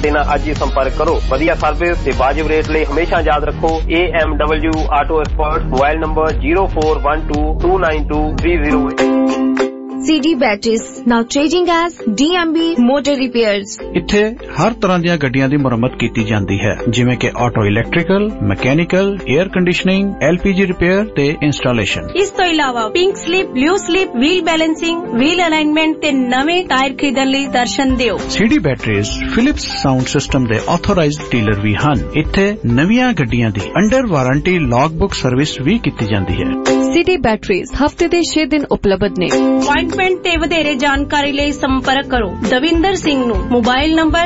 देना अज ही संपर्क करो। वधिया सर्विस ते वाजिब रेट लिए हमेशा याद रखो AMW auto expert. Mobile number 0412292308। CD Batteries now trading as DMB Motor Repairs। ਇੱਥੇ ਹਰ ਤਰ੍ਹਾਂ ਦੀਆਂ ਗੱਡੀਆਂ ਦੀ ਮੁਰੰਮਤ ਕੀਤੀ ਜਾਂਦੀ ਹੈ, ਜਿਵੇਂ ਕਿ auto electrical, mechanical, air conditioning, LPG repair ਤੇ ਇੰਸਟਾਲੇਸ਼ਨ। ਇਸ ਤੋਂ ਇਲਾਵਾ pink slip, blue slip, wheel balancing, wheel alignment ਤੇ ਨਵੇਂ ਟਾਇਰ ਖਰੀਦਣ ਲਈ ਦਰਸ਼ਨ ਦਿਓ। CD Batteries Philips sound system ਦੇ ਆਥੋਰਾਈਜ਼ਡ ਡੀਲਰ ਵੀ ਹਨ। ਇੱਥੇ ਨਵੀਆਂ ਗੱਡੀਆਂ ਦੀ ਅੰਡਰ ਵਾਰੰਟੀ ਲੌਗਬੁੱਕ ਸਰਵਿਸ ਵੀ ਕੀਤੀ ਜਾਂਦੀ ਹੈ। CD Batteries ਹਫਤੇ ਦੇ 6 ਦਿਨ ਉਪਲਬਧ ਨੇ। अपॉइंटमेंट ते वधेरे जानकारी लिए संपर्क करो दविंदर सिंह नु। Mobile number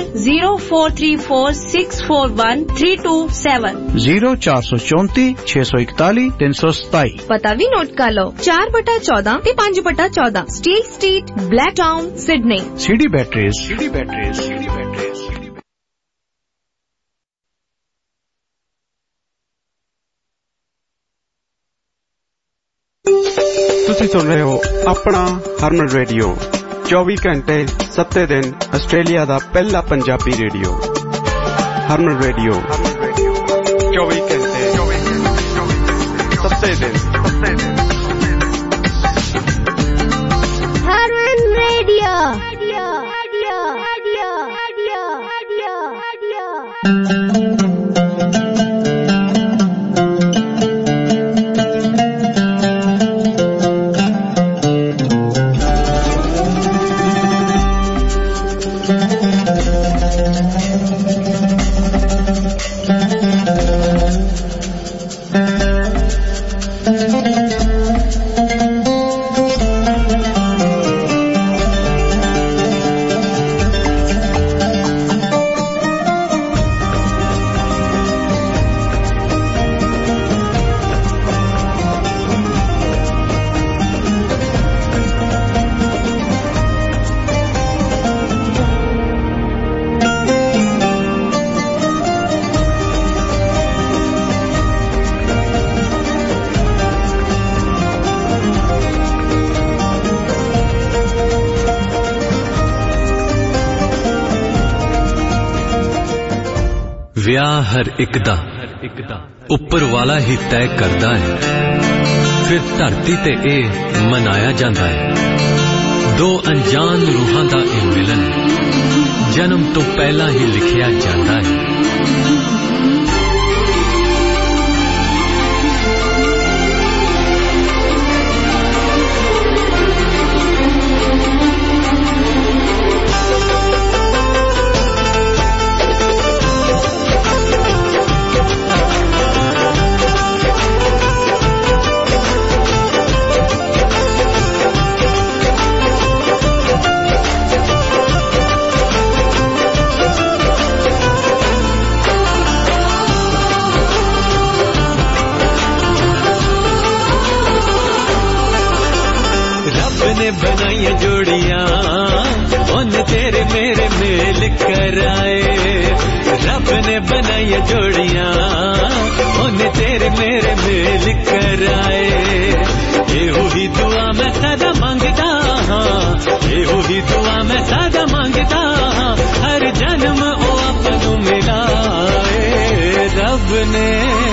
0434641327 0434 641 327। पता भी नोट कर लो 4/14 ते 5/14 steel street, Blacktown, Sydney. CD Batteries। ਤੁਸੀਂ ਸੁਣ ਰਹੇ ਹੋ ਆਪਣਾ ਹਰਮਨ ਰੇਡੀਓ 24 ਘੰਟੇ 7 ਦਿਨ ਆਸਟ੍ਰੇਲੀਆ ਦਾ ਪਹਿਲਾ ਪੰਜਾਬੀ ਰੇਡੀਓ ਹਰਮਨ ਰੇਡੀਓ 24 ਘੰਟੇ 7 ਦਿਨ हरमन रेडियो। ਵਿਆਹ ਹਰ ਇੱਕ ਦਾ ਉੱਪਰ ਵਾਲਾ ਹੀ ਤੈਅ ਕਰਦਾ ਹੈ, ਫਿਰ ਧਰਤੀ ਤੇ ਇਹ ਮਨਾਇਆ ਜਾਂਦਾ ਹੈ। ਦੋ ਅਣਜਾਣ ਰੂਹਾਂ ਦਾ ਇਹ ਮਿਲਨ ਜਨਮ ਤੋਂ ਪਹਿਲਾਂ ਹੀ ਲਿਖਿਆ ਜਾਂਦਾ ਹੈ। बनाई जोड़ियां उन तेरे मेरे मेल कराए। रब ने बनाई जोड़ियां उन तेरे मेरे मेल कराए। एहो ही दुआ मैं सदा मंगदा हाँ, एहो ही दुआ मैं सदा मंगदा हाँ, हर जन्म ओ आपनू मिलाए। रब ने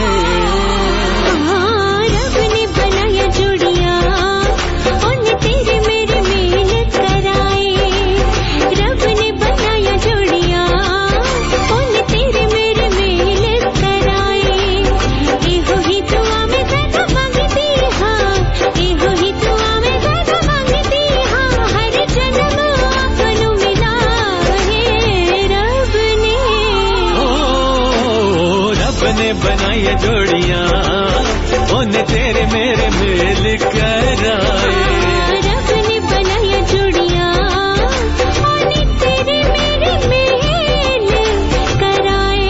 बनाई जोड़ियां उन तेरे मेरे मेल कराए। रब ने बनाई जोड़ियां उन तेरे मेरे मेल कराए।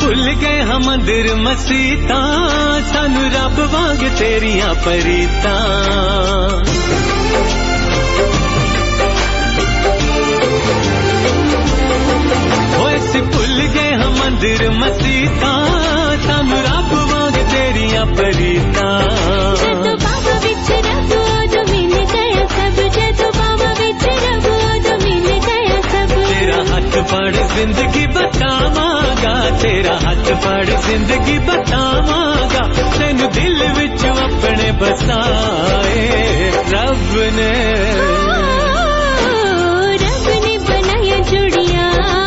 भुल गए हम मंदिर मसीता सानू रब वांग तेरियां परीता भुल गए हम मंदिर मसीता सानू रब वांग तेरियां परीता जदों बाबा विच रब उदों मिल गया सब जदों बाबा विच रब उदों मिल गया सब तेरा हाथ फड़ जिंदगी बतावांगा तेरा हाथ फड़ जिंदगी बतावांगा तैनू दिल विच अपने बसाए रब ने बनाया जोड़ियां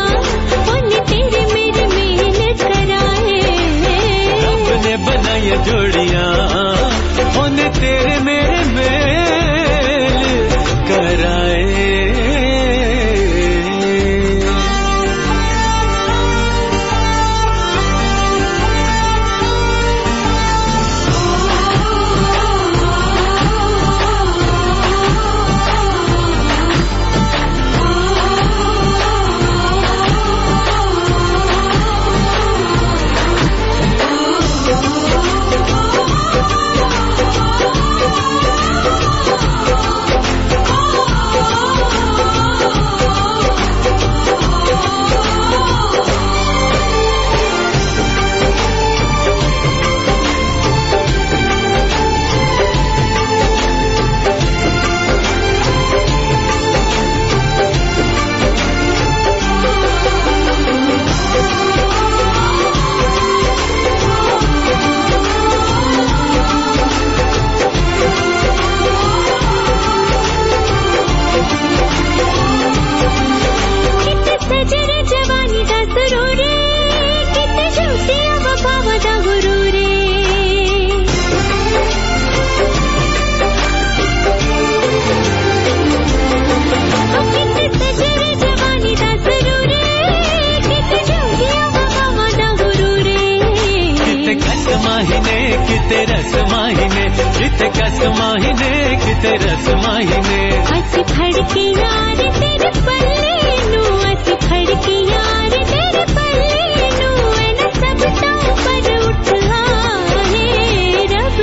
बनाया जोड़ियां उन्हें तेरे मेरे मेल कराए किते कस माहिने किते रस माहिने असी फड़के यार तेरे पल्ले नू असी फड़के यार तेरे पल्ले नू न सब तो पर उठ आए रब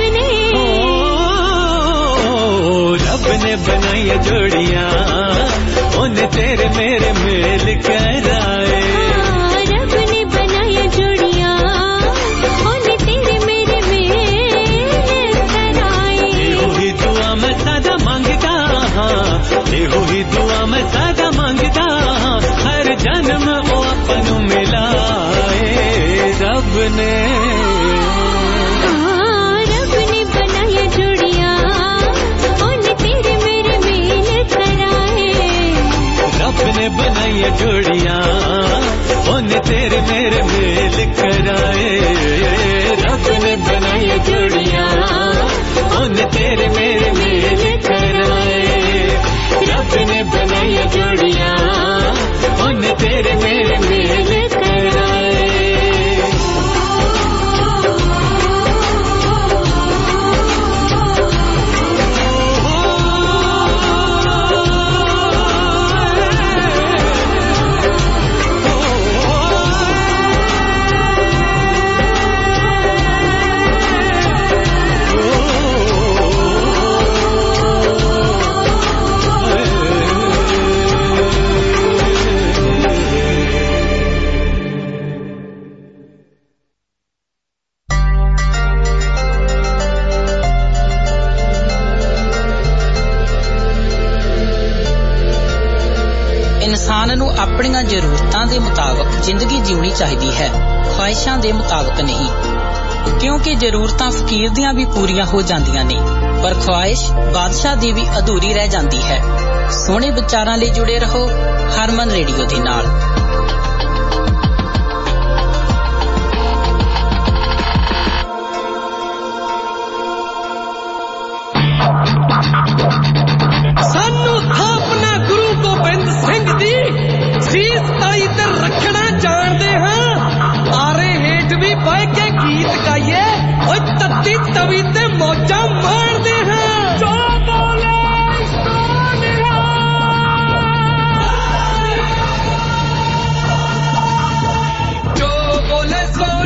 ने बनाई जोड़ियां उन्हें तेरे मेरे मेल कराए रब ने बनाई जोड़ियां उन्हें तेरे मेरे मेल कराए वही दुआ मैं सदा मांगता एहो ही दुआ मैं सदा मांगता हर जन्म वो अपनों मिलाए रब ने बनाया जोड़ियां उन्हें तेरे मेरे मेल कराए रब ने बनाई जोड़ियां उन्हें तेरे मेरे मेल कराए रब ने बनाई जोड़ियां उन्हें तेरे मेरे मेल कराए रब ने बनाई जोड़ियां उन्हें तेरे मेरे मेल कराए अपनियां जरूरतां दे मुताबिक जिंदगी जीनी चाहिदी है, ख्वाहिशां दे मुताबिक नहीं, क्योंकि जरूरतां फकीर दियां भी पूरियां हो जांदियां ने पर ख्वाहिश बादशाह दी भी अधूरी रह जांदी है। सोहणे विचारां लई जुड़े रहो हरमन रेडियो दे नाल। सानू स्थापना गुरु गोबिंद सिंह दी सीस ताई ते रखना जानते हैं, आरे हेठ भी बह के गीत गाइए और तत्ती तवी ते मौजा मारते हैं। जो बोले सोनिया, जो बोले सोनिया।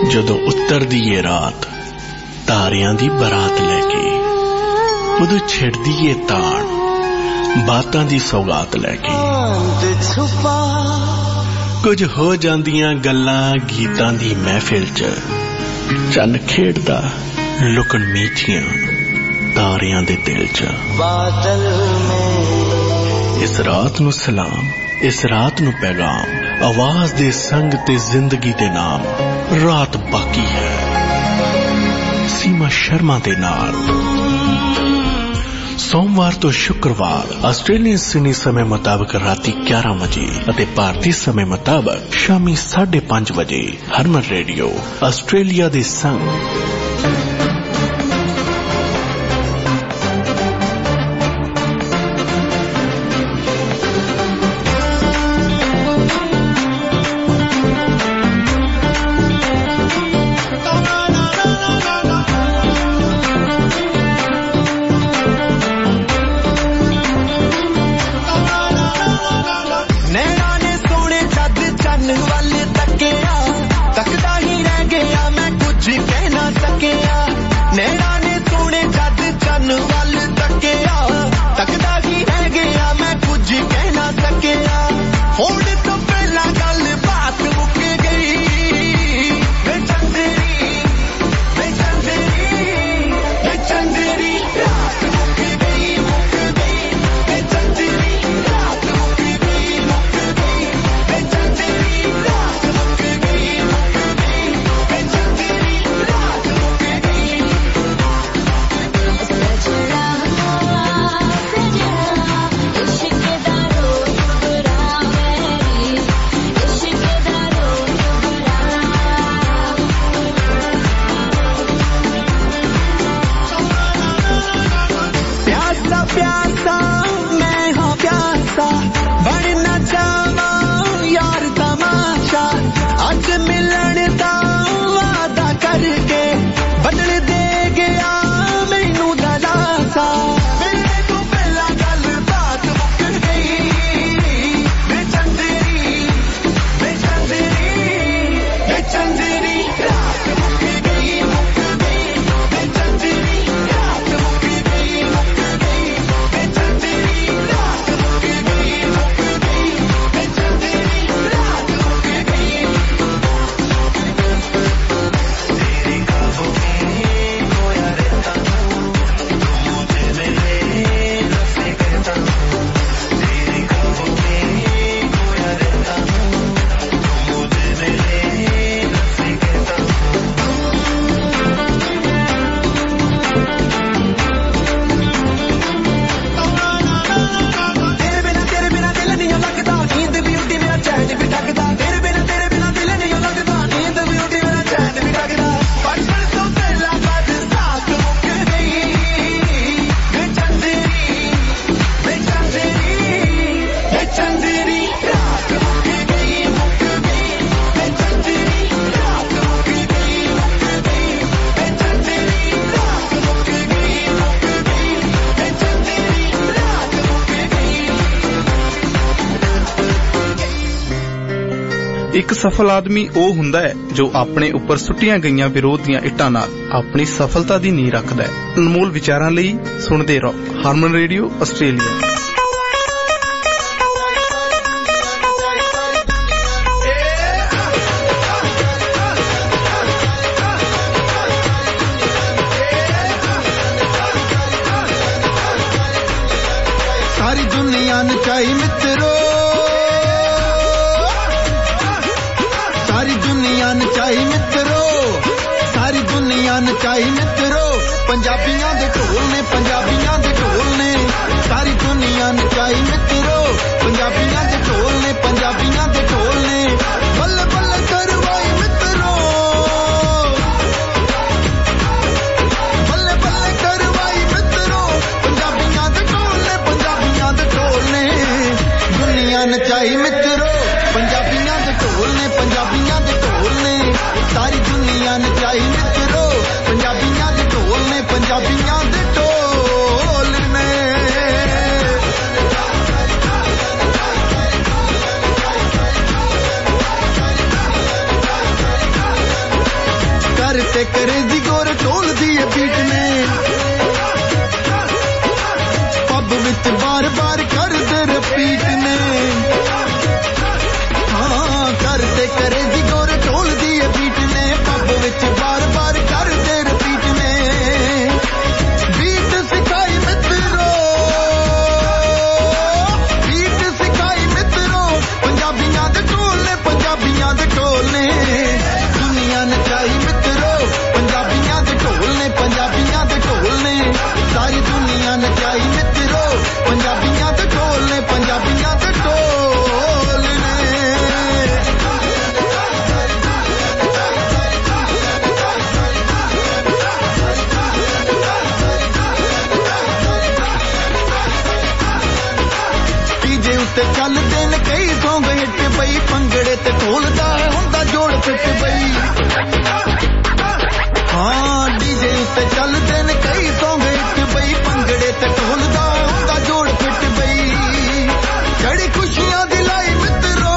ਜਦੋਂ ਉਤਰਦੀ ਏ ਰਾਤ ਤਾਰਿਆਂ ਦੀ ਬਰਾਤ ਲੈ ਕੇ, ਉਦੋਂ ਛਿੜਦੀ ਏ ਤਾਣ ਬਾਤਾਂ ਦੀ ਸੌਗਾਤ ਲੈ ਕੇ। ਕੁਝ ਹੋ ਜਾਂਦੀਆਂ ਗੱਲਾਂ ਗੀਤਾਂ ਦੀ ਮਹਿਫਿਲ 'ਚ, ਚੰਨ ਖੇਡਦਾ ਲੁਕਣ ਮੀਚੀਆਂ ਤਾਰਿਆਂ ਦੇ ਦਿਲ 'ਚ। ਇਸ ਰਾਤ ਨੂੰ ਸਲਾਮ, ਇਸ ਰਾਤ ਨੂੰ ਪੈਗਾਮ, ਆਵਾਜ਼ ਦੇ ਸੰਗ ਤੇ ਜ਼ਿੰਦਗੀ ਦੇ ਨਾਮ। ਰਾਤ ਬਾਕੀ ਹੈ ਸੀਮਾ ਸ਼ਰਮਾ ਦੇ ਨਾਲ। सोमवार तो शुक्रवार ऑस्ट्रेलियन सिडनी समय मुताबिक राती 11 बजे ਅਤੇ ਭਾਰਤੀ ਸਮੇਂ ਮੁਤਾਬਕ ਸ਼ਾਮੀ 5:30 ਵਜੇ ਹਰਮਨ ਰੇਡੀਓ ਆਸਟ੍ਰੇਲੀਆ ਦੇ ਸੰਗ। ਇੱਕ ਸਫਲ ਆਦਮੀ ਉਹ ਹੁੰਦਾ ਹੈ ਜੋ ਆਪਣੇ ਉੱਪਰ ਸੁੱਟੀਆਂ ਗਈਆਂ ਵਿਰੋਧ ਦੀਆਂ ਇੱਟਾਂ ਨਾਲ ਆਪਣੀ ਸਫਲਤਾ ਦੀ ਨੀਂਹ ਰੱਖਦਾ ਹੈ। ਅਨਮੋਲ ਵਿਚਾਰਾਂ ਲਈ ਸੁਣਦੇ ਰਹੋ ਹਰਮਨ ਰੇਡੀਓ ਆਸਟ੍ਰੇਲੀਆ। ਸਾਰੀ ਦੁਨੀਆ ਨਚਾਈ ਮਿੱਤਰੋ, ਸਾਰੀ ਦੁਨੀਆ ਨਚਾਈ ਮਿੱਤਰੋ, ਸਾਰੀ ਦੁਨੀਆ ਨਚਾਈ ਮਿੱਤਰੋ। ਪੰਜਾਬੀਆਂ ਦੇ ਢੋਲ ਨੇ, ਪੰਜਾਬੀਆਂ ਦੇ ਢੋਲ ਨੇ, ਸਾਰੀ ਦੁਨੀਆ ਨਚਾਈ ਮਿੱਤਰੋ। ਪੰਜਾਬੀਆਂ ਦੇ ਢੋਲ ਨੇ, ਪੰਜਾਬੀਆਂ ਦੇ ਢੋਲ ਨੇ, ਬੱਲੇ ਬੱਲੇ ਕਰਵਾਈ ਮਿੱਤਰੋ, ਬੱਲੇ ਬੱਲੇ ਕਰਵਾਈ ਮਿੱਤਰੋ। ਪੰਜਾਬੀਆਂ ਦੇ ਢੋਲ ਨੇ, ਪੰਜਾਬੀਆਂ ਦੇ ਢੋਲ ਨੇ, ਦੁਨੀਆ ਨਚਾਈ ਮਿੱਤਰੋ। ਪੰਜਾਬੀਆਂ ਦੇ ਢੋਲ ਨੇ, ਪੰਜਾਬੀਆਂ ਦੇ ਢੋਲ ਨੇ, ਸਾਰੀ ਦੁਨੀਆ ਨਚਾਈ ਮਿੱਤਰੋ। ਪੰਜਾਬੀਆਂ ਦੇ ਢੋਲ ਨੇ, ਪੰਜਾਬੀਆਂ ਦੇ ਢੋਲ ਨੇ। करते करेजी गोर ढोल दी बीट ने पब विच बार बार कर दे रिपीट ने हाँ करते करेजी गोर ढोल दी बीट ने पब विच बार बार कर दे रिपीट ने बीट सिखाई मित्रो बीट सिखाई मित्रो पंजाबियां दे ढोल ने दुनिया नचाई मित्रो पंजाबियां दे ढोल ने सारी दुनिया नचाई मित्रो पंजाबियां दे ढोल ने डीजे उत्ते चलदे ने कई सॉन्ग हिट बई पंगड़े ते ढोलदा हुंदा जोड़ फिट बई हाँ डीजे उत्ते चलदे ने कई सॉन्ग हिट बई पंगड़े ते ढोलदा हुंदा जोड़ फिट बई जड़ी खुशियां दिलाई मित्रो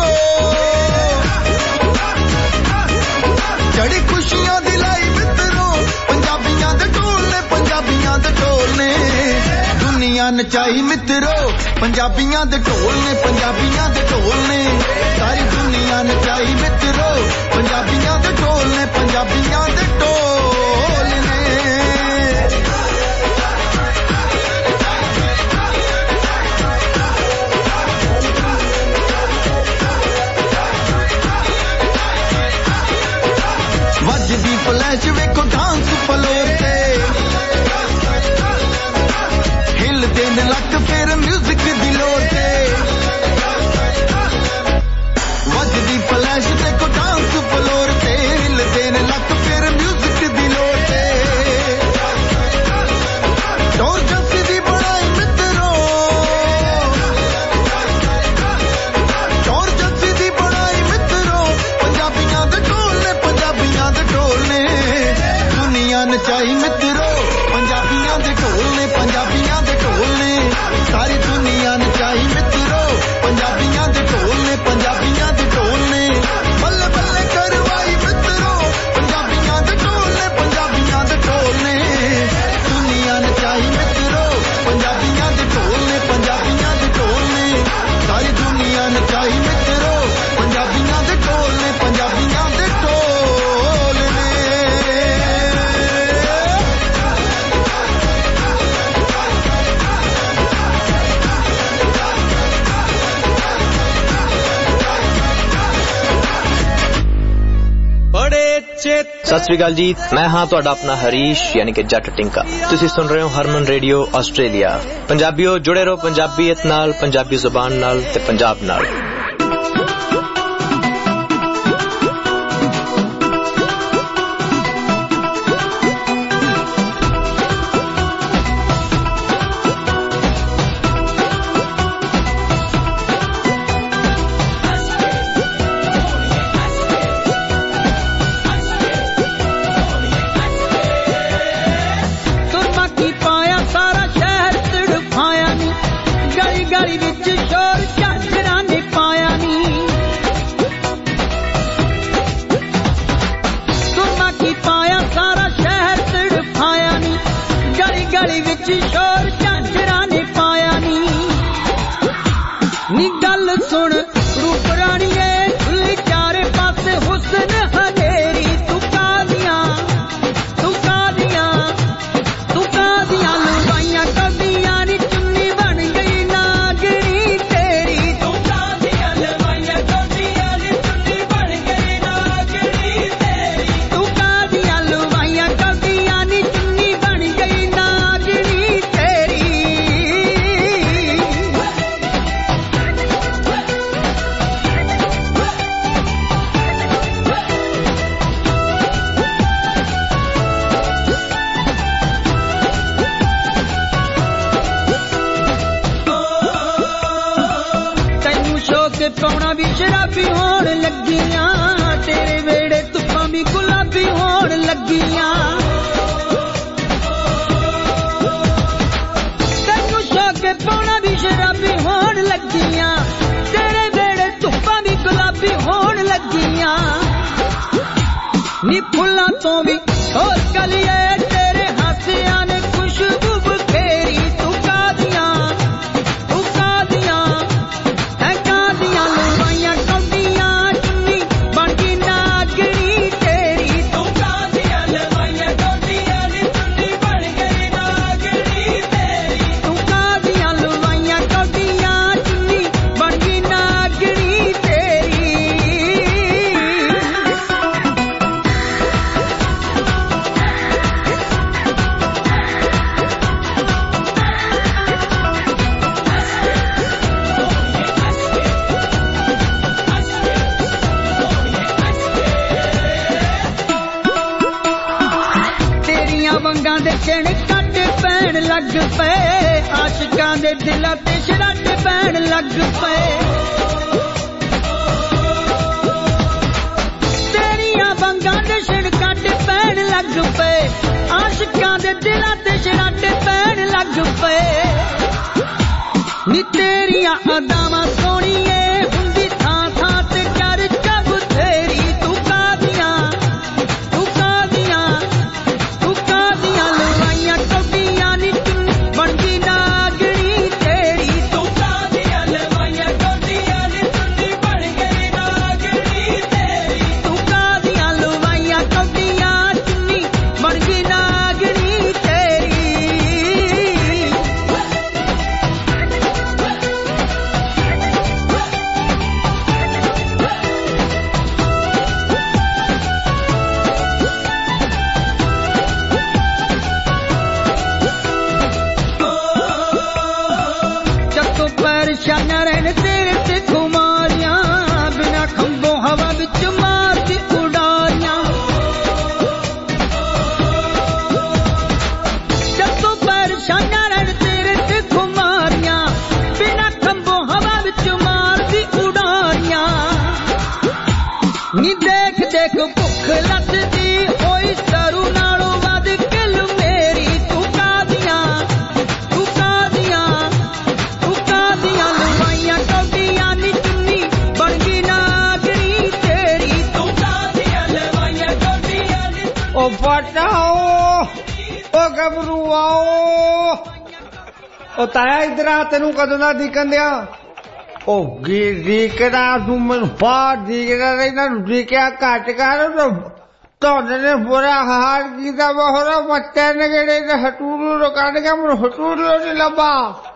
जड़ी खुशियां दिलाई मित्रो पंजाबियां दे ढोल ने दुनिया नचाई मित्रो पंजाबियां दे ढोल ने सारी दुनिया नचाई मित्रो पंजाबियां दे ढोल ने वजदी फ्लैश वेखो डांस फ्लोर ते हिलदे ने लक फिर म्यूजिक दी लोर ते वजदी फ्लैश देखो डांस फ्लोर ते हिलदे ने लक फिर म्यूजिक दी लोर ते डोर जस्सी दी बनाई मित्रो डोर जस्सी दी बनाई मित्रो पंजाबियां दे ढोल ने दुनिया नचाई मित्रो पंजाबियां दे ढोल ने सारी दुनिया नचाई मित्रो पंजाबियां दे ढोल ने बल्ले बल्ले करवाई मित्रो पंजाबियां दे ढोल ने दुनिया नचाई मित्रो पंजाबियां दे ढोल ने सारी दुनिया नचाई मित्रो पंजाबियां दे ढोल ने सत श्री अकाल जी मैं हाँ ਤੁਹਾਡਾ ਆਪਣਾ ਹਰੀਸ਼ ਯਾਨੀ ਕਿ ਜੱਟ ਟਿੰਕਾ ਤੁਸੀਂ ਸੁਣ ਰਹੇ ਹੋ ਹਰਮਨ ਰੇਡੀਓ ਆਸਟ੍ਰੇਲੀਆ ਪੰਜਾਬੀਓ ਜੁੜੇ ਰਹੋ ਪੰਜਾਬੀਅਤ ਨਾਲ ਪੰਜਾਬੀ ਜ਼ੁਬਾਨ ਨਾਲ ਤੇ ਪੰਜਾਬ ਨਾਲ ਤਾਇਆ ਇਧਰ ਆ, ਤੈਨੂੰ ਕਦੋਂ ਦਾ ਦੀਕਣ ਦਿਆ? ਉਹ ਦੀਕਦਾ ਤੂੰ ਮੈਨੂੰ ਬਾਹਰ ਦੀਕਦਾ ਰਹਿਣਾ, ਦੀਕਿਆ ਘੱਟ ਕਰ। ਧੁੰਦ ਨੇ ਬੁਰਾ ਹਾਲ ਕੀਤਾ, ਬਹੁਰਾ ਮੱਤੇ ਨੇ ਜਿਹੜੇ ਹਟੂਰੂ ਕੱਢ ਗਿਆ, ਮੈਨੂੰ ਹਟੂਰੂ ਨਹੀਂ ਲੱਭਾ।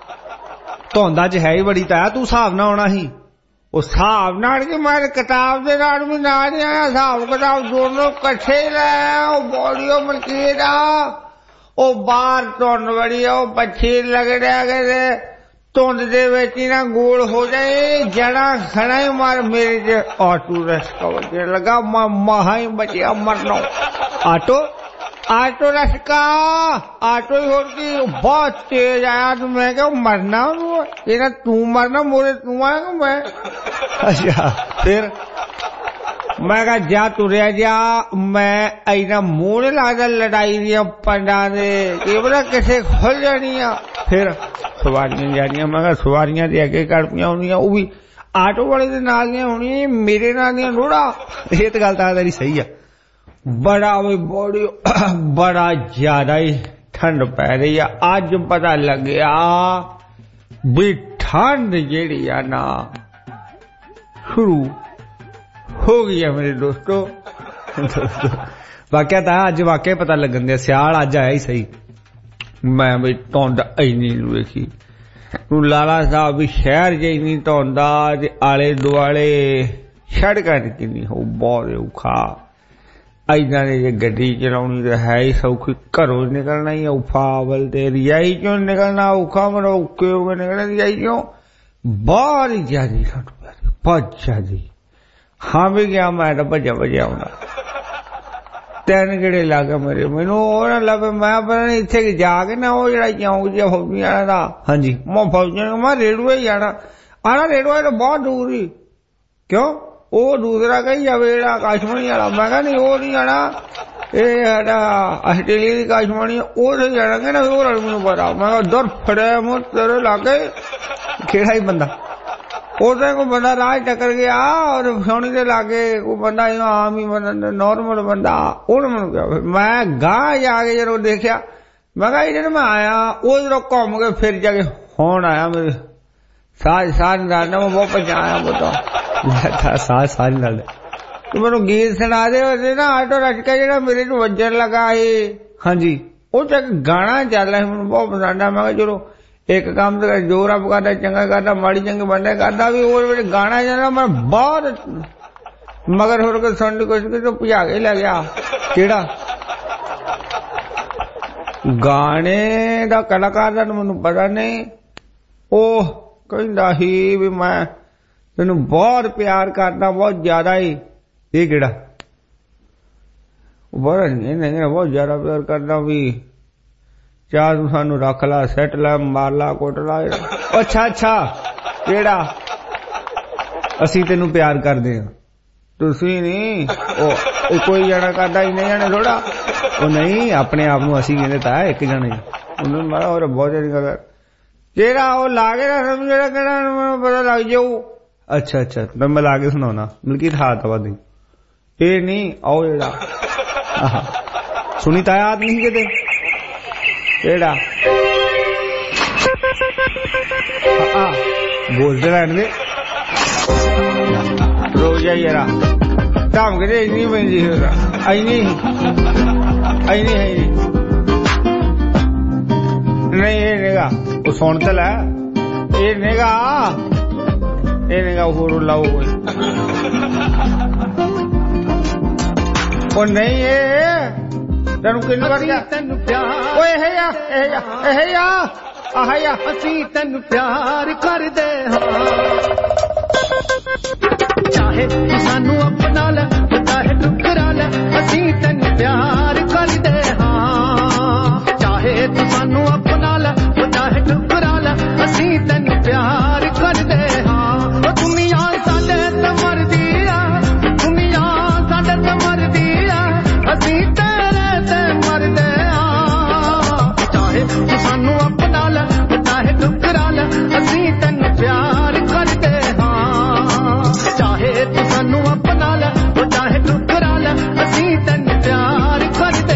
ਧੁੰਦ ਅੱਜ ਹੈ ਹੀ ਬੜੀ ਤਾਇਆ, ਤੂੰ ਹਿਸਾਬ ਨਾਲ ਆਉਣਾ ਸੀ। ਉਹ ਹਿਸਾਬ ਨਾਲ ਕਿ ਮੈਂ ਕਿਤਾਬ ਦੇ ਨਾਲ ਵੀ ਨਾਲ ਹੀ ਆਇਆ, ਹਿਸਾਬ ਕਿਤਾਬ ਦੋਨੋਂ ਇਕੱਠੇ ਹੀ ਲੈ। ਉਹ ਬੋਲੀਓ ਮਲਕੀਤ ਆ, ਉਹ ਬਾਹਰ ਧੁੰਦ ਬੜੀ ਆ, ਉਹ ਪੱਛੀ ਲੱਗੜਿਆ ਕਿਤੇ ਧੁੰਦ ਦੇ ਵਿੱਚ ਹੀ ਨਾ ਗੋਲ ਹੋ ਜਾਏ, ਜਣਾ ਖਣਾ ਹੀ ਮਾਰ ਮੇਰੇ ਚ ਆਟੋ ਰਸਕਾ ਵਜੇ ਲਗਾ, ਮਹਾ ਹੀ ਬਚਿਆ ਮਰਨਾ। ਆਟੋ ਰਸਕਾ ਆਟੋ ਹੀ ਹੋਰ ਕੀ, ਬਹੁਤ ਤੇਜ਼ ਆਇਆ। ਤੂੰ ਮੈਂ ਕਿਹਾ ਮਰਨਾ ਉਹਨੂੰ, ਇਹਦਾ ਤੂੰ ਮਰਨਾ ਮੋਰੇ ਤੂੰ ਆਏਗਾ ਮੈਂ। ਅੱਛਾ ਫਿਰ ਮੈਂ ਕਿਹਾ ਜਾ ਤੁਰਿਆ ਜਾ, ਮੈਂ ਐਨਾ ਮੂੰਹ ਨੀ ਲੱਗਦਾ ਲੜਾਈ ਦੀਆਂ ਪੰਡਾਂ ਦੇ, ਇਹ ਪਤਾ ਕਿਸੇ ਖੁੱਲ ਜਾਣੀ ਆ। ਫਿਰ ਸਵਾਰੀਆਂ ਜਾਣੀਆਂ, ਮੈਂ ਕਿਹਾ ਸਵਾਰੀਆਂ ਦੇ ਅੱਗੇ ਕੜਪੀਆਂ ਹੋਣੀਆਂ, ਉਹ ਵੀ ਆਟੋ ਵਾਲੇ ਦੇ ਨਾਲ ਦੀਆਂ ਹੋਣੀਆਂ, ਮੇਰੇ ਨਾਲ ਦੀਆਂ ਲੋੜਾ। ਇਹ ਤਾਂ ਗੱਲ ਤਾਂ ਤੇਰੀ ਸਹੀ ਆ। ਬੜਾ ਵੀ ਬੜੀ ਬੜਾ ਜ਼ਿਆਦਾ ਹੀ ਠੰਡ ਪੈ ਰਹੀ ਆ। ਅੱਜ ਪਤਾ ਲੱਗਿਆ ਵੀ ਠੰਡ ਜਿਹੜੀ ਆ ਨਾ ਸ਼ੁਰੂ ਹੋ ਗਈ ਆ ਮੇਰੇ ਦੋਸਤੋ। ਵਾਕਿਆ ਤਾਂ ਅੱਜ ਵਾਕਿਆ ਪਤਾ ਲੱਗਣ ਦਿਆ, ਸਿਆਲ ਅੱਜ ਆਇਆ ਹੀ ਸਹੀ। ਮੈਂ ਵੀ ਧੁੰਦ ਇੰਨੀ ਵੇਖੀ, ਤੂੰ ਲਾਲਾ ਸਾਹਿਬ ਵੀ ਸ਼ਹਿਰ ਚ ਇੰਨੀ ਧੁੰਦ ਆ, ਤੇ ਆਲੇ ਦੁਆਲੇ ਸੜਕਾਂ ਤੇ ਕਿੰਨੀ ਹੋ, ਬਹੁਤ ਔਖਾ। ਏਦਾਂ ਦੀ ਜੇ ਗੱਡੀ ਚਲਾਉਣੀ ਤਾਂ ਹੈ ਹੀ ਸੌਖੀ, ਘਰੋਂ ਨਿਕਲਣਾ ਹੀ ਔਖਾ, ਅਵਲ ਤੇ ਰਜਾਈ ਚੋਂ ਨਿਕਲਣਾ ਔਖਾ, ਮੇਰਾ ਔਖੇ ਹੋ ਕੇ ਨਿਕਲਣਾ ਰਜਾਈ ਚੋਂ। ਬਹੁਤ ਹੀ ਜ਼ਿਆਦਾ ਠੰਡ ਪੈ ਰਹੀ, ਬਹੁਤ ਜ਼ਿਆਦਾ। ਹਾਂ ਵੀ ਗਿਆ ਮੈਂ ਤਾਂ ਭੱਜਿਆ ਆਉਣਾ, 3 ਗੇੜੇ ਲੱਗ ਗਏ ਮੇਰੇ, ਮੈਨੂੰ ਉਹ ਨਾ ਲੱਭੇ। ਮੈਂ ਪਤਾ ਇੱਥੇ ਜਾ ਕੇ ਨਾ ਉਹ ਜਿਹੜਾ ਚੌਂਕ ਜਿਹਾ ਫੌਜੀਆਂ ਵਾਲਾ ਦਾ, ਹਾਂਜੀ ਮੈਂ ਫੌਜੀਆਂ ਮੈਂ ਰੇਡੂਏ ਜਾਣਾ। ਆਣਾ ਰੇਡੂਏ ਤਾਂ ਬਹੁਤ ਦੂਰ ਹੀ, ਕਿਉਂ ਉਹ ਦੂਸਰਾ ਕਹੀ ਜਾਵੇ ਜਿਹੜਾ ਆਕਾਸ਼ਵਾਣੀ ਵਾਲਾ। ਮੈਂ ਕਿਹਾ ਨਹੀਂ ਉਹ ਨਹੀਂ ਜਾਣਾ, ਇਹ ਸਾਡਾ ਆਸਟ੍ਰੇਲੀਆ ਦੀ ਆਕਾਸ਼ਵਾਣੀ ਉਹ ਜਾਣਾ। ਕਹਿੰਦਾ ਉਹ ਮੈਨੂੰ ਪਤਾ। ਮੈਂ ਕਿਹਾ ਦਰ ਫੜਿਆ ਮੈਂ ਤੇਰੇ ਲਾਗੇ। ਕਿਹੜਾ ਹੀ ਬੰਦਾ? उसे कोई बंदा राह टक्कर गया और सोनी दे लागे कोई बंदा आम ही बंदा नॉर्मल बंदा उन्हें मैनू क्या मैं गांह जाके जदों देखिया मैं कहा इधर मैं आया उधरों घूम के फिर जाके हुण आया मेरे साह निकालना मैं बहुत पछाया बोता साह निकाल तू मैनू गीत सुना दे ना आटो रचका जो मेरे नू वजन लगा है। हाँ जी वो तक गाना चल रहा है मैं बहुत पसंद है। मैं चलो एक काम तो जोर आप करता चंगा करता माड़ी चंगे बंदे करता भी वो गाना जाना मैं बहुत मगर हो के सुनने की कोशिश की तो भजा के ले गया केड़ा गाने दा कलाकार दा मैनू पता नहीं ओह कहंदा ही भी मैं तेनू बहुत प्यार करदा बहुत ज्यादा ही ये केड़ा बहुत नहीं बहुत ज्यादा प्यार करदा भी चाह तू सानू रख ला सैट ला मार ला कुट ला। अच्छा अच्छा केड़ा असी तेनू प्यार करदे हां तुसी नहीं ओ कोई जणा करदा इन्ने जणे थोड़ा ओ नहीं अपने आप नू असी कहंदे ता एक जणे उन्होंने मारा और बहुत जणी कर केड़ा ओ लागे ना समझ जेड़ा केड़ा पता लग जाऊ। अच्छा अच्छा तो मैं लागे सुनाना बल्कि था तवा दी ए नहीं आओ जेड़ा सुनी ताया याद नहीं कहते केड़ा बोलते रहने दे रोज जरा काम करे इतनी बंदी आई नहीं ये नेगा वो सुन तो लै ये नेगा हो लाओ कोई ओ नहीं ये तेनू किन बार ओए है या असी तेनू प्यार कर दे चाहे तू सानू अपना ले चाहे टुकरा ले असी तेनू प्यार कर दे चाहे तू सानू अपना ले चाहे टुकरा ले असी तेनू प्यार कर दे दुनिया साडे ते मरदी आ दुनिया साडे ते मरदी आ असी तेरे ते मरदे आ चाहे तू सानू अपना ले चाहे टुकरा ले असी तेनू प्यार कर दे चाहे तू सानू अपना ले चाहे टुकरा ले असी तेनू प्यार कर दे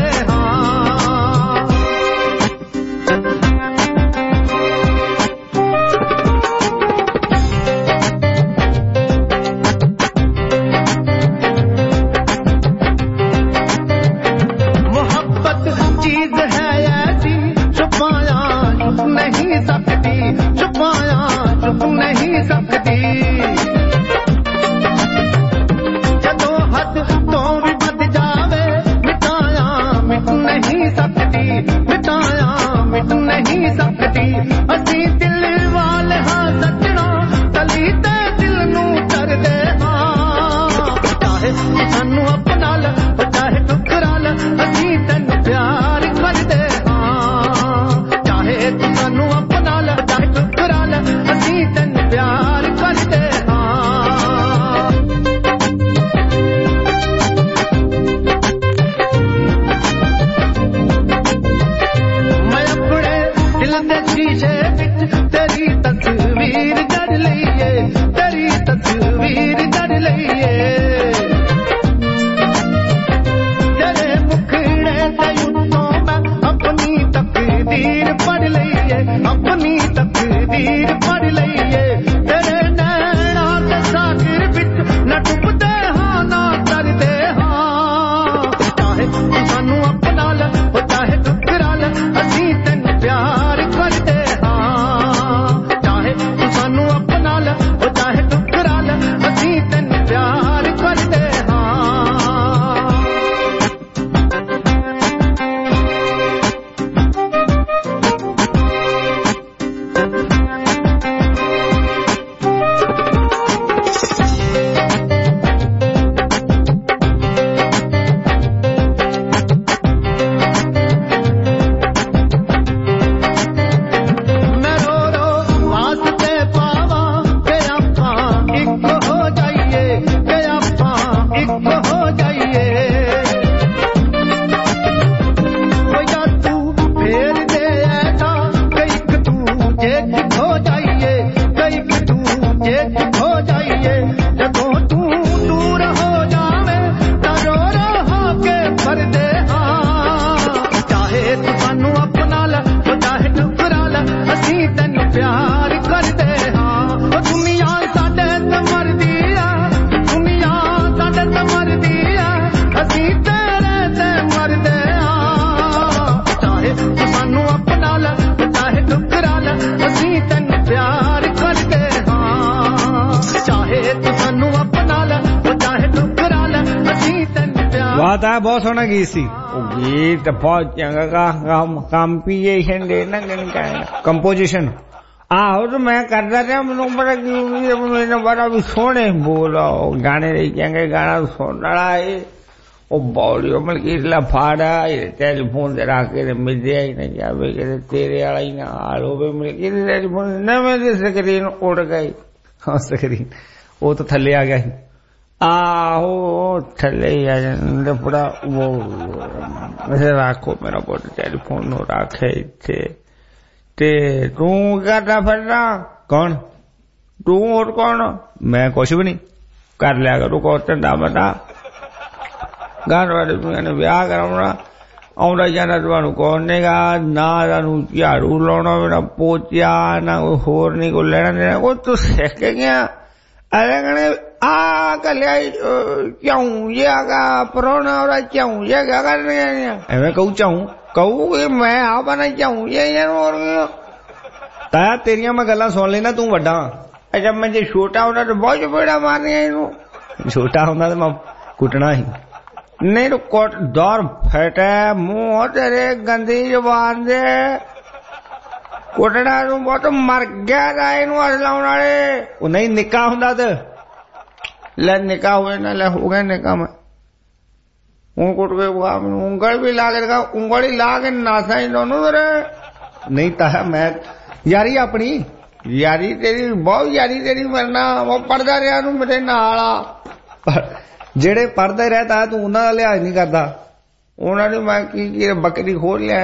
बात है बहुत सोहना गीत सी गीत बहुत चंगा कंपोजिशन देना कंपोजिशन आहो तो मैं करता रहा मैंने बड़ा मैंने बड़ा भी सोने बोला गाने चंगे गाना सुन रहा है वो बॉडी मतलब फाड़ा टेलीफोन से रख के मिले ही नहीं जावे तेरे वाला ही ना हाल हो मिल के टेलीफोन न मेरी स्क्रीन उड़ गई हाँ स्क्रीन वो तो थले आ गया आहो थले ही आ जाए पूरा वो वैसे रखो मेरा बोल टेलीफोन रखे थे ते तू करना फिरना कौन तू और कौन मैं कुछ भी नहीं कर लिया करूँ को चंदा बता गान वाले मैंने ब्याह कराना आउंदा जाना तुहानू कौन ने कहा ना तुहानू झाड़ू लाना मेरा पोचा ना कोई होर नहीं को लेना देना वो तू सीख के गया अरे कहने आ कलिया क्यों ये आगा परोना और क्यों ये क्या करने मैं कहूँ चाहूँ कहूँ मैं आप ना चाहूँ ये और ताया तेरिया मैं गल्लां सुन लेना तू वड्डा जब मैं जे छोटा होता तो बहुत चपेड़ा मारनी है छोटा होता तो मैं कुटना ही नहीं तो कोट दौर फटे मुंह तेरे गंदी जुबान से कुटना तू बहुत मर गया था इन असलाउना वो नहीं निकाह होता तो ले निकाह हुए ना ले हो गए निकाह में कुट के उंगल भी ला के उंगली ला के नासा ही दोनों तेरे नहीं ताया मैं यारी अपनी यारी तेरी बहुत यारी तेरी मरना वो पढ़दा रहा तू मेरे नाल जेड़े पढ़दे रहता तू उन्हां दा लिहाज नहीं करदा उन्हां ने मैं की बकरी खोल लिया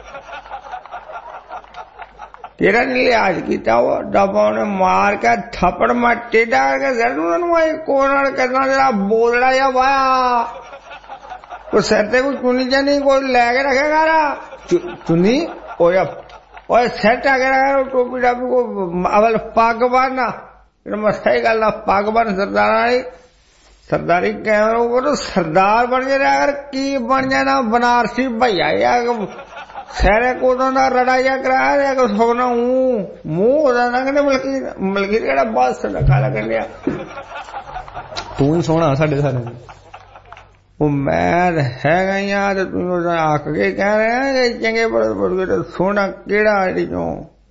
तेरा नहीं लिहाज किया वो डब्बा ने मार के थप्पड़ मार टेढ़ा करके जरूर कोन करना तेरा बोलड़ा या वाया को सर ते कोई चुनी जानी कोई लैके रखेगा चुनी और सेट आ गया टोपी टापी को अवल पग बनना मैं सही गल पग बन सरदारी कैमरा वो तो सरदार बन गया अगर की बन जाना बनारसी भैया या सारे को तो ना रड़ाइया कराया सोना मुंह होता ना कहने मलकी केड़ा बस काला कर लिया तू ही सोना साढ़े सारे वो मैं है गई यार तुम आख के कह रहे हैं चंगे बड़े तो सोना केड़ा आड़ी चो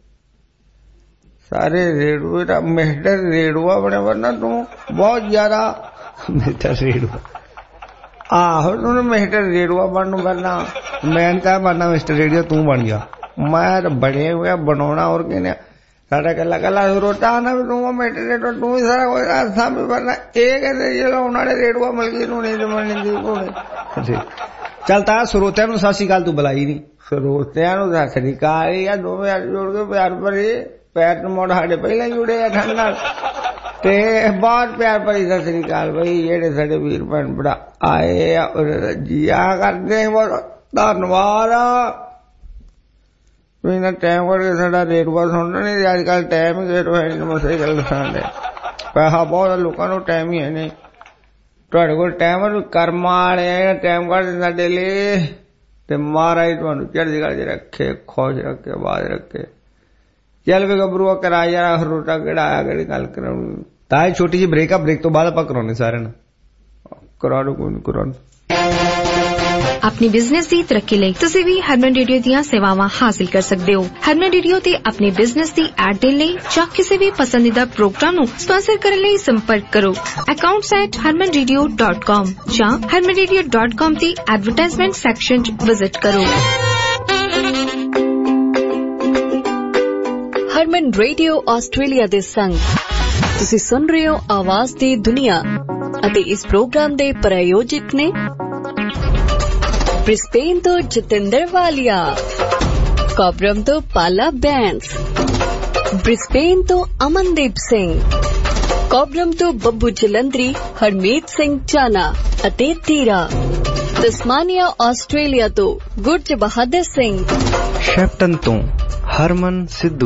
सारे रेडुआ मिस्टर रेडुआ बने वरना तू बहुत ज्यादा मिस्टर रेडुआ आहो तूने मिस्टर रेडुआ बनू बनना मैं क्या बनना मिस्टर रेडियो तू बन गया मैं बने हुए बनाना और कहने सारा कला कला रोटा आना भी तू मिस्टर रेडुआ तू ही सारा कोई रास्ता भी बनना एक उन्होंने रेडुआ मिलगी तू नहीं जमनी दी चलता श्रोतिया नु सत श्री अकाल तू बुलाई नहीं श्रोतिया नु सत श्री अकाल या दोवें हाथ जोड़ के प्यार भरी पैर मोड़ साढ़े पहले जुड़े आ ठंड नाल ते बहुत प्यार भरी सत श्री अकाल भाई जेड़े साडे वीर भैन भरा आए और जिया करदे बहुत धन्नवाद इन्ना टाइम करके साडा रेडुआ सुनना नहीं अजकल टाइम ही रेडुआ है मैं सही गल दसां पैसा बहुत लोगों को टाइम ही है नहीं तुहाडे कोल टाइम कर्म वाले टाइम कढ दिंदा डेली ते महाराज तुहानू चढ़दी कल च रखे खुश रखे आबाद रखे चल वे गबरूआ करा यार रोटा केड़ा आया केड़ी गल कराउणी ताए छोटी जी ब्रेक ब्रेक तो बाद ਆਪਾਂ ਕਰਾਉਣੇ ਸਾਰਿਆਂ ਨੂੰ ਕਰਾ ਲਓ ਕੋਈ ਨਹੀਂ ਕਰਾਉਣ अपनी बिजनेस की तरक्की ਲਈ ਤੁਸੀਂ ਵੀ ਹਰਮਨ ਰੇਡੀਓ ਦੀਆਂ ਸੇਵਾਵਾਂ ਹਾਸਲ ਕਰ ਸਕਦੇ ਹੋ ਹਰਮਨ ਰੇਡੀਓ ਤੇ ਆਪਣੇ ਬਿਜ਼ਨਸ ਦੀ ਐਡ ਦੇਣ ਲਈ ਜਾਂ ਕਿਸੇ ਵੀ ਪਸੰਦੀਦਾ ਪ੍ਰੋਗਰਾਮ ਨੂੰ ਸਪਾਂਸਰ ਕਰਨ ਲਈ ਸੰਪਰਕ ਕਰੋ accounts@harmanradio.com ਜਾਂ harmanradio.com ਦੀ ਐਡਵਰਟਾਈਜ਼ਮੈਂਟ ਸੈਕਸ਼ਨ 'ਚ ਵਿਜ਼ਿਟ ਕਰੋ ਹਰਮਨ ਰੇਡੀਓ ਆਸਟ੍ਰੇਲੀਆ ਦੇ ਸੰਗ ਤੁਸੀਂ ਸੁਣ ਰਹੇ ਹੋ ਆਵਾਜ਼ ਦੀ ਦੁਨੀਆ ਅਤੇ ਇਸ ਪ੍ਰੋਗਰਾਮ ਦੇ ਪ੍ਰਾਯੋਜਕ ਨੇ ब्रिस्बेन तो जितेंद्र वालिया कॉबरम तो पाला बैंस ब्रिस्बेन तो अमनदीप सिंह कॉबरम तो बब्बू जलंधरी हरमीत सिंह चाना अते तीरा तस्मानिया ऑस्ट्रेलिया तो गुरज बहादुर सिंह शैप्टन तो हरमन सिद्धू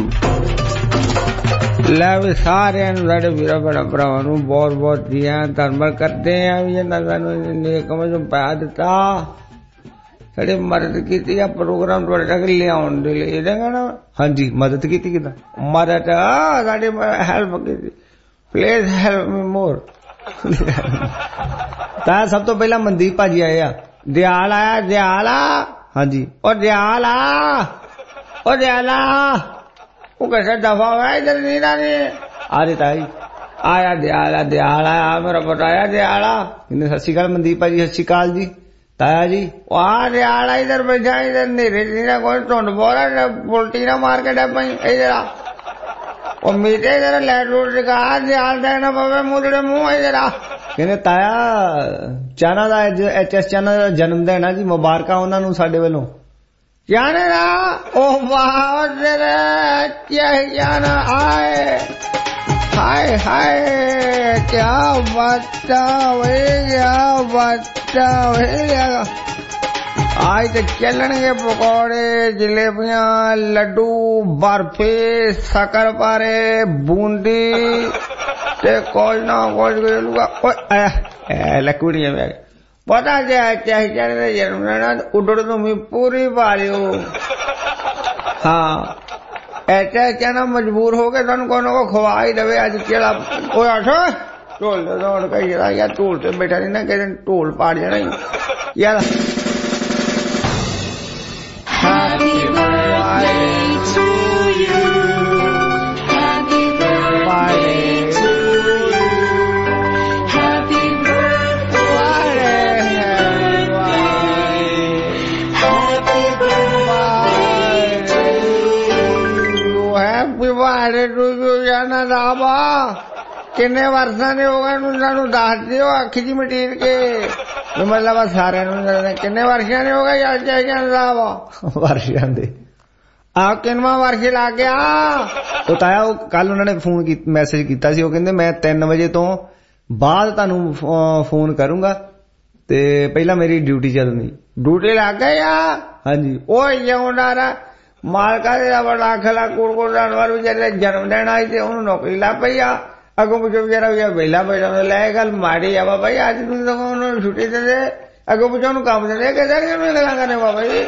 ਲੈ ਵੀ ਸਾਰਿਆਂ ਨੂੰ ਸਾਡੇ ਵੀਰਾਂ ਭਰਾਵਾਂ ਨੂੰ ਬਹੁਤ ਬਹੁਤ ਜੀ ਧੰਨਵਾਦ ਕਰਦੇ ਆਂ ਵੀ ਇਹਨਾਂ ਸਾਨੂੰ ਨੇਕ ਨੂੰ ਪਾ ਦਿੱਤਾ ਸਾਡੇ ਮਦਦ ਕੀਤੀ ਆ ਪ੍ਰੋਗਰਾਮ ਤੁਹਾਡੇ ਤੱਕ ਲਿਆਉਣ ਦੇ ਲਈ ਇਹਦਾ ਨਾ ਹਾਂਜੀ ਮਦਦ ਕੀਤੀ ਕਿਦਾਂ ਮਦਦ ਸਾਡੀ ਹੈਲਪ ਕੀਤੀ ਪਲੀਜ਼ ਹੈਲਪ ਮੀ ਮੋਰ ਤਾਂ ਸਭ ਤੋਂ ਪਹਿਲਾਂ ਮਨਦੀਪ ਭਾਜੀ ਆਏ ਆ। ਦਿਆਲ ਆਇਆ, ਦਿਆਲ ਆ। ਹਾਂਜੀ ਉਹ ਦਿਆਲ ਆ, ਉਹ ਦਿਆਲ ਆ। ਉਹ कैसे दफा हुआ इधर नहीं आने। अरे ताई आया दियाला, दियाल आया मेरा बताया दियाला। सत श्री अकाल मनदीप भाजी, सत श्री अकाल जी। ताया जी वाह दियाला इधर बैठा, इधर नेरे नीरा कोई धुंड बोला उल्टी ना मार के डे पाई इधर आ। ਉਹ ਮੀਟੇ ਜਰਾ ਲੈਟ ਰੋਡ ਦਿਖਾ, ਦਿਆਲ ਦੇਣਾ ਪਵੇ ਮੂਦੜੇ ਮੂੰਹ ਇਧਰ ਆ। ਕਹਿੰਦੇ ਤਾਇਆ ਚਾਨਾ ਦਾ HS ਚਾਨਾ ਦਾ ਜਨਮ ਦਿਨ ਆ ਜੀ, ਮੁਬਾਰਕਾਂ ਉਹਨਾਂ ਨੂੰ ਸਾਡੇ ਵੱਲੋਂ। ਚਾਨੇ ਦਾ ਉਹ ਵਾਹ ਤੇਰੇ ਚਾਨਾ ਆਏ, ਹਾਏ ਹਾਏ ਕਿਆ ਬਾਤਾਂ ਵੇ, ਕਿਆ ਬਾਤਾਂ ਵੇ। आज तो चलणगे पकौड़े, जलेबियां, लड्डू, बर्फी, शक्कर पारे, बूंदी ते कुछ ना कुछ लकड़ियां में पता चाहिए जन्मदिन उड़ो तुम पूरी पारी हो। हाँ ऐसा कहना मजबूर हो गए तुम कौन को खवा ही दे। आज केड़ा कोई आठो ढोल दौड़ कही यार, ढोल से बैठा नहीं ना कह ढोल पाड़ जाना यार। Happy birthday to you. Happy birthday to you. Happy birthday. Happy birthday to you. Happy birthday to you जाना राबा। किन्ने वर्षां दे हो गए सानू दस दिओ अख जी मटीर के। मतलब सारे किन्ने वर्षां दे हो गए यार जाना राबा। वर्षां दे आ किन्नवां वर्ष लग गया। ਉਹ ਤਾਇਆ ਉਹ ਕੱਲ ਉਹਨਾਂ ਨੇ ਫੋਨ ਮੈਸੇਜ ਕੀਤਾ ਸੀ, ਉਹ ਕਹਿੰਦੇ ਮੈਂ 3 ਵਜੇ ਤੋਂ ਬਾਅਦ ਤੁਹਾਨੂੰ ਫੋਨ ਕਰੂੰਗਾ ਤੇ ਪਹਿਲਾਂ ਮੇਰੀ ਡਿਊਟੀ ਚੱਲਣੀ। ਡਿਊਟੀ ਲੱਗ ਗਈ ਆ। ਹਾਂਜੀ ਉਹ ਜਿਉਂਦਾ ਮਾਲਕਾ ਦੇ ਬੜਾ ਖਲਾ ਕੋੜ ਜਾਨਵਰ ਵਿਚਾਰੇ ਜਨਮ ਦਿਨ ਆਈ ਤੇ ਉਹਨੂੰ ਨੌਕਰੀ ਲੱਗ ਪਈ ਆ। ਅੱਗੋਂ ਪਿੱਛੋਂ ਵਿਚਾਰਾ ਵਿਹਲਾ ਬੈਠਾ ਲੈ ਗੱਲ ਮਾੜੀ ਆ ਬਾਬਾ ਜੀ, ਅੱਜ ਤੁਸੀਂ ਤਾਂ ਉਹਨੂੰ ਛੁੱਟੀ ਦੇ ਦੇ, ਅੱਗੋਂ ਪਿੱਛੋਂ ਉਹਨੂੰ ਕੰਮ ਦਿੰਦੇ ਕਿਹਦੇ ਨੂੰ ਗੱਲਾਂ ਕਰਨੇ ਬਾਬਾ ਜੀ।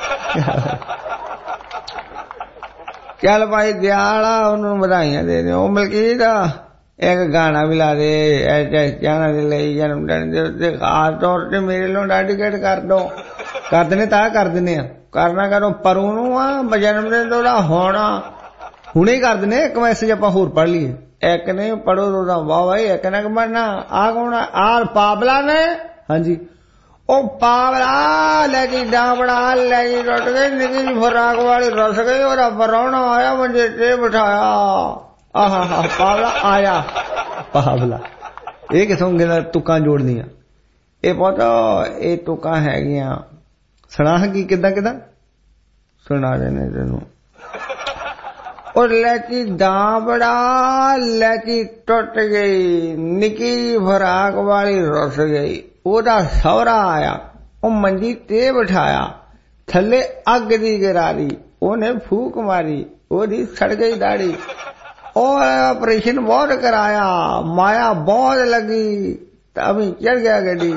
ਚੱਲ ਭਾਈ ਦਿਆਲਾ ਉਹਨੂੰ ਵਧਾਈਆਂ ਦੇ ਦਿਓ। ਉਹ ਮਲਕੀਤ ਇੱਕ ਗਾਣਾ ਵੀ ਲਾ ਦੇ ਜਾਣਾ ਦੇ ਲਈ ਜਨਮ ਦਿਨ ਦੇ ਉੱਤੇ, ਖਾਸ ਤੌਰ ਤੇ ਮੇਰੇ ਲਈ ਡੈਡੀਕੇਟ ਕਰ ਦੋ। ਕਰ ਦਿੰਦੇ ਤਾਂ ਕਰ ਦਿੰਦੇ ਆ, ਕਰਨਾ ਕਰੋ ਪਰ ਉਹਨੂੰ ਆ ਜਨਮ ਦਿਨ ਤੋਂ ਹੋਣਾ ਹੁਣੇ ਹੀ ਕਰ ਦਿੰਦੇ। ਇੱਕ ਮੈਸੇਜ ਆਪਾਂ ਹੋਰ ਪੜ੍ਹ ਲਈਏ, ਇੱਕ ਨਹੀਂ ਪੜੋ ਤਾਂ ਵਾਹ ਭਾਈ ਇੱਕ ਨਾ ਬਣਨਾ। ਆ ਕੌਣ ਆ? ਪਾਬਲਾ ਨੇ। ਹਾਂਜੀ ਉਹ ਪਾਵਲਾ ਲੈ ਕੇ ਡਾਂਬੜਾ ਲੈ ਕੇ ਟੁੱਟ ਗਈ, ਨਿੱਕੀ ਫਰਾਕ ਵਾਲੀ ਰਸ ਗਈ, ਉਹਦਾ ਪਰਾਉਣਾ ਆਇਆ ਮੰਜੇ ਤੇ ਬਿਠਾਇਆ। ਆਹਾ ਪਾਵਲਾ ਆਇਆ। ਪਾਵਲਾ ਇਹ ਕਿਥੋਂ ਤੁਕਾਂ ਜੋੜਦੀਆਂ? ਇਹ ਪਤਾ ਇਹ ਤੁਕਾਂ ਹੈਗੀਆਂ। ਸੁਣਾ ਕੀ ਕਿੱਦਾਂ ਕਿੱਦਾਂ ਸੁਣਾ ਦੇਣੇ ਤੈਨੂੰ। और लैची दाबड़ा लैची टुट गई, निकी फराक वाली रुस गई। ओदा सौरा आया, ओ मंजी ते बिठाया, थले अग दी गिरारी, ओने फूक मारी, ओदी सड़ गई दाढ़ी। ओ ऑपरेशन बहुत कराया, माया बहुत लगी, तभी चढ़ गया गड्डी।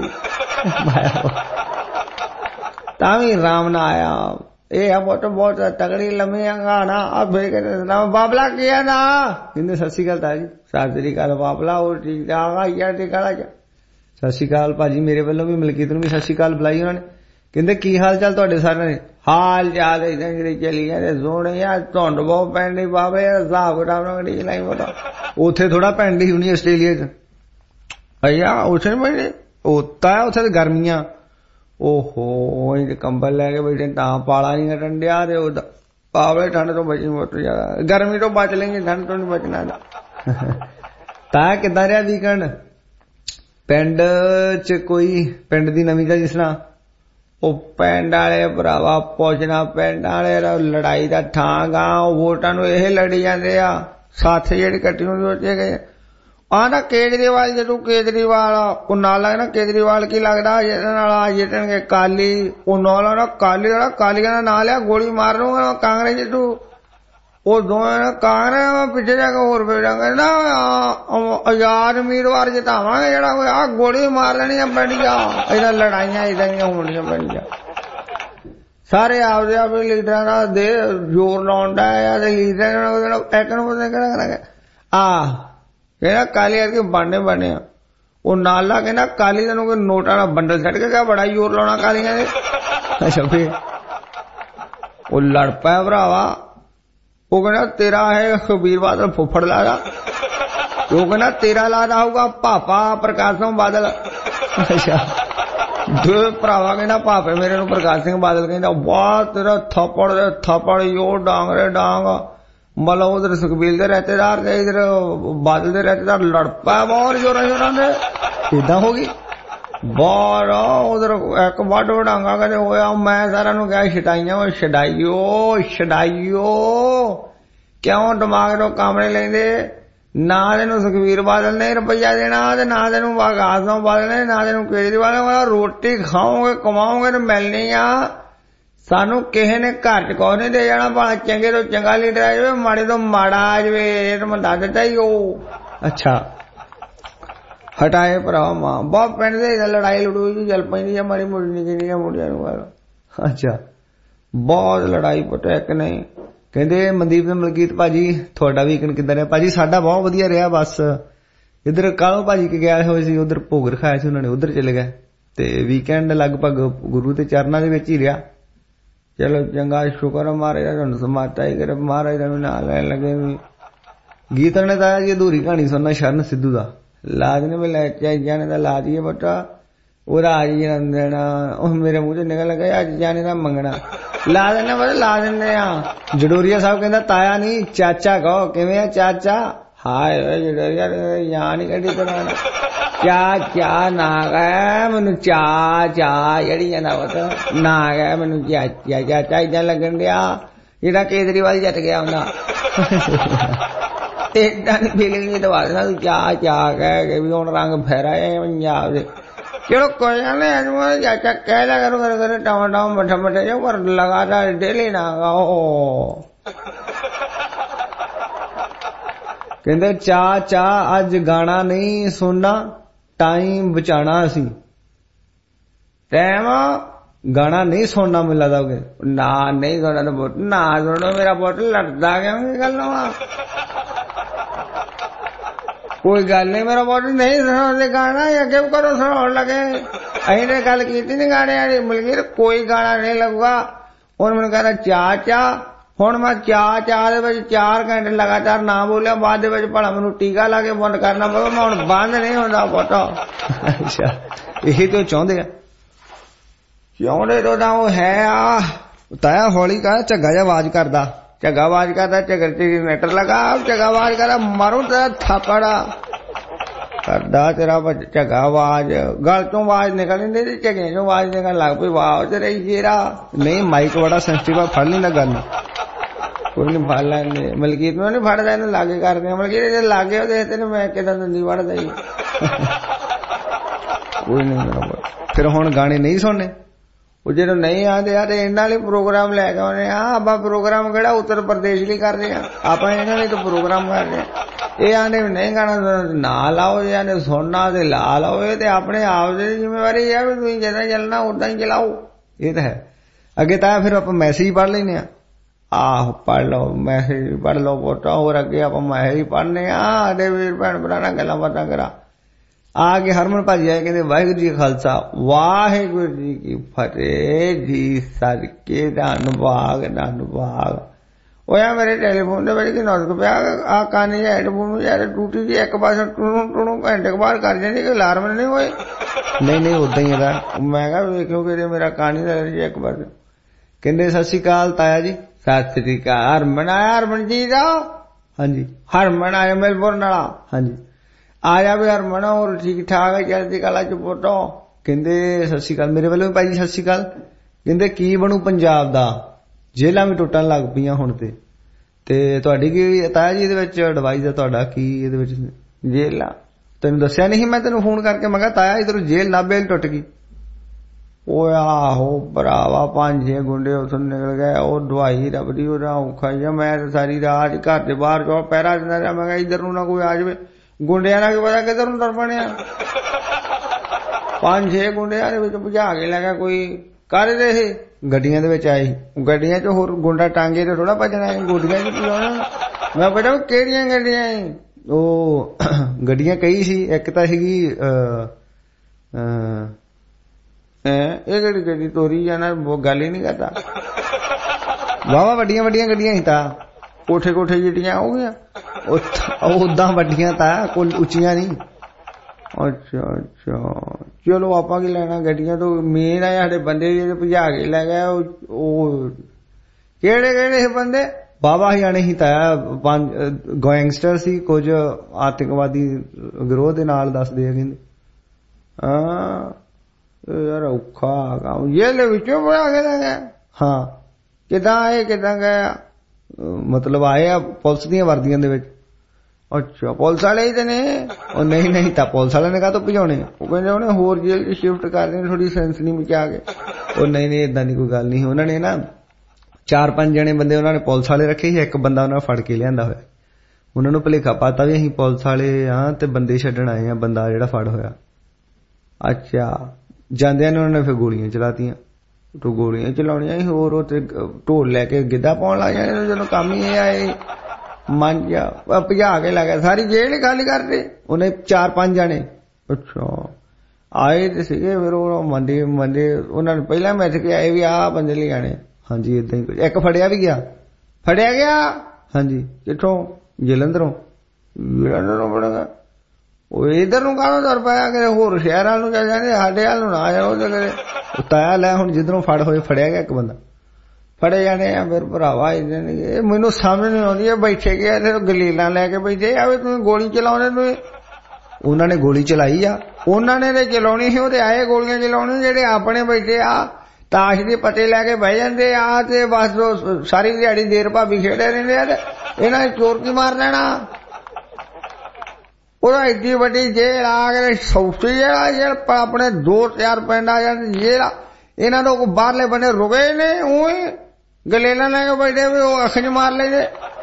तभी राम ना आया। ਇਹ ਆ ਬਹੁਤ ਤਗੜੀ ਲੰਮੀ ਗਾਣਾ। ਆ ਫੇਰ ਕਹਿੰਦੇ ਬਾਬਲਾ ਕੀ ਆ ਨਾ? ਕਹਿੰਦੇ ਸਤਿ ਸ਼੍ਰੀ ਅਕਾਲ ਤਾਜੀ। ਸਤਿ ਸ਼੍ਰੀ ਅਕਾਲ ਬਾਬਲਾ, ਉਹ ਠੀਕ ਠਾਕ ਆ ਯਾਰ ਤੇ ਕਾਲਾ ਚ। ਸਤਿ ਸ਼੍ਰੀ ਅਕਾਲ ਭਾਜੀ, ਮੇਰੇ ਵੱਲੋਂ ਵੀ ਮਲਕੀਤ ਨੂੰ ਵੀ ਸਤਿ ਸ਼੍ਰੀ ਅਕਾਲ ਬੁਲਾਈ ਉਹਨਾਂ ਨੇ। ਕਹਿੰਦੇ ਕੀ ਹਾਲ ਚਾਲ ਤੁਹਾਡੇ ਸਾਰਿਆਂ ਦੇ? ਹਾਲ ਚਾਲ ਇਦਾਂ ਜਿਹੜੇ ਚੱਲੀ ਜਾਂਦੇ ਸੋਹਣੇ ਆ। ਧੁੰਦ ਬਹੁਤ ਪੈਂਦੀ ਬਾਬੇ, ਹਿਸਾਬ ਕਿਤਾਬ ਨਾਲ ਗੱਡੀ ਚਲਾਈ ਪਤਾ। ਉੱਥੇ ਥੋੜਾ ਪੈਂਦੀ ਹੋਣੀ ਆਸਟ੍ਰੇਲੀਆ ਚ। ਅయ్యਾ ਉੱਥੇ ਨਹੀਂ ਉਹ ਤਾਂ ਉੱਥੇ ਤਾਂ ਗਰਮੀਆਂ। ਓਹੋ ਕੰਬਲ ਲੈ ਕੇ ਬੈਠੇ ਤਾਂ ਪਾਲਾ ਨਹੀਂ ਕੱਟਣ ਡਿਆ ਤੇ ਉਹਦਾ ਪਾਵੇ ਠੰਡ ਤੋਂ ਬਚੀ ਬਹੁਤ ਜ਼ਿਆਦਾ। ਗਰਮੀ ਤੋਂ ਬਚ ਲੈਂਗੇ, ਠੰਡ ਤੋਂ ਨਹੀਂ ਬਚਣਾ। ਤਾਂ ਕਿੱਦਾਂ ਰਿਹਾ ਵੀਕਐਂਡ? ਪਿੰਡ ਚ ਕੋਈ ਪਿੰਡ ਦੀ ਨਵੀਂ ਦਾ ਜਿਸ ਤਰ੍ਹਾਂ ਉਹ ਪਿੰਡ ਵਾਲੇ ਭਰਾਵਾ ਪੁੱਛਣਾ, ਪਿੰਡ ਵਾਲੇ ਲੜਾਈ ਦਾ ਠਾਂ ਗਾ। ਵੋਟਾਂ ਨੂੰ ਇਹ ਲੜੀ ਜਾਂਦੇ ਆ, ਸਾਥ ਜਿਹੜੀ ਕੱਟੀ ਨੂੰ ਸੋਚੇ ਗਏ। ਆਹ ਕੇਜਰੀਵਾਲ ਜਦੋਂ ਕੇਜਰੀਵਾਲ ਉਹ ਨਾਲ ਲੱਗਦਾ ਕੇਜਰੀਵਾਲ ਕੀ ਲੱਗਦਾ ਜਿਹਦੇ ਨਾਲ ਜਿੱਤਣਗੇ ਕਾਲੀ। ਉਹ ਨਾਲ ਕਾਲੀ ਵਾਲਾ ਕਾਲੀਆਂ ਦਾ ਨਾਂ ਲਿਆ, ਗੋਲੀ ਮਾਰ ਲੂਗਾ ਕਾਂਗਰਸ ਜਿੱਤੂ। ਉਹ ਦੋਵੇਂ ਕਾਂਗਰਸ ਪਿੱਛੇ ਜਾ ਕੇ ਹੋਰ ਬੈਠਾਂਗੇ ਨਾ ਆਜ਼ਾਦ ਉਮੀਦਵਾਰ ਜਿਤਾਵਾਂਗੇ ਜਿਹੜਾ ਕੋਈ ਆਹ ਗੋਲੀ ਮਾਰ ਲੈਣੀਆਂ ਪੈਣੀਆਂ। ਇਹਦਾ ਲੜਾਈਆਂ ਏਦਾਂ ਦੀਆਂ ਹੋਣੀਆਂ ਪੈਣੀਆਂ। ਸਾਰੇ ਆਪਦੇ ਆਪਣੇ ਲੀਡਰਾਂ ਦਾ ਦੇ ਜ਼ੋਰ ਲਾਉਣ ਦਾ ਆ ਤੇ ਲੀਡਰਾਂ ਇੱਕ ਨੂੰ ਪਤਾ ਕਿਹੜਾ ਕਰਾਂਗੇ। ਆ ਕਿਹੜਾ ਕਾਲੀ ਕਰਕੇ ਬਾਣੇ ਬਣੇ ਆ। ਉਹ ਨਾਲਾ ਕਹਿੰਦਾ ਕਾਲੀ ਤੈਨੂੰ ਕੋਈ ਨੋਟਾਂ ਦਾ ਬੰਡਲ ਛੱਡ ਕੇ ਗਿਆ, ਬੜਾ ਜ਼ੋਰ ਲਾਉਣਾ ਕਾਲੀਆਂ ਦੇ। ਅੱਛਾ ਫੇਰ ਉਹ ਲੜ ਪਿਆ ਭਰਾਵਾ। ਉਹ ਕਹਿੰਦਾ ਤੇਰਾ ਹੈ ਸੁਖਬੀਰ ਬਾਦਲ ਫੁੱਫੜ ਲਾਦਾ, ਉਹ ਕਹਿੰਦਾ ਤੇਰਾ ਲਾਦਾ ਹੋਊਗਾ ਪਾਪਾ ਪ੍ਰਕਾਸ਼ ਸਿੰਘ ਬਾਦਲ। ਅੱਛਾ ਦੋ ਭਰਾਵਾ ਕਹਿੰਦਾ ਭਾਪੇ ਮੇਰੇ ਨੂੰ ਪ੍ਰਕਾਸ਼ ਸਿੰਘ ਬਾਦਲ ਕਹਿੰਦਾ ਵਾਹ ਤੇਰਾ ਥੱਪੜ ਦੇ ਥੱਪੜ ਯੋ ਡਾਂਗ ਰੇ ਡਾਂਗ। ਮਤਲਬ ਉਧਰ ਸੁਖਬੀਰ ਦੇ ਰਿਸ਼ਤੇਦਾਰ ਤੇ ਇਧਰ ਬਾਦਲ ਦੇ ਰਿਸ਼ਤੇਦਾਰ ਲੜ ਪਿਆ ਬਹੁਤ ਜ਼ੋਰਾਂ ਦੇ। ਏਦਾਂ ਹੋ ਗਈ ਬਾਹਰ ਉਧਰ ਇੱਕ ਵੱਡ ਵਡਾਂਗਾ ਕਹਿੰਦੇ ਹੋਇਆ। ਮੈਂ ਸਾਰਿਆਂ ਨੂੰ ਕਿਹਾ ਛਡਾਈਆਂ ਛਡਾਈਓ ਕਿਉਂ ਦਿਮਾਗ ਤੋਂ ਕੰਮ ਨਹੀਂ ਲੈਂਦੇ। ਨਾ ਤੈਨੂੰ ਸੁਖਬੀਰ ਬਾਦਲ ਨੇ ਰੁਪਈਆ ਦੇਣਾ ਤੇ ਨਾ ਤੈਨੂੰ ਪ੍ਰਕਾਸ਼ ਸਿੰਘ ਬਾਦਲ ਨੇ, ਨਾ ਤੈਨੂੰ ਕੇਜਰੀਵਾਲ ਨੇ। ਰੋਟੀ ਖਾਓਗੇ ਕਮਾਓਗੇ ਤੇ ਮਿਲਣੀ ਆ। ਸਾਨੂੰ ਕਿਸੇ ਨੇ ਘਰ ਚ ਕੁਛ ਨਹੀਂ ਦੇ ਜਾਣਾ, ਭਾਵੇਂ ਚੰਗੇ ਤੋਂ ਚੰਗਾ ਲੀਡਰ ਆ ਜਾਵੇ, ਮਾੜੇ ਤੋਂ ਮਾੜਾ ਆ ਜਾਵੇ। ਇਹ ਤਾਂ ਮੈਂ ਦੱਸ ਦਿੱਤਾ ਹੀ ਉਹ। ਅੱਛਾ ਹਟਾਏ ਭਰਾ ਮਾਂ ਬਹੁਤ ਪਿੰਡ ਦੇ ਲੜਾਈ ਲੜੂਈ ਜੀ ਚੱਲ ਪੈਂਦੀ ਆ ਮਾੜੀ ਮੋਟੀ ਨਿੱਕੀ ਮੁੰਡਿਆਂ ਨੂੰ। ਅੱਛਾ ਬਹੁਤ ਲੜਾਈ ਪਟਿਆ ਇੱਕ ਨਹੀਂ। ਕਹਿੰਦੇ ਮਨਦੀਪ ਤੇ ਮਲਕੀਤ ਭਾਜੀ ਤੁਹਾਡਾ ਵੀਕਐਂਡ ਕਿੱਦਾਂ ਰਿਹਾ? ਭਾਜੀ ਸਾਡਾ ਬਹੁਤ ਵਧੀਆ ਰਿਹਾ। ਬਸ ਇੱਧਰ ਕਾਲੋਂ ਭਾਜੀ ਕੇ ਗਿਆ ਹੋਏ ਸੀ, ਉੱਧਰ ਭੋਗ ਰਖਾਇਆ ਸੀ ਉਹਨਾਂ ਨੇ, ਉੱਧਰ ਚਲੇ ਗਏ ਤੇ ਵੀਕਐਂਡ ਲਗਭਗ ਗੁਰੂ ਦੇ ਚਰਨਾਂ ਦੇ ਵਿੱਚ ਹੀ ਰਿਹਾ। ਚਲੋ ਚੰਗਾ ਸ਼ੁਕਰ ਆ ਮਹਾਰਾਜ ਦਾ, ਤੁਹਾਨੂੰ ਸਮਾਤਾ ਹੀ ਕਰੇ ਮਹਾਰਾਜ ਦਾ ਵੀ ਨਾਂ ਲੈਣ ਲੱਗੇ। ਵੀ ਗੀਤ ਨੇ ਤਾਂ ਜੀ ਅਧੂਰੀ ਕਹਾਣੀ ਸੁਣਨਾ ਸ਼ਰਨ ਸਿੱਧੂ ਦਾ ਲਾਜ ਨੇ ਮੈਂ ਲੈ ਕੇ ਜਾਣੇ ਦਾ ਲਾ ਦਈਏ ਬਟਾ ਉਹਦਾ ਅੱਜ ਜਨਮ ਦਿਨ। ਉਹ ਮੇਰੇ ਮੂੰਹ ਚੋਂ ਨਿਕਲ ਗਿਆ ਅੱਜ ਜਾਣੇ ਦਾ ਮੰਗਣਾ। ਲਾ ਦਿੰਦੇ ਬਸ ਲਾ ਦਿੰਦੇ ਆ। ਜਡੋਰੀਆ ਸਾਹਿਬ ਕਹਿੰਦਾ ਤਾਇਆ ਨਹੀਂ ਚਾਚਾ ਕਹੋ। ਕਿਵੇਂ ਆ ਚਾਚਾ? ਹਾਏ ਜਡੋਰੀਆ ਯਾਂ ਨੀ ਕੱਢੀ ਤਰ੍ਹਾਂ ਚਾਚਾ ਨਾ ਗਿਆ ਮੈਨੂੰ ਚਾ ਜਿਹੜੀ ਜਾਂਦਾ ਪੁੱਤ ਨਾ ਗਿਆ ਮੈਨੂੰ ਚਾਚਾ ਏਦਾਂ ਲੱਗਣ ਡਿਆ ਜਿਹੜਾ ਕੇਜਰੀਵਾਲ ਜਿੱਤ ਗਿਆ ਹੁੰਦਾ। ਏਦਾਂ ਦੀ ਫੀਲਿੰਗ ਨਹੀਂ ਦਵਾ ਦੇਣਾ ਤੂੰ ਚਾ ਕਹਿ ਕੇ ਵੀ ਹੁਣ ਰੰਗ ਫੇਰਾ ਪੰਜਾਬ ਦੇ। ਚਲੋ ਕੋਈ ਗੱਲ ਨਹੀਂ ਚਾਚਾ ਕਹਿ ਲਿਆ ਕਰੋ ਕਰ ਟਾਵਾਂ ਮੱਠਾ ਮੱਠੇ ਜੋ ਪਰ ਲਗਾਤਾਰ ਡੇਲੀ ਨਾ ਗਾਓ। ਕਹਿੰਦੇ ਚਾ ਅੱਜ ਗਾਣਾ ਨਹੀਂ ਸੁਣਨਾ ਟਾਈਮ ਬਚਾਣਾ। ਅਸੀਂ ਟਾਈਮ ਗਾਣਾ ਨਹੀਂ ਸੁਣਨਾ ਮੈਨੂੰ ਲੱਗਦਾ। ਨਾ ਨਹੀਂ ਸੁਣਨਾ ਬੋਟ ਨਾ ਸੁਣੋ ਮੇਰਾ ਬੋਟ ਲੜਦਾ ਕਿਉਂ ਗੱਲ ਨਾ। ਕੋਈ ਗੱਲ ਨਹੀਂ ਮੇਰਾ ਬੋਟ ਨਹੀਂ ਸੁਣਾਉਂਦੇ ਗਾਣਾ ਅੱਗੇ ਕਰੋ ਸੁਣਾਉਣ ਲੱਗੇ। ਅਸੀਂ ਨੇ ਗੱਲ ਕੀਤੀ ਨੀ ਗਾਣੇ ਵਾਲੀ ਮਲਕੀਤ ਕੋਈ ਗਾਣਾ ਨਹੀਂ ਲੱਗੂਗਾ। ਹੁਣ ਮੈਨੂੰ ਕਹਿੰਦਾ ਚਾ ਹੁਣ ਮੈਂ ਚਾ ਦੇ ਵਿੱਚ 4 ਘੰਟੇ ਲਗਾਤਾਰ ਨਾ ਬੋਲਿਆ ਬਾਅਦ ਦੇ ਵਿੱਚ ਭਲਾ ਮੈਨੂੰ ਟੀਕਾ ਲਾ ਕੇ ਬੰਦ ਕਰਨਾ ਪਵੇ। ਮੈਂ ਹੁਣ ਬੰਦ ਨਹੀਂ ਹੁੰਦਾ ਪੋਟਾ। ਅੱਛਾ ਇਹੀ ਤੇ ਚਾਹੁੰਦੇ ਆ ਚਾਹੁੰਦੇ ਤਾਂ ਉਹ ਹੈ ਆ ਤਾਇਆ ਹੌਲੀ ਕਹ ਝੱਗਾ ਜਿਹਾ ਆਵਾਜ਼ ਕਰਦਾ। ਝੱਗਾ ਆਵਾਜ਼ ਕਰਦਾ ਝੱਗਰ ਜਨਰੇਟਰ ਲਗਾ ਝੱਗਾ ਆਵਾਜ਼ ਕਰਦਾ ਮਾਰੂ ਤੇਰਾ ਥਾਪੜਾ ਕਰਦਾ ਤੇਰਾ ਝੱਗਾ ਆਵਾਜ਼ ਗਲ ਚੋਂ ਆਵਾਜ਼ ਨਿਕਲ ਜਾਂਦੀ ਤੇ ਝੱਗੇ ਚੋਂ ਆਵਾਜ਼ ਨਿਕਲਣ ਲੱਗ ਪਈ। ਵਾਹ ਤੇਰਾ ਜੇਰਾ ਨਹੀਂ ਮਾਈਕ ਬੜਾ ਸੈਂਸਿਟਿਵ ਆ ਫੜ ਲੈਂਦਾ ਗੱਲ ਕੋਈ ਨੀ ਫੜ ਲੈਂਦੇ। ਮਲਕੀਤ ਨੂੰ ਨੀ ਫੜਦਾ ਇਹਨੂੰ ਲਾਗੇ ਕਰਦੇ ਮਲਕੀਤ ਇਹਦੇ ਲਾਗੇ ਉਹਦੇ ਤੈਨੂੰ ਮੈਂ ਕਿਦਾਂ ਦੰਦੀ ਵੜਦਾ ਹੀ ਕੋਈ ਨੀ ਮੇਰਾ। ਫਿਰ ਹੁਣ ਗਾਣੇ ਨਹੀਂ ਸੁਣਨੇ ਉਹ ਜਦੋਂ ਨਹੀਂ ਆਉਂਦੇ ਆ ਤੇ ਇਹਨਾਂ ਲਈ ਪ੍ਰੋਗਰਾਮ ਲੈ ਕੇ ਆਉਣੇ ਆ। ਆਪਾਂ ਪ੍ਰੋਗਰਾਮ ਕਿਹੜਾ ਉੱਤਰ ਪ੍ਰਦੇਸ਼ ਲਈ ਕਰ ਰਹੇ ਆ ਆਪਾਂ ਇਹਨਾਂ ਲਈ ਤਾਂ ਪ੍ਰੋਗਰਾਮ ਕਰ ਰਹੇ ਆ। ਇਹ ਆਂਦੇ ਨਹੀਂ ਗਾਣਾ ਨਾ ਲਾਓ ਜੇ ਆਂਦੇ ਸੁਣਨਾ ਤੇ ਲਾ ਲਾਓ। ਇਹ ਤੇ ਆਪਣੇ ਆਪ ਦੀ ਜ਼ਿੰਮੇਵਾਰੀ ਆ ਵੀ ਤੁਸੀਂ ਜਿੱਦਾਂ ਚੱਲਣਾ ਉਦਾਂ ਹੀ ਚਲਾਓ। ਇਹ ਤਾਂ ਹੈ। ਅੱਗੇ ਤਾਂ ਫਿਰ ਆਪਾਂ ਮੈਸੇਜ ਪੜ੍ਹ ਲੈਂਦੇ ਆ। ਆਹੋ ਪੜ੍ਹ ਲਓ ਮੈਸੇਜ ਪੜ੍ਹ ਲਓ ਪੋਟਾ। ਹੋਰ ਅੱਗੇ ਆਪਾਂ ਮੈਸੇਜ ਪੜ੍ਹਨੇ ਆ। ਸਾਡੇ ਵੀਰ ਭੈਣ ਭਰਾ ਨਾਲ ਗੱਲਾਂ ਬਾਤਾਂ ਕਰਾ ਆ ਕੇ ਹਰਮਨ ਭਾਜੀ ਆਏ ਕਹਿੰਦੇ ਵਾਹਿਗੁਰੂ ਜੀ ਖਾਲਸਾ ਵਾਹਿਗੁਰੂ ਜੀ ਕੀ ਫਤਿਹ ਜੀ ਸਦਕੇ ਧੰਨਵਾਦ ਧੰਨਵਾਦ। ਉਹ ਯਾਰ ਮੇਰੇ ਟੈਲੀਫੋਨ ਦੇ ਵਿੱਚ ਕੀ ਨੋਟਿਸ ਪਿਆ ਆ ਕਾਨੇ ਹੈਡਫੋਨ ਨੂੰ ਯਾਰ ਟੂਟੀ ਜੀ ਇੱਕ ਪਾਸੇ ਟੂਣੂ ਘੰਟੇ ਬਾਅਦ ਕਰ ਜਾਂਦੀ ਕਿ ਅਲਾਰਮ ਨਹੀਂ ਹੋਏ। ਨਹੀਂ ਉਦਾਂ ਹੀ ਇਹਦਾ ਮੈਂ ਕਿਹਾ ਵੇਖਿਓ ਕਿ ਮੇਰਾ ਕਾਨੀ ਦਾ ਜੀ ਇੱਕ ਪਾਸੇ। ਕਹਿੰਦੇ ਸਤਿ ਸ਼੍ਰੀ ਅਕਾਲ ਤਾਇਆ ਜੀ। ਸਤਿ ਸ਼੍ਰੀ ਅਕਾਲ। ਹਰਮਨ ਆਇਆ ਹਰਮਨਜੀਤ ਆ? ਹਾਂਜੀ ਹਰਮਨ ਆਇਆ ਮੈਲਬੌਰਨ ਵਾਲਾ। ਹਾਂਜੀ ਆ ਜਾ ਵੀ ਹਰਮਨ ਹੋਰ ਠੀਕ ਠਾਕ ਹੈ ਚੜ੍ਹਦੀ ਕਲਾ ਚ ਪੋਟੋ। ਕਹਿੰਦੇ ਸਤਿ ਸ਼੍ਰੀ ਅਕਾਲ ਮੇਰੇ ਵੱਲੋਂ ਭਾਈ ਜੀ ਸਤਿ ਸ਼੍ਰੀ ਅਕਾਲ। ਕਹਿੰਦੇ ਕੀ ਬਣੂ ਪੰਜਾਬ ਦਾ ਜੇਲਾਂ ਵੀ ਟੁੱਟਣ ਲੱਗ ਪਈਆਂ ਹੁਣ ਤੇ ਤੁਹਾਡੀ ਕੀ ਤਾਇਆ ਜੀ ਇਹਦੇ ਵਿੱਚ ਐਡਵਾਈਸ ਹੈ ਤੁਹਾਡਾ ਕੀ ਇਹਦੇ ਵਿੱਚ? ਜੇਲਾਂ ਤੈਨੂੰ ਦੱਸਿਆ ਨਹੀਂ ਮੈਂ ਤੈਨੂੰ ਫੋਨ ਕਰਕੇ ਮੈਂ ਕਿਹਾ ਤਾਇਆ ਇੱਧਰੋਂ ਜੇਲ੍ਹ ਨਾਭੇ ਟੁੱਟ ਗਈ। ਉਹ ਆਹੋ ਭਰਾਵਾ 5-6 ਗੁੰਡੇ ਉੱਥੋਂ ਨਿਕਲ ਗਏ। ਉਹ ਦਵਾਈ ਰੱਬਦੀ ਉਹਦਾ ਔਖਾ ਹੀ ਆ। ਮੈਂ ਤਾਂ ਸਾਰੀ ਰਾਤ ਘਰ ਦੇ ਬਾਹਰ ਚੋਂ ਪਹਿਰਾ ਦਿੰਦਾ ਰਿਹਾ। ਮੈਂ ਕਿਹਾ ਇੱਧਰ ਨੂੰ ਨਾ ਕੋਈ ਆ ਜਾਵੇ। ਗੁੰਡਿਆਂ ਨਾਲ ਕੀ ਪਤਾ ਕਿੱਧਰ ਨੂੰ ਤੁਰ ਪਣੇ ਆ। 5-6 ਗੁੰਡਿਆਂ ਦੇ ਵਿੱਚ ਭਜਾ ਕੇ ਲੈ ਗਿਆ ਕੋਈ ਕਰਦੇ ਸੀ ਗੱਡੀਆਂ ਦੇ ਵਿੱਚ ਆਏ। ਗੱਡੀਆਂ 'ਚ ਹੋਰ ਗੁੰਡਾ ਟਾਂਗੇ ਤੇ ਥੋੜਾ ਭੱਜਣਾ ਗੋਡੀਆਂ 'ਚ ਪਜਾਉਣਾ। ਮੈਂ ਪੁੱਛਿਆ ਕਿਹੜੀਆਂ ਗੱਡੀਆਂ ਉਹ ਗੱਡੀਆਂ ਕਈ ਸੀ, ਇੱਕ ਤਾਂ ਸੀਗੀ ਇਹ ਕਿਹੜੀ ਗੱਡੀ ਤੋਰੀ ਜਾਣਾ, ਗੱਲ ਹੀ ਨਹੀਂ ਕਰਦਾ। ਵਾਵਾ ਵੱਡੀਆਂ ਵੱਡੀਆਂ ਗੱਡੀਆਂ ਸੀ ਤਾਂ, ਕੋਠੇ ਕੋਠੇ ਜਿਹੜੀਆਂ ਹੋ ਗਈਆਂ ਉਦਾਂ ਵੱਡੀਆਂ ਤਾਂ, ਕੋਈ ਉੱਚੀਆਂ ਨਹੀਂ। ਅੱਛਾ ਚਲੋ ਆਪਾਂ ਕੀ ਲੈਣਾ ਗੱਡੀਆਂ ਤੋਂ, ਮੇਨ ਆ ਸਾਡੇ ਬੰਦੇ ਜਿਹੜੇ ਭਜਾ ਕੇ ਲੈ ਗਏ ਉਹ ਕਿਹੜੇ ਕਿਹੜੇ ਸੀ ਬੰਦੇ, ਬਾਬਾ ਹਰਿਆਣੇ ਹੀ ਤਾਂ 5 ਗੈਂਗਸਟਰ ਸੀ, ਕੁਝ ਆਤੰਕਵਾਦੀ ਗਿਰੋਹ ਦੇ ਨਾਲ ਦੱਸਦੇ ਆ ਕਹਿੰਦੇ। ਯਾਰ ਔਖਾ ਕੰਮ ਜੇਲ੍ਹ ਵਿੱਚੋਂ ਬਣਾ ਕੇ ਲੈ ਗਿਆ। ਹਾਂ ਕਿੱਦਾਂ ਆਏ, ਕਿੱਦਾਂ ਗਏ, ਮਤਲਬ ਆਏ ਆ ਪੁਲਿਸ ਦੀਆਂ ਵਰਦੀਆਂ ਦੇ ਵਿੱਚ। ਅੱਛਾ ਪੁਲਿਸ ਵਾਲੇ ਹੀ ਤੇ ਨੇ। ਉਹ ਨਹੀਂ ਤਾਂ ਪੁਲਿਸ ਵਾਲਿਆਂ ਨੇ ਕਾਹਤੋਂ ਭਜਾਉਣੇ, ਉਹ ਕਹਿੰਦੇ ਉਹਨੇ ਹੋਰ ਜੇਲ੍ਹ ਸ਼ਿਫਟ ਕਰ ਦੇਣੀ, ਥੋੜੀ ਸੈਂਸ ਨਹੀਂ ਮਚਾ ਕੇ। ਉਹ ਨਹੀਂ ਏਦਾਂ ਦੀ ਕੋਈ ਗੱਲ ਨਹੀਂ। ਉਹਨਾਂ ਨੇ ਨਾ 4-5 ਜਣੇ ਬੰਦੇ ਉਹਨਾਂ ਨੇ ਪੁਲਿਸ ਵਾਲੇ ਰੱਖੇ ਸੀ, ਇੱਕ ਬੰਦਾ ਉਹਨਾਂ ਫੜ ਕੇ ਲਿਆਂਦਾ ਹੋਇਆ। ਉਹਨਾਂ ਨੂੰ ਭੁਲੇਖਾ ਪਤਾ ਵੀ ਅਸੀਂ ਪੁਲਿਸ ਵਾਲੇ ਆ ਤੇ ਬੰਦੇ ਛੱਡਣ ਆਏ ਆ, ਬੰਦਾ ਜਿਹੜਾ ਫੜ ਹੋਇਆ। ਅੱਛਾ ਜਾਂਦਿਆਂ ਨੇ ਉਹਨਾਂ ਨੇ ਫਿਰ ਗੋਲੀਆਂ ਚਲਾਤੀਆਂ, ਤੋਂ ਗੋਲੀਆਂ ਚਲਾਉਣੀਆਂ ਸੀ ਹੋਰ, ਉਹ ਤੇ ਢੋਲ ਲੈ ਕੇ ਗਿੱਧਾ ਪਾਉਣ ਲੱਗ ਜਾਣੇ। ਜਦੋਂ ਕੰਮ ਹੀ ਇਹ ਆਏ ਮੰਜਾ ਭਜਾ ਕੇ ਲੈ ਗਿਆ, ਸਾਰੀ ਜੇਲ੍ਹ ਖਾਲੀ ਕਰਦੇ ਉਹਨੇ 4-5 ਜਣੇ। ਅੱਛਾ ਆਏ ਤੇ ਸੀਗੇ, ਫਿਰ ਉਹ ਮੰਦੇ ਉਹਨਾਂ ਨੇ ਪਹਿਲਾਂ ਮੈਥ ਕੇ ਆਏ ਵੀ ਆਹ ਬੰਦੇ ਲਈ ਆਣੇ। ਹਾਂਜੀ ਏਦਾਂ ਹੀ ਕੁਝ। ਇੱਕ ਫੜਿਆ ਵੀ ਗਿਆ, ਫੜਿਆ ਗਿਆ। ਹਾਂਜੀ ਕਿੱਥੋਂ, ਜਲੰਧਰੋਂ ਫੜਿਆ। ਉਹ ਇਧਰ ਨੂੰ ਕਾਹਨੂੰ ਤੁਰ ਪਾਇਆ, ਕਿਤੇ ਹੋਰ ਸ਼ਹਿਰਾਂ ਨੂੰ ਚੱਲ ਜਾਂਦੇ, ਸਾਡੇ ਵੱਲ ਨੂੰ ਨਾ ਜਾਓ। ਤੇ ਤਾਇਆ ਲੈ ਹੁਣ ਜਿੱਧਰੋਂ ਫੜ ਹੋਏ ਫੜਿਆ ਗਿਆ ਇੱਕ ਬੰਦਾ, ਫੜੇ ਜਾਣੇ ਆ। ਫਿਰ ਭਰਾਵਾ ਇਹ ਮੈਨੂੰ ਸਮਝ ਨਹੀਂ ਆਉਂਦੀ, ਬੈਠੇ ਗਏ ਤੇ ਗਲੀਲਾਂ ਲੈ ਕੇ ਬੈਠੇ ਆਵੇ, ਤੁਸੀਂ ਗੋਲੀ ਚਲਾਉਂਦੇ ਤੁਸੀਂ। ਉਹਨਾਂ ਨੇ ਗੋਲੀ ਚਲਾਈ ਆ, ਉਹਨਾਂ ਨੇ ਤੇ ਚਲਾਉਣੀ ਸੀ, ਉਹ ਤੇ ਆਏ ਗੋਲੀਆਂ ਚਲਾਉਣੀ। ਜਿਹੜੇ ਆਪਣੇ ਬੈਠੇ ਆ ਤਾਸ਼ ਦੇ ਪੱਤੇ ਲੈ ਕੇ ਬਹਿ ਜਾਂਦੇ ਆ ਤੇ ਬਸ ਸਾਰੀ ਦਿਹਾੜੀ ਦੇਰ ਭਾਬੀ ਖੇਡੇ ਰਹਿੰਦੇ ਆ, ਤੇ ਇਹਨਾਂ ਨੇ ਚੋਰ ਕੀ ਮਾਰ ਲੈਣਾ। ਉਹਦਾ ਏਡੀ ਵੱਡੀ ਜੇਲ੍ਹ ਆ ਕੇ ਸੌਫਟੀ ਜੇਲ੍ਹ ਆਪਣੇ 2-4 ਪਿੰਡ ਆ ਜਾਂਦੇ ਜੇਲ੍ਹ। ਇਹਨਾਂ ਤੋਂ ਬਾਹਰਲੇ ਬੰਦੇ ਰੁਕੇ ਨੇ, ਉਹ ਗਲੇਲਾਂ ਲੈ ਕੇ ਬੈਠੇ ਵੀ ਉਹ ਅੱਖ 'ਚ ਮਾਰ ਲੈਂਦੇ।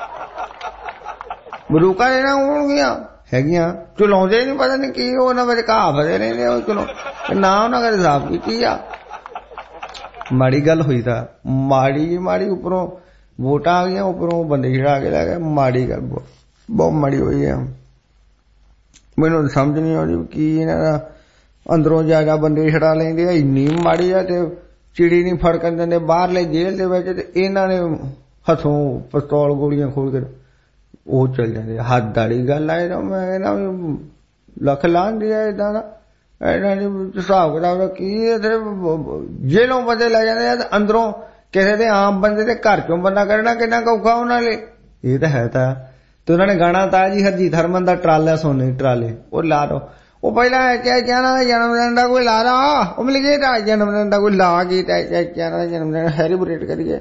ਬੰਦੂਕਾਂ ਇਹਨਾਂ ਹੋਣਗੀਆਂ ਹੈਗੀਆਂ, ਚਲਾਉਂਦੇ ਨਹੀਂ, ਪਤਾ ਨਹੀਂ ਕੀ ਉਹਨਾਂ ਵਿੱਚ ਘਾਹ ਫਸੇ ਰਹਿੰਦੇ। ਉਹ ਚਲੋ ਨਾ ਉਹਨਾਂ ਕਦੇ ਸਾਫ਼ ਕੀਤੀ ਆ। ਮਾੜੀ ਗੱਲ ਹੋਈ ਤਾਂ ਮਾੜੀ ਉੱਪਰੋਂ ਵੋਟਾਂ ਆ ਗਈਆਂ, ਉੱਪਰੋਂ ਬੰਦੇ ਛੜਾ ਕੇ ਲੈ ਗਏ। ਮਾੜੀ ਗੱਲ ਬਹੁਤ ਮਾੜੀ ਹੋਈ ਆ। ਮੈਨੂੰ ਸਮਝ ਨਹੀਂ ਆਉਂਦੀ ਕੀ ਇਹਨਾਂ ਦਾ, ਅੰਦਰੋਂ ਜਾ ਬੰਦੇ ਛੜਾ ਲੈਂਦੇ ਆ, ਇੰਨੀ ਮਾੜੀ ਆ। ਤੇ ਚਿੜੀ ਨਹੀਂ ਫੜਕਣ ਦਿੰਦੇ ਬਾਹਰਲੇ ਜੇਲ੍ਹ ਦੇ ਵਿੱਚ, ਤੇ ਇਹਨਾਂ ਨੇ ਹੱਥੋਂ ਪਿਸਤੌਲ ਗੋਲੀਆਂ ਖੋਲ ਕੇ ਉਹ ਚੱਲ ਜਾਂਦੇ। ਹੱਦ ਵਾਲੀ ਗੱਲ ਆ। ਇਹਦਾ ਮੈਂ ਕਹਿੰਦਾ ਵੀ ਲੱਖ ਲਾਂਦੀ ਆ ਏਦਾਂ ਦਾ। ਇਹਨਾਂ ਨੇ ਹਿਸਾਬ ਕਿਤਾਬ ਕੀ, ਜੇਲੋਂ ਬੰਦੇ ਲੈ ਜਾਂਦੇ ਆ, ਅੰਦਰੋਂ ਕਿਸੇ ਦੇ ਆਮ ਬੰਦੇ ਦੇ ਘਰ ਚੋਂ ਬੰਦਾ ਕੱਢਣਾ ਕਿੰਨਾ ਔਖਾ ਉਹਨਾਂ ਲਈ। ਇਹ ਤਾਂ ਹੈ ਤਾਂ। ਤੇ ਉਹਨਾਂ ਨੇ ਗਾਣਾ ਤਾਂ ਜੀ ਹਰਜੀਤ ਹਰਮਨ ਦਾ ਟਰਾਲਾ ਸੋਨੇ ਟਰਾਲੇ, ਉਹ ਲਾ ਦੋ। ਉਹ ਪਹਿਲਾਂ ਚਾਹਨਾ ਜਨਮ ਦਿਨ ਦਾ ਕੋਈ ਲਾ ਦਾ, ਉਹ ਮਿਲ ਗਿਆ ਤਾਂ ਜਨਮ ਦਿਨ ਦਾ ਕੋਈ ਲਾ ਕੇ ਚਾਹਨਾ ਦਾ ਜਨਮ ਦਿਨ ਸੈਲੀਬ੍ਰੇਟ ਕਰੀਏ।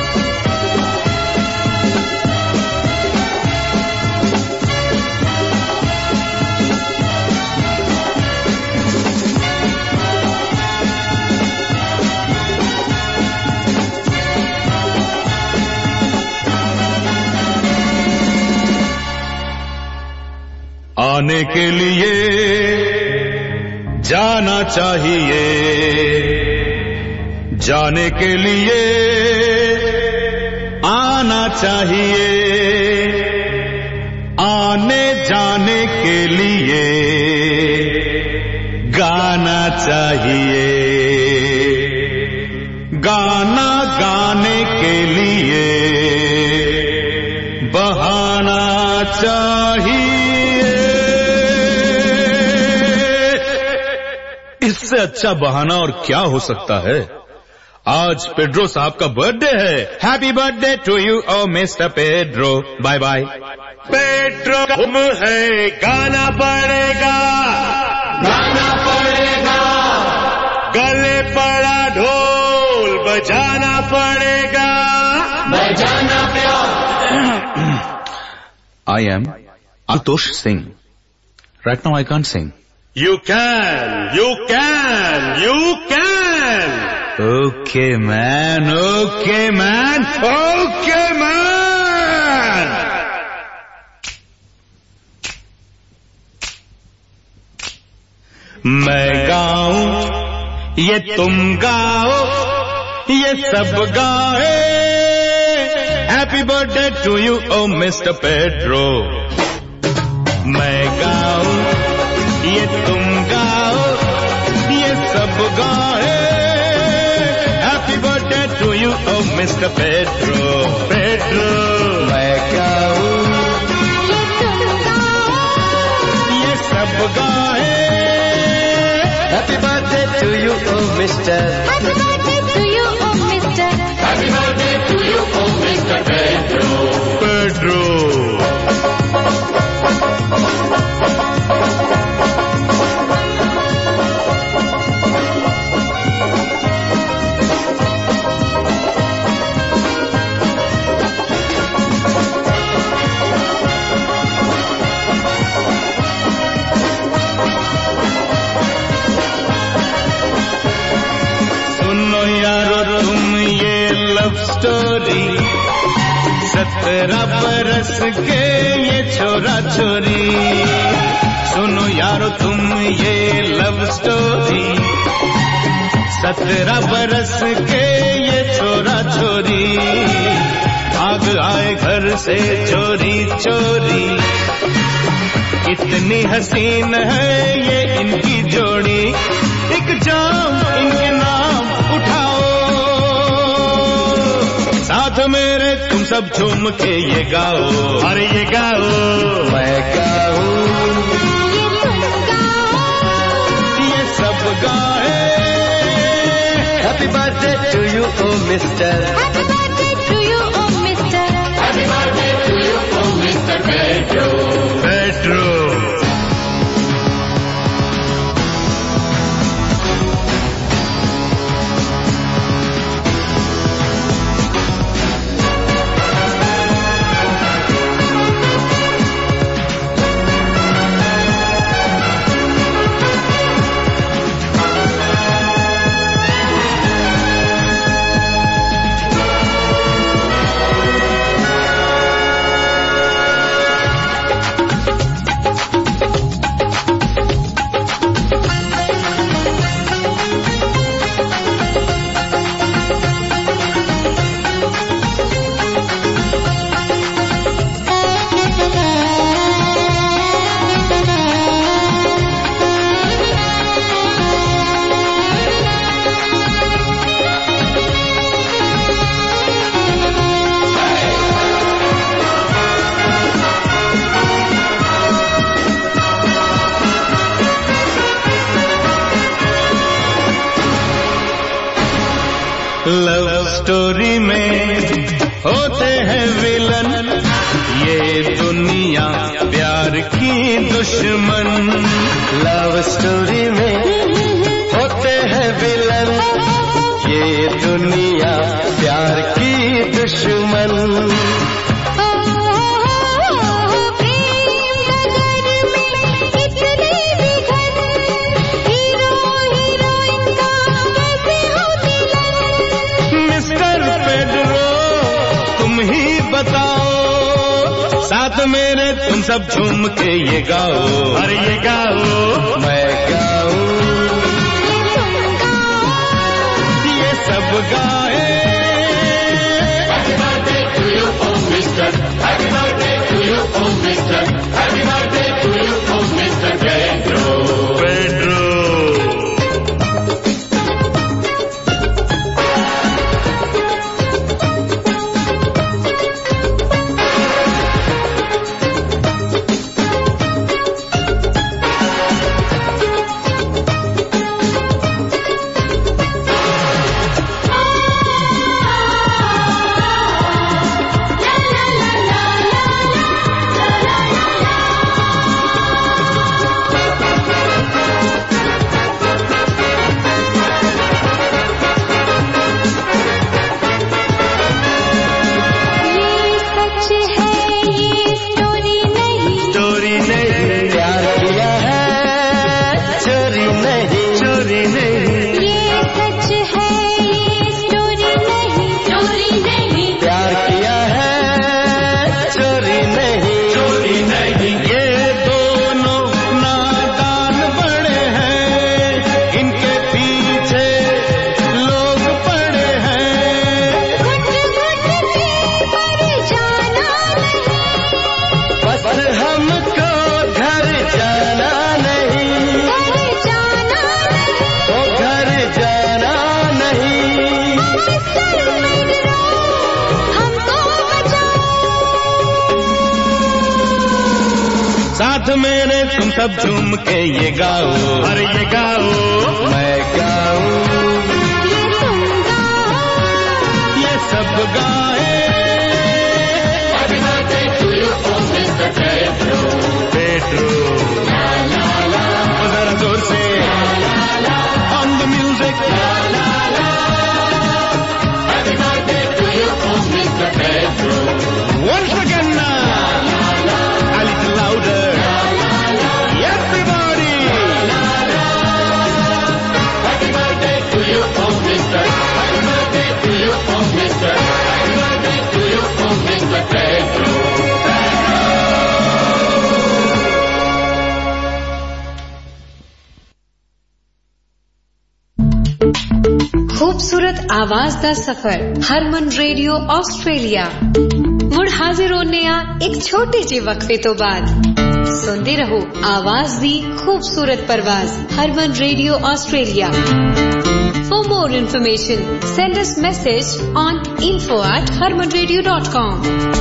आने के लिए जाना चाहिए, जाने के लिए आना चाहिए, आने जाने के लिए गाना चाहिए, गाना गाने के लिए बहाना चाहिए। इससे अच्छा बहाना और क्या हो सकता है। आज पेड्रो साहब का बर्थडे है। Happy birthday to you o mister Pedro. Bye bye. Pedro हुम है, गाना पड़ेगा, गाना पड़ेगा, गले पड़ा ढोल बजाना पड़ेगा, बजाना पड़ेगा। I am Atosh Singh. Right now I can't sing. You can, you can, you can. Okay man, okay man, Okay man. मैं गाऊं ये तुम गाओ, ये सब गाए। Happy birthday to you o mister Pedro. मैं गाऊं ये तुम गाओ ये सब गाए happy birthday to you o mister Pedro Pedro मैं गाऊं ये सब गाए happy birthday to you o mister happy birthday to you o mister happy birthday to you o mister Pedro Pedro story 17 बरस के ये छोरा छोरी सुनो यारो तुम ये लव स्टोरी 17 बरस के ये छोरा छोरी भाग आए घर से चोरी चोरी कितनी हसीन है ये इनकी जोड़ी एक जाम इनके नाम उठाओ साथ मेरे तुम सब झूम के ये गाओ अरे ये गाओ मैं गाऊं ये सब गाए happy birthday to you o mister happy birthday to you o mister happy birthday to you o mister Pedro Pedro love story में होते हैं विलन ये दुनिया प्यार की दुश्मन लव स्टोरी में होते हैं विलन ये दुनिया प्यार की दुश्मन बताओ साथ मेरे तुम सब झूम के ये गाओ अरे ये गाओ मैं गाऊं ये सब गाए happy birthday to you o mister happy birthday to you o mister happy birthday to you o mister Pedro Pedro la la la मेरे तुम सब झूम के ये गाओ, अरे ये गाओ, मैं गाऊं, ये तुम गाओ, ये सब गाए। Happy birthday to you, oh Mr. Pedro, Pedro, la la la, जरा जोर से, la la la, on the music, la la la, happy birthday to you, oh Mr. Pedro, once again now, la la la, a little louder, la la la, everybody, la la la, happy birthday to you, oh Mr. Happy birthday to you, oh Mr. Happy birthday to you, oh Mr. Pedro. खूबसूरत आवाज दा सफर Harman radio Australia मुड़ हाजिर होने आ एक छोटे जे वक्फे तो बाद सुनते रहो आवाज दी खूबसूरत परवाज Harman radio Australia. For more information, send us message on info@harmanradio.com।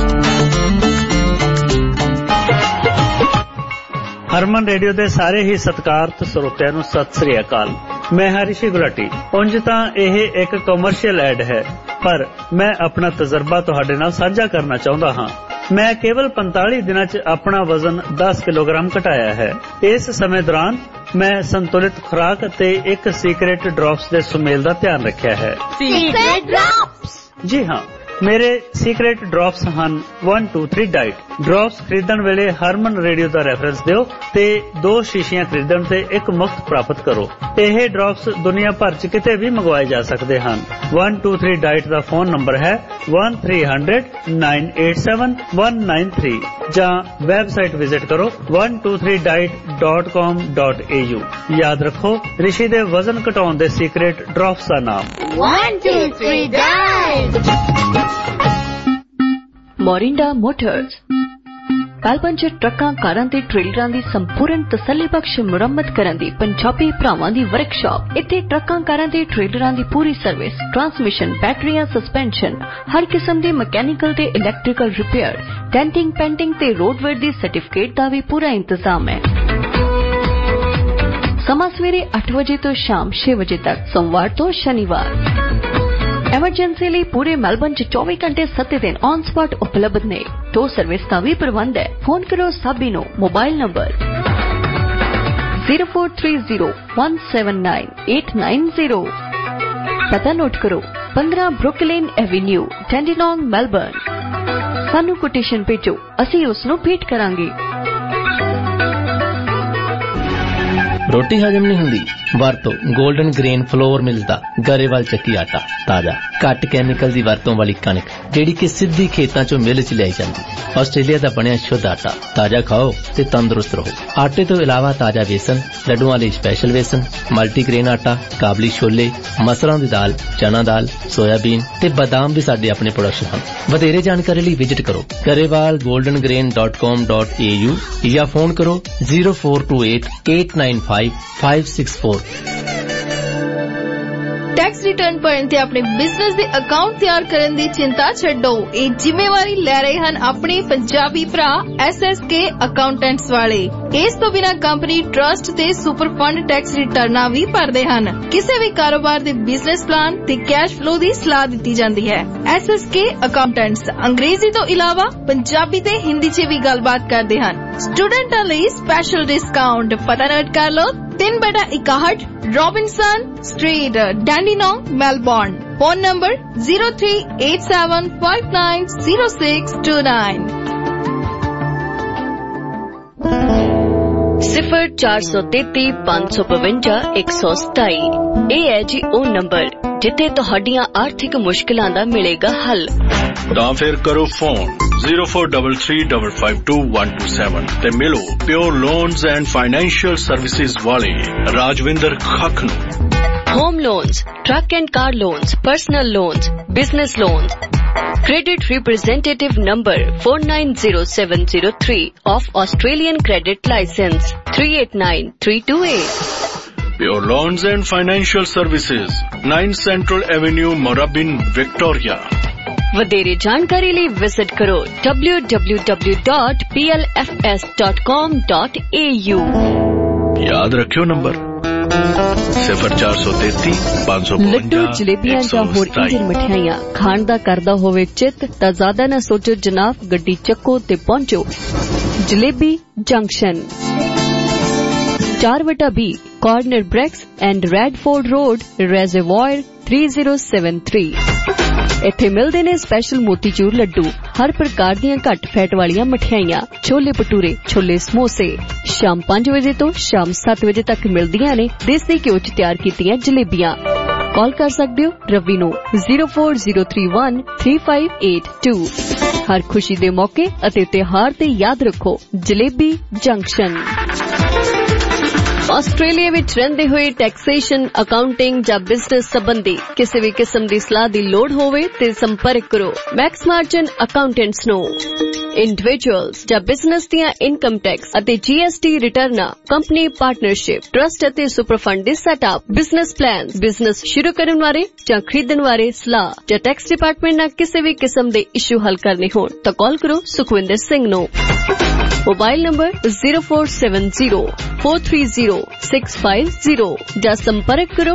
Harman radio ਦੇ ਸਾਰੇ ਹੀ ਸਤਿਕਾਰਤ ਸਰੋਤਿਆਂ ਨੂੰ ਸਤਿ ਸ੍ਰੀ ਅਕਾਲ। ਮੈਂ ਹਰੀਸ਼ੀ ਗੁਲਾਟੀ। ਉਂਝ ਤਾਂ ਇਹ ਇੱਕ ਕਮਰਸ਼ੀਅਲ ਐਡ ਹੈ, ਪਰ ਮੈਂ ਆਪਣਾ ਤਜਰਬਾ ਤੁਹਾਡੇ ਨਾਲ ਸਾਂਝਾ ਕਰਨਾ ਚਾਹੁੰਦਾ ਹਾਂ। ਮੈਂ ਕੇਵਲ 45 ਦਿਨਾਂ 'ਚ ਆਪਣਾ ਵਜ਼ਨ 10 ਕਿਲੋਗ੍ਰਾਮ ਘਟਾਇਆ ਹੈ। ਇਸ ਸਮੇਂ ਦੌਰਾਨ ਮੈਂ ਸੰਤੁਲਿਤ ਖੁਰਾਕ ਅਤੇ ਇੱਕ ਸੀਕ੍ਰੇਟ ਡ੍ਰੌਪਸ ਦੇ ਸੁਮੇਲ ਦਾ ਧਿਆਨ ਰੱਖਿਆ ਹੈ। Secret drops? ਜੀ ਹਾਂ, ਮੇਰੇ ਸੀਕ੍ਰੇਟ ਡ੍ਰੌਪਸ ਹਨ 1 2 3 ਡਾਈਟ। ਡ੍ਰੌਪਸ ਖਰੀਦਣ ਵੇਲੇ ਹਰਮਨ ਰੇਡੀਓ ਦਾ ਰੈਫਰੈਂਸ ਦਿਓ ਤੇ 2 ਸ਼ੀਸ਼ੀਆਂ ਖਰੀਦਣ ਤੇ ਇੱਕ ਮੁਫਤ ਪ੍ਰਾਪਤ ਕਰੋ। ਇਹ ਡ੍ਰੌਪਸ ਦੁਨੀਆ ਭਰ 'ਚ ਕਿਤੇ ਵੀ ਮੰਗਵਾਏ ਜਾ ਸਕਦੇ ਹਨ। 1 2 3 ਡਾਈਟ ਦਾ ਫੋਨ ਨੰਬਰ ਹੈ 1300-987-193 ਜਾਂ ਵੈਬਸਾਈਟ ਵਿਜ਼ਿਟ ਕਰੋ 123diet.com.au। ਯਾਦ ਰੱਖੋ, ਰਿਸ਼ੀ ਦੇ ਵਜ਼ਨ ਘਟਾਉਣ ਦੇ ਸੀਕ੍ਰੇਟ ਡ੍ਰੌਪਸ ਦਾ ਨਾਮ 1 2 3 ਡਾਈਟ। ਮੋਰਿੰਡਾ ਮੋਟਰਸ ਮੈਲਬਰਨ 'ਚ ਟਰੱਕਾਂ, ਕਾਰਾਂ ਤੇ ਟ੍ਰੇਲਰਾਂ ਦੀ ਸੰਪੂਰਨ ਤਸੱਲੀਬਖਸ਼ ਮੁਰੰਮਤ ਕਰਨ ਦੀ ਪੰਜਾਬੀ ਭਰਾਵਾਂ ਦੀ ਵਰਕਸ਼ਾਪ। ਇੱਥੇ ਟਰੱਕਾਂ, ਕਾਰਾਂ ਤੇ ਟ੍ਰੇਲਰਾਂ ਦੀ ਪੂਰੀ ਸਰਵਿਸ, ਟਰਾਂਸਮਿਸ਼ਨ, ਬੈਟਰੀਆਂ, ਸਸਪੈਂਸ਼ਨ, ਹਰ ਕਿਸਮ ਦੇ ਮਕੈਨੀਕਲ ਤੇ ਇਲੈਕਟ੍ਰੀਕਲ ਰਿਪੇਅਰ, ਡੈਂਟਿੰਗ, ਪੇਂਟਿੰਗ ਤੇ ਰੋਡਵੇਅਰ ਦੀ ਸਰਟੀਫਿਕੇਟ ਦਾ ਵੀ ਪੂਰਾ ਇੰਤਜ਼ਾਮ ਹੈ। ਸਮਾਂ ਸਵੇਰੇ 8 ਵਜੇ ਤੋਂ ਸ਼ਾਮ 6 ਵਜੇ ਤੱਕ, ਸੋਮਵਾਰ ਤੋਂ ਸ਼ਨੀਵਾਰ। ਐਮਰਜੈਂਸੀ ਲਈ ਪੂਰੇ ਮੈਲਬਰਨ 'ਚ 24 ਘੰਟੇ 7 ਦਿਨ ਔਨ ਸਪਾਟ ਉਪਲਬਧ ਨੇ। ਟੋ ਸਰਵਿਸ ਦਾ ਵੀ ਪ੍ਰਬੰਧ ਹੈ। ਫੋਨ ਕਰੋ ਸਾਬੀ ਨੂੰ। Mobile number 0430179890। ਪਤਾ ਨੋਟ ਕਰੋ 15 ਬਰੁਕਲਿਨ ਐਵੇਨਿਊ, ਡੈਂਡੀਨੋਂਗ, ਮੈਲਬਰਨ। ਸਾਨੂੰ ਕੋਟੇਸ਼ਨ ਭੇਜੋ, ਅਸੀਂ ਉਸ ਨੂੰ ਭੇਟ ਕਰਾਂਗੇ। ਰੋਟੀ ਹਜਮ ਨਹੀਂ ਹੁੰਦੀ? ਵਰਤੋ ਗੋਲਡਨ ਗ੍ਰੇਨ ਫਲੋਰ ਮਿਲ ਦਾ ਗਰੇਵਾਲ ਚੱਕੀ ਆਟਾ। ਤਾਜ਼ਾ, ਘੱਟ ਕੈਮੀਕਲ ਦੀ ਵਰਤੋਂ ਵਾਲੀ ਕਣਕ ਜਿਹੜੀ ਕਿ ਸਿੱਧੀ ਖੇਤਾਂ 'ਚੋਂ ਮਿਲ 'ਚ ਲਿਆਈ ਜਾਂਦੀ। ਆਸਟ੍ਰੇਲੀਆ ਦਾ ਬਣਿਆ ਸ਼ੁੱਧ ਆਟਾ। ਤਾਜ਼ਾ ਖਾਓ ਤੇ ਤੰਦਰੁਸਤ ਰਹੋ। ਆਟੇ ਤੋਂ ਇਲਾਵਾ ਤਾਜ਼ਾ ਵੇਸਣ, ਲੱਡੂਆਂ ਲਈ ਸਪੈਸ਼ਲ ਵੇਸਣ, ਮਲਟੀਗ੍ਰੇਨ ਆਟਾ, ਕਾਬਲੀ ਛੋਲੇ, ਮਸਰਾਂ ਦੀ ਦਾਲ, ਚਨਾ ਦਾਲ, ਸੋਇਆਬੀਨ ਤੇ ਬਦਾਮ ਵੀ ਸਾਡੇ ਆਪਣੇ ਪ੍ਰੋਡਕਟ ਹਨ। ਵਧੇਰੇ ਜਾਣਕਾਰੀ ਲਈ ਵਿਜ਼ਿਟ ਕਰੋ garewalgoldengrain.com.au ਜਾਂ ਫੋਨ ਕਰੋ 0428-895-564। ਟੈਕਸ ਰਿਟਰਨ ਭਰਨ ਤੇ ਆਪਣੇ ਬਿਜ਼ਨਸ ਦੇ ਅਕਾਊਂਟ ਤਿਆਰ ਕਰਨ ਦੀ ਚਿੰਤਾ ਛੱਡੋ। ਇਹ ਜ਼ਿੰਮੇਵਾਰੀ ਲੈ ਰਹੇ ਹਨ ਆਪਣੇ ਪੰਜਾਬੀ ਭਰਾ SSK ਅਕਾਊਂਟੈਂਟਸ ਵਾਲੇ। ਇਸ ਤੋਂ ਬਿਨਾਂ ਕੰਪਨੀ, ਟਰਸਟ ਤੇ ਸੁਪਰ ਫੰਡ ਟੈਕਸ ਰਿਟਰਨਾਂ ਵੀ ਭਰਦੇ ਹਨ। ਕਿਸੇ ਵੀ ਕਾਰੋਬਾਰ ਦੇ ਬਿਜ਼ਨਸ ਪਲਾਨ ਤੇ ਕੈਸ਼ ਫਲੋ ਦੀ ਸਲਾਹ ਦਿੱਤੀ ਜਾਂਦੀ ਹੈ। SSK ਅਕਾਊਂਟੈਂਟਸ ਅੰਗਰੇਜ਼ੀ ਤੋਂ ਇਲਾਵਾ ਪੰਜਾਬੀ ਤੇ ਹਿੰਦੀ 'ਚ ਵੀ ਗੱਲਬਾਤ ਕਰਦੇ ਹਨ। ਸਟੂਡੈਂਟਾਂ ਲਈ ਸਪੈਸ਼ਲ ਡਿਸਕਾਊਂਟ। ਪਤਾ ਨੋਟ ਕਰ ਲਓ 3/61 Robinson street, Dandenong, Melbourne. Phone number 0387590629। 0433-552-127। ਇਹ ਹੈ ਜੀ ਉਹ ਨੰਬਰ ਜਿੱਥੇ ਤੁਹਾਡੀਆਂ ਆਰਥਿਕ ਮੁਸ਼ਕਲਾਂ ਦਾ ਮਿਲੇਗਾ ਹੱਲ। ਤਾਂ ਫਿਰ ਕਰੋ ਫੋਨ 0433552127 ਤੇ ਮਿਲੋ pure loans and financial services ਵਾਲੇ ਰਾਜਵਿੰਦਰ ਖੱਖ ਨੂੰ। Home loans, truck and car loans, personal loans, business loans. Credit representative number 490703 of Australian Credit License 389328. Pure Loans and Financial Services, 9 Central Avenue, Moorabbin, Victoria. ਵਧੇਰੇ ਜਾਣਕਾਰੀ ਲਈ visit ਕਰੋ www.plfs.com.au। याद रखियो number 0433 ਲੱਡੂ ਜਲੇਬੀਆਂ ਜਾਂ ਹੋਰ ਇੰਜਨ ਮਠਿਆਈਆਂ ਖਾਣ ਦਾ ਕਰਦਾ ਹੋਵੇ ਚਿੱਤ ਤਾਂ ਜ਼ਿਆਦਾ ਨਾ ਸੋਚੋ ਜਨਾਬ, ਗੱਡੀ ਚੱਕੋ ਤੇ ਪਹੁੰਚੋ Jalebi junction 4/B corner ਬ੍ਰੈਕਸ and Radford road Reservoir 3073। ਇੱਥੇ ਮਿਲਦੇ ਨੇ ਸਪੈਸ਼ਲ ਮੋਤੀਚੂਰ ਲੱਡੂ, ਹਰ ਪ੍ਰਕਾਰ ਦੀਆਂ ਘੱਟ ਫੈਟ ਵਾਲੀਆਂ ਮਠਿਆਈਆਂ, ਛੋਲੇ ਭਟੂਰੇ, ਛੋਲੇ ਸਮੋਸੇ। ਸ਼ਾਮ 5 ਵਜੇ ਤੋਂ ਸ਼ਾਮ 7 ਵਜੇ ਤੱਕ ਮਿਲਦੀਆਂ ਨੇ ਦੇਸੀ ਘਿਓ 'ਚ ਤਿਆਰ ਕੀਤੀਆਂ ਜਲੇਬੀਆਂ। ਕਾਲ ਕਰ ਸਕਦੇ ਹੋ ਰਵੀ ਨੂੰ 040313582। ਹਰ ਖੁਸ਼ੀ ਦੇ ਮੌਕੇ ਅਤੇ ਤਿਉਹਾਰ ਤੇ ਯਾਦ ਰੱਖੋ ਜਲੇਬੀ ਜੰਕਸ਼ਨ। ਆਸਟ੍ਰੇਲੀਆ ਵਿੱਚ ਰਹਿੰਦੇ ਹੋਏ ਟੈਕਸੇਸ਼ਨ, ਅਕਾਊਂਟਿੰਗ ਜਾਂ ਬਿਜ਼ਨਸ ਸੰਬੰਧੀ ਕਿਸੇ ਵੀ ਕਿਸਮ ਦੀ ਸਲਾਹ ਦੀ ਲੋੜ ਹੋਵੇ ਤੇ ਸੰਪਰਕ ਕਰੋ ਮੈਕਸ ਮਾਰਜਨ ਅਕਾਊਂਟੈਂਟਸ ਨੂੰ। ਇੰਡੀਵਿਜੂਅਲਸ ਜਾਂ ਬਿਜ਼ਨਸ ਦੀਆਂ ਇਨਕਮ ਟੈਕਸ ਅਤੇ GST ਰਿਟਰਨਾਂ, ਕੰਪਨੀ ਪਾਰਟਨਰਸ਼ਿਪ, ਟਰਸਟ ਅਤੇ ਸੁਪਰ ਫੰਡ ਦੇ ਸੈਟਅਪ, ਬਿਜ਼ਨਸ ਪਲਾਨ, ਬਿਜ਼ਨਸ ਸ਼ੁਰੂ ਕਰਨ ਬਾਰੇ ਜਾਂ ਖਰੀਦਣ ਬਾਰੇ ਸਲਾਹ ਜਾਂ ਟੈਕਸ ਡਿਪਾਰਟਮੈਂਟ ਨਾਲ ਕਿਸੇ ਵੀ ਕਿਸਮ ਦੇ ਇਸ਼ੂ ਹੱਲ ਕਰਨੇ ਹੋਣ ਤਾਂ ਕਾਲ ਕਰੋ ਸੁਖਵਿੰਦਰ ਸਿੰਘ ਨੂੰ। मोबाइल नंबर 0470430650 ਜਾਂ ਸੰਪਰਕ ਕਰੋ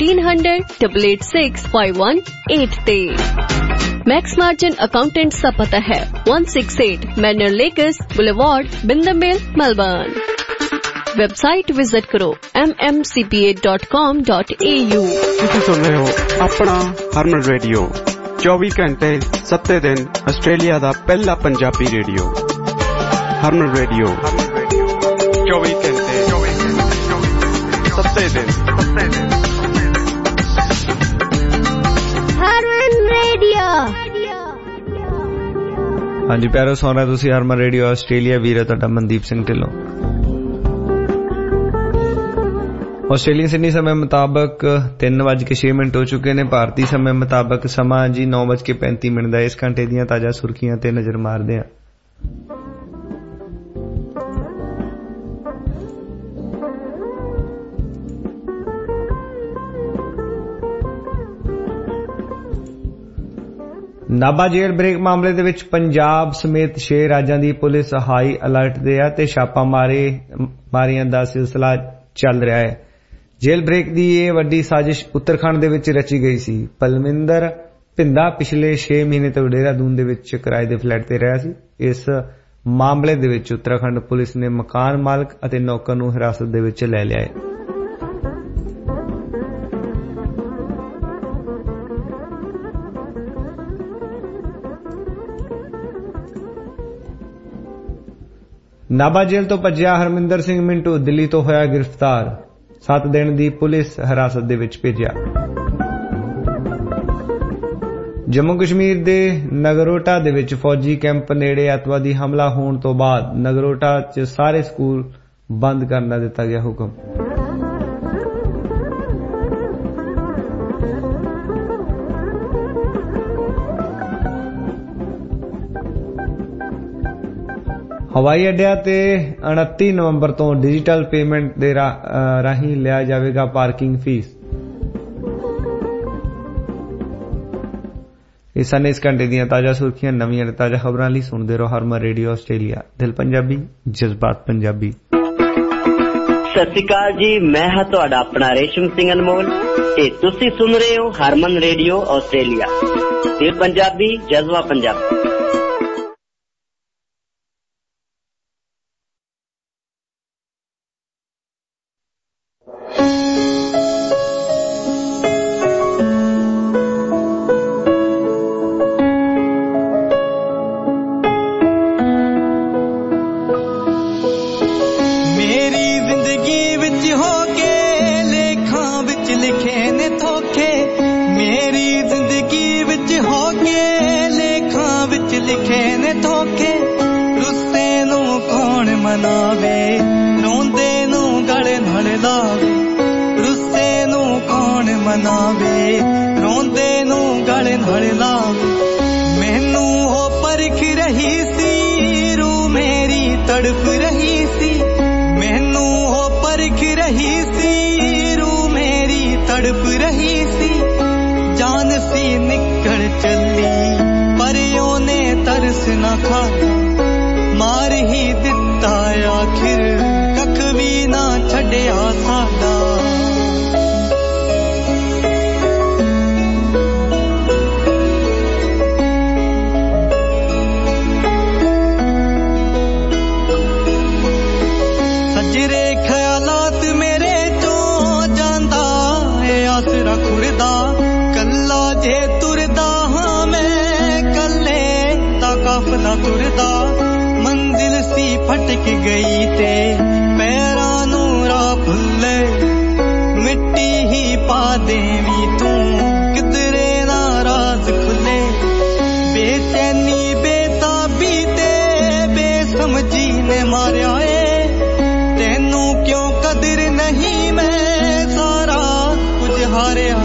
1300886518 ਤੇ। मैक्स मार्जिन अकाउंटेंट्स का पता है 168 Manor Lakes boulevard Wyndham Vale Melbourne. Website visit करो mmcpa.com.au। ਤੁਸੀਂ ਸੁਣ ਰਹੇ ਹੋ ਆਪਣਾ ਹਰਮਨ ਰੇਡੀਓ 24 ਘੰਟੇ 7 ਦਿਨ ਆਸਟ੍ਰੇਲੀਆ ਦਾ ਪਹਿਲਾ ਪੰਜਾਬੀ ਰੇਡੀਓ ਹਰਮਨ ਰੇਡੀਓ 24 ਘੰਟੇ 7 ਦਿਨ ਹਰਮਨ ਰੇਡੀਓ। ਹਾਂਜੀ ਪਿਆਰੋ, ਸੁਣ ਰਹੇ ਤੁਸੀਂ ਹਰਮਨ ਰੇਡੀਓ ਆਸਟ੍ਰੇਲੀਆ। ਵੀਰ ਤੁਹਾਡਾ ਮਨਦੀਪ ਸਿੰਘ ਢਿੱਲੋਂ। ਆਸਟ੍ਰੇਲੀਅਨ ਸਿਡਨੀ ਸਮੇਂ ਮੁਤਾਬਕ 3:06 ਹੋ ਚੁੱਕੇ ਨੇ। ਭਾਰਤੀ ਸਮੇਂ ਮੁਤਾਬਕ ਸਮਾਂ ਜੀ 9:35 ਦਾ। ਇਸ ਘੰਟੇ ਦੀਆਂ ਤਾਜ਼ਾ ਸੁਰਖੀਆਂ ਤੇ ਨਜ਼ਰ ਮਾਰਦੇ ਹਾਂ। ਨਾਭਾ ਜੇਲ੍ਹ ਬ੍ਰੇਕ ਮਾਮਲੇ ਦੇ ਵਿੱਚ ਪੰਜਾਬ ਸਮੇਤ 6 ਰਾਜਾਂ ਦੀ ਪੁਲਿਸ ਹਾਈ ਅਲਰਟ ਤੇ ਆ ਤੇ ਛਾਪਾ ਮਾਰੀਆਂ ਦਾ ਸਿਲਸਿਲਾ ਚੱਲ ਰਿਹਾ ਹੈ। ਜੇਲ੍ਹ ਬ੍ਰੇਕ ਦੀ ਇਹ ਵੱਡੀ ਸਾਜ਼ਿਸ਼ ਉੱਤਰਾਖੰਡ ਦੇ ਵਿੱਚ ਰਚੀ ਗਈ ਸੀ। ਪਲਵਿੰਦਰ ਭਿੰਦਾ ਪਿਛਲੇ 6 ਮਹੀਨੇ ਤੋਂ ਦੇਹਰਾਦੂਨ ਦੇ ਵਿੱਚ ਕਿਰਾਏ ਦੇ ਫਲੈਟ ਤੇ ਰਿਹਾ ਸੀ। ਇਸ ਮਾਮਲੇ ਦੇ ਵਿੱਚ ਉੱਤਰਾਖੰਡ ਪੁਲਿਸ ਨੇ ਮਕਾਨ ਮਾਲਕ ਅਤੇ ਨੌਕਰ ਨੂੰ ਹਿਰਾਸਤ ਦੇ ਵਿੱਚ ਲੈ ਲਿਆ ਹੈ। ਨਾਭਾ ਜੇਲ੍ਹ ਤੋਂ ਭੱਜਿਆ ਹਰਮਿੰਦਰ ਸਿੰਘ ਮਿੰਟੂ ਦਿੱਲੀ ਤੋਂ ਹੋਇਆ ਗ੍ਰਿਫਤਾਰ। 7 ਦਿਨ ਦੀ ਪੁਲਿਸ ਹਿਰਾਸਤ ਦੇ ਵਿੱਚ ਭੇਜਿਆ। ਜੰਮੂ ਕਸ਼ਮੀਰ ਦੇ ਨਗਰੋਟਾ ਦੇ ਵਿੱਚ ਫੌਜੀ ਕੈਂਪ ਨੇੜੇ ਅੱਤਵਾਦੀ ਹਮਲਾ ਹੋਣ ਤੋਂ ਬਾਅਦ ਨਗਰੋਟਾ 'ਚ ਸਾਰੇ ਸਕੂਲ ਬੰਦ ਕਰਨ ਦਾ ਦਿੱਤਾ ਗਿਆ ਹੁਕਮ। ਹਵਾਈ ਅੱਡਿਆਂ ਤੇ 29 ਨਵੰਬਰ ਤੋਂ ਡਿਜੀਟਲ ਪੇਮੈਂਟ ਦੇ ਰਾਹੀਂ ਲਿਆ ਜਾਵੇਗਾ ਪਾਰਕਿੰਗ ਫੀਸ। ਇਹ ਸਨ ਇਸ ਘੰਟੇ ਦੀਆਂ ਤਾਜ਼ਾ ਸੁਰਖੀਆਂ। ਨਵੀਆਂ ਤਾਜ਼ਾ ਖਬਰਾਂ ਲਈ ਸੁਣਦੇ ਰਹੋ ਹਰਮਨ ਰੇਡੀਓ ਆਸਟ੍ਰੇਲੀਆ। ਦਿਲ ਪੰਜਾਬੀ, ਜਜ਼ਬਾਤ ਪੰਜਾਬੀ। ਸਤਿ ਸ਼੍ਰੀ ਅਕਾਲ ਜੀ, ਮੈਂ ਹਾਂ ਤੁਹਾਡਾ ਆਪਣਾ ਰੇਸ਼ਮ ਸਿੰਘ ਅਨਮੋਲ ਤੇ ਤੁਸੀਂ ਸੁਣ ਰਹੇ ਹੋ ਹਰਮਨ ਰੇਡੀਓ ਆਸਟ੍ਰੇਲੀਆ। ਦਿਲ ਪੰਜਾਬੀ, ਜਜ਼ਬਾ ਪੰਜਾਬੀ। तड़प रही सी जान सी निकल चली मांस ना खाता मार ही दिता आखिर कख भी ना छड़िया साडा तुरदा मंजिल सी फटक गई ते पैरां नूं राह भुल्ले मिट्टी ही पा देवी तू किधरे नाराज खुले बेचैनी बेताबी ते बेसमझी ने मारिया तेनू क्यों कदर नहीं मैं सारा कुछ हारिया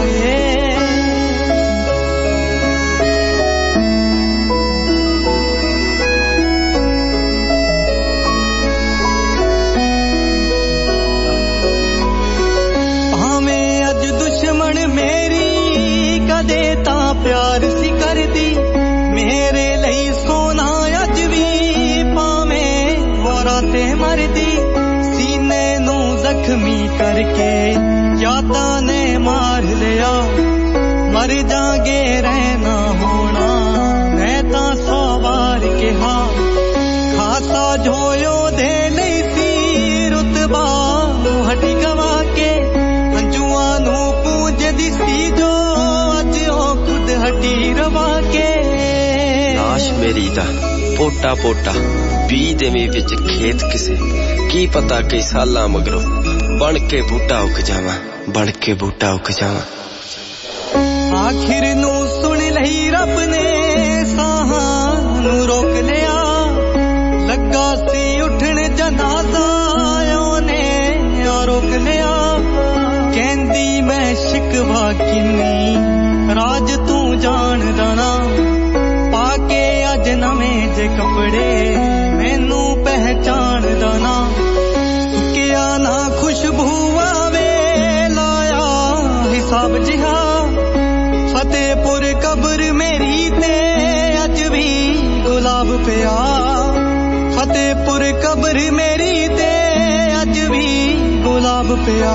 प्यार सी कर दी मेरे लई सोना अज भी पावे वारा ते मर दी सीने नू जख्मी करके यादां ने मार लिया मर जागे रहना होना मैं तां सौ बार कहा खासा जोयो दे लई सी रुतबा हटी गवा के हंजुआं नू पूजदी सी जो हटी रवा के लाश मेरी दा पोटा पोटा बी देवी विच खेत किसे की पता कई सालां मगरों बन के बूटा उग जावां बन के बूटा उग जावां आखिर नू सुन लई रब ने साहां नू रोक लिया लगा सी उठण जनाजा ओने रोक लिया कहंदी मैं शिकवा किन्नी राज तू जान दाना पाके अज नवें जे कपड़े मैनू पहचान दाना सुकिया ना खुशबू आवे लाया हिसाब जिहा फतेहपुर कब्र मेरी ते अज भी गुलाब पिया फतेहपुर कब्र मेरी ते अज भी गुलाब पिया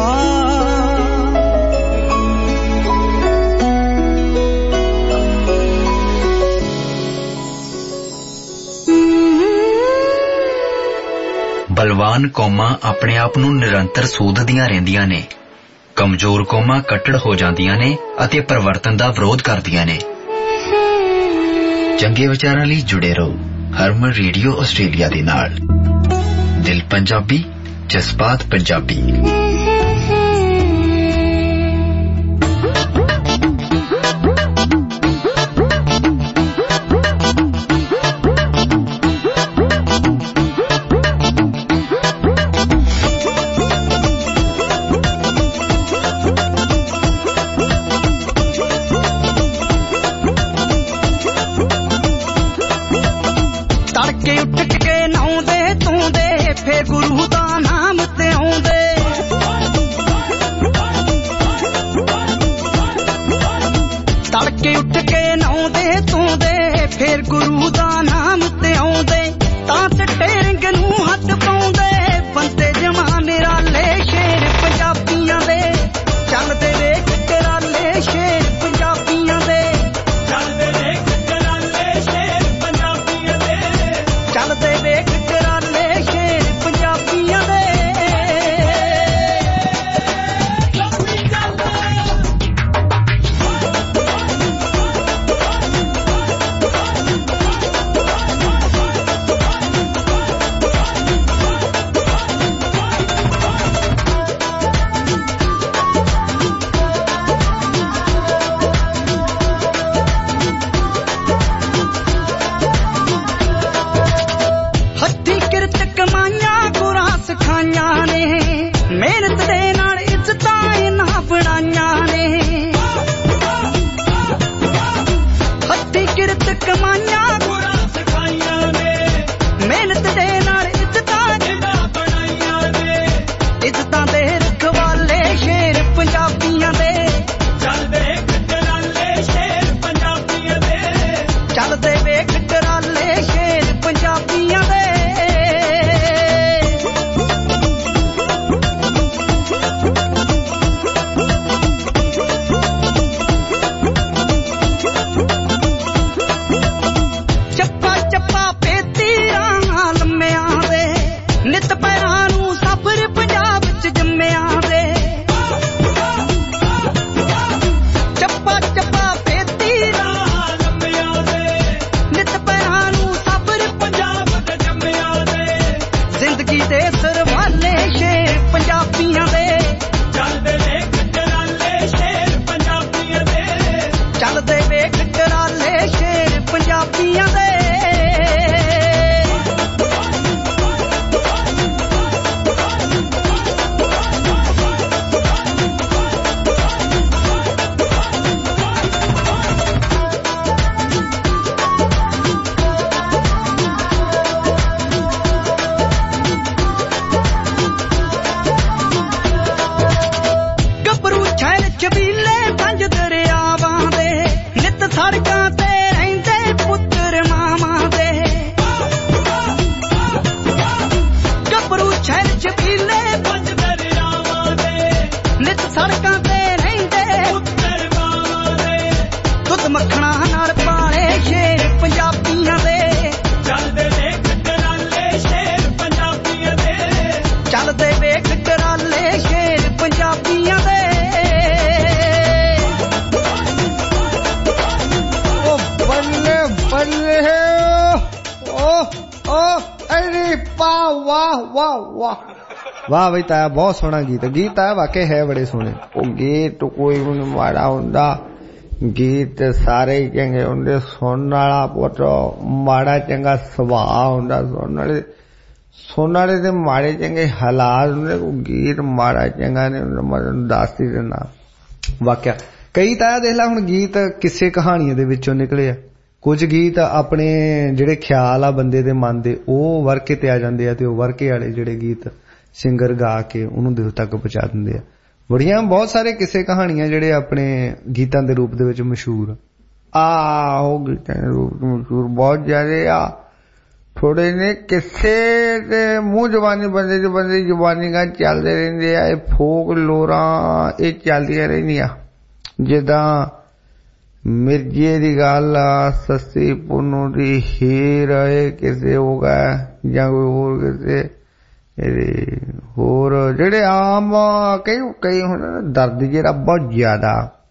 बलवान कौमां अपने आप ਨੂੰ ਨਿਰੰਤਰ ਸੋਧਦੀਆਂ ਰਹਿੰਦੀਆਂ ਨੇ ਕਮਜ਼ੋਰ ਕੌਮਾਂ ਕੱਟੜ ਹੋ ਜਾਂਦੀਆਂ ਨੇ ਅਤੇ ਪਰਿਵਰਤਨ ਦਾ ਵਿਰੋਧ ਕਰਦੀਆਂ ਨੇ ਚੰਗੇ ਵਿਚਾਰਾਂ ਲਈ ਜੁੜੇ ਰਹੋ ਹਰਮਨ ਰੇਡੀਓ ਆਸਟ੍ਰੇਲੀਆ ਦੇ ਨਾਲ ਦਿਲ ਪੰਜਾਬੀ ਜਜ਼ਬਾਤ ਪੰਜਾਬੀ वाह वाह वाह वाह बई ताया बहुत सोहना गीत ताया वाकई है बड़े सोहने गीत कोई भी माड़ा हुंदा गीत सारे ही चंगे हुंदे सुनने वाला पुੱਤ माड़ा चंगा सुभाਅ हुंदा सुनने वाले ते माड़े चंगे हालात हुंदे गीत माड़ा चंगा नहीं हुंदा मैं दस ही दिना वाकया कई ताया देख ला हुण गीत किस्से कहानियां दे विचों निकले आ कुछ गीत अपने ਜਿਹੜੇ ਖਿਆਲ ਆ ਬੰਦੇ ਦੇ ਮਨ ਦੇ ਉਹ ਵਰਕੇ ਤੇ ਆ ਜਾਂਦੇ ਆ ਤੇ ਉਹ ਵਰਕੇ ਵਾਲੇ ਜਿਹੜੇ ਗੀਤ ਸਿੰਗਰ ਗਾ ਕੇ ਉਹਨੂੰ ਦਿਲ ਤੱਕ ਪਹੁੰਚਾ ਦਿੰਦੇ ਆ ਬੜੀਆਂ ਬਹੁਤ ਸਾਰੇ ਕਿਸੇ ਕਹਾਣੀਆਂ ਜਿਹੜੇ ਆਪਣੇ ਗੀਤਾਂ ਦੇ ਰੂਪ ਦੇ ਵਿੱਚ ਮਸ਼ਹੂਰ ਆ ਉਹ ਗੀਤਾਂ ਦੇ ਰੂਪ ਵਿੱਚ ਮਸ਼ਹੂਰ ਬਹੁਤ ਜ਼ਿਆਦੇ ਆ ਥੋੜੇ ਨੇ ਕਿਸੇ ਦੇ ਮੂੰਹ ਜ਼ਬਾਨੀ ਬੰਦੇ ਦੇ ਬੰਦੇ ਦੀ ਜ਼ਬਾਨੀ ਗਾ ਚੱਲਦੇ ਰਹਿੰਦੇ ਆ ਇਹ ਫੋਕ ਲੋਰਾਂ ਇਹ ਚੱਲਦੀਆਂ ਰਹਿੰਦੀਆਂ ਜਿੱਦਾਂ मिर्जे दी गल सस्सी पुन्नू दी हीर है किसे होगा या कोई होर किसे होर जेड़े आम कई हुंदे दर्द जेड़ा बहुत ज्यादा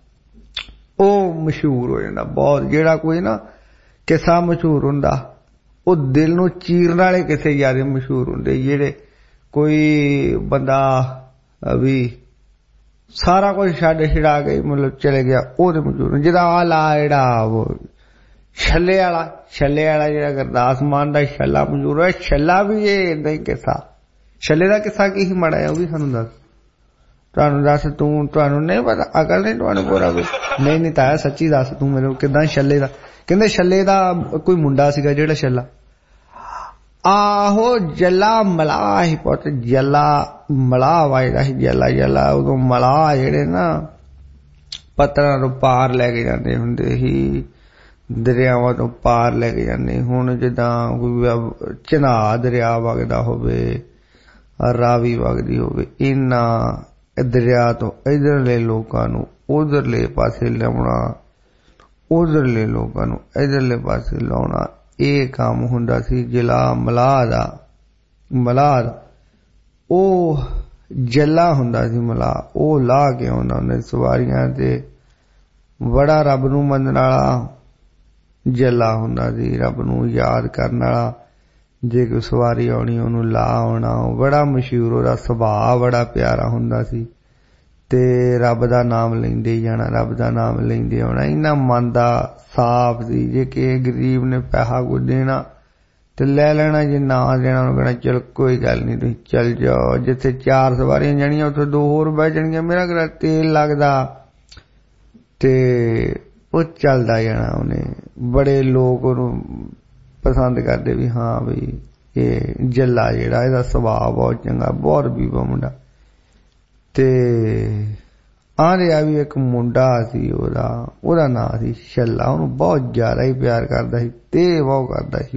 ओ मशहूर हो जांदा बहुत जेड़ा कोई ना किस्सा मशहूर हुंदा ओ दिल नूं चीरन वाले किसे ज्यादा मशहूर हुंदे जेड़े कोई बंदा अभी सारा कुछ छड़ छिड़ा के मतलब चले गया ओहदे मजूर जिदा आला जेड़ा वो छल्ले वाला जेड़ा गुरदास मान दा छल्ला मजूर है छल्ला भी ये इदां ही किस्सा छल्ले दा किस्सा की ही माड़ा है वो भी सानू दस तुहानू नहीं पता अकल नहीं तुहानू पूरा कोई नहीं ताया सच्ची दस तू मेरे किदां छल्ले दा कहंदे छल्ले दा कोई मुंडा सीगा जेड़ा छल्ला आहो जला मलाह ही पुੱਤ जला मलाह वायदा ही जला उदों मलाह जेड़े ना पत्थरां तो पार लैके जांदे हुंदे ही दरियावां तो पार लैके जांदे हुण जिद्दां कोई चनाह दरिया वगदा होवे रावी वगदी होवे इन्ना दरिया तो इधरले लोकां नूं उधरले पासे लियाउणा उधरले लोकां नूं इधरले पासे लाउणा ਇਹ ਕੰਮ ਹੁੰਦਾ ਸੀ ਜ਼ਿਲ੍ਹਾ ਮਲਾਹ ਦਾ ਉਹ ਜੱਲਾ ਹੁੰਦਾ ਸੀ ਮਲਾਹ ਉਹ ਲਾ ਕੇ ਆਉਂਦਾ ਹੁੰਦਾ ਸਵਾਰੀਆਂ ਤੇ ਬੜਾ ਰੱਬ ਨੂੰ ਮੰਨਣ ਵਾਲਾ ਜੱਲਾ ਹੁੰਦਾ ਸੀ ਰੱਬ ਨੂੰ ਯਾਦ ਕਰਨ ਵਾਲਾ ਜੇ ਕੋਈ ਸਵਾਰੀ ਆਉਣੀ ਉਹਨੂੰ ਲਾ ਆਉਣਾ ਬੜਾ ਮਸ਼ਹੂਰ ਉਹਦਾ ਸੁਭਾਅ ਬੜਾ ਪਿਆਰਾ ਹੁੰਦਾ ਸੀ ਤੇ ਰੱਬ ਦਾ ਨਾਮ ਲੈਂਦੇ ਜਾਣਾ ਰੱਬ ਦਾ ਨਾਮ ਲੈਂਦੇ ਆਉਣਾ ਇੰਨਾ ਮਨ ਦਾ ਸਾਫ ਸੀ ਜੇ ਕਿਸੇ ਗਰੀਬ ਨੇ ਪੈਸਾ ਕੁਝ ਦੇਣਾ ਤੇ ਲੈ ਲੈਣਾ ਜੇ ਨਾ ਦੇਣਾ ਉਹਨੂੰ ਕਹਿਣਾ ਚਲ ਕੋਈ ਗੱਲ ਨਹੀਂ ਤੁਸੀਂ ਚੱਲ ਜਾਓ ਜਿੱਥੇ 4 ਸਵਾਰੀਆਂ ਜਾਣੀਆਂ ਉੱਥੇ 2 ਹੋਰ ਬਹਿ ਜਾਣਗੀਆਂ ਮੇਰਾ ਕਿਹੜਾ ਤੇਲ ਲੱਗਦਾ ਤੇ ਉਹ ਚੱਲਦਾ ਜਾਣਾ ਉਹਨੇ ਬੜੇ ਲੋਕ ਉਹਨੂੰ ਪਸੰਦ ਕਰਦੇ ਵੀ ਹਾਂ ਬਈ ਇਹ ਜੱਲਾ ਜਿਹੜਾ ਇਹਦਾ ਸੁਭਾਅ ਬਹੁਤ ਚੰਗਾ ਬਹੁਤ ਬੀਬਾ ਮੁੰਡਾ ਤੇ ਆ ਰਿਹਾ ਵੀ ਇੱਕ ਮੁੰਡਾ ਸੀ ਉਹਦਾ ਨਾਂ ਸੀ ਛੱਲਾ ਉਹਨੂੰ ਬਹੁਤ ਜ਼ਿਆਦਾ ਹੀ ਪਿਆਰ ਕਰਦਾ ਸੀ ਤੇ ਬਹੁਤ ਕਰਦਾ ਸੀ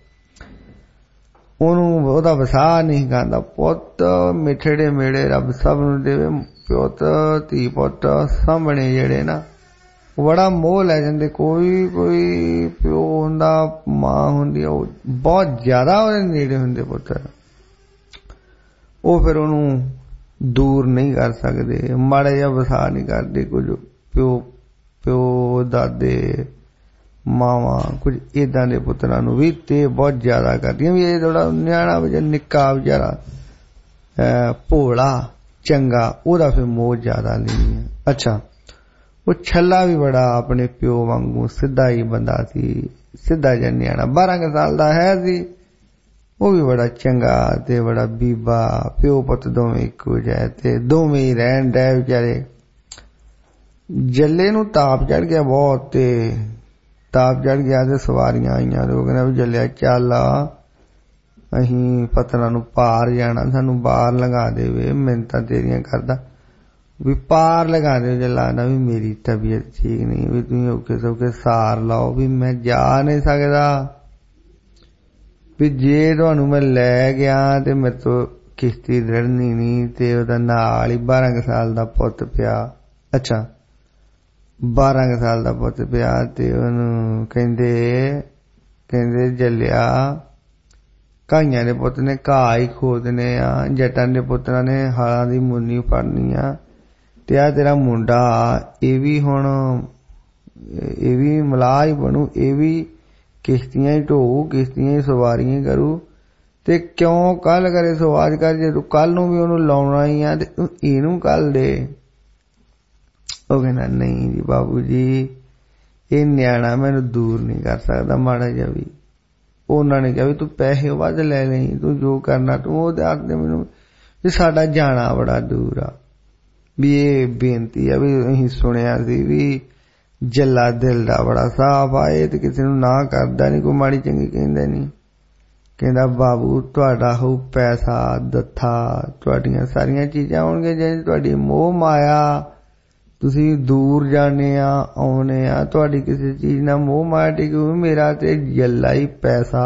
ਉਹਨੂੰ ਉਹਦਾ ਵਸਾ ਨਹੀਂ ਕਰਦਾ ਪੁੱਤ ਮਿੱਠੜੇ ਮੇੜੇ ਰੱਬ ਸਭ ਨੂੰ ਦੇਵੇ ਪਿਓ ਧੀ ਪੁੱਤ ਸਾਹਮਣੇ ਜਿਹੜੇ ਨਾ ਬੜਾ ਮੋਹ ਲੈ ਜਾਂਦੇ ਕੋਈ ਪਿਓ ਹੁੰਦਾ ਮਾਂ ਹੁੰਦੀ ਉਹ ਬਹੁਤ ਜ਼ਿਆਦਾ ਉਹਦੇ ਨੇੜੇ ਹੁੰਦੇ ਪੁੱਤਰ ਉਹ ਫਿਰ ਉਹਨੂੰ दूर नहीं कर सकते माड़ा जिहा वसा नहीं करते कुछ प्यो दादे मावां कुछ इदां दे पुत्रां नूं भी ते बहुत ज्यादा करदियां भी ये थोड़ा न्याणा बच्चा निक्का बेचारा भोला चंगा ओहदा फिर मोह ज्यादा नहीं है अच्छा वो छल्ला भी बड़ा अपने प्यो वांगू सीधा ही बंदा सी सीधा जिहा न्याणा 12 साल दा है सी वो भी बड़ा चंगा ते बड़ा बीबा प्यो पुत दोवें इक्को जिहा ते दोवें ही रहन डे बेचारे जल्ले नूं ताप चढ़ गया बहुत ते ताप चढ़ गया ते सवारियां आईयां ते ओह कहंदा भी जल्लिया चल अहीं पत्तनां नूं पार जाना सानूं बाहर लंघा देवे मिन्नतां तेरियां करदा भी पार लगा दे जल्ला ना भी मेरी तबीयत ठीक नहीं भी तुसीं औखे सौखे सार लाओ भी मैं जा नहीं सकदा भी जे तुहानूं मैं लै गया ते मेरे तो किश्ती रड़नी नहीं ते ओहदा नाल ही 12 साल दा पुत्त पिया अच्छा 12 साल दा पुत्त पिया ते ओनूं कहंदे जल्लिया घाइयां दे पुत्त ने घाह ही खोदने आ जट्टां दे पुत्तरां ने हालां दी मुन्नी फड़नी आ ते आ तेरा मुंडा ਇਹ ਵੀ ਹੁਣ ਇਹ ਵੀ ਮਲਾਹ ਹੀ ਬਣੂ ਇਹ ਵੀ किश्तियां ही ढोऊ किश्तियां ही सवारियां करू ਤੇ ਕਿਉਂ ਕੱਲ ਕਰੇ ਸੋ ਅੱਜ ਕਰ, ਜੇ ਤੂੰ ਕੱਲ ਨੂੰ ਵੀ ਉਹਨੂੰ ਲਾਉਣਾ ਹੀ ਆ ਤੇ ਤੂੰ ਇਹਨੂੰ ਕੱਲ ਦੇ। ਉਹ ਕਹਿੰਦਾ ਨਹੀਂ ਜੀ ਬਾਬੂ ਜੀ, ਇਹ ਨਿਆਣਾ ਮੈਨੂੰ ਦੂਰ ਨਹੀਂ ਕਰ ਸਕਦਾ ਮਾੜਾ ਜਿਹਾ ਵੀ। ਉਹਨਾਂ ਨੇ ਕਿਹਾ ਵੀ ਤੂੰ ਪੈਸੇ ਵੱਧ ਲੈ ਲਈ, ਤੂੰ ਜੋ ਕਰਨਾ ਤੂੰ ਉਹ ਦੱਸ ਦੇ ਮੈਨੂੰ, ਵੀ ਸਾਡਾ ਜਾਣਾ ਬੜਾ ਦੂਰ ਆ। ਵੀ ਇਹ ਬੇਨਤੀ ਆ, ਵੀ ਅਸੀਂ ਸੁਣਿਆ ਸੀ ਵੀ ਜੱਲਾ ਦਿਲ ਦਾ ਬੜਾ ਸਾਫ਼ ਆ, ਇਹ ਤੇ ਕਿਸੇ ਨੂੰ ਨਾ ਕਰਦਾ ਨਹੀਂ, ਕੋਈ ਮਾੜੀ ਚੰਗੀ ਕਹਿੰਦਾ ਨਹੀਂ। ਕਹਿੰਦਾ ਬਾਬੂ ਤੁਹਾਡਾ ਹੋਊ ਪੈਸਾ ਦੱਥਾ, ਤੁਹਾਡੀਆਂ ਸਾਰੀਆਂ ਚੀਜ਼ਾਂ ਹੋਣਗੀਆਂ, ਜਿਵੇਂ ਤੁਹਾਡੀ ਮੋਹ ਮਾਇਆ, ਤੁਸੀਂ ਦੂਰ ਜਾਣੇ ਆ ਆਉਣੇ ਆ, ਤੁਹਾਡੀ ਕਿਸੇ ਚੀਜ਼ ਨਾਲ ਮੋਹ ਮਾਇਆ ਟਿਕੂ। ਮੇਰਾ ਤੇ ਜੱਲਾ ਹੀ ਪੈਸਾ,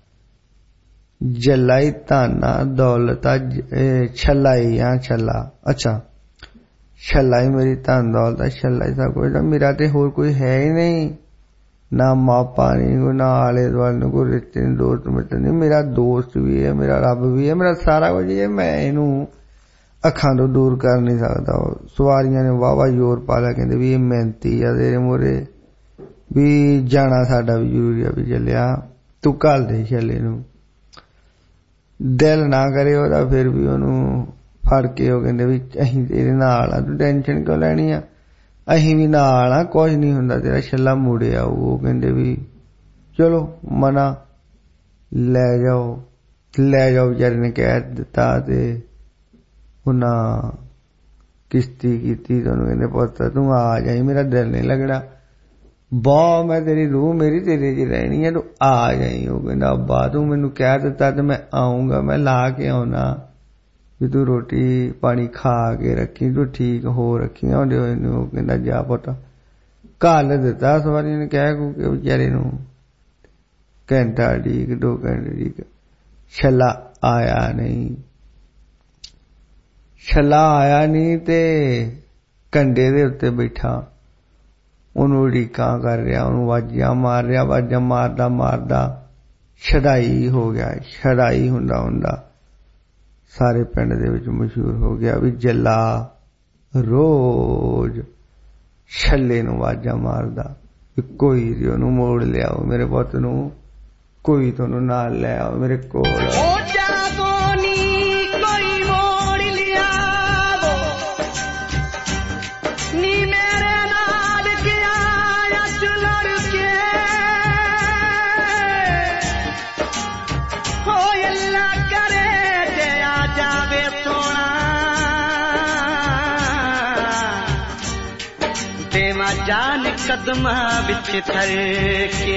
ਜੱਲਾ ਹੀ ਧਨ ਆ, ਦੌਲਤ ਆ, ਛੱਲਾ ਹੀ ਆ, ਛੱਲਾ। ਅੱਛਾ ਛੱਲਾ ਹੀ ਮੇਰੀ ਧਨ ਦੌਲਤ ਆ, ਛੱਲਾ ਹੀ ਸਭ ਕੁਝ। ਮੇਰਾ ਤੇ ਹੋਰ ਕੋਈ ਹੈ ਹੀ ਨਹੀਂ, ਨਾ ਮਾਪਾ ਨਹੀਂ, ਕੋਈ ਨਾ ਆਲੇ ਦੁਆਲੇ ਨੂੰ ਕੋਈ ਰਿਸ਼ਤੇ ਨਹੀਂ, ਦੋਸਤ ਮਿੱਤਰ ਨਹੀਂ। ਮੇਰਾ ਦੋਸਤ ਵੀ ਹੈ, ਮੇਰਾ ਰੱਬ ਵੀ ਹੈ, ਮੇਰਾ ਸਾਰਾ ਕੁਝ ਹੈ। ਮੈਂ ਇਹਨੂੰ ਅੱਖਾਂ ਤੋਂ ਦੂਰ ਕਰ ਨਹੀਂ ਸਕਦਾ। ਸਵਾਰੀਆਂ ਨੇ ਵਾਹਵਾ ਜ਼ੋਰ ਪਾ ਲਿਆ, ਕਹਿੰਦੇ ਵੀ ਇਹ ਮਿਹਨਤੀ ਆ ਤੇਰੇ ਮੂਹਰੇ, ਵੀ ਜਾਣਾ ਸਾਡਾ ਵੀ ਜ਼ਰੂਰੀ ਆ, ਵੀ ਚੱਲਿਆ ਤੂੰ ਘੱਲ ਦੇ ਛੱਲੇ ਨੂੰ। ਦਿਲ ਨਾ ਕਰੇ ਉਹਦਾ, ਫਿਰ ਵੀ ਉਹਨੂੰ ਫੜ ਕੇ ਉਹ ਕਹਿੰਦੇ ਵੀ ਅਸੀਂ ਤੇਰੇ ਨਾਲ ਆ, ਤੂੰ ਟੈਨਸ਼ਨ ਕਿਉਂ ਲੈਣੀ ਆ, ਅਸੀਂ ਵੀ ਨਾਲ ਆ, ਕੁਝ ਨਹੀਂ ਹੁੰਦਾ, ਤੇਰਾ ਛੱਲਾ ਮੁੜਿਆ। ਉਹ ਕਹਿੰਦੇ ਵੀ ਚਲੋ ਮਨਾ, ਲੈ ਜਾਓ ਲੈ ਜਾਓ। ਵਿਚਾਰੇ ਨੇ ਕਹਿ ਦਿੱਤਾ ਤੇ ਉਹਨਾਂ ਕਿਸ਼ਤੀ ਕੀਤੀ। ਤੁਹਾਨੂੰ ਕਹਿੰਦੇ ਪੁੱਤ ਤੂੰ ਆ ਜਾਈ, ਮੇਰਾ ਦਿਲ ਨਹੀਂ ਲੱਗਣਾ, ਬਹੁਤ ਮੈਂ ਤੇਰੀ ਰੂਹ ਮੇਰੀ ਤੇਰੇ 'ਚ ਰਹਿਣੀ ਹੈ, ਤੂੰ ਆ ਜਾਈ। ਉਹ ਕਹਿੰਦਾ ਅੱਬਾ ਤੂੰ ਮੈਨੂੰ ਕਹਿ ਦਿੱਤਾ ਤੇ ਮੈਂ ਆਊਂਗਾ, ਮੈਂ ਲਾ ਕੇ ਆਉਣਾ, ਵੀ ਤੂੰ ਰੋਟੀ ਪਾਣੀ ਖਾ ਕੇ ਰੱਖੀ, ਤੂੰ ਠੀਕ ਹੋ ਰੱਖੀ ਆਉਂਦੇ ਹੋਏ ਨੂੰ। ਉਹ ਕਹਿੰਦਾ ਜਾ ਪੁੱਤ। ਘੱਲ ਦਿੱਤਾ ਸਵਾਰੀ ਨੇ ਕਹਿ ਕੂ ਕੇ ਵਿਚਾਰੇ ਨੂੰ। ਘੰਟਾ ਢੀਕ, 2 ਘੰਟੇ ਢੀਕ, ਛੱਲਾ ਆਇਆ ਨਹੀਂ। ਛੱਲਾ ਆਇਆ ਨਹੀਂ ਤੇ ਕੰਡੇ ਦੇ ਉੱਤੇ ਬੈਠਾ ਉਹਨੂੰ ਉਡੀਕਾਂ ਕਰ ਰਿਹਾ, ਉਹਨੂੰ ਵਾਜਾਂ ਮਾਰ ਰਿਹਾ। ਵਾਜਾਂ ਮਾਰਦਾ ਮਾਰਦਾ ਛਡਾਈ ਹੋ ਗਿਆ। ਛਡਾਈ ਹੁੰਦਾ ਹੁੰਦਾ ਸਾਰੇ ਪਿੰਡ ਦੇ ਵਿੱਚ ਮਸ਼ਹੂਰ ਹੋ ਗਿਆ ਵੀ ਜੱਲਾ ਰੋਜ਼ ਛੱਲੇ ਨੂੰ ਵਾਜਾਂ ਮਾਰਦਾ ਵੀ ਕੋਈ ਵੀ ਉਹਨੂੰ ਮੋੜ ਲਿਆਓ, ਮੇਰੇ ਪੁੱਤ ਨੂੰ ਕੋਈ ਤੁਹਾਨੂੰ ਨਾਲ ਲੈ ਆਓ ਮੇਰੇ ਕੋਲ। जान कदम बिच थर के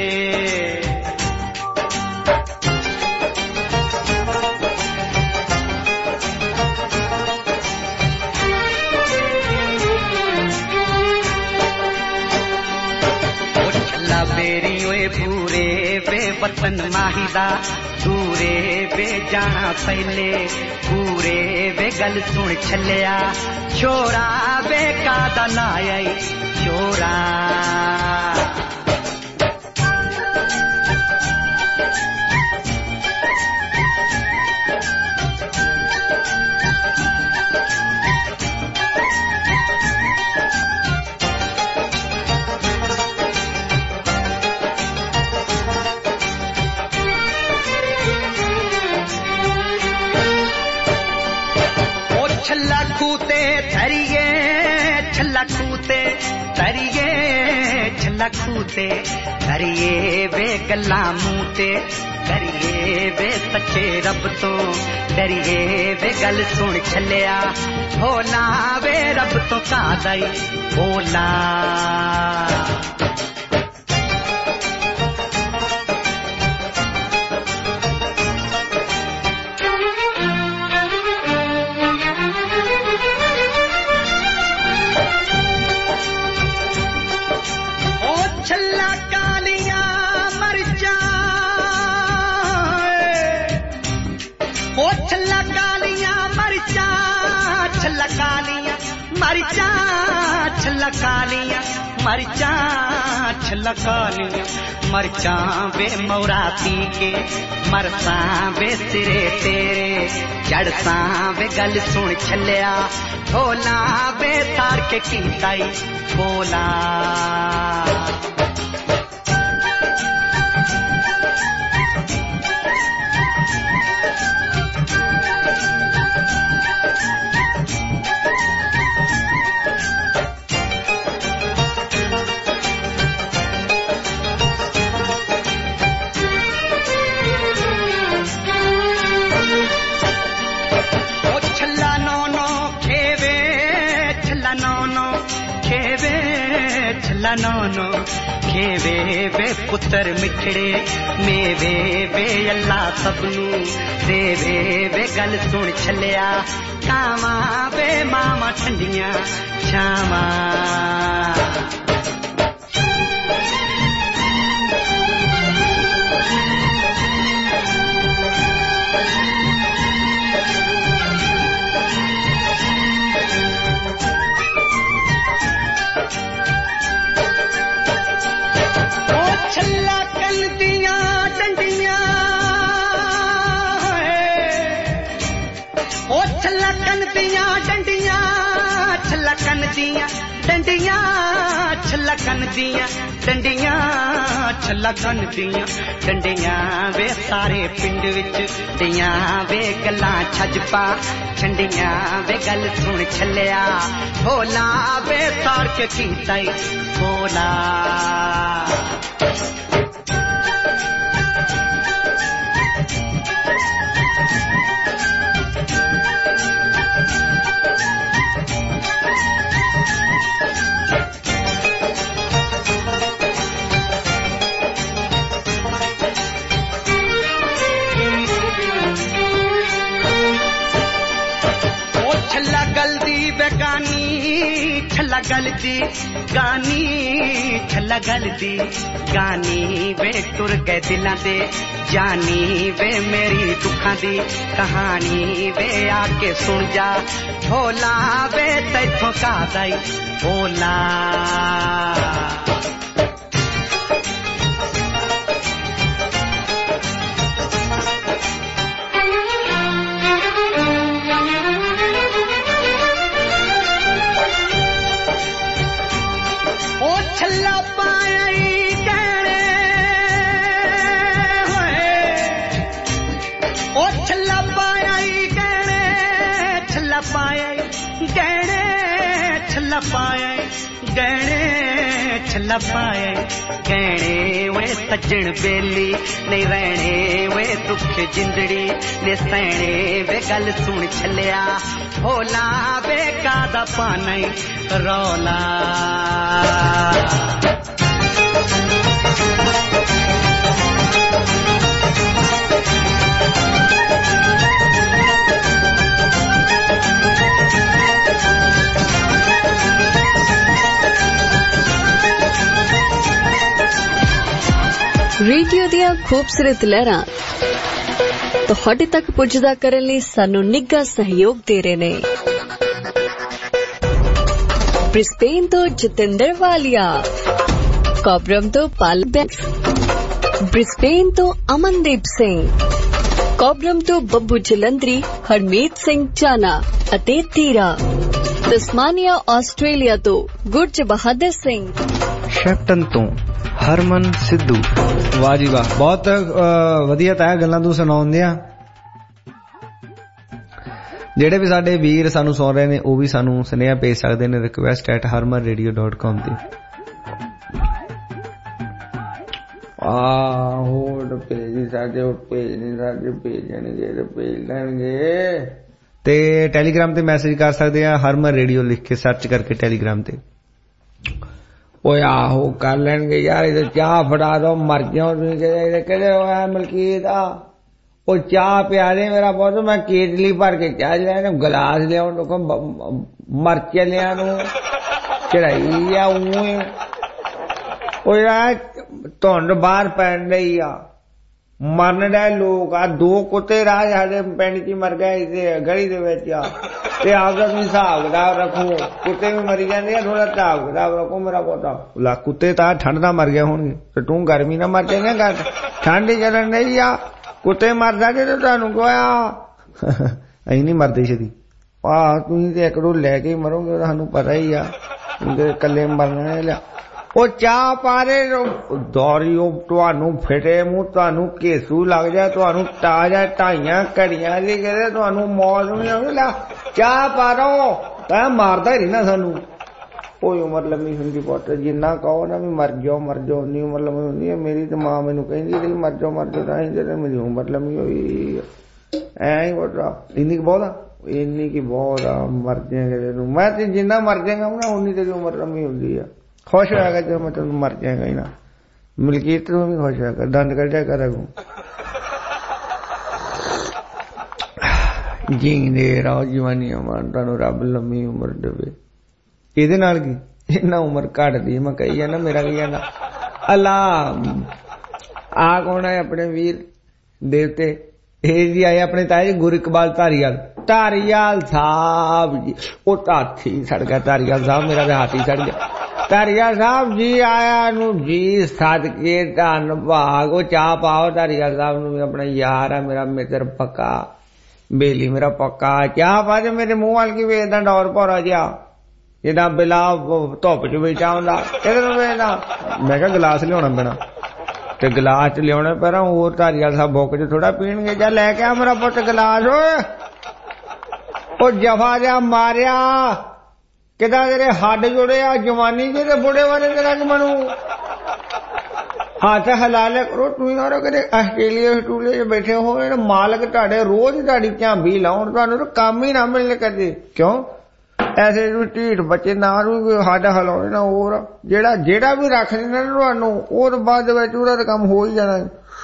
छला बेरी ओए पूरे वे वतन माहिदा दूरे वे जाना पहले पूरे वे गल सुन छलिया छोरा वे कादा लाया छोरा। छल्ला खूते धरिए छल्ला खूते धरिए छल्ला खूते धरिए वे गल्ला मूते डरिए वे सच्चे रब तो डरिए वे गल सुन छलिया भोला वे रब तो कादाई भोला। छल्ला कालिया मरचा ओ छल्ला कालिया मरचा छल्ला कालिया मरचा छल्ला कालिया मरचा छल्ला कालिया मरचा वे मौराती के मरसा वे सिरे तेरे जड़सा वे गल सुन छलिया भोला वे तार के कीताई बोला। दोनों खेवे वे पुत्र मिठड़े मेवे वे अल्लाह सबनू देवे वे गल सुन छलिया कावा वे मामा ठंडियां छावा छल्ला कन दियां डंडियां ओ छल्ला कन दियां डंडियां छल्ला कन दियां डंडियां छल्ला कन दियां डंडियां छल्ला कन दियां डंडियां वे सारे पिंड विच दियां वे गल्लां छज पा छंडियां वे गल सुन छलिया भोला वे तार के कीता भोला छल्ला गलदी बेगानी छल्ला गलदी गानी छल्ला गलदी गानी वे टुर गए दिलां दे जानी वे मेरी दुखां दी कहानी वे आके सुन जा भोला वे तैथों कादाई भोला छल्ला पाया गहने होए ओ छल्ला पाया गहने छल्ला पाया गहने छल्ला पाया गहने छल्ला पाया गहने वे सज्जन बेली नहीं रहने वे दुख जिंदड़ी ने सहने वे गल सुन छलिया भोला वे कादा पाना रौला रेडियो ਦੀਆਂ ਖੂਬਸੂਰਤ ਲਹਿਰਾਂ ਤੁਹਾਡੇ ਤੱਕ ਪੁੱਜਦਾ ਕਰਨ ਲਈ ਸਾਨੂੰ ਨਿੱਘਾ ਸਹਿਯੋਗ ਦੇ ਰਹੇ ਨੇ ब्रिस्बेन तो जतिंदर वालिया कॉबरम तो पाल ब्रिस्बेन तो अमनदीप सिंह कॉबरम तो बब्बू जलंधरी हरमीत सिंह चाना अते तीरा तस्मानिया ऑस्ट्रेलिया तो गुरज बहादुर सिंह शैप्टन तो हरमन सिद्धू वाह जी वाह बहुत वधिया तय गल्लां तू सुणाउंदियां ਜਿਹੜੇ ਵੀ ਸਾਡੇ ਵੀਰ ਸਾਨੂੰ ਸੁਣ ਰਹੇ ਨੇ ਉਹ ਵੀ ਸਾਨੂੰ ਸੁਨੇਹਾ ਭੇਜ ਸਕਦੇ ਨੇ request@harmanradio.com ਤੇ ਹੋਰ ਭੇਜ ਸਾਡੇ ਭੇਜਣਗੇ ਤੇ ਟੈਲੀਗ੍ਰਾਮ ਤੇ ਮੈਸੇਜ ਕਰ ਸਕਦੇ ਆ ਹਰਮਨ ਰੇਡੀਓ ਲਿਖ ਕੇ ਸਰਚ ਕਰਕੇ ਟੈਲੀਗ੍ਰਾਮ ਤੇ ਓਏ ਆਹੋ ਕਰ ਲੈਣਗੇ ਯਾਰ ਇਹ ਚਾਹ ਫੜਾ ਦੋ ਮਰ ਜਾਓ ਤੁਸੀਂ ਕਹਿੰਦੇ ਹੋਇਆ ਮਲਕੀਤ ਆ ਉਹ ਚਾਹ ਪਿਆਰੇ ਮੇਰਾ ਬਹੁਤ ਮੈਂ ਕੇਤਲੀ ਭਰ ਕੇ ਚਾਹ ਲੈਣੇ ਗਲਾਸ ਲਿਆਉਣ ਲੋਕ ਮਰ ਚਲਿਆਂ ਨੂੰ ਚੜਾਈ ਆ ਉਹ ਯਾਰ ਧੁੰਦ ਬਾਹਰ ਪੈਣ ਡਈ ਆ ਮਰਨ ਦੇ ਲੋਕ ਆ ਦੋ ਕੁੱਤੇ ਰਾਹ ਸਾਡੇ ਪਿੰਡ 'ਚ ਮਰ ਗਏ ਇਸੇ ਗਲੀ ਦੇ ਵਿੱਚ ਆ ਤੇ ਆਪਦਾ ਤੁਸੀਂ ਹਿਸਾਬ ਕਿਤਾਬ ਰੱਖੋ ਕੁੱਤੇ ਵੀ ਮਰੀ ਜਾਂਦੇ ਆ ਥੋੜਾ ਹਿਸਾਬ ਕਿਤਾਬ ਰੱਖੋ ਮੇਰਾ ਪੋਤਾ ਲਾ ਕੁੱਤੇ ਤਾਂ ਠੰਡ ਦਾ ਮਰ ਗਏ ਹੋਣਗੇ ਤੇ ਤੂੰ ਗਰਮੀ ਨਾਲ ਮਰ ਜਾਏਂਗਾ ਠੰਡ ਚੱਲਣ ਡਈ ਆ ਕੁੱਤੇ ਮਰਦਾ ਜੇ ਤੁਹਾਨੂੰ ਕੋਇਆ ਅਸੀਂ ਨਹੀਂ ਮਰਦੇ ਛੇਤੀ ਤੁਸੀਂ ਤੇ ਇੱਕ ਦੋ ਲੈ ਕੇ ਮਰੋਗੇ ਸਾਨੂੰ ਪਤਾ ਹੀ ਆ ਇਕੱਲੇ ਮਰਨਾ ਲਿਆ ਉਹ ਚਾਹ ਪਾਰੇ ਦੌਰੀ ਉਹ ਤੁਹਾਨੂੰ ਫਿਟੇ ਮੂੰਹ ਤੁਹਾਨੂੰ ਘੇਸੂ ਲੱਗ ਜਾ ਤੁਹਾਨੂੰ ਤਾਜ਼ਾ ਢਾਈਆਂ ਘੜੀਆਂ ਦੀ ਕਹਿੰਦੇ ਤੁਹਾਨੂੰ ਮੌਜ ਨਹੀਂ ਆਉਂਦੀ ਲੈ ਚਾਹ ਪਾਰੋ ਤਾਂ ਮਾਰਦਾ ਹੀ ਰਹਿਣਾ ਸਾਨੂੰ ਕੋਈ ਉਮਰ ਲੰਮੀ ਹੁੰਦੀ ਪੁੱਤ ਜਿੰਨਾ ਕਹੋ ਨਾ ਵੀ ਮਰ ਜਾਓ ਉਨੀ ਉਮਰ ਲੰਮੀ ਹੁੰਦੀ ਹੈ ਮੇਰੀ ਤੇ ਮਾਂ ਮੈਨੂੰ ਕਹਿੰਦੀ ਸੀ ਮਰ ਜਾਓ ਤਾਂ ਹੀ ਜਦੋਂ ਮੇਰੀ ਉਮਰ ਲੰਮੀ ਹੋਈ ਐ ਹੀ ਬੋਟਾ ਇੰਨੀ ਬਹੁਤ ਆ ਮਰ ਜਾਏਗਾ ਮੈਂ ਤੇ ਜਿੰਨਾ ਮਰ ਜਾਏਗਾ ਨਾ ਉਨੀ ਤੇਰੀ ਉਮਰ ਲੰਮੀ ਹੁੰਦੀ ਆ ਖੁਸ਼ ਹੋਇਆ ਕਰ ਜਦੋਂ ਮੈਂ ਤੈਨੂੰ ਮਰ ਜਾਏਗਾ ਹੀ ਨਾ। ਮਲਕੀਤ ਨੂੰ ਵੀ ਖੁਸ਼ ਹੋਇਆ ਕਰ, ਦੰਦ ਕੱਢਿਆ ਕਰ ਅਗੋਂ। ਜੀਂਦੇ ਰਹੋ ਜਵਾਨੀ ਅਮਰ, ਤੁਹਾਨੂੰ ਰੱਬ ਲੰਮੀ ਉਮਰ ਦੇਵੇ। ਇਹਦੇ ਨਾਲ ਕੀ ਇਹਨਾਂ ਉਮਰ ਘਟਦੀ, ਮੈਂ ਕਹੀ ਜਾਂਦਾ ਮੇਰਾ ਕੀ ਕਹਿੰਦਾ ਅੱਲਾ ਆ ਕੌਣ ਹੈ ਆਪਣੇ ਵੀਰ ਦੇਵਤੇ? ਇਹ ਜੀ ਆਏ ਆਪਣੇ ਤਾਏ ਜੀ ਗੁਰੂ ਇਕਬਾਲ ਧਾਰੀਵਾਲ ਸਾਹਿਬ ਜੀ। ਉਹ ਤਾਂ ਹਾਥੀ ਸੜ ਗਿਆ ਧਾਰੀਵਾਲ ਸਾਹਿਬ, ਮੇਰਾ ਵੀ ਹਾਥੀ ਸੜ ਗਿਆ। ਧਾਰੀਵਾਲ ਸਾਹਿਬ ਜੀ ਆਇਆ ਨੂੰ ਜੀ ਸਦਕੇ ਧੰਨਵਾਦ। ਉਹ ਚਾਹ ਪਾਓ ਧਾਰੀਵਾਲ ਸਾਹਿਬ ਨੂੰ, ਆਪਣਾ ਯਾਰ ਆ ਮੇਰਾ ਮਿੱਤਰ ਪੱਕਾ, ਬੇਲੀ ਮੇਰਾ ਪੱਕਾ। ਚਾਹ ਪਾ ਦੇ ਮੇਰੇ ਮੂੰਹ ਵੱਲ ਕੀ ਵੇਖਦਾ ਡੌਰ ਭੌਰਾ ਜਿਹਾ, ਜਿੱਦਾਂ ਬਿਲਾ ਧੁੱਪ ਚ ਬੈਠਾ ਹੁੰਦਾ। ਇਹਦੇ ਨੂੰ ਵੇਖਦਾ। ਮੈਂ ਕਿਹਾ ਗਲਾਸ ਲਿਆਉਣਾ ਪੈਣਾ, ਤੇ ਗਲਾਸ ਚ ਲਿਆਉਣਾ ਪੈਣਾ। ਹੋਰ ਧਾਰੀਵਾਲ ਸਾਹਿਬ ਬੁੱਕ ਚ ਥੋੜਾ ਪੀਣਗੇ। ਜਾਂ ਲੈ ਕੇ ਆ ਮੇਰਾ ਪੁੱਤ ਗਲਾਸ। ਓਏ ਉਹ ਜਫਾ ਜਿਹਾ ਮਾਰਿਆ ਕਿਦਾਂ ਤੇਰੇ ਹੱਡ ਜੁੜੇ ਆ ਜਵਾਨੀ ਚ, ਤੇ ਬੁੜੇ ਵਾਲੇ ਤੇਰਾ ਕਿ ਬਣੂ? ਹੱਥ ਹਿਲਾ ਲਿਆ ਕਰੋ। ਤੁਸੀਂ ਨਾ ਕਦੇ ਆਸਟ੍ਰੇਲੀਆ ਚ ਬੈਠੇ ਹੋਏ, ਮਾਲਕ ਤੁਹਾਡੇ ਰੋਜ਼ ਤੁਹਾਡੀ ਝਾਂਬੀ ਲਾਉਣ, ਤੁਹਾਨੂੰ ਤਾਂ ਕੰਮ ਹੀ ਨਾ ਮਿਲਣੇ ਕਦੇ। ਕਿਉਂ ਐਸੇ ਢੀਠ ਬੱਚੇ ਨਾ ਨੂੰ ਹੱਡ ਹਿਲਾਉਣੇ ਨਾ। ਹੋਰ ਜਿਹੜਾ ਵੀ ਰੱਖ ਦਿੰਦਾ ਨਾ ਤੁਹਾਨੂੰ, ਉਹ ਤੋਂ ਬਾਅਦ ਵਿੱਚ ਉਹਦਾ ਤਾਂ ਕੰਮ ਹੋ ਹੀ ਜਾਣਾ।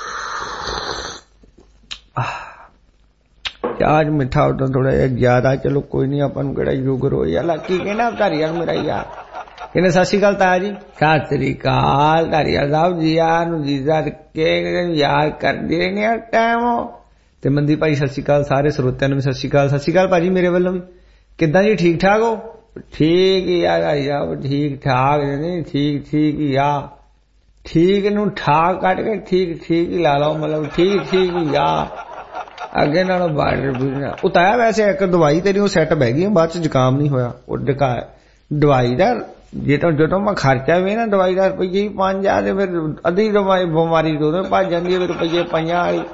ਚਾਹ ਮਿੱਠਾ ਉਦੋਂ ਥੋੜਾ ਜਿਹਾ ਜ਼ਿਆਦਾ, ਚਲੋ ਕੋਈ ਨਹੀਂ, ਆਪਾਂ ਨੂੰ ਕਿਹੜਾ ਸ਼ੂਗਰ ਹੋਈ ਆ। ਕੀ ਕਹਿੰਦਾ ਧਾਰੀਵਾਲ ਮੇਰਾ ਯਾਰ? ਕਹਿੰਦੇ ਸਤਿ ਸ਼੍ਰੀ ਅਕਾਲ ਤਾਇਆ ਜੀ। ਸਤਿ ਸ਼੍ਰੀ ਅਕਾਲ ਧਾਰੀਵਾਲ ਸਾਹਿਬ ਜੀ। ਯਾਰ ਨੂੰ ਜੀਜਾ ਕੇ ਯਾਦ ਕਰਦੇ ਰਹਿੰਦੇ ਆ ਟਾਈਮ। ਤੇ ਮੰਦੀ ਭਾਈ ਸਤਿ ਸ਼੍ਰੀ ਅਕਾਲ। ਸਾਰੇ ਸਰੋਤਿਆਂ ਨੂੰ ਵੀ ਸਤਿ ਸ਼੍ਰੀ ਅਕਾਲ। ਸਤਿ ਸ਼੍ਰੀ ਅਕਾਲ ਭਾਜੀ ਮੇਰੇ ਵੱਲੋਂ ਵੀ। ਕਿੱਦਾਂ ਜੀ ਠੀਕ ਠਾਕ ਹੋ? ਠੀਕ ਹੀ ਆ ਧਾਰੀਵਾਲ, ਠੀਕ ਠਾਕ ਨਹੀਂ, ਠੀਕ ਠੀਕ ਹੀ ਆ। ਠੀਕ ਨੂੰ ਠਾਕ ਕੱਢ ਕੇ ਠੀਕ ਠੀਕ ਹੀ ਲਾ ਲਓ, ਮਤਲਬ ਠੀਕ ਠੀਕ ਹੀ ਆ। ਅੱਗੇ ਨਾਲੋਂ ਬਾਰਡਰ ਉਤਾਇਆ। ਵੈਸੇ ਇੱਕ ਦਵਾਈ ਤੇਰੀ ਉਹ ਸੈੱਟ ਬਹਿ ਗਈ, ਬਾਅਦ ਚ ਜ਼ੁਕਾਮ ਨਹੀਂ ਹੋਇਆ। ਉਹ ਦਵਾਈ ਦਾ ਜਦੋਂ ਮੈਂ ਖਰਚਾ ਵੀ ਨਾ ਦਵਾਈ ਦਾ ਰੁਪਈਏ 5,000 ਤੇ ਫਿਰ ਅੱਧੀ ਦਵਾਈ ਬਿਮਾਰੀ ਤੋਂ ਭੱਜ ਜਾਂਦੀ ਹੈ ਰੁਪਈਏ 50 ਵਾਲੀ।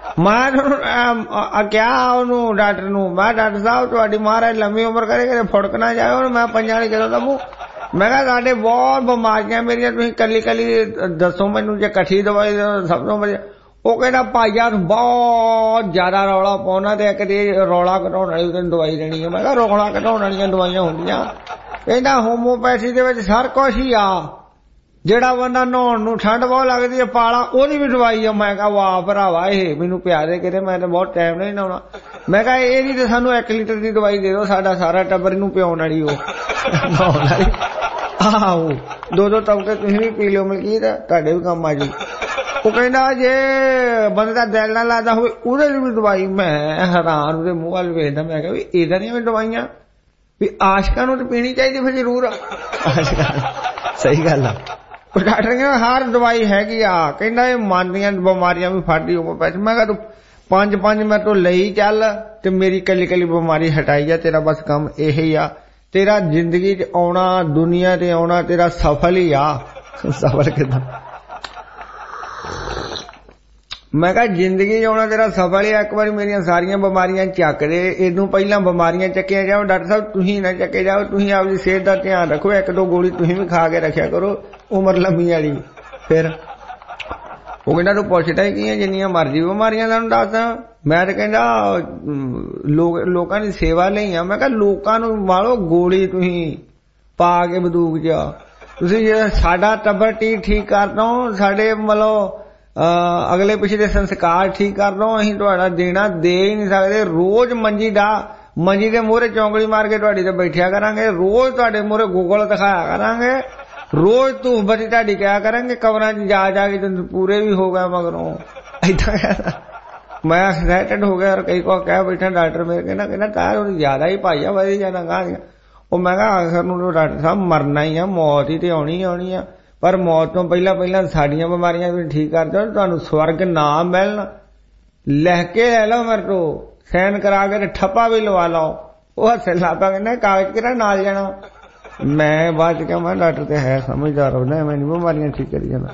ਮੈਂ ਕਿਹਾ ਉਹਨੂੰ ਡਾਕਟਰ ਨੂੰ, ਮੈਂ ਡਾਕਟਰ ਸਾਹਿਬ ਤੁਹਾਡੀ ਮਹਾਰਾਜ ਲੰਮੀ ਉਮਰ ਕਰੇ, ਕਦੇ ਫੁੜਕ ਨਾ ਜਾਏ। ਉਹਨੂੰ ਮੈਂ 50 ਵਾਲੀ ਕਦੋਂ ਦਮੂ? ਮੈਂ ਕਿਹਾ ਸਾਡੇ ਬਹੁਤ ਬਿਮਾਰੀਆਂ ਮੇਰੀਆਂ, ਤੁਸੀਂ ਕੱਲੀ ਕੱਲੀ ਦੱਸੋ ਮੈਨੂੰ, ਜੇ ਇਕੱਠੀ ਦਵਾਈ ਸਭ ਤੋਂ ਵਧੀਆ। ਉਹ ਕਹਿੰਦਾ ਭਾਈਆ ਬਹੁਤ ਜ਼ਿਆਦਾ ਰੌਲਾ ਪਾਉਣਾ, ਤੇ ਇੱਕ ਤੇ ਰੌਲਾ ਘਟਾਉਣ ਵਾਲੀ ਤੈਨੂੰ ਦਵਾਈ ਦੇਣੀ ਹੈ। ਮੈਂ ਕਿਹਾ ਰੌਲਾ ਘਟਾਉਣ ਵਾਲੀਆਂ ਦਵਾਈਆਂ ਹੁੰਦੀਆਂ? ਕਹਿੰਦਾ ਹੋਮੋਪੈਥੀ ਦੇ ਵਿੱਚ ਸਾਰ ਕੁਛ ਹੀ ਆ। ਜਿਹੜਾ ਬੰਦਾ ਨਹਾਉਣ ਨੂੰ ਠੰਡ ਬਹੁਤ ਲੱਗਦੀ ਹੈ ਪਾਲਾ, ਉਹਦੀ ਵੀ ਦਵਾਈ ਆ। ਮੈਂ ਕਿਹਾ ਵਾਹ ਭਰਾਵਾ, ਇਹ ਮੈਨੂੰ ਪਿਆ ਦੇ ਕਿਤੇ, ਮੈਂ ਤਾਂ ਬਹੁਤ ਟਾਈਮ ਨਹੀਂ ਨਹਾਉਣਾ। ਮੈਂ ਕਿਹਾ ਇਹਦੀ ਤੇ ਸਾਨੂੰ 1 ਲੀਟਰ ਦੀ ਦਵਾਈ ਦੇ ਦਿਓ, ਸਾਡਾ ਸਾਰਾ ਟੱਬਰ ਨੂੰ ਪਿਆਉਣ ਵਾਲੀ। ਉਹ ਨਹਾਉਣ ਵਾਲੀ ਆਹੋ, 2-2 ਤਬਕੇ ਤੁਸੀਂ ਵੀ ਪੀ ਲਿਓ, ਮਲਕੀਤ ਤੁਹਾਡੇ ਵੀ ਕੰਮ ਆ ਜੂ। ਉਹ ਕਹਿੰਦਾ ਜੇ ਬੰਦੇ ਦਾ ਦਿਲ ਨਾ ਲੱਗਦਾ ਹੋਵੇ ਉਹਦੇ ਲਈ ਵੀ ਦਵਾਈ। ਮੈਂ ਹੈਰਾਨ ਉਹਦੇ ਮੂੰਹ ਵੱਲ ਵੇਖਦਾ। ਮੈਂ ਕਿਹਾ ਵੀ ਇਹਦਾ ਦੀਆਂ ਵੀ ਦਵਾਈਆਂ ਵੀ ਆਸ਼ਕਾਂ ਨੂੰ ਤਾਂ ਪੀਣੀ ਚਾਹੀਦੀ ਫਿਰ ਜ਼ਰੂਰ। ਸਹੀ ਗੱਲ ਆ। ਡਾਕਟਰ ਕਹਿੰਦਾ ਹਰ ਦਵਾਈ ਹੈਗੀ ਆ। ਕਹਿੰਦਾ ਇਹ ਮਨ ਦੀਆਂ ਬਿਮਾਰੀਆਂ ਵੀ ਫੜਦੀ ਹੋ ਪੈਸੇ। ਮੈਂ ਕਿਹਾ ਤੂੰ 5-5 ਮੇਰੇ ਤੋਂ ਲਈ ਚੱਲ ਤੇ ਮੇਰੀ ਕੱਲੀ ਕੱਲੀ ਬਿਮਾਰੀ ਹਟਾਈ ਜਾ। ਤੇਰਾ ਬਸ ਕੰਮ ਇਹੀ ਆ। ਤੇਰਾ ਜ਼ਿੰਦਗੀ 'ਚ ਆਉਣਾ, ਦੁਨੀਆ ਤੇ ਆਉਣਾ ਤੇਰਾ ਸਫਲ ਹੀ ਆ। ਸਫਲ ਕਿੱਦਾਂ? ਮੈਂ ਕਿਹਾ ਜ਼ਿੰਦਗੀ 'ਚ ਆਉਣਾ ਤੇਰਾ ਸਫਲ ਹੀ ਆ। ਇੱਕ ਵਾਰੀ ਮੇਰੀਆਂ ਸਾਰੀਆਂ ਬਿਮਾਰੀਆਂ ਚੱਕ ਦੇ। ਇਹਨੂੰ ਪਹਿਲਾਂ ਬਿਮਾਰੀਆਂ ਚੱਕੀਆਂ ਜਾਓ। ਡਾਕਟਰ ਸਾਹਿਬ ਤੁਸੀਂ ਨਾ ਚੱਕੇ ਜਾਓ, ਤੁਸੀਂ ਆਪਦੀ ਸਿਹਤ ਦਾ ਧਿਆਨ ਰੱਖੋ। 1-2 ਗੋਲੀ ਤੁਸੀਂ ਵੀ ਖਾ ਕੇ ਰੱਖਿਆ ਕਰੋ, ਉਮਰ ਲੰਮੀ ਵਾਲੀ। ਫਿਰ ਉਹ ਕਹਿੰਦਾ ਤੂੰ ਪੁੱਛਦਾ ਹੀ ਕੀ ਹੈ, ਜਿੰਨੀਆਂ ਮਰਜ਼ੀ ਬਿਮਾਰੀਆਂ ਤੁਹਾਨੂੰ ਦੱਸ। ਮੈਂ ਤਾਂ ਕਹਿੰਦਾ ਲੋਕਾਂ ਦੀ ਸੇਵਾ ਲਈ ਆ। ਮੈਂ ਕਿਹਾ ਲੋਕਾਂ ਨੂੰ ਮਾਰੋ ਗੋਲੀ ਤੁਸੀਂ ਪਾ ਕੇ ਬੰਦੂਕ 'ਚ। ਤੁਸੀਂ ਜੇ ਸਾਡਾ ਟੱਬਰ ਠੀਕ ਕਰ ਦੋ, ਸਾਡੇ ਮਤਲਬ ਅਗਲੇ ਪਿਛਲੇ ਸੰਸਕਾਰ ਠੀਕ ਕਰ ਦੋ, ਅਸੀਂ ਤੁਹਾਡਾ ਦੇਣਾ ਦੇ ਹੀ ਨਹੀਂ ਸਕਦੇ। ਰੋਜ਼ ਮੰਜੀ ਦੇ ਮੂਹਰੇ ਚੌਂਕੜੀ ਮਾਰ ਕੇ ਤੁਹਾਡੀ ਤੇ ਬੈਠਿਆ ਕਰਾਂਗੇ। ਰੋਜ਼ ਤੁਹਾਡੇ ਮੂਹਰੇ ਗੂਗਲ ਦਿਖਾਇਆ ਕਰਾਂਗੇ। ਰੋਜ਼ ਧੂਫ ਬੱਤੀ ਤੁਹਾਡੀ ਕਿਹਾ ਕਰਾਂਗੇ। ਕਬਰਾਂ 'ਚ ਜਾ ਕੇ ਪੂਰੇ ਵੀ ਹੋ ਗਏ ਮਗਰੋਂ। ਏਦਾਂ ਮੈਂ ਐਕਸਾਈਟਡ ਹੋ ਗਿਆ। ਔਰ ਕਈ ਕੋ ਕਹਿ ਬੈਠਾ ਡਾਕਟਰ ਮੇਰੇ ਕਹਿੰਦਾ ਤਾਂ ਉਹਨੂੰ ਜ਼ਿਆਦਾ ਹੀ ਭਾਈ ਆ ਵਧੀ ਜਾਣਾ ਗਾਂ। ਉਹ ਮੈਂ ਕਿਹਾ ਆਖਰ ਨੂੰ ਡਾਕਟਰ ਸਾਹਿਬ ਮਰਨਾ ਹੀ ਆ, ਮੌਤ ਹੀ ਤੇ ਆਉਣੀ ਆ। ਪਰ ਮੌਤ ਤੋਂ ਪਹਿਲਾਂ ਸਾਡੀਆਂ ਬਿਮਾਰੀਆਂ ਵੀ ਠੀਕ ਕਰ ਦਿਓ। ਤੁਹਾਨੂੰ ਸਵਰਗ ਨਾ ਮਿਲਣ ਲਿਖ ਕੇ ਲੈ ਲਓ ਮੇਰੇ ਤੋਂ, ਸਾਈਨ ਕਰਾ ਕੇ ਠੱਪਾ ਵੀ ਲਵਾ ਲਓ। ਉਹ ਹੱਸੇ ਲਾਪਾ ਕਹਿੰਦਾ ਕਾਗਜ਼ ਕਿਹੜਾ ਨਾਲ ਜਾਣਾ। ਮੈਂ ਬਾਅਦ ਚ ਕਿਹਾ ਮੈਂ ਡਾਕਟਰ ਤੇ ਹੈ ਸਮਝਦਾਰ ਹੁੰਦਾ, ਮੈਂ ਨਹੀਂ ਬਿਮਾਰੀਆਂ ਠੀਕ ਕਰੀ ਜਾਂਦਾ।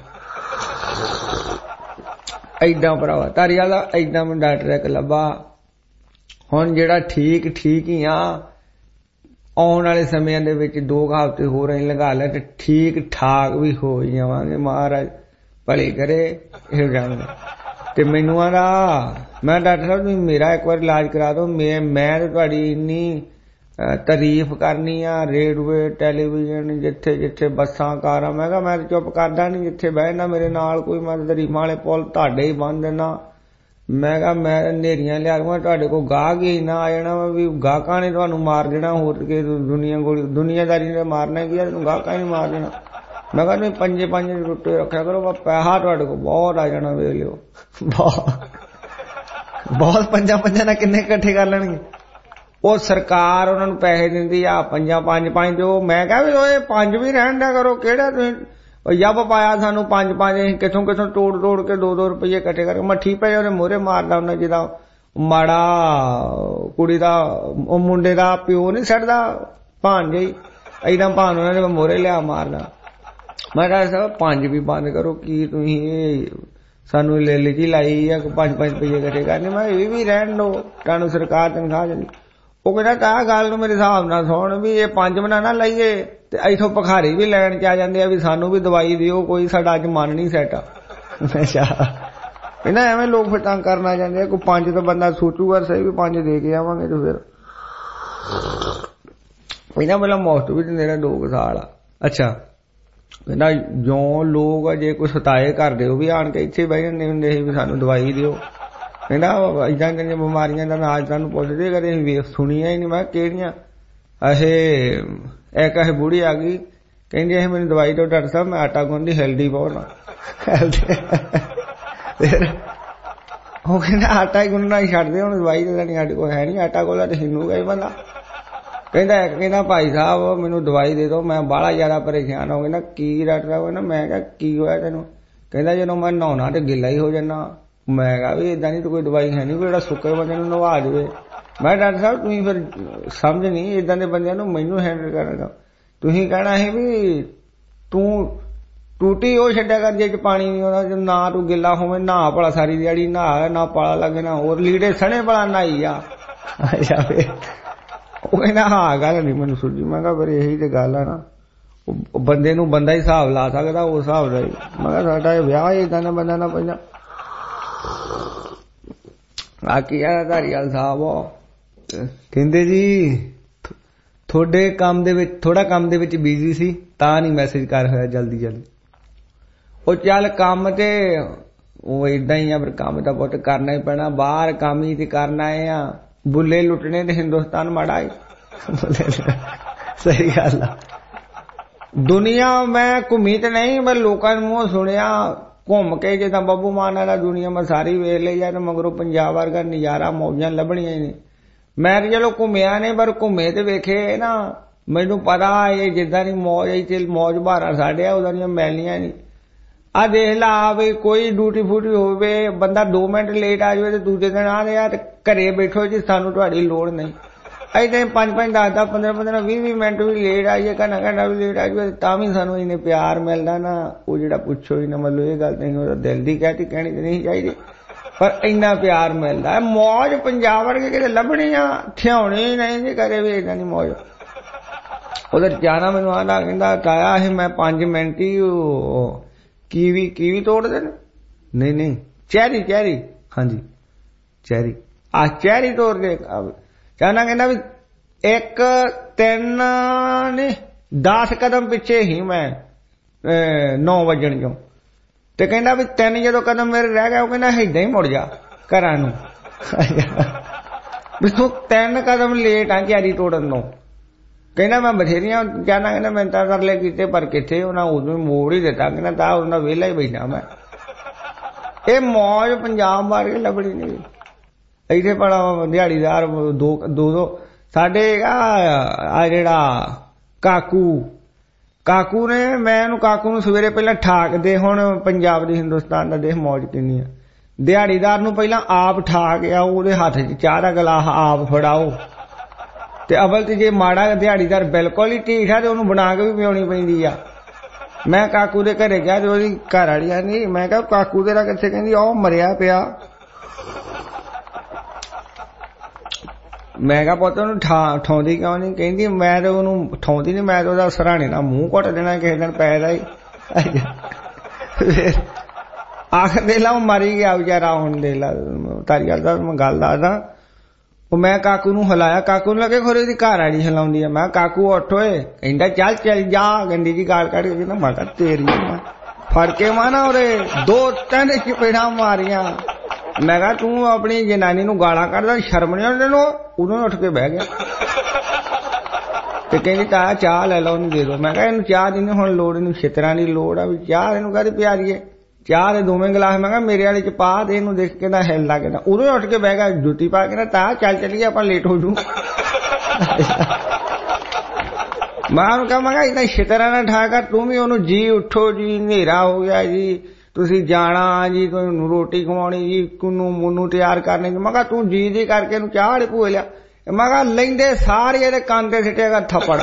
ਏਦਾਂ ਭਰਾਵਾ ਧਾਰੀਵਾਲ ਦਾ ਏਦਾਂ ਮੈਂ ਡਾਕਟਰ ਇੱਕ ਲੱਭਾ। ਹੁਣ ਜਿਹੜਾ ਠੀਕ ਹੀ ਆ, ਆਉਣ ਵਾਲੇ ਸਮਿਆਂ ਦੇ ਵਿੱਚ 2 ਹਫ਼ਤੇ ਹੋਰ ਅਸੀਂ ਲਗਾ ਲਿਆ ਤੇ ਠੀਕ ਠਾਕ ਵੀ ਹੋ ਜਾਵਾਂਗੇ। ਮਹਾਰਾਜ ਭਲੇ ਕਰੇ ਇਹ ਜਾਣ। ਤੇ ਮੈਨੂੰ ਆਂਦਾ ਮੈਂ ਡਾਕਟਰ ਸਾਹਿਬ ਤੁਸੀਂ ਮੇਰਾ ਇੱਕ ਵਾਰ ਇਲਾਜ ਕਰਾ ਦਿਓ। ਮੈਂ ਤੇ ਤੁਹਾਡੀ ਇੰਨੀ ਤਾਰੀਫ ਕਰਨੀ ਆ, ਰੇਡਵੇ ਟੈਲੀਵਿਜ਼ਨ ਜਿੱਥੇ ਜਿੱਥੇ ਬੱਸਾਂ ਕਾਰਾਂ। ਮੈਂ ਕਿਹਾ ਮੈਂ ਚੁੱਪ ਕਰਦਾ ਨਹੀਂ, ਜਿੱਥੇ ਬਹਿਣਾ ਮੇਰੇ ਨਾਲ ਕੋਈ, ਮੈਂ ਤਰੀਫਾਂ ਵਾਲੇ ਪੁੱਲ ਤੁਹਾਡੇ ਹੀ ਬੰਨ ਦੇਣਾ। ਮੈਂ ਕਿਹਾ ਮੈਂ ਹਨੇਰੀਆਂ ਲਿਆ ਦੂੰਗਾ, ਤੁਹਾਡੇ ਕੋਲ ਗਾਹਕ ਹੀ ਨਾ ਆ ਜਾਣਾ ਵੀ ਗਾਹਕਾਂ ਨੇ ਤੁਹਾਨੂੰ ਮਾਰ ਦੇਣਾ, ਹੋਰ ਕੇ ਦੁਨੀਆਦਾਰੀ ਨੇ ਮਾਰਨਾ ਕੀ, ਗਾਹਕਾਂ ਨੇ ਮਾਰ ਦੇਣਾ। ਮੈਂ ਕਿਹਾ ਨਹੀਂ 5 ਟੁੱਟੇ ਰੱਖਿਆ ਕਰੋ, ਪੈਸਾ ਤੁਹਾਡੇ ਕੋਲ ਬਹੁਤ ਆ ਜਾਣਾ, ਵੇਖ ਲਿਓ। ਬਹੁਤ 5 ਨਾਲ ਕਿੰਨੇ ਇਕੱਠੇ ਕਰ ਲੈਣਗੇ। ਉਹ ਸਰਕਾਰ ਉਹਨਾਂ ਨੂੰ ਪੈਸੇ ਦਿੰਦੀ ਆ, 5 ਦਿਓ। ਮੈਂ ਕਿਹਾ ਵੀ ਉਹ 5 ਵੀ ਰਹਿਣ ਦਿਆ ਕਰੋ, ਕਿਹੜਾ ਤੁਸੀਂ ਜੱਬ ਪਾਇਆ ਸਾਨੂੰ 5 ਅਸੀਂ ਕਿੱਥੋਂ ਤੋੜ ਕੇ 2 ਰੁਪਏ ਇਕੱਠੇ ਕਰਕੇ ਮੱਠੀ ਪਏ ਉਹਦੇ ਮੋਹਰੇ ਮਾਰਦਾ ਹੁੰਦਾ, ਜਿਹਦਾ ਮਾੜਾ ਕੁੜੀ ਦਾ ਉਹ ਮੁੰਡੇ ਦਾ ਪਿਓ ਨਹੀਂ ਛੱਡਦਾ ਭਾਂਜੇ ਹੀ, ਏਦਾਂ ਭਾਨ ਉਹਨਾਂ ਨੇ ਮੋਹਰੇ ਲਿਆ ਮਾਰਦਾ। ਮੈਂ ਕਿਹਾ ਸਰ 5 ਵੀ ਬੰਦ ਕਰੋ, ਕੀ ਤੁਸੀਂ ਸਾਨੂੰ ਲੈ ਜੀ ਲਾਈ ਆ 5 ਰੁਪਏ ਇਕੱਠੇ ਕਰਨੇ। ਮੈਂ ਇਹ ਵੀ ਰਹਿਣ ਦਿਓ, ਤੁਹਾਨੂੰ ਸਰਕਾਰ ਤਨਖਾਹ ਦਿੰਦੀ। ਉਹ ਕਹਿੰਦਾ ਤਾਂ ਗੱਲ ਨੂੰ ਮੇਰੇ ਹਿਸਾਬ ਨਾਲ ਸੁਣ ਵੀ ਇਹ 5 ਬਣਾ ਨਾ ਲਈਏ ਤੇ ਇੱਥੋਂ ਭਿਖਾਰੀ ਵੀ ਲੈਣ ਚ ਆ ਜਾਂਦੇ ਆ ਵੀ ਸਾਨੂੰ ਵੀ ਦਵਾਈ ਦਿਓ, ਕੋਈ ਸਾਡਾ ਅੱਜ ਮਨ ਨਹੀਂ ਸੈੱਟ। ਅੱਛਾ ਇਹਨਾਂ ਐਵੇਂ ਲੋਕ ਫਿਰ ਤੰਗ ਕਰਨਾ ਜਾਂਦੇ ਆ। ਕੋਈ 5 ਤਾਂ ਬੰਦਾ ਸੋਚੂਗਾ ਸਹੀ ਵੀ 5 ਦੇ ਕੇ ਆਵਾਂਗੇ ਤੇ ਫਿਰ ਇਹਨਾਂ ਪਹਿਲਾਂ ਮੁਫਤ ਵੀ ਦਿੰਦੇ ਨੇ 2 ਸਾਲ। ਅੱਛਾ ਕਹਿੰਦਾ ਜੋ ਲੋਕ ਜੇ ਕੋਈ ਸਤਾਏ ਕਰਦੇ ਉਹ ਵੀ ਆਣ ਕੇ ਇੱਥੇ ਬਹਿ ਜਾਂਦੇ ਹੁੰਦੇ ਸੀ ਵੀ ਸਾਨੂੰ ਦਵਾਈ ਦਿਓ। ਕਹਿੰਦਾ ਏਦਾਂ ਦੀਆਂ ਬਿਮਾਰੀਆਂ ਦਾ ਨਾਂ ਤੁਹਾਨੂੰ ਪੁੱਛਦੇ ਕਦੇ ਅਸੀਂ ਵੇਖ ਸੁਣੀਆਂ ਹੀ ਨਹੀਂ। ਮੈਂ ਕਿਹੜੀਆਂ? ਇੱਕ ਬੁੜੀ ਆ ਗਈ ਕਹਿੰਦੀ ਇਹ ਮੈਨੂੰ ਦਵਾਈ ਦਿਓ ਡਾਕਟਰ ਸਾਹਿਬ, ਮੈਂ ਆਟਾ ਗੁੰਨਦੀ ਹੈਲਦੀ ਬਹੁਤ ਆ। ਫਿਰ ਉਹ ਕਹਿੰਦਾ ਆਟਾ ਹੀ ਗੁੰਨਣਾ ਹੀ ਛੱਡਦੇ, ਹੁਣ ਦਵਾਈ ਤਾਂ ਲੈਣੀ ਸਾਡੇ ਕੋਲ ਹੈ ਨਹੀਂ, ਆਟਾ ਕੋਲ ਤੇ ਹਿੰਨੂ ਗਈ ਬੰਦਾ। ਕਹਿੰਦਾ ਭਾਈ ਸਾਹਿਬ ਮੈਨੂੰ ਦਵਾਈ ਦੇ ਦਿਓ, ਮੈਂ ਬਾਹਲਾ ਜ਼ਿਆਦਾ ਪਰੇਸ਼ਾਨ ਹੋ ਗਿਆ। ਨਾ ਕੀ ਡਾਕਟਰ ਸਾਹਿਬ? ਕਹਿੰਦਾ ਮੈਂ ਕਿਹਾ ਕੀ ਹੋਇਆ ਤੈਨੂੰ? ਕਹਿੰਦਾ ਜਦੋਂ ਮੈਂ ਨਹਾਉਣਾ ਤੇ ਗਿੱਲਾ ਹੀ ਹੋ ਜਾਣਾ। ਮੈਂ ਕਿਹਾ ਵੀ ਏਦਾਂ ਨਹੀਂ ਤਾਂ ਕੋਈ ਦਵਾਈ ਹੈ ਨਹੀਂ ਜਿਹੜਾ ਸੁੱਕੇ ਬੰਦੇ ਨੂੰ ਨਵਾ ਦੇਵੇ। ਮੈਂ ਡਾਕਟਰ ਸਾਹਿਬ ਤੁਸੀਂ ਫਿਰ ਸਮਝ ਨਹੀਂ, ਏਦਾਂ ਦੇ ਬੰਦਿਆਂ ਨੂੰ ਮੈਨੂੰ ਹੈਂਡਲ ਕਰਨਾ। ਤੁਸੀਂ ਕਹਿਣਾ ਸੀ ਵੀ ਤੂੰ ਟੂਟੀ ਉਹ ਛੱਡਿਆ ਕਰ ਜੇ ਚ ਪਾਣੀ ਨਹੀਂ ਆਉਂਦਾ, ਨਾ ਤੂੰ ਗਿੱਲਾ ਹੋਵੇਂ, ਨਹਾ ਭਲਾ ਸਾਰੀ ਦਿਹਾੜੀ ਨਹਾ, ਨਾ ਪਾਲਾ ਲੱਗੇ ਨਾ ਹੋਰ ਲੀੜੇ ਸਣੇ ਭਲਾ ਨਹਾਈ ਆ। ਉਹ ਕਹਿੰਦਾ ਹਾਂ ਗੱਲ ਨਹੀਂ ਮੈਨੂੰ ਸੁਝੀ। ਮੈਂ ਕਿਹਾ ਫਿਰ ਇਹੀ ਤੇ ਗੱਲ ਆ ਨਾ, ਉਹ ਬੰਦੇ ਨੂੰ ਬੰਦਾ ਹੀ ਹਿਸਾਬ ਲਾ ਸਕਦਾ, ਉਸ ਹਿਸਾਬ ਦਾ ਹੀ। ਮੈਂ ਕਿਹਾ ਸਾਡਾ ਇਹ ਵਿਆਹ ਏਦਾਂ ਦਾ ਬੰਦਾ ਨਾ ਪਹਿਲਾਂ ਬਾਕੀ ਆ ਧਾਰੀਵਾਲ ਸਾਹਿਬ ਕਹਿੰਦੇ ਜੀ ਥੋੜਾ ਕੰਮ ਦੇ ਵਿੱਚ ਬਿਜ਼ੀ ਸੀ ਤਾਂ ਨਹੀਂ ਮੈਸੇਜ ਕਰ ਹੋਇਆ ਜਲਦੀ। ਉਹ ਚੱਲ ਕੰਮ ਤੇ ਉਹ ਏਦਾਂ ਹੀ ਆ, ਫਿਰ ਕੰਮ ਤਾਂ ਪੁੱਤ ਕਰਨਾ ਹੀ ਪੈਣਾ, ਬਾਹਰ ਕੰਮ ਹੀ ਤੇ ਕਰਨਾ ਆ। ਬੁੱਲੇ ਲੁੱਟਣੇ ਤੇ ਹਿੰਦੁਸਤਾਨ ਮਾੜਾ ਹੈ। ਸਹੀ ਗੱਲ ਆ। ਦੁਨੀਆ ਮੈਂ ਘੁੰਮੀ ਤੇ ਨਹੀਂ, ਮੈਂ ਲੋਕਾਂ ਦੇ ਮੂੰਹੋਂ ਸੁਣਿਆ ਘੁੰਮ ਕੇ, ਜਿੱਦਾਂ ਬੱਬੂ ਮਾਨ ਵਾਲਾ ਦੁਨੀਆ ਮੈਂ ਸਾਰੀ ਵੇਖ ਲਈ ਯਾਰ, ਮਗਰੋਂ ਪੰਜਾਬ ਵਰਗਾ ਨਜ਼ਾਰਾ ਮੌਜਾਂ ਲੱਭਣੀਆਂ ਹੀ ਨਹੀਂ। ਮੈਂ ਤੇ ਚਲੋ ਘੁੰਮਿਆ ਨੇ, ਪਰ ਘੁੰਮੇ ਤੇ ਵੇਖੇ ਨਾ, ਮੈਨੂੰ ਪਤਾ ਇਹ ਜਿੱਦਾਂ ਦੀ ਮੌਜ ਇੱਥੇ ਮੌਜ ਬਹਾਰਾਂ ਸਾਡੇ ਆ ਉਦਾਂ ਦੀਆਂ ਮਿਲਣੀਆਂ ਨਹੀਂ। ਆ ਦੇਖ ਲਾ ਵੀ ਕੋਈ ਡਿਊਟੀ ਫੂਟੀ ਹੋਵੇ, ਬੰਦਾ 2 ਮਿੰਟ ਲੇਟ ਆ ਜਾਵੇ ਤੇ ਦੂਜੇ ਦਿਨ ਆ ਰਿਹਾ ਤੇ ਘਰੇ ਬੈਠੋ ਜੀ ਸਾਨੂੰ ਤੁਹਾਡੀ ਲੋੜ ਨਹੀਂ। ਏਦਾਂ 5-5, 10-10, 15-15, 20-20 ਮਿੰਟ ਵੀ ਲੇਟ ਆਈਏ, ਘੰਟਾ ਵੀ ਲੇਟ ਆ ਜਾਵੇ ਤਾਂ ਵੀ ਸਾਨੂੰ ਇੰਨੇ ਪਿਆਰ ਮਿਲਦਾ ਨਾ, ਉਹ ਜਿਹੜਾ ਪੁੱਛੋ ਹੀ ਨਾ। ਮਤਲਬ ਇਹ ਗੱਲ ਨਹੀਂ, ਉਹਦਾ ਦਿਲ ਦੀ ਕਹਿਣੀ ਤੇ ਨਹੀਂ ਚਾਹੀਦੀ, ਪਰ ਇੰਨਾ ਪਿਆਰ ਮਿਲਦਾ। ਮੌਜ ਪੰਜਾਬ ਵਰਗੇ ਕਿਤੇ ਲੱਭਣੀ ਆ, ਥਿਆਉਣੀ ਨਹੀਂ ਜੀ ਕਰੇ ਵੀ ਏਦਾਂ ਦੀ ਮੌਜ। ਉਧਰ ਜਾਣਾ ਮੈਨੂੰ ਆਂਦਾ ਕਹਿੰਦਾ ਤਾਇਆ ਇਹ ਮੈਂ 5 ਮਿੰਟ ਹੀ ਕੀਵੀ ਤੋੜਦੇ ਨੇ। ਨਹੀਂ ਚੈਰੀ ਹਾਂਜੀ ਚੈਰੀ ਚੈਰੀ ਤੋੜਦੇ। ਚਾਹਨਾ ਕਹਿੰਦਾ ਵੀ 1 3 ਨਹੀਂ 10 ਕਦਮ ਪਿੱਛੇ ਹੀ ਮੈਂ 9 ਵਜਣ ਚੋਂ, ਤੇ ਕਹਿੰਦਾ ਵੀ 3 ਜਦੋਂ ਕਦਮ ਮੇਰੇ ਰਹਿ ਗਿਆ, ਉਹ ਕਹਿੰਦਾ ਏਦਾਂ ਹੀ ਮੁੜ ਜਾ ਘਰਾਂ ਨੂੰ। ਵੀ ਤੂੰ 3 ਕਦਮ ਲੇਟ ਆ ਚੈਰੀ ਤੋੜਨ ਨੂੰ। ਕਹਿੰਦਾ ਮੈਂ ਬਥੇਰੀਆਂ ਜਾਣਾ, ਕਹਿੰਦਾ ਮੈਂ ਤਾਂ ਕਰ ਲਿਆ ਕੀਤੇ, ਪਰ ਕਿੱਥੇ ਉਹਨਾਂ ਉਦੋਂ ਮੋੜ ਹੀ ਦਿੱਤਾ। ਕਹਿੰਦਾ ਤਾਂ ਉਹਨਾਂ ਵਿਹਲਾ ਹੀ ਬੈਠਾ ਮੈਂ। ਇਹ ਮੌਜ ਪੰਜਾਬ ਮਾਰ ਕੇ ਲੱਭਣੀ ਨਹੀਂ। ਇੱਥੇ ਬੜਾ ਦਿਹਾੜੀਦਾਰ 2 ਸਾਡੇ ਆ ਜਿਹੜਾ ਕਾਕੂ ਨੇ, ਮੈਂ ਇਹਨੂੰ ਕਾਕੂ ਨੂੰ ਸਵੇਰੇ ਪਹਿਲਾਂ ਠਾਕਦੇ। ਹੁਣ ਪੰਜਾਬ ਦੀ ਹਿੰਦੁਸਤਾਨ ਦਾ ਦੇਖ ਮੌਜ ਕਿੰਨੀ ਆ। ਦਿਹਾੜੀਦਾਰ ਨੂੰ ਪਹਿਲਾਂ ਆਪ ਠਾਕ ਆ, ਉਹਦੇ ਹੱਥ 'ਚ ਚਾਹ ਦਾ ਗਲਾਸ ਆਪ ਫੜਾਓ। ਤੇ ਅਵਲ ਤੇ ਜੇ ਮਾੜਾ ਦਿਹਾੜੀਦਾਰ ਬਿਲਕੁਲ ਹੀ ਢੀਠ ਆ ਤੇ ਉਹਨੂੰ ਬਣਾ ਕੇ ਵੀ ਪਿਆਉਣੀ ਪੈਂਦੀ ਆ। ਮੈਂ ਕਾਕੂ ਦੇ ਘਰੇ ਗਿਆ ਤੇ ਉਹਦੀ ਘਰ ਵਾਲੀ ਆਂਦੀ, ਮੈਂ ਕਿਹਾ ਕਾਕੂ ਤੇਰਾ ਕਿੱਥੇ? ਕਹਿੰਦੀ ਉਹ ਮਰਿਆ ਪਿਆ। ਮੈਂ ਕਿਹਾ ਪੁੱਤ ਉਹਨੂੰ ਠਾਉਂਦੀ ਕਿਉਂ ਨਹੀਂ? ਕਹਿੰਦੀ ਮੈਂ ਤੇ ਉਹਨੂੰ ਠਾਉਂਦੀ ਨਹੀਂ, ਮੈਂ ਤੇ ਉਹਦਾ ਸਰਾਣੇ ਨਾਲ ਮੂੰਹ ਘੁੱਟ ਦੇਣਾ ਕਿਸੇ ਦਿਨ ਪੈਦਾ ਹੀ। ਆਖਰ ਦੇ ਲਾ ਉਹ ਮਰੀ ਗਿਆ ਵਿਚਾਰਾ। ਹੁਣ ਦੇ ਲਾ ਧਾਰੀਵਾਲ ਦਾ ਮੈਂ ਗੱਲ ਦੱਸਦਾ, ਉਹ ਮੈਂ ਕਾਕੂ ਨੂੰ ਹਿਲਾਇਆ, ਕਾਕੂ ਨੂੰ ਲੱਗੇ ਖੋਰੇ ਦੀ ਘਰ ਵਾਲੀ ਹਿਲਾਉਂਦੀ ਆ। ਮੈਂ ਕਾਕੂ ਉੱਠ ਓਏ, ਕਹਿੰਦਾ ਚੱਲ ਜਾ, ਗੰਦੀ ਜੀ ਗਾਲ ਕੱਢ ਕੇ ਨਾ ਮੈਂ ਕਿਹਾ ਤੇਰੀ ਫੜ ਕੇ ਮਾਨਾ ਉਹਦੇ 2-3 ਚਪੇੜਾਂ ਮਾਰੀਆਂ। ਮੈਂ ਕਿਹਾ ਤੂੰ ਆਪਣੀ ਜਨਾਨੀ ਨੂੰ ਗਾਲਾਂ ਕੱਢਦਾ, ਸ਼ਰਮ ਨਹੀਂ ਆਉਂਦੀ ਤੈਨੂੰ? ਉਦੋਂ ਉੱਠ ਕੇ ਬਹਿ ਗਿਆ ਤੇ ਕਹਿੰਦੀ ਤਾਇਆ ਚਾਹ ਲੈ ਲਓ, ਉਹਨੂੰ ਦੇ ਦਿਓ। ਮੈਂ ਕਿਹਾ ਇਹਨੂੰ ਚਾਹ ਦੀ ਨਹੀਂ ਹੁਣ ਲੋੜ, ਇਹਨੂੰ ਛਿੱਤਰਾਂ ਦੀ ਲੋੜ ਆ, ਵੀ ਚਾਹ ਇਹਨੂੰ ਕਾਹਦੀ ਪਿਆ ਦੀਏ। ਚਾਹ ਦੇ 2 ਗਲਾਸ ਮੈਂ ਕਿਹਾ ਮੇਰੇ ਵਾਲੇ ਚ ਪਾ ਦੇ, ਇਹਨੂੰ ਦੇਖ ਕੇ ਨਾ ਹਿੱਲਦਾ ਕਿਦਾ। ਉਦੋਂ ਉੱਠ ਕੇ ਬਹਿ ਗਿਆ ਜੁੱਤੀ ਪਾ ਕੇ ਨਾ, ਤਾਇਆ ਚੱਲ ਚੱਲੀਏ ਆਪਾਂ ਲੇਟ ਹੋ ਜੂ। ਮੈਂ ਉਹਨੂੰ ਕਹਾਂ, ਮੈਂ ਕਿਹਾ ਇਦਾਂ ਛਿੱਤਰਾਂ ਨਾ ਠਾ ਕਰ ਤੂੰ ਵੀ ਉਹਨੂੰ, ਜੀ ਉੱਠੋ ਜੀ, ਹਨੇਰਾ ਹੋ ਗਿਆ ਜੀ, ਤੁਸੀਂ ਜਾਣਾ ਜੀ, ਤੁਹਾਨੂੰ ਰੋਟੀ ਖਵਾਉਣੀ ਜੀ, ਕੁਨੂੰ ਮੁੰਨੂੰ ਤਿਆਰ ਕਰਨੇ। ਮੈਂ ਕਿਹਾ ਤੂੰ ਜੀ ਕਰਕੇ ਇਹਨੂੰ ਚਾਹ ਵਾਲੇ ਭੂਏ ਲਿਆ। ਮੈਂ ਕਿਹਾ ਲੈਂਦੇ ਸਾਰੇ ਇਹਦੇ ਕੰਨ ਤੇ ਸਿੱਟੇਗਾ ਥੱਪੜ।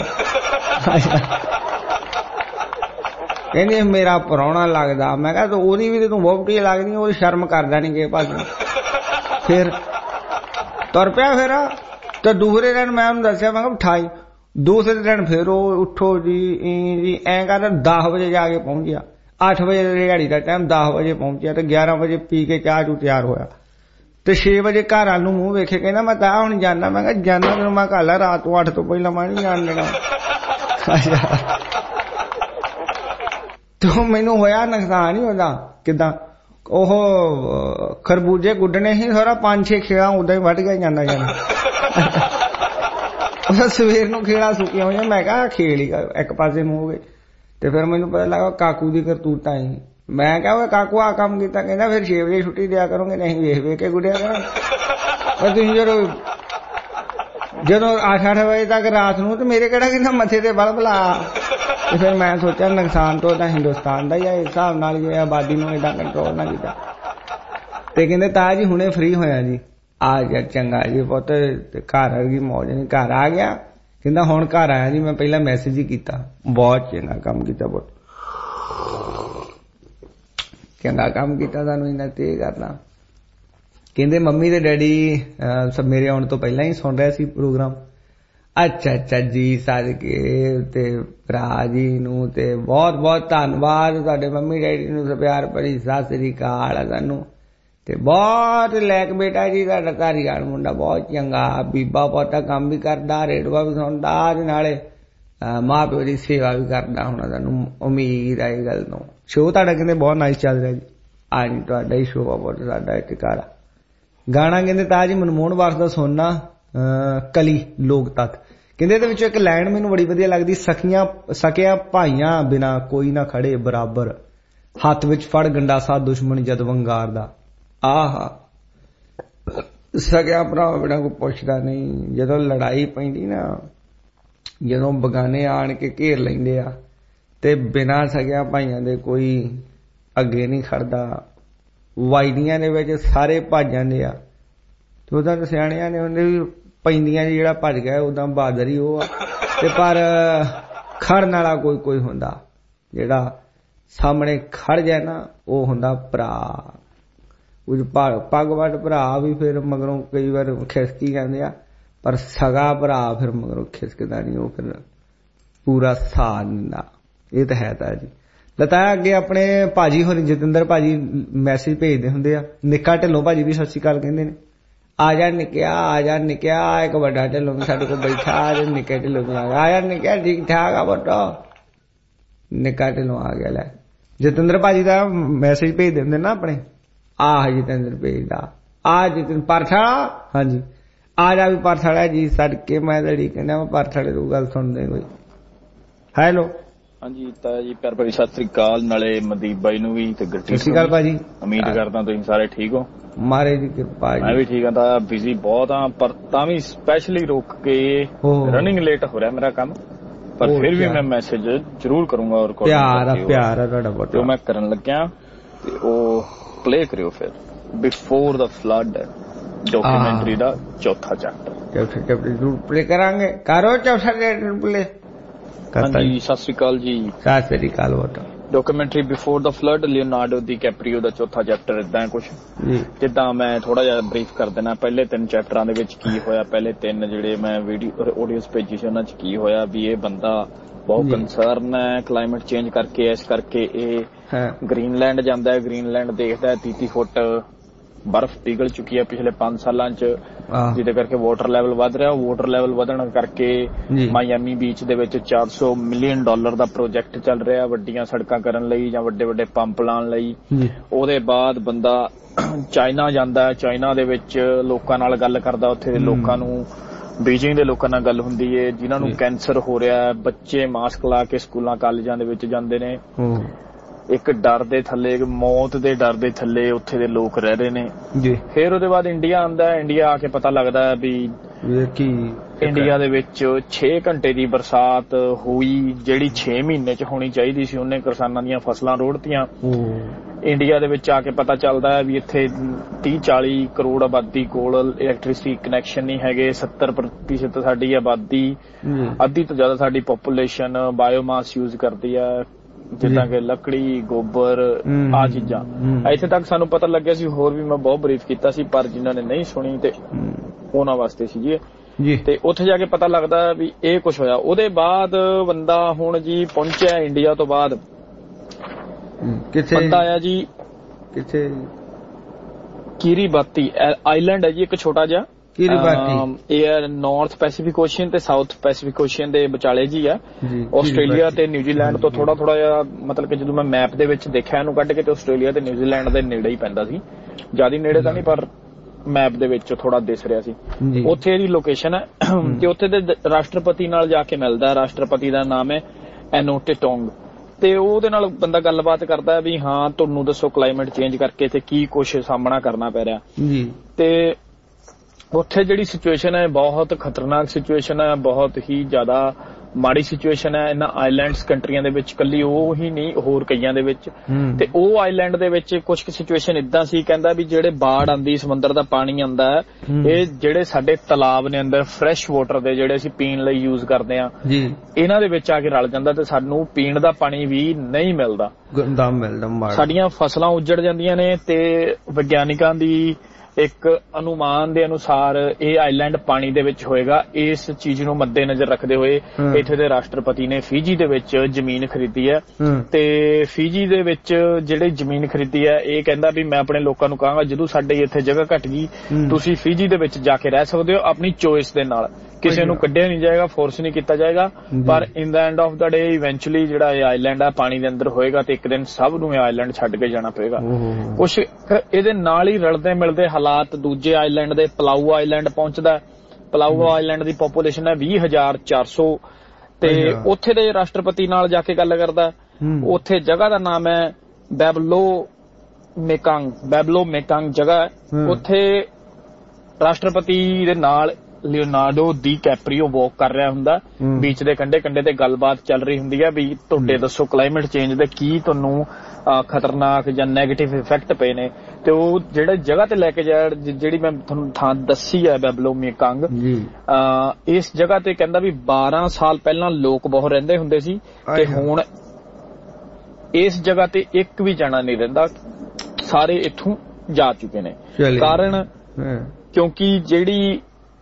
ਕਹਿੰਦੀ ਮੇਰਾ ਪ੍ਰਾਹੁਣਾ ਲੱਗਦਾ। ਮੈਂ ਕਿਹਾ ਉਹਦੀ ਵੀ ਤੇ ਤੂੰ ਵਹੁਟੀ ਲੱਗਦੀ, ਉਹ ਸ਼ਰਮ ਕਰਦਾ ਨਹੀਂ ਕਿਸੇ ਪਾਸੇ। ਫਿਰ ਤੁਰ ਪਿਆ। ਫਿਰ ਤੇ ਦੂਸਰੇ ਦਿਨ ਮੈਂ ਉਹਨੂੰ ਦੱਸਿਆ, ਮੈਂ ਕਿਹਾ 28 ਦੂਸਰੇ ਦਿਨ ਫਿਰ ਉਹ ਉੱਠੋ ਜੀ ਐਂ ਕਰਦਾ 10 ਵਜੇ ਜਾ ਕੇ ਪਹੁੰਚਿਆ। 8 ਵਜੇ ਦਿਹਾੜੀ ਦਾ ਟਾਈਮ, 10 ਵਜੇ ਪਹੁੰਚਿਆ ਤੇ 11 ਵਜੇ ਪੀ ਕੇ ਚਾਹ ਚੂ ਤਿਆਰ ਹੋਇਆ ਤੇ 6 ਵਜੇ ਘਰ ਵੱਲ ਨੂੰ ਮੂੰਹ ਵੇਖੇ ਕਹਿੰਦਾ ਮੈਂ ਤਾਂ ਹੁਣ ਜਾਣਾ। ਮੈਂ ਕਿਹਾ ਜਾਣਾ ਤੈਨੂੰ ਮੈਂ ਘੱਲ ਰਾਤ ਨੂੰ 8 ਤੋਂ ਪਹਿਲਾਂ ਮੈਂ ਨਹੀਂ ਜਾਣ ਦੇਣਾ। ਤੂੰ ਮੈਨੂੰ ਹੋਇਆ ਨੁਕਸਾਨ ਹੀ ਉਹਦਾ। ਕਿੱਦਾਂ ਉਹ ਖਰਬੂਜੇ ਗੁੱਡਣੇ ਸੀ, ਸਾਰਾ 5-6 ਖੇੜਾ ਉਦਾਂ ਹੀ ਵੱਢ ਗਿਆ ਜਾਂਦਾ ਜਾਣਾ। ਉਹ ਸਵੇਰ ਨੂੰ ਖੇੜਾ ਸੁੱਕੀਆਂ ਹੋਈਆਂ। ਮੈਂ ਕਿਹਾ ਖੇਲ ਹੀ ਇੱਕ ਪਾਸੇ ਨੂੰ ਹੋ ਗਏ। ਤੇ ਫਿਰ ਮੈਨੂੰ ਪਤਾ ਲੱਗਾ ਕਾਕੂ ਦੀ ਕਰਤੂਤਾਂ ਹੀ। ਮੈਂ ਕਿਹਾ ਓਏ ਕਾਕੂ ਆ ਕੰਮ ਕੀਤਾ। ਕਹਿੰਦਾ ਫਿਰ 6 ਵਜੇ ਛੁੱਟੀ ਦਿਆ ਕਰੋਗੇ? ਨਹੀਂ ਵੇਖ ਵੇਖ ਕੇ ਗੁੱਡਿਆ ਕਰਾਂ। ਤੁਸੀਂ ਜਦੋਂ 8-8 ਵਜੇ ਤੱਕ ਰਾਤ ਨੂੰ ਤੇ ਮੇਰੇ ਕਿਹੜਾ ਕਹਿੰਦਾ ਮੱਥੇ ਤੇ ਬਲਬ ਲਾ। ਤੇ ਫਿਰ ਮੈਂ ਸੋਚਿਆ ਨੁਕਸਾਨ ਤਾਂ ਉਹਦਾ ਹਿੰਦੁਸਤਾਨ ਦਾ ਹੀ ਆ, ਇਸ ਹਿਸਾਬ ਨਾਲ ਜੇ ਆਬਾਦੀ ਨੂੰ ਏਦਾਂ ਕੰਟਰੋਲ ਨਾ ਕੀਤਾ। ਤੇ ਕਹਿੰਦੇ ਤਾਇਆ ਜੀ ਹੁਣੇ ਫ੍ਰੀ ਹੋਇਆ ਜੀ। ਆ ਜਾ ਚੰਗਾ ਜੀ ਪੁੱਤ, ਘਰ ਵਰਗੀ ਮੌਜ ਨਹੀਂ। ਘਰ ਆ ਗਿਆ, ਕਹਿੰਦਾ ਹੁਣ ਘਰ ਆਇਆ ਜੀ, ਮੈਂ ਪਹਿਲਾਂ ਮੈਸੇਜ ਹੀ ਕੀਤਾ। ਬਹੁਤ ਚੰਗਾ ਕੰਮ ਕੀਤਾ ਪੁੱਤ, ਚੰਗਾ ਕੰਮ ਕੀਤਾ, ਤੁਹਾਨੂੰ ਇੰਨਾ ਤੇ ਕਰਨਾ। ਕਹਿੰਦੇ ਮੰਮੀ ਤੇ ਡੈਡੀ ਮੇਰੇ ਆਉਣ ਤੋਂ ਪਹਿਲਾਂ ਹੀ ਸੁਣ ਰਿਹਾ ਸੀ ਪ੍ਰੋਗਰਾਮ। ਅੱਛਾ ਜੀ, ਸਦਕੇ ਤੇ ਭਰਾ ਜੀ ਨੂੰ ਤੇ ਬਹੁਤ ਬਹੁਤ ਧੰਨਵਾਦ। ਤੁਹਾਡੇ ਮੰਮੀ ਡੈਡੀ ਨੂੰ ਪਿਆਰ ਭਰੀ ਸਤਿ ਸ੍ਰੀ ਅਕਾਲ ਆ ਸਾਨੂੰ। ਤੇ ਬਹੁਤ ਲੈਕ ਬੇਟਾ ਜੀ ਤੁਹਾਡਾ ਧਾਰੀਵਾਲ ਮੁੰਡਾ, ਬਹੁਤ ਚੰਗਾ। ਬੀਬਾ ਪੋਤਾ ਕੰਮ ਵੀ ਕਰਦਾ, ਰੇਡੂਆ ਵੀ ਸੁਣਦਾ, ਤੇ ਨਾਲੇ ਮਾਂ ਪਿਓ ਦੀ ਸੇਵਾ ਵੀ ਕਰਦਾ ਹੋਣਾ। ਤੁਹਾਨੂੰ ਉਮੀਦ ਆ ਇਹ ਗੱਲ ਤੋਂ। ਸ਼ੋਅ ਤੁਹਾਡਾ ਕਹਿੰਦੇ ਬਹੁਤ ਨਾਈਸ ਚੱਲ ਰਿਹਾ ਜੀ। ਆ ਜੀ ਤੁਹਾਡਾ ਹੀ ਸ਼ੋਅ ਆ ਬਹੁਤ, ਸਾਡਾ ਇੱਕ ਘਰ ਆ। ਗਾਣਾ ਕਹਿੰਦੇ ਤਾਂ ਜੀ ਮਨਮੋਹਨ ਵਾਰਸ ਦਾ ਸੁਣਨਾ, ਕਲੀ ਲੋਕ ਤੱਕ। ਕਹਿੰਦੇ ਇਹਦੇ ਵਿੱਚੋਂ ਇੱਕ ਲਾਈਨ ਮੈਨੂੰ ਬੜੀ ਵਧੀਆ ਲੱਗਦੀ, ਸਕਿਆ ਭਾਈਆਂ ਬਿਨਾ ਕੋਈ ਨਾ ਖੜੇ ਬਰਾਬਰ, ਹੱਥ ਵਿੱਚ ਫੜ ਗੰਡਾਸਾ ਦੁਸ਼ਮਣ ਜਦ ਵੰਗਾਰ ਦਾ। ਆਹਾ, ਸਕਿਆ ਭਰਾ ਬਿਨਾ ਕੋਈ ਪੁੱਛਦਾ ਨਹੀਂ। ਜਦੋਂ ਲੜਾਈ ਪੈਂਦੀ ਨਾ, ਜਦੋਂ ਬਗਾਨੇ ਆਣ ਕੇ ਘੇਰ ਲੈਂਦੇ ਆ ਤੇ ਬਿਨਾਂ ਸਕਿਆ ਭਾਈਆਂ ਦੇ ਕੋਈ ਅੱਗੇ ਨਹੀਂ ਖੜਦਾ। ਵਾਈਦੀਆਂ ਦੇ ਵਿੱਚ ਸਾਰੇ ਭੱਜ ਜਾਂਦੇ ਆ ਤੇ ਉਹਦਾ ਸਿਆਣਿਆਂ ਨੇ ਉਹਨੇ ਵੀ ਪੈਂਦੀਆਂ ਜਿਹੜਾ ਭੱਜ ਗਿਆ ਉਦਾਂ ਬਹਾਦਰ ਹੀ ਉਹ ਆ। ਤੇ ਪਰ ਖੜਨ ਵਾਲਾ ਕੋਈ ਹੁੰਦਾ, ਜਿਹੜਾ ਸਾਹਮਣੇ ਖੜ ਜਾਏ ਨਾ, ਉਹ ਹੁੰਦਾ ਭਰਾ। ਪੱਗ ਵੱਟ ਭਰਾ ਵੀ ਫਿਰ ਮਗਰੋਂ ਕਈ ਵਾਰ ਖਿਸਕੀ ਜਾਂਦੇ ਆ, ਪਰ ਸਗਾ ਭਰਾ ਫਿਰ ਮਗਰੋਂ ਖਿਸਕਦਾ ਨਹੀਂ, ਉਹ ਫਿਰ ਪੂਰਾ ਸਾਥ ਦਿੰਦਾ। ਇਹ ਤਾਂ ਹੈ ਤਾਂ ਜੀ। ਲਤਾਇਆ ਅੱਗੇ ਆਪਣੇ ਭਾਜੀ ਹੋਰੀ ਜਤਿੰਦਰ ਭਾਜੀ ਮੈਸੇਜ ਭੇਜਦੇ ਹੁੰਦੇ ਆ। ਨਿੱਕਾ ਢਿੱਲੋਂ ਭਾਜੀ ਵੀ ਸਤਿ ਸ਼੍ਰੀ ਅਕਾਲ ਕਹਿੰਦੇ ਨੇ। ਆ ਜਾ ਨਿੱਕਿਆ, ਇੱਕ ਵੱਡਾ ਢਿੱਲੋਂ ਸਾਡੇ ਕੋਲ ਬੈਠਾ, ਨਿੱਕੇ ਢਿੱਲੋਂ ਆ ਜਾ ਨਿੱਕਿਆ, ਠੀਕ ਠਾਕ ਆ ਬਟੋ। ਨਿੱਕਾ ਢਿੱਲੋਂ ਆ ਗਿਆ। ਲੈ ਜਤਿੰਦਰ ਭਾਜੀ ਦਾ ਮੈਸੇਜ ਭੇਜਦੇ ਹੁੰਦੇ ਨਾ ਆਪਣੇ। ਆਹ ਜਤਿੰਦਰ ਭੇਜਦਾ, ਆ ਜਤਿੰਦਰ ਪਰਥਾਲਾ, ਹਾਂਜੀ ਆ ਜਾ ਵੀ ਪਰਥਾਲਾ ਜੀ ਸਦਕੇ ਮੈਂ ਲੜੀ। ਕਹਿੰਦਾ ਮੈਂ ਪਰਥਾਲੇ ਤੋਂ ਗੱਲ ਸੁਣਦੇ ਕੋਈ। ਹੈਲੋ ਹਾਂਜੀ ਤਾਇਆ ਜੀ, ਪਿਆਰ ਭਰੀ ਸਤਿ ਸ੍ਰੀ ਅਕਾਲ। ਨਾਲੇ ਮਨਦੀਪ ਬਾਈ ਨੂੰ ਵੀ ਤੇ ਗੱਟੀ। ਸਤਿ ਸ੍ਰੀ ਅਕਾਲ ਭਾਜੀ। ਉਮੀਦ ਕਰਦਾ ਤੁਸੀਂ ਸਾਰੇ ਠੀਕ ਹੋ। ਮਾਰੇ ਦੀ ਕਿਰਪਾ। ਮੈਂ ਵੀ ਠੀਕ ਹਾਂ ਤਾਇਆ, ਬਿਜ਼ੀ ਬਹੁਤ ਆ, ਪਰ ਤਾਂ ਵੀ ਸਪੈਸ਼ਲੀ ਰੁਕ ਕੇ ਰਨਿੰਗ ਲੇਟ ਹੋ ਰਿਹਾ ਮੇਰਾ ਕੰਮ, ਪਰ ਫਿਰ ਵੀ ਮੈਂ ਮੈਸੇਜ ਜ਼ਰੂਰ ਕਰੂੰਗਾ। ਔਰ ਪਿਆਰ ਆ ਤੁਹਾਡਾ ਬਹੁਤ, ਜੋ ਮੈਂ ਕਰਨ ਲੱਗਿਆ ਤੇ ਉਹ ਪਲੇ ਕਰਿਓ ਫਿਰ। ਬਿਫੋਰ ਦਾ ਫਲੱਡ ਡਾਕੂਮੈਂਟਰੀ ਦਾ ਚੌਥਾ ਚੈਪਟਰ ਜ਼ਰੂਰ ਪਲੇ ਕਰਾਂਗੇ। ਕਰੋ ਚੌਥਾ ਚੈਪਟਰ ਪਲੇ। ਹਾਂਜੀ ਸਤਿ ਸ੍ਰੀ ਅਕਾਲ ਜੀ। ਸਤਿ ਸ੍ਰੀ ਅਕਾਲ Bota. Documentary before the flood, Leonardo DiCaprio ਦਾ ਚੌਥਾ ਚੈਪਟਰ। ਇਦਾਂ ਕੁਛ ਜਿੱਦਾਂ ਮੈਂ ਥੋੜਾ ਜਿਹਾ ਬਰੀਫ ਕਰ ਦੇਣਾ। ਪਹਿਲੇ 3 ਚੈਪਟਰਾਂ ਦੇ ਵਿੱਚ ਕੀ ਹੋਇਆ, ਪਹਿਲੇ 3 ਜਿਹੜੇ ਮੈਂ ਆਡੀਓਜ਼ ਭੇਜੀ ਸੀ ਉਹਨਾਂ ਚ ਕੀ ਹੋਇਆ, ਵੀ ਇਹ ਬੰਦਾ ਬਹੁਤ ਕੰਸਰਨ ਹੈ ਕਲਾਈਮੇਟ ਚੇਂਜ ਕਰਕੇ। ਇਸ ਕਰਕੇ ਇਹ ਗ੍ਰੀਨਲੈਂਡ ਜਾਂਦਾ ਹੈ, ਗ੍ਰੀਨਲੈਂਡ ਦੇਖਦਾ ਹੈ 30 ਫੁੱਟ ਬਰਫ਼ ਪਿਘਲ ਚੁੱਕੀ ਹੈ ਪਿਛਲੇ 5 ਸਾਲਾਂ 'ਚ, ਜਿਹਦੇ ਕਰਕੇ ਵਾਟਰ ਲੈਵਲ ਵੱਧ ਰਿਹਾ। ਵਾਟਰ ਲੈਵਲ ਵਧਣ ਕਰਕੇ ਮਾਇਆਮੀ ਬੀਚ ਦੇ ਵਿੱਚ $400 ਮਿਲੀਅਨ ਦਾ ਪ੍ਰੋਜੈਕਟ ਚੱਲ ਰਿਹਾ ਵੱਡੀਆਂ ਸੜਕਾਂ ਕਰਨ ਲਈ ਜਾਂ ਵੱਡੇ ਵੱਡੇ ਪੰਪ ਲਾਉਣ ਲਈ। ਉਹਦੇ ਬਾਅਦ ਬੰਦਾ ਚਾਈਨਾ ਜਾਂਦਾ, ਚਾਈਨਾ ਦੇ ਵਿੱਚ ਲੋਕਾਂ ਨਾਲ ਗੱਲ ਕਰਦਾ, ਉੱਥੇ ਦੇ ਲੋਕਾਂ ਨੂੰ, ਬੀਜਿੰਗ ਦੇ ਲੋਕਾਂ ਨਾਲ ਗੱਲ ਹੁੰਦੀ ਹੈ ਜਿਨ੍ਹਾਂ ਨੂੰ ਕੈਂਸਰ ਹੋ ਰਿਹਾ। ਬੱਚੇ ਮਾਸਕ ਲਾ ਕੇ ਸਕੂਲਾਂ ਕਾਲਜਾਂ ਦੇ ਵਿੱਚ ਜਾਂਦੇ ਨੇ, ਇੱਕ ਡਰ ਦੇ ਥੱਲੇ, ਇੱਕ ਮੌਤ ਦੇ ਡਰ ਦੇ ਥੱਲੇ ਉੱਥੇ ਦੇ ਲੋਕ ਰਹਿ ਰਹੇ ਨੇ। ਫਿਰ ਉਹਦੇ ਬਾਅਦ ਇੰਡੀਆ ਆਉਂਦਾ, ਇੰਡੀਆ ਆ ਕੇ ਪਤਾ ਲੱਗਦਾ ਵੀ ਇੰਡੀਆ ਦੇ ਵਿੱਚ 6 ਘੰਟੇ ਦੀ ਬਰਸਾਤ ਹੋਈ ਜਿਹੜੀ 6 ਮਹੀਨੇ 'ਚ ਹੋਣੀ ਚਾਹੀਦੀ ਸੀ, ਉਹਨੇ ਕਿਸਾਨਾਂ ਦੀਆਂ ਫਸਲਾਂ ਰੋੜਤੀਆਂ। ਇੰਡੀਆ ਦੇ ਵਿੱਚ ਆ ਕੇ ਪਤਾ ਚੱਲਦਾ ਹੈ ਵੀ ਇੱਥੇ 30-40 ਕਰੋੜ ਆਬਾਦੀ ਕੋਲ ਇਲੈਕਟ੍ਰਿਸਿਟੀ ਕਨੈਕਸ਼ਨ ਨਹੀਂ ਹੈਗੇ। 70% ਸਾਡੀ ਆਬਾਦੀ, ਅੱਧੀ ਤੋਂ ਜ਼ਿਆਦਾ ਸਾਡੀ ਪੋਪੂਲੇਸ਼ਨ ਬਾਇਓਮਾਸ ਯੂਜ਼ ਕਰਦੀ ਹੈ, ਜਿੱਦਾਂ ਕਿ ਲੱਕੜੀ, ਗੋਬਰ, ਆਹ ਚੀਜ਼ਾਂ। ਇੱਥੇ ਤੱਕ ਸਾਨੂੰ ਪਤਾ ਲੱਗਿਆ ਸੀ, ਹੋਰ ਵੀ ਮੈਂ ਬਹੁਤ ਬਰੀਫ ਕੀਤਾ ਸੀ, ਪਰ ਜਿਨ੍ਹਾਂ ਨੇ ਨਹੀਂ ਸੁਣੀ ਤੇ ਉਹਨਾਂ ਵਾਸਤੇ ਸੀ ਜੀ। ਤੇ ਉੱਥੇ ਜਾ ਕੇ ਪਤਾ ਲੱਗਦਾ ਵੀ ਇਹ ਕੁਛ ਹੋਇਆ। ਉਹਦੇ ਬਾਅਦ ਬੰਦਾ ਹੁਣ ਜੀ ਪਹੁੰਚਿਆ ਇੰਡੀਆ ਤੋਂ ਬਾਅਦ, ਬੰਦਾ ਆਇਆ ਜੀ ਕਿੱਥੇ, ਕੀਰੀਬਾਤੀ ਆਈਲੈਂਡ ਹੈ ਜੀ ਇੱਕ ਛੋਟਾ ਜਿਹਾ। ਇਹ ਨਾਰਥ ਪੈਸੀਫਿਕ ਓਸ਼ੀਅਨ ਤੇ ਸਾਊਥ ਪੈਸੀਫਿਕ ਓਸ਼ੀਅਨ ਦੇ ਵਿਚਾਲੇ ਜੀ ਆ। ਆਸਟ੍ਰੇਲੀਆ ਤੇ ਨਿਊਜ਼ੀਲੈਂਡ ਤੋਂ ਥੋੜਾ ਜਿਹਾ, ਮਤਲਬ ਕਿ ਜਦੋਂ ਮੈਂ ਮੈਪ ਦੇ ਵਿੱਚ ਦੇਖਿਆ ਇਹਨੂੰ ਕੱਢ ਕੇ, ਤੇ ਆਸਟ੍ਰੇਲੀਆ ਤੇ ਨਿਊਜ਼ੀਲੈਂਡ ਦੇ ਨੇੜੇ ਹੀ ਪੈਂਦਾ ਸੀ, ਜਿਆਦਾ ਨੇੜੇ ਤਾਂ ਨਹੀਂ ਪਰ ਮੈਪ ਦੇ ਵਿੱਚ ਥੋੜਾ ਦਿਸ ਰਿਹਾ ਸੀ। ਉੱਥੇ ਇਹਦੀ ਲੋਕੇਸ਼ਨ ਹੈ ਤੇ ਉੱਥੇ ਦੇ ਰਾਸ਼ਟਰਪਤੀ ਨਾਲ ਜਾ ਕੇ ਮਿਲਦਾ। ਰਾਸ਼ਟਰਪਤੀ ਦਾ ਨਾਮ ਹੈ ਐਨੋਟੇਟੋਂਗ, ਤੇ ਉਹਦੇ ਨਾਲ ਬੰਦਾ ਗੱਲਬਾਤ ਕਰਦਾ ਵੀ ਹਾਂ ਤੁਹਾਨੂੰ ਦੱਸੋ ਕਲਾਈਮੇਟ ਚੇਂਜ ਕਰਕੇ ਤੇ ਕੀ ਕੁਛ ਸਾਹਮਣਾ ਕਰਨਾ ਪੈ ਰਿਹਾ। ਤੇ ਉੱਥੇ ਜਿਹੜੀ ਸਿਚੁਏਸ਼ਨ ਹੈ ਬਹੁਤ ਖਤਰਨਾਕ ਸਿਚੁਏਸ਼ਨ ਹੈ, ਬਹੁਤ ਹੀ ਜ਼ਿਆਦਾ ਮਾੜੀ ਸਿਚੁਏਸ਼ਨ ਹੈ ਇਹਨਾਂ ਆਈਲੈਂਡਸ ਕੰਟਰੀਆਂ ਦੇ ਵਿੱਚ, ਕੱਲੀ ਉਹ ਹੀ ਨਹੀਂ ਹੋਰ ਕਈਆਂ ਦੇ ਵਿੱਚ। ਤੇ ਉਹ ਆਈਲੈਂਡ ਦੇ ਵਿੱਚ ਕੁਝ ਕੁ ਸਿਚੁਏਸ਼ਨ ਇਦਾਂ ਸੀ, ਕਹਿੰਦਾ ਵੀ ਜਿਹੜੇ ਬਾੜ ਆਂਦੀ, ਸਮੁੰਦਰ ਦਾ ਪਾਣੀ ਆਂਦਾ, ਇਹ ਜਿਹੜੇ ਸਾਡੇ ਤਲਾਬ ਨੇ ਅੰਦਰ ਫਰੈਸ਼ ਵਾਟਰ ਦੇ ਜਿਹੜੇ ਅਸੀਂ ਪੀਣ ਲਈ ਯੂਜ਼ ਕਰਦੇ ਆ, ਇਹਨਾਂ ਦੇ ਵਿੱਚ ਆ ਕੇ ਰਲ ਜਾਂਦਾ ਤੇ ਸਾਨੂੰ ਪੀਣ ਦਾ ਪਾਣੀ ਵੀ ਨਹੀਂ ਮਿਲਦਾ, ਗੰਦਾ ਮਿਲਦਾ। ਸਾਡੀਆਂ ਫਸਲਾਂ ਉੱਜੜ ਜਾਂਦੀਆਂ ਨੇ। ਤੇ ਵਿਗਿਆਨਿਕਾਂ ਦੀ ਇੱਕ ਅਨੁਮਾਨ ਦੇ ਅਨੁਸਾਰ ਇਹ ਆਈਲੈਂਡ ਪਾਣੀ ਦੇ ਵਿੱਚ ਹੋਏਗਾ। ਇਸ ਚੀਜ਼ ਨੂੰ ਮੱਦੇ ਨਜ਼ਰ ਰੱਖਦੇ ਹੋਏ ਇੱਥੇ ਦੇ ਰਾਸ਼ਟਰਪਤੀ ਨੇ ਫੀਜੀ ਦੇ ਵਿੱਚ ਜ਼ਮੀਨ ਖਰੀਦੀ ਹੈ। ਤੇ ਫੀਜੀ ਦੇ ਵਿੱਚ ਜਿਹੜੀ ਜ਼ਮੀਨ ਖਰੀਦੀ ਹੈ, ਇਹ ਕਹਿੰਦਾ ਵੀ ਮੈਂ ਆਪਣੇ ਲੋਕਾਂ ਨੂੰ ਕਹਾਂਗਾ ਜਦੋਂ ਸਾਡੇ ਇੱਥੇ ਜਗ੍ਹਾ ਘਟ ਗਈ ਤੁਸੀਂ ਫੀਜੀ ਦੇ ਵਿੱਚ ਜਾ ਕੇ ਰਹਿ ਸਕਦੇ ਹੋ ਆਪਣੀ ਚੋਇਸ ਦੇ ਨਾਲ, ਕਿਸੇ ਨੂੰ ਕੱਢਿਆ ਨਹੀਂ ਜਾਏਗਾ, ਫੋਰਸ ਨਹੀਂ ਕੀਤਾ ਜਾਏਗਾ। ਪਰ in the end of the day eventually ਜਿਹੜਾ ਇਹ ਆਈਲੈਂਡ ਆ ਪਾਣੀ ਦੇ ਅੰਦਰ ਹੋਏਗਾ ਤੇ ਇੱਕ ਦਿਨ ਸਭ ਨੂੰ ਇਹ ਆਈਲੈਂਡ ਛੱਡ ਕੇ ਜਾਣਾ ਪਏਗਾ। ਕੁਛ ਇਹਦੇ ਨਾਲ ਹੀ ਰਲਦੇ ਮਿਲਦੇ ਹਾਲਾਤ ਦੂਜੇ ਆਈਲੈਂਡ ਦੇ ਪਲਾਊ ਆਈਲੈਂਡ ਪਹੁੰਚਦਾ। ਪਲਾਊ ਆਈਲੈਂਡ ਦੀ ਪੋਪੂਲੇਸ਼ਨ ਹੈ 20,400 ਤੇ ਉੱਥੇ ਦੇ ਰਾਸ਼ਟਰਪਤੀ ਨਾਲ ਜਾ ਕੇ ਗੱਲ ਕਰਦਾ। ਉੱਥੇ ਜਗ੍ਹਾ ਦਾ ਨਾਮ ਹੈ ਬੈਬਲੋ ਮੇਕਾਂਗ ਜਗ੍ਹਾ ਹੈ। ਉੱਥੇ ਰਾਸ਼ਟਰਪਤੀ ਦੇ ਨਾਲ ਲਿਓਨਾਰਡੋ ਡੀ ਕੈਪਰੀਓ ਵਾਕ ਕਰ ਰਿਹਾ ਹੁੰਦਾ ਬੀਚ ਦੇ ਕੰਢੇ ਤੇ ਗੱਲਬਾਤ ਚੱਲ ਰਹੀ ਹੁੰਦੀ ਹੈ ਵੀ ਤੁਹਾਡੇ ਦੱਸੋ ਕਲਾਈਮੇਟ ਚੇਂਜ ਦੇ ਕੀ ਤੁਹਾਨੂੰ ਖਤਰਨਾਕ ਜਾਂ ਨੈਗੇਟਿਵ ਇਫੈਕਟ ਪਏ ਨੇ। ਤੇ ਉਹ ਜਿਹੜੇ ਜਗ੍ਹਾ ਤੇ ਲੈ ਕੇ ਜਾ, ਜਿਹੜੀ ਮੈਂ ਤੁਹਾਨੂੰ ਥਾਂ ਦੱਸੀ ਹੈ ਬੈਬਲੋ ਮੇਕਾਂਗ, ਇਸ ਜਗ੍ਹਾ ਤੇ ਕਹਿੰਦਾ ਵੀ 12 ਸਾਲ ਪਹਿਲਾਂ ਲੋਕ ਬਹੁਤ ਰਹਿੰਦੇ ਹੁੰਦੇ ਸੀ ਤੇ ਹੁਣ ਇਸ ਜਗ੍ਹਾ ਤੇ ਇੱਕ ਵੀ ਜਾਣਾ ਨਹੀਂ ਰਹਿੰਦਾ, ਸਾਰੇ ਇੱਥੋਂ ਜਾ ਚੁੱਕੇ ਨੇ। ਕਾਰਨ ਕਿਉਂਕਿ ਜਿਹੜੀ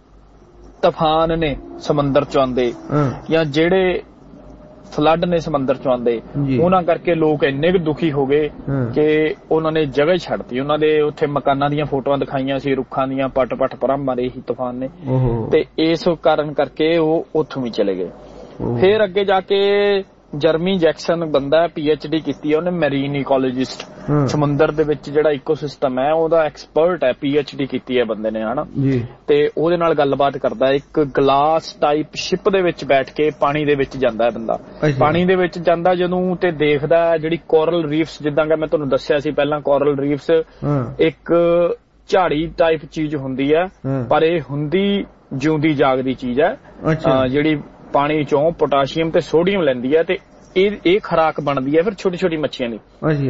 ਤੂਫਾਨ ਨੇ ਸਮੁੰਦਰ ਚੋਂ ਆਉਂਦੇ ਜਾਂ ਜਿਹੜੇ ਫਲੱਡ ਨੇ ਸਮੁੰਦਰ ਚੋਂ ਆਉਂਦੇ, ਉਹਨਾਂ ਕਰਕੇ ਲੋਕ ਇੰਨੇ ਕੁ ਦੁਖੀ ਹੋ ਗਏ ਕਿ ਉਹਨਾਂ ਨੇ ਜਗ੍ਹਾ ਹੀ ਛੱਡਤੀ। ਉਹਨਾਂ ਦੇ ਉੱਥੇ ਮਕਾਨਾਂ ਦੀਆਂ ਫੋਟੋਆਂ ਦਿਖਾਈਆਂ ਸੀ, ਰੁੱਖਾਂ ਦੀਆਂ ਪੱਟ ਪਰਾਂ ਮਾਰੇ ਹੀ ਤੂਫਾਨ ਨੇ, ਤੇ ਇਸ ਕਾਰਨ ਕਰਕੇ ਉਹ ਉੱਥੋਂ ਵੀ ਚਲੇ ਗਏ। ਫਿਰ ਅੱਗੇ ਜਾ ਕੇ ਜਰਮੀ ਜੈਕਸਨ ਬੰਦਾ PhD ਕੀਤੀ ਹੈ ਉਹਨੇ, ਮੈਰੀਨ ਇਕੋਲੋਜਿਸਟ, ਸਮੁੰਦਰ ਦੇ ਵਿੱਚ ਜਿਹੜਾ ਇਕੋਸਿਸਟਮ ਹੈ ਉਹਦਾ ਐਕਸਪਰਟ ਹੈ, PhD ਕੀਤੀ ਹੈ ਬੰਦੇ ਨੇ, ਹਨਾ। ਤੇ ਉਹਦੇ ਨਾਲ ਗੱਲਬਾਤ ਕਰਦਾ, ਇੱਕ ਗਲਾਸ ਟਾਈਪ ਸ਼ਿਪ ਦੇ ਵਿੱਚ ਬੈਠ ਕੇ ਪਾਣੀ ਦੇ ਵਿੱਚ ਜਾਂਦਾ ਹੈ ਬੰਦਾ। ਪਾਣੀ ਦੇ ਵਿੱਚ ਜਾਂਦਾ ਜਦੋਂ ਤੇ ਦੇਖਦਾ ਜਿਹੜੀ ਕੋਰਲ ਰੀਫਸ, ਜਿੱਦਾਂ ਕਿ ਮੈਂ ਤੁਹਾਨੂੰ ਦੱਸਿਆ ਸੀ ਪਹਿਲਾਂ, ਕੋਰਲ ਰੀਫਸ ਇੱਕ ਝਾੜੀ ਟਾਈਪ ਚੀਜ਼ ਹੁੰਦੀ ਹੈ, ਪਰ ਇਹ ਹੁੰਦੀ ਜਿਉਂਦੀ ਜਾਗਦੀ ਚੀਜ਼ ਹੈ, ਜਿਹੜੀ ਪਾਣੀ ਚੋਂ ਪੋਟਾਸ਼ੀਅਮ ਤੇ ਸੋਡੀਅਮ ਲੈਂਦੀ ਹੈ ਤੇ ਇਹ ਖੁਰਾਕ ਬਣਦੀ ਹੈ ਫਿਰ ਛੋਟੀ ਛੋਟੀ ਮੱਛੀਆਂ ਦੀ।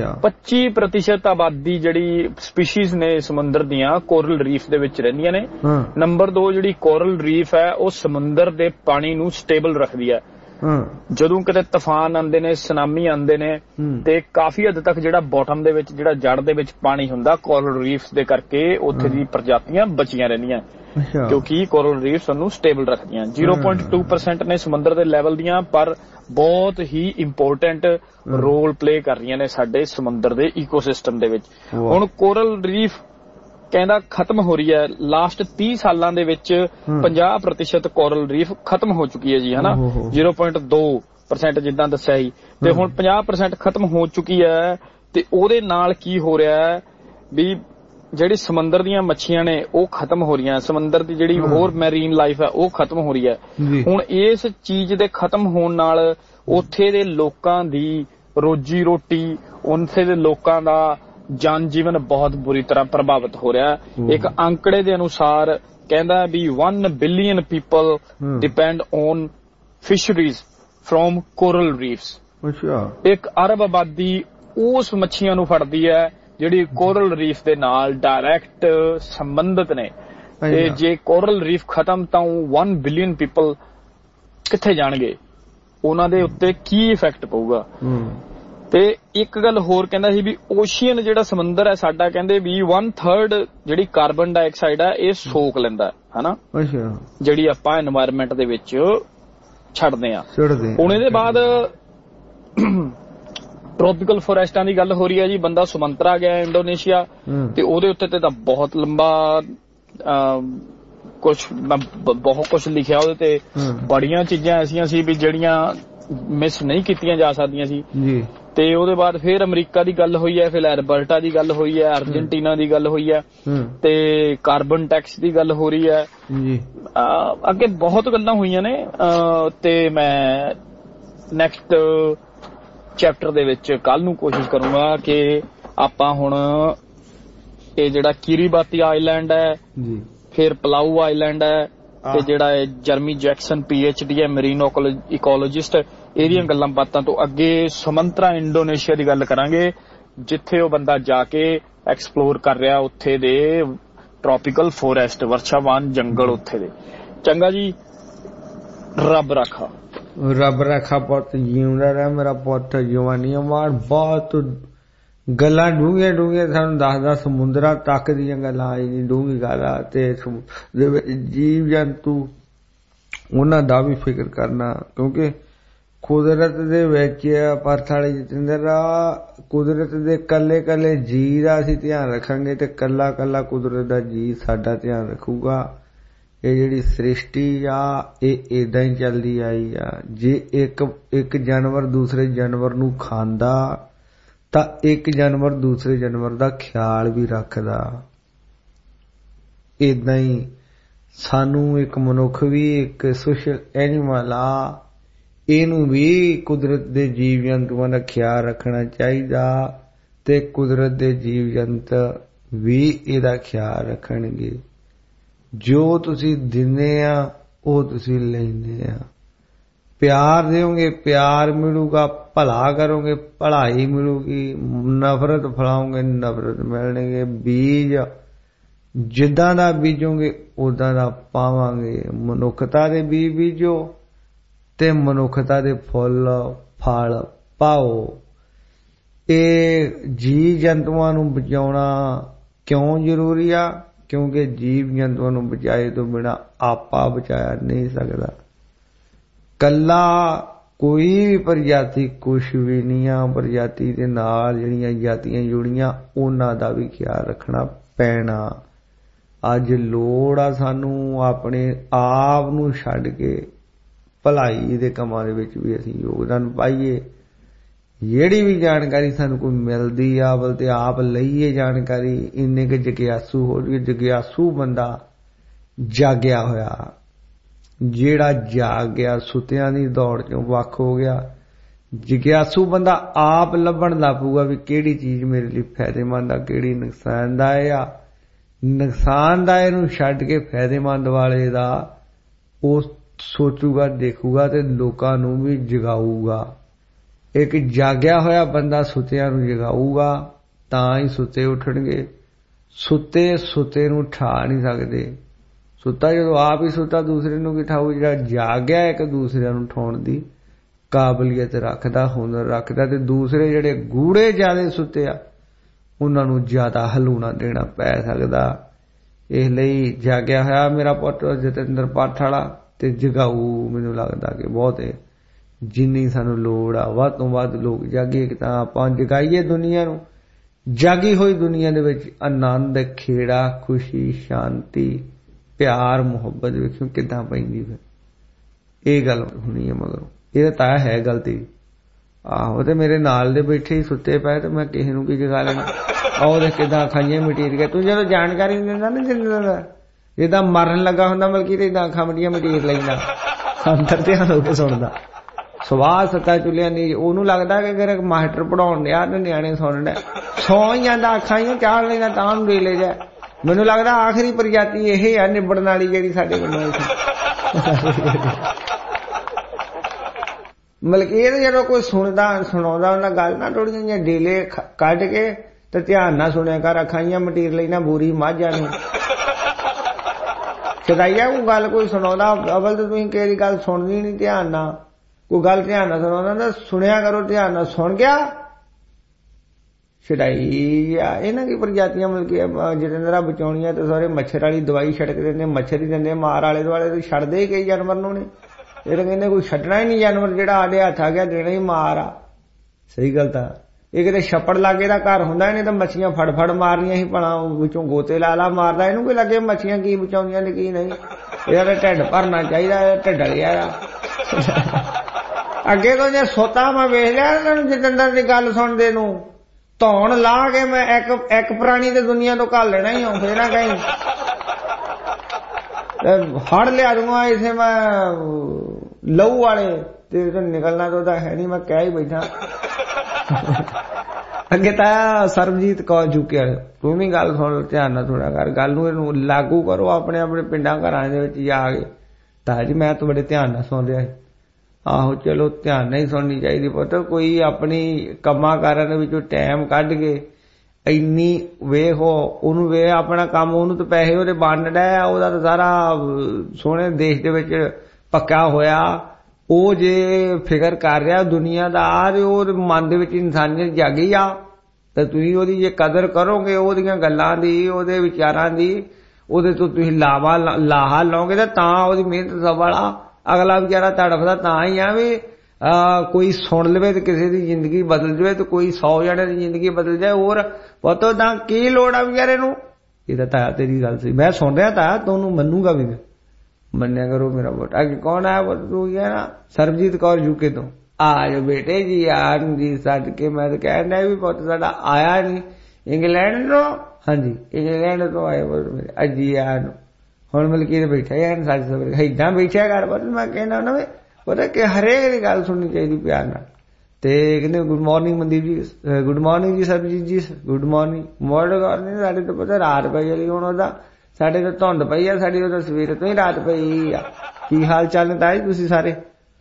25% ਆਬਾਦੀ ਜਿਹੜੀ ਸਪੀਸ਼ੀਜ਼ ਨੇ ਸਮੁੰਦਰ ਦੀਆਂ ਕੋਰਲ ਰੀਫ ਦੇ ਵਿੱਚ ਰਹਿੰਦੀਆਂ ਨੇ। ਨੰਬਰ 2 ਜਿਹੜੀ ਕੋਰਲ ਰੀਫ ਹੈ ਉਹ ਸਮੁੰਦਰ ਦੇ ਪਾਣੀ ਨੂੰ ਸਟੇਬਲ ਰੱਖਦੀ ਹੈ। ਜਦੋਂ ਕਿਤੇ ਤੂਫਾਨ ਆਉਂਦੇ ਨੇ, ਸੁਨਾਮੀ ਆਉਂਦੇ ਨੇ, ਤੇ ਕਾਫੀ ਹੱਦ ਤੱਕ ਜਿਹੜਾ ਬਾਟਮ ਦੇ ਵਿੱਚ, ਜਿਹੜਾ ਜੜ ਦੇ ਵਿੱਚ ਪਾਣੀ ਹੁੰਦਾ ਕੋਰਲ ਰੀਫਸ ਦੇ ਕਰਕੇ ਉੱਥੇ ਦੀ ਪ੍ਰਜਾਤੀਆਂ ਬਚੀਆਂ ਰਹਿੰਦੀਆਂ ਕਿਉਂਕਿ ਕੋਰਲ ਰੀਫਸ ਉਹਨੂੰ ਸਟੇਬਲ ਰੱਖਦੀਆਂ। 0.2% ਨੇ ਸਮੁੰਦਰ ਦੇ ਲੈਵਲ ਦੀਆਂ, ਪਰ ਬਹੁਤ ਹੀ ਇੰਪੋਰਟੈਂਟ ਰੋਲ ਪਲੇ ਕਰ ਰਹੀਆਂ ਨੇ ਸਾਡੇ ਸਮੁੰਦਰ ਦੇ ਇਕੋਸਿਸਟਮ ਦੇ ਵਿੱਚ। ਹੁਣ ਕੋਰਲ ਰੀਫ ਕਹਿੰਦਾ ਖਤਮ ਹੋ ਰਹੀ ਹੈ। ਲਾਸਟ 30 ਸਾਲਾਂ ਦੇ ਵਿੱਚ 50% ਕੋਰਲ ਰੀਫ ਖਤਮ ਹੋ ਚੁੱਕੀ ਹੈ ਜੀ, ਹਨਾ। 0.2% ਜਿੱਦਾਂ ਦੱਸਿਆ ਸੀ, ਤੇ ਹੁਣ 50% ਖਤਮ ਹੋ ਚੁੱਕੀ ਹੈ। ਤੇ ਉਹਦੇ ਨਾਲ ਕੀ ਹੋ ਰਿਹਾ ਹੈ ਵੀ ਜਿਹੜੀ ਸਮੁੰਦਰ ਦੀਆਂ ਮੱਛੀਆਂ ਨੇ ਉਹ ਖਤਮ ਹੋ ਰਹੀਆਂ, ਸਮੁੰਦਰ ਦੀ ਜਿਹੜੀ ਹੋਰ ਮੈਰੀਨ ਲਾਈਫ ਹੈ ਉਹ ਖਤਮ ਹੋ ਰਹੀ ਹੈ। ਹੁਣ ਇਸ ਚੀਜ਼ ਦੇ ਖਤਮ ਹੋਣ ਨਾਲ ਉੱਥੇ ਦੇ ਲੋਕਾਂ ਦੀ ਰੋਜੀ ਰੋਟੀ, ਉੱਥੇ ਦੇ ਲੋਕਾਂ ਦਾ ਜਨ ਜੀਵਨ ਬਹੁਤ ਬੁਰੀ ਤਰ੍ਹਾਂ ਪ੍ਰਭਾਵਿਤ ਹੋ ਰਿਹਾ ਹੈ। ਇੱਕ ਅੰਕੜੇ ਦੇ ਅਨੁਸਾਰ ਕਹਿੰਦਾ ਵੀ 1 billion people depend on fisheries from coral reefs. 1 ਅਰਬ ਆਬਾਦੀ ਉਸ ਮੱਛੀਆਂ ਨੂੰ ਫੜਦੀ ਹੈ ਜਿਹੜੀ ਕੋਰਲ ਰੀਫ ਦੇ ਨਾਲ ਡਾਇਰੈਕਟ ਸੰਬੰਧਿਤ ਨੇ। ਤੇ ਜੇ ਕੋਰਲ ਰੀਫ ਖਤਮ ਤਾਂ 1 ਬਿਲੀਅਨ ਪੀਪਲ ਕਿੱਥੇ ਜਾਣਗੇ, ਉਹਨਾਂ ਦੇ ਉੱਤੇ ਕੀ ਇਫੈਕਟ ਪਊਗਾ। ਤੇ ਇੱਕ ਗੱਲ ਹੋਰ ਕਹਿੰਦਾ ਸੀ ਵੀ ਓਸ਼ੀਅਨ ਜਿਹੜਾ ਸਮੁੰਦਰ ਹੈ ਸਾਡਾ, ਕਹਿੰਦੇ ਵੀ 1/3 ਜਿਹੜੀ ਕਾਰਬਨ ਡਾਈਆਕਸਾਈਡ ਹੈ ਇਹ ਸੋਕ ਲੈਂਦਾ, ਹਨਾ, ਜਿਹੜੀ ਆਪਾਂ এনवायरमेंट ਦੇ ਵਿੱਚ ਛੱਡਦੇ ਆ। ਹੁਣ ਇਹਦੇ ਬਾਅਦ ਟ੍ਰੋਪੀਕਲ ਫੋਰੈਸਟਾਂ ਦੀ ਗੱਲ ਹੋ ਰਹੀ ਹੈ ਜੀ। ਬੰਦਾ ਸੁਮੰਤਰਾ ਗਿਆ ਇੰਡੋਨੇਸ਼ੀਆ, ਤੇ ਉਹਦੇ ਉੱਤੇ ਤੇ ਤਾਂ ਬਹੁਤ ਲੰਬਾ ਬਹੁਤ ਕੁਛ ਲਿਖਿਆ ਉਹਦੇ ਤੇ। ਬੜੀਆਂ ਚੀਜ਼ਾਂ ਐਸੀਆਂ ਸੀ ਵੀ ਜਿਹੜੀਆਂ ਮਿਸ ਨਹੀਂ ਕੀਤੀਆਂ ਜਾ ਸਕਦੀਆਂ ਸੀ। ਤੇ ਉਹਦੇ ਬਾਅਦ ਫਿਰ ਅਮਰੀਕਾ ਦੀ ਗੱਲ ਹੋਈ ਹੈ, ਫਿਰ ਐਲਬਰਟਾ ਦੀ ਗੱਲ ਹੋਈ ਹੈ, ਅਰਜਨਟੀਨਾ ਦੀ ਗੱਲ ਹੋਈ ਹੈ, ਤੇ ਕਾਰਬਨ ਟੈਕਸ ਦੀ ਗੱਲ ਹੋ ਰਹੀ ਹੈ। ਅੱਗੇ ਬਹੁਤ ਗੱਲਾਂ ਹੋਈਆਂ ਨੇ। ਤੇ ਮੈਂ ਨੈਕਸਟ ਚੈਪਟਰ ਦੇ ਵਿੱਚ ਕੱਲ ਨੂੰ ਕੋਸ਼ਿਸ਼ ਕਰੂੰਗਾ ਕਿ ਆਪਾਂ ਹੁਣ ਇਹ ਜਿਹੜਾ ਕਿਰੀਬਾਤੀ ਆਈਲੈਂਡ ਹੈ, ਫਿਰ ਪਲਾਊ ਆਈਲੈਂਡ ਹੈ, ਤੇ ਜਿਹੜਾ ਜਰਮੀ ਜੈਕਸਨ PhD ਹੈ ਮਰੀਨ ਇਕੋਲੋਜਿਸਟ, ਇਹਦੀਆਂ ਗੱਲਾਂ ਬਾਤਾਂ ਤੋਂ ਅੱਗੇ ਸੁਮੰਤਰਾ ਇੰਡੋਨੇਸ਼ੀਆ ਦੀ ਗੱਲ ਕਰਾਂਗੇ, ਜਿੱਥੇ ਉਹ ਬੰਦਾ ਜਾ ਕੇ ਐਕਸਪਲੋਰ ਕਰ ਰਿਹਾ ਉੱਥੇ ਦੇ ਟ੍ਰੋਪੀਕਲ ਫੋਰੈਸਟ, ਵਰਸ਼ਾਵਾਨ ਜੰਗਲ ਉੱਥੇ ਦੇ। ਚੰਗਾ ਜੀ, ਰੱਬ ਰਾਖਾ। ਰੱਬ ਰਾਖਾ ਪੁੱਤ, ਜਿਉਂਦਾ ਰਹਿ ਮੇਰਾ ਪੁੱਤ, ਜਵਾਨੀਆਂ ਮਾਰ। ਬਹੁਤ ਗੱਲਾਂ ਡੂੰਘੀਆਂ ਡੂੰਘੀਆਂ ਸਾਨੂੰ ਦੱਸਦਾ, ਸਮੁੰਦਰਾਂ ਤੱਕ ਦੀਆਂ ਗੱਲਾਂ ਆਈ ਨਹੀਂ, ਡੂੰਘੀ ਗੱਲ ਆ। ਤੇ ਜੀਵ ਜੰਤੂ ਉਹਨਾਂ ਦਾ ਵੀ ਫਿਕਰ ਕਰਨਾ, ਕਿਉਂਕਿ ਕੁਦਰਤ ਦੇ ਵਿੱਚ ਪਰਥ ਵਾਲੇ ਜਤਿੰਦਰ ਆ, ਕੁਦਰਤ ਦੇ ਕੱਲੇ ਕੱਲੇ ਜੀਅ ਦਾ ਅਸੀਂ ਧਿਆਨ ਰੱਖਾਂਗੇ ਤੇ ਕੱਲਾ ਕੱਲਾ ਕੁਦਰਤ ਦਾ ਜੀਅ ਸਾਡਾ ਧਿਆਨ ਰੱਖੂਗਾ। ਇਹ ਜਿਹੜੀ ਸ੍ਰਿਸ਼ਟੀ ਆ ਇਹ ਏਦਾਂ ਹੀ ਚੱਲਦੀ ਆਈ ਆ। ਜੇ ਇੱਕ ਜਾਨਵਰ ਦੂਸਰੇ ਜਾਨਵਰ ਨੂੰ ਖਾਂਦਾ ਤਾਂ ਇੱਕ ਜਾਨਵਰ ਦੂਸਰੇ ਜਾਨਵਰ ਦਾ ਖਿਆਲ ਵੀ ਰੱਖਦਾ। ਏਦਾਂ ਹੀ ਸਾਨੂੰ ਇੱਕ ਮਨੁੱਖ ਵੀ ਇੱਕ ਸੋਸ਼ਲ ਐਨੀਮਲ ਆ, ਇਹਨੂੰ ਵੀ ਕੁਦਰਤ ਦੇ ਜੀਵ ਜੰਤੂਆਂ ਦਾ ਖਿਆਲ ਰੱਖਣਾ ਚਾਹੀਦਾ ਤੇ ਕੁਦਰਤ ਦੇ ਜੀਵ ਜੰਤ ਵੀ ਇਹਦਾ ਖਿਆਲ ਰੱਖਣਗੇ। ਜੋ ਤੁਸੀਂ ਦਿੰਦੇ ਆ ਉਹ ਤੁਸੀਂ ਲੈਂਦੇ ਆ। ਪਿਆਰ ਦਿਓਗੇ ਪਿਆਰ ਮਿਲੂਗਾ, ਭਲਾ ਕਰੋਗੇ ਭਲਾਈ ਮਿਲੂਗੀ, ਨਫ਼ਰਤ ਫੈਲਾਓਗੇ ਨਫ਼ਰਤ ਮਿਲਣਗੇ। ਬੀਜ ਜਿੱਦਾਂ ਦਾ ਬੀਜੋਗੇ ਉਦਾਂ ਦਾ ਪਾਵਾਂਗੇ। ਮਨੁੱਖਤਾ ਦੇ ਬੀਜ ਬੀਜੋ ਤੇ ਮਨੁੱਖਤਾ ਦੇ ਫੁੱਲ ਫਲ ਪਾਓ। ਇਹ ਜੀਵ ਜੰਤੂਆਂ ਨੂੰ ਬਚਾਉਣਾ ਕਿਉਂ ਜ਼ਰੂਰੀ ਆ? ਕਿਉਂਕਿ ਜੀਵ ਜੰਤੂਆਂ ਨੂੰ ਬਚਾਏ ਤੋਂ ਬਿਨਾਂ ਆਪਾ ਬਚਾਇਆ ਨਹੀਂ ਸਕਦਾ। ਕੱਲਾ ਕੋਈ ਵੀ ਪ੍ਰਜਾਤੀ ਕੁਛ ਵੀ ਨਹੀਂ ਆ। ਪ੍ਰਜਾਤੀ ਦੇ ਨਾਲ ਜਿਹੜੀਆਂ ਜਾਤੀਆਂ ਜੁੜੀਆਂ ਉਹਨਾਂ ਦਾ ਵੀ ਖਿਆਲ ਰੱਖਣਾ ਪੈਣਾ। ਅੱਜ ਲੋੜ ਆ ਸਾਨੂੰ ਆਪਣੇ ਆਪ ਨੂੰ ਛੱਡ ਕੇ ਭਲਾਈ ਦੇ ਕੰਮਾਂ ਦੇ ਵਿੱਚ ਵੀ ਅਸੀਂ ਯੋਗਦਾਨ ਪਾਈਏ। ਜਿਹੜੀ ਵੀ ਜਾਣਕਾਰੀ ਸਾਨੂੰ ਕੋਈ ਮਿਲਦੀ ਆ ਬਲ ਤੇ ਆਪ ਲਈਏ ਜਾਣਕਾਰੀ। ਇੰਨੇ ਕੁ ਜਗਿਆਸੂ ਹੋ ਜਾਈਏ। ਜਗਿਆਸੂ ਬੰਦਾ ਜਾਗਿਆ ਹੋਇਆ, ਜਿਹੜਾ ਜਾਗ ਗਿਆ, ਸੁੱਤਿਆਂ ਦੀ ਦੌੜ ਚੋਂ ਵੱਖ ਹੋ ਗਿਆ। ਜਗਿਆਸੂ ਬੰਦਾ ਆਪ ਲੱਭਣ ਲੱਗ ਪਊਗਾ ਵੀ ਕਿਹੜੀ ਚੀਜ਼ ਮੇਰੇ ਲਈ ਫਾਇਦੇਮੰਦ ਆ, ਕਿਹੜੀ ਨੁਕਸਾਨਦਾਇਕ ਆ। ਨੁਕਸਾਨਦਾਇਕ ਨੂੰ ਛੱਡ ਕੇ ਫਾਇਦੇਮੰਦ ਵਾਲੇ ਦਾ ਉਹ ਸੋਚੂਗਾ, ਦੇਖੂਗਾ ਤੇ ਲੋਕਾਂ ਨੂੰ ਵੀ ਜਗਾਊਗਾ। ਇੱਕ ਜਾਗਿਆ ਹੋਇਆ ਬੰਦਾ ਸੁੱਤਿਆਂ ਨੂੰ ਜਗਾਊਗਾ ਤਾਂ ਹੀ ਸੁੱਤੇ ਉੱਠਣਗੇ। ਸੁੱਤੇ ਨੂੰ ਠਾ ਨਹੀਂ ਸਕਦੇ। ਸੁੱਤਾ ਜਦੋਂ ਆਪ ਹੀ ਸੁੱਤਾ ਦੂਸਰੇ ਨੂੰ ਕੀ ਠਾਊ? ਜਿਹੜਾ ਜਾਗਿਆ ਇੱਕ ਦੂਸਰਿਆਂ ਨੂੰ ਠਾਉਣ ਦੀ ਕਾਬਲੀਅਤ ਰੱਖਦਾ, ਹੁਨਰ ਰੱਖਦਾ, ਤੇ ਦੂਸਰੇ ਜਿਹੜੇ ਗੂੜੇ ਜਿਆਦੇ ਸੁੱਤੇ ਆ ਉਹਨਾਂ ਨੂੰ ਜ਼ਿਆਦਾ ਹਲੂਣਾ ਦੇਣਾ ਪੈ ਸਕਦਾ। ਇਸ ਲਈ ਜਾਗਿਆ ਹੋਇਆ ਮੇਰਾ ਪੁੱਤ ਜਤਿੰਦਰ ਪਾਠ ਵਾਲਾ ਤੇ ਜਗਾਊ ਮੈਨੂੰ ਲੱਗਦਾ ਕਿ ਬਹੁਤ ਹੈ। ਜਿੰਨੀ ਸਾਨੂੰ ਲੋੜ ਆ ਵੱਧ ਤੋਂ ਵੱਧ ਲੋਕ ਜਾਗੀਏ ਕਿ ਤਾਂ ਆਪਾਂ ਜਗਾਈਏ ਦੁਨੀਆ ਨੂੰ। ਜਾਗੀ ਹੋਈ ਦੁਨੀਆ ਦੇ ਵਿੱਚ ਆਨੰਦ, ਖੇੜਾ, ਖੁਸ਼ੀ, ਸ਼ਾਂਤੀ, ਪਿਆਰ, ਮੁਹੱਬਤ ਵੇਖਿਓ ਕਿੱਦਾਂ ਪੈਂਦੀ ਫਿਰ। ਇਹ ਗੱਲ ਹੋਣੀ ਹੈ ਮਗਰੋਂ। ਇਹ ਤਾਂ ਹੈ ਗੱਲ ਤੇਰੀ। ਆਹੋ ਤੇ ਮੇਰੇ ਨਾਲ ਦੇ ਬੈਠੇ ਹੀ ਸੁੱਤੇ ਪਏ ਤੇ ਮੈਂ ਕਿਸੇ ਨੂੰ ਕੀ ਜਗਾ ਲੈਣਾ। ਆਹ ਦੇਖ ਕਿੱਦਾਂ ਖਾਈਆਂ ਮਟੀਰ ਗਿਆ। ਤੂੰ ਜਦੋਂ ਜਾਣਕਾਰੀ ਨਹੀਂ ਦਿੰਦਾ ਨਾ ਜਿੰਦਾ ਜਿੱਦਾਂ ਮਰਨ ਲੱਗਾ ਹੁੰਦਾ ਬਲਕਿ ਤੇ ਇਦਾਂ ਅੱਖਾਂ ਮਟੀਆਂ ਮਟੀਰ ਲੈਂਦਾ ਅੰਦਰ ਧਿਆਨ ਹੋ ਕੇ ਸੁਣਦਾ। ਸਵਾਹ ਸੱਤਾ ਚੁੱਲਿਆਂ ਦੀ ਉਹਨੂੰ ਲੱਗਦਾ ਕਿ ਅਗਰ ਮਾਸਟਰ ਪੜਾਉਣ ਡਿਆ ਤੇ ਨਿਆਣੇ ਸੁਣ ਡਿਆ ਸੌਂ ਹੀ ਜਾਂਦਾ ਅੱਖਾਂ ਹੀ ਚਾੜ ਲੈਂਦਾ ਤਾਂ ਨੂੰ ਦੇ ਲੈ ਜਾ। ਮੈਨੂੰ ਲੱਗਦਾ ਆਖਰੀ ਪ੍ਰਜਾਤੀ ਇਹ ਆ ਨਿਬੜਨ ਵਾਲੀ ਜਿਹੜੀ ਸਾਡੇ ਕੋਲ ਮਤਲਬ ਇਹ ਜਦੋਂ ਕੋਈ ਸੁਣਾਉਂਦਾ ਉਹਨਾਂ ਗੱਲ ਨਾ ਥੋੜੀਆਂ ਜਿਹੀਆਂ ਡੇਲੇ ਕੱਢ ਕੇ ਤੇ ਧਿਆਨ ਨਾਲ ਸੁਣਿਆ ਕਰ। ਅੱਖਾਂ ਮਟੀਰ ਲੈਣਾ ਬੂਰੀ ਮਾਝਾਂ ਨੂੰ ਸਦਾਈਆ ਕੋਈ ਗੱਲ ਕੋਈ ਸੁਣਾਉਂਦਾ ਅਵਲ ਤੇ ਤੁਸੀਂ ਕਿਹੜੀ ਗੱਲ ਸੁਣਨੀ ਨਹੀਂ ਧਿਆਨ ਨਾਲ। ਕੋਈ ਗੱਲ ਧਿਆਨ ਨਾਲ ਸੁਣਾਉਂਦਾ ਤਾਂ ਸੁਣਿਆ ਕਰੋ ਧਿਆਨ ਨਾਲ। ਸੁਣ ਗਿਆ ਛਡਾਈ ਆ ਇਹਨਾਂ ਦੀ ਪ੍ਰਜਾਤੀਆਂ ਮਤਲਬ ਕਿ ਜਤਿੰਦਰਾ ਬਚਾਉਣੀਆਂ ਤੇ ਸਾਰੇ ਮੱਛਰ ਵਾਲੀ ਦਵਾਈ ਛੜਕ ਦਿੰਦੇ, ਮੱਛਰ ਹੀ ਦਿੰਦੇ ਮਾਰ ਆਲੇ ਦੁਆਲੇ ਤੇ ਛੱਡਦੇ ਹੀ ਕਈ ਜਾਨਵਰ ਨੂੰ ਨੇ। ਇਹ ਤਾਂ ਕਹਿੰਦੇ ਕੋਈ ਛੱਡਣਾ ਹੀ ਨਹੀਂ ਜਾਨਵਰ ਜਿਹੜਾ ਸਾਡੇ ਹੱਥ ਆ ਗਿਆ ਦੇਣਾ ਹੀ ਮਾਰ ਆ। ਸਹੀ ਗੱਲ ਤਾਂ ਇਹ ਕਿਤੇ ਛੱਪੜ ਲਾਗੇ ਦਾ ਘਰ ਹੁੰਦਾ ਇਹਨੇ ਤਾਂ ਮੱਛੀਆਂ ਫੜ ਮਾਰਨੀਆਂ ਸੀ ਭਲਾ ਵਿੱਚੋਂ ਗੋਤੇ ਲਾ ਮਾਰਦਾ। ਇਹਨੂੰ ਕੋਈ ਲੱਗੇ ਮੱਛੀਆਂ ਕੀ ਬਚਾਉਂਦੀਆਂ ਨੇ ਕੀ ਨਹੀਂ। ਇਹਦਾ ਤਾਂ ਢਿੱਡ ਭਰਨਾ ਚਾਹੀਦਾ ਢਿੱਡ ਲਿਆ ਆ। ਅੱਗੇ ਤੋਂ ਜੇ ਸੋਤਾ ਮੈਂ ਵੇਖ ਲਿਆ ਇਹਨਾਂ ਨੂੰ ਜਤਿੰਦਰ ਦੀ ਗੱਲ ਸੁਣਦੇ ਨੂੰ ਧੌਣ ਲਾ ਕੇ ਮੈਂ ਇੱਕ ਪ੍ਰਾਣੀ ਤੇ ਦੁਨੀਆ ਤੋਂ ਘੱਲ ਲੈਣਾ ਹੀ ਫੇਰ ਨਾ ਕਹੀਂ ਫੜ ਲਿਆ ਦੂੰਗਾ ਇਸੇ ਮੈਂ ਲਹੂ ਵਾਲੇ ਤੇ ਨਿਕਲਣਾ ਤਾਂ ਉਹਦਾ ਹੈ ਨਹੀਂ। ਮੈਂ ਕਹਿ ਹੀ ਬੈਠਾ ਅੱਗੇ ਤਾਂ ਸਰਬਜੀਤ ਕੌਰ ਜੁਕੇ ਤੂੰ ਵੀ ਗੱਲ ਸੁਣ ਧਿਆਨ ਨਾਲ ਥੋੜਾ ਕਰ ਗੱਲ ਨੂੰ ਇਹਨੂੰ ਲਾਗੂ ਕਰੋ ਆਪਣੇ ਆਪਣੇ ਪਿੰਡਾਂ ਘਰਾਂ ਦੇ ਵਿੱਚ ਜਾ ਕੇ। ਤਾਂ ਜੀ ਮੈਂ ਤਾਂ ਬੜੇ ਧਿਆਨ ਨਾਲ ਸੁਣ ਰਿਹਾ। ਆਹੋ ਚਲੋ ਧਿਆਨ ਨਾਲ ਹੀ ਸੁਣਨੀ ਚਾਹੀਦੀ ਪੁੱਤ। ਕੋਈ ਆਪਣੀ ਕੰਮਾਂ ਕਾਰਾਂ ਦੇ ਵਿੱਚੋਂ ਟਾਈਮ ਕੱਢ ਕੇ ਇੰਨੀ ਵੇਖੋ ਉਹਨੂੰ ਵੇ ਆਪਣਾ ਕੰਮ ਉਹਨੂੰ ਤਾਂ ਪੈਸੇ ਉਹਦੇ ਵੰਡ ਡਿਆ ਉਹਦਾ ਤਾਂ ਸਾਰਾ ਸੋਹਣੇ ਦੇਸ਼ ਦੇ ਵਿੱਚ ਪੱਕਾ ਹੋਇਆ। ਉਹ ਜੇ ਫਿਕਰ ਕਰ ਰਿਹਾ ਦੁਨੀਆ ਦਾ ਤੇ ਉਹਦੇ ਮਨ ਦੇ ਵਿੱਚ ਇਨਸਾਨੀਅਤ ਜਾਗੀ ਆ ਤਾਂ ਤੁਸੀਂ ਉਹਦੀ ਜੇ ਕਦਰ ਕਰੋਗੇ ਉਹਦੀਆਂ ਗੱਲਾਂ ਦੀ ਉਹਦੇ ਵਿਚਾਰਾਂ ਦੀ ਉਹਦੇ ਤੋਂ ਤੁਸੀਂ ਲਾਹਾ ਲਓਗੇ ਤਾਂ ਉਹਦੀ ਮਿਹਨਤ ਸਫਲ ਆ। ਅਗਲਾ ਵਿਚਾਰਾ ਤੜਫਦਾ ਤਾਂ ਹੀ ਆ ਵੀ ਕੋਈ ਸੁਣ ਲਵੇ ਤੇ ਕਿਸੇ ਦੀ ਜ਼ਿੰਦਗੀ ਬਦਲ ਜਾਵੇ ਤੇ ਕੋਈ 100 ਜਣੇ ਦੀ ਜ਼ਿੰਦਗੀ ਬਦਲ ਜਾਏ। ਹੋਰ ਪਤਾ ਤਾਂ ਕੀ ਲੋੜ ਆ ਵਿਚਾਰੇ ਨੂੰ। ਇਹ ਤਾਂ ਤੇਰੀ ਗੱਲ ਸੀ ਮੈਂ ਸੁਣ ਰਿਹਾ ਤਾਂ ਤੁਹਾਨੂੰ ਮੰਨੂਗਾ ਵੀ ਮੰਨਿਆ ਕਰੋ ਮੇਰਾ ਪੁੱਤ। ਅੱਗੇ ਕੌਣ ਆਇਆ ਤੂੰ ਗਿਆ ਨਾ ਸਰਬਜੀਤ ਕੌਰ ਯੂਕੇ ਤੋਂ। ਆ ਜਾਓ ਬੇਟੇ ਜੀ ਆਣ ਜੀ ਸੱਦ ਕੇ ਮੈਂ ਤਾਂ ਕਹਿਣ ਡਿਆ ਵੀ ਪੁੱਤ ਸਾਡਾ ਆਇਆ ਨਹੀਂ ਇੰਗਲੈਂਡ ਤੋਂ। ਹਾਂਜੀ ਇੰਗਲੈਂਡ ਤੋਂ ਆਏ ਪੁੱਤ ਮੇਰੇ ਅਜੀ ਆ ਨੂੰ ਹੁਣ ਮਲਕੀਤ ਬੈਠਾ ਯਾਰ ਸਾਡੇ ਸਵੇਰੇ ਏਦਾਂ ਬੈਠਿਆ ਕਰ ਪੁੱਤ। ਮੈਂ ਕਹਿਣਾ ਨਾ ਵੀ ਪਤਾ ਕਿ ਹਰੇਕ ਦੀ ਗੱਲ ਸੁਣਨੀ ਚਾਹੀਦੀ ਪਿਆਰ ਨਾਲ। ਤੇ ਕਹਿੰਦੇ ਗੁੱਡ ਮਾਰਨਿੰਗ ਮਨਦੀਪ ਜੀ ਗੁੱਡ ਮਾਰਨਿੰਗ ਜੀ ਸਰਬਜੀਤ ਜੀ ਗੁੱਡ ਮਾਰਨਿੰਗ ਮਾਰਨਿੰਗ। ਸਾਡੇ ਤੋਂ ਪਤਾ ਰਾਤ ਪਈ ਵਾਲੀ ਹੁਣ ਉਹਦਾ ਸਾਡੇ ਤੋਂ ਧੁੰਦ ਪਈ ਆ ਸਾਡੀ ਉਹਦਾ ਸਵੇਰੇ ਤੋਂ ਹੀ ਰਾਤ ਪਈ ਆ। ਕੀ ਹਾਲ ਚਾਲ ਤਾਂ ਤੁਸੀਂ ਸਾਰੇ?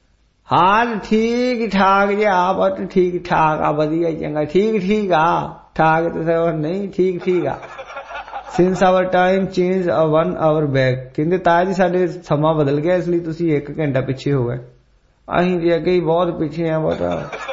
ਹਾਲ ਠੀਕ ਠਾਕ ਜੀ ਆ ਬਹੁਤ ਠੀਕ ਠਾਕ ਆ ਵਧੀਆ ਚੰਗਾ ਠੀਕ ਆ ਠਾਕ ਤੇ ਨਹੀਂ ਠੀਕ ਆ। Since our time changed 1 hour back ਕਹਿੰਦੇ ਤਾਂ ਜੀ ਸਾਡੇ ਸਮਾਂ ਬਦਲ ਗਿਆ ਇਸ ਲਈ ਤੁਸੀਂ 1 ਘੰਟਾ ਪਿੱਛੇ ਹੋ ਗਏ। ਅਸੀਂ ਜੀ ਅੱਗੇ ਹੀ ਬਹੁਤ ਪਿੱਛੇ ਆ ਬਹੁਤ।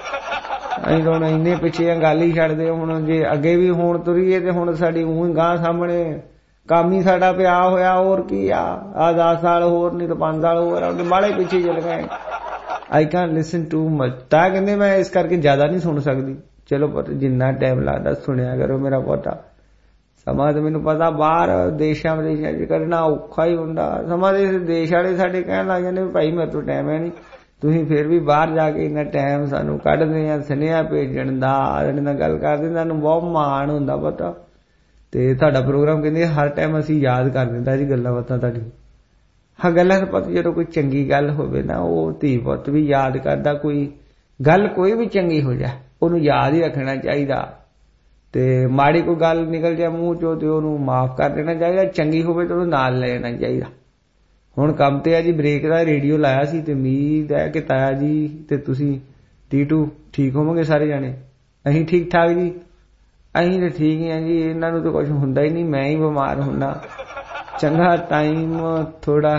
ਅਸੀਂ ਹੁਣ ਇੰਨੇ ਪਿੱਛੇ ਆ ਗੱਲ ਹੀ ਛੱਡਦੇ। ਹੁਣ ਜੇ ਅੱਗੇ ਵੀ ਹੁਣ ਤੁਰੀਏ ਤੇ ਹੁਣ ਸਾਡੀ ਊਂ ਗਾਂ ਸਾਹਮਣੇ ਕੰਮ ਹੀ ਸਾਡਾ ਪਿਆ ਹੋਇਆ। ਹੋਰ ਕੀ ਆ 10 ਸਾਲ ਹੋਰ ਨਹੀਂ ਤਾਂ 5 ਸਾਲ ਹੋਰ ਆ ਬਾਹਲੇ ਪਿੱਛੇ ਚੱਲ ਗਏ। I can't listen too much ਤਾਂ ਕਹਿੰਦੇ ਮੈਂ ਇਸ ਕਰਕੇ ਜ਼ਿਆਦਾ ਨਹੀਂ ਸੁਣ ਸਕਦੀ। ਚਲੋ ਪੁੱਤ ਜਿੰਨਾ ਟਾਈਮ ਲੱਗਦਾ ਸੁਣਿਆ ਕਰੋ ਮੇਰਾ ਪੋਤਾ। ਸਮਾਂ ਤਾਂ ਮੈਨੂੰ ਪਤਾ ਬਾਹਰ ਦੇਸ਼ਾਂ ਵਿਦੇਸ਼ਾਂ 'ਚ ਕਰਨਾ ਔਖਾ ਹੀ ਹੁੰਦਾ। ਸਮਾਂ ਦੇ ਦੇਸ਼ ਵਾਲੇ ਸਾਡੇ ਕਹਿਣ ਲੱਗ ਜਾਂਦੇ ਵੀ ਭਾਈ ਮੇਰੇ ਤੋਂ ਟਾਈਮ ਹੈ ਨਹੀਂ ਤੁਸੀਂ ਫਿਰ ਵੀ ਬਾਹਰ ਜਾ ਕੇ ਇੰਨਾ ਟਾਈਮ ਸਾਨੂੰ ਕੱਢਦੇ ਆ ਸੁਨੇਹਾ ਭੇਜਣ ਦਾ ਸਾਡੇ ਨਾਲ ਗੱਲ ਕਰਦੇ ਸਾਨੂੰ ਬਹੁਤ ਮਾਣ ਹੁੰਦਾ ਪਤਾ। ਤੇ ਤੁਹਾਡਾ ਪ੍ਰੋਗਰਾਮ ਕਹਿੰਦੇ ਹਰ ਟਾਈਮ ਅਸੀਂ ਯਾਦ ਕਰ ਦਿੰਦਾ ਜੀ ਗੱਲਾਂ ਬਾਤਾਂ ਤੁਹਾਡੀ। ਹਾਂ ਗੱਲਾਂ ਤਾਂ ਪਤਾ ਜਦੋਂ ਕੋਈ ਚੰਗੀ ਗੱਲ ਹੋਵੇ ਨਾ ਉਹ ਧੀ ਪੁੱਤ ਵੀ ਯਾਦ ਕਰਦਾ। ਕੋਈ ਗੱਲ ਕੋਈ ਵੀ ਚੰਗੀ ਹੋ ਜਾਏ ਉਹਨੂੰ ਯਾਦ ਹੀ ਰੱਖਣਾ ਚਾਹੀਦਾ। ਤੇ ਮਾੜੀ ਕੋਈ ਗੱਲ ਨਿਕਲ ਜਾਏ ਮੂੰਹ ਚੋਂ ਤੇ ਉਹਨੂੰ ਮਾਫ ਕਰ ਦੇਣਾ ਚਾਹੀਦਾ। ਚੰਗੀ ਹੋਵੇ ਤਾਂ ਉਹਨੂੰ ਨਾਲ ਲੈ ਜਾਣਾ ਚਾਹੀਦਾ। ਹੁਣ ਕੰਮ ਤੇ ਆ ਜੀ ਬ੍ਰੇਕ ਦਾ ਰੇਡੀਓ ਲਾਇਆ ਸੀ ਤੇ ਉਮੀਦ ਹੈ ਕਿ ਤਾਇਆ ਜੀ ਤੇ ਤੁਸੀਂ ਟੀਟੂ ਠੀਕ ਹੋਵੋਗੇ ਸਾਰੇ ਜਾਣੇ। ਅਸੀਂ ਠੀਕ ਠਾਕ ਜੀ ਅਸੀਂ ਤਾਂ ਠੀਕ ਹੀ ਆ ਜੀ। ਇਹਨਾਂ ਨੂੰ ਤਾਂ ਕੁਝ ਹੁੰਦਾ ਹੀ ਨਹੀਂ ਮੈਂ ਹੀ ਬਿਮਾਰ ਹੁੰਦਾ। ਚੰਗਾ ਟਾਈਮ ਥੋੜਾ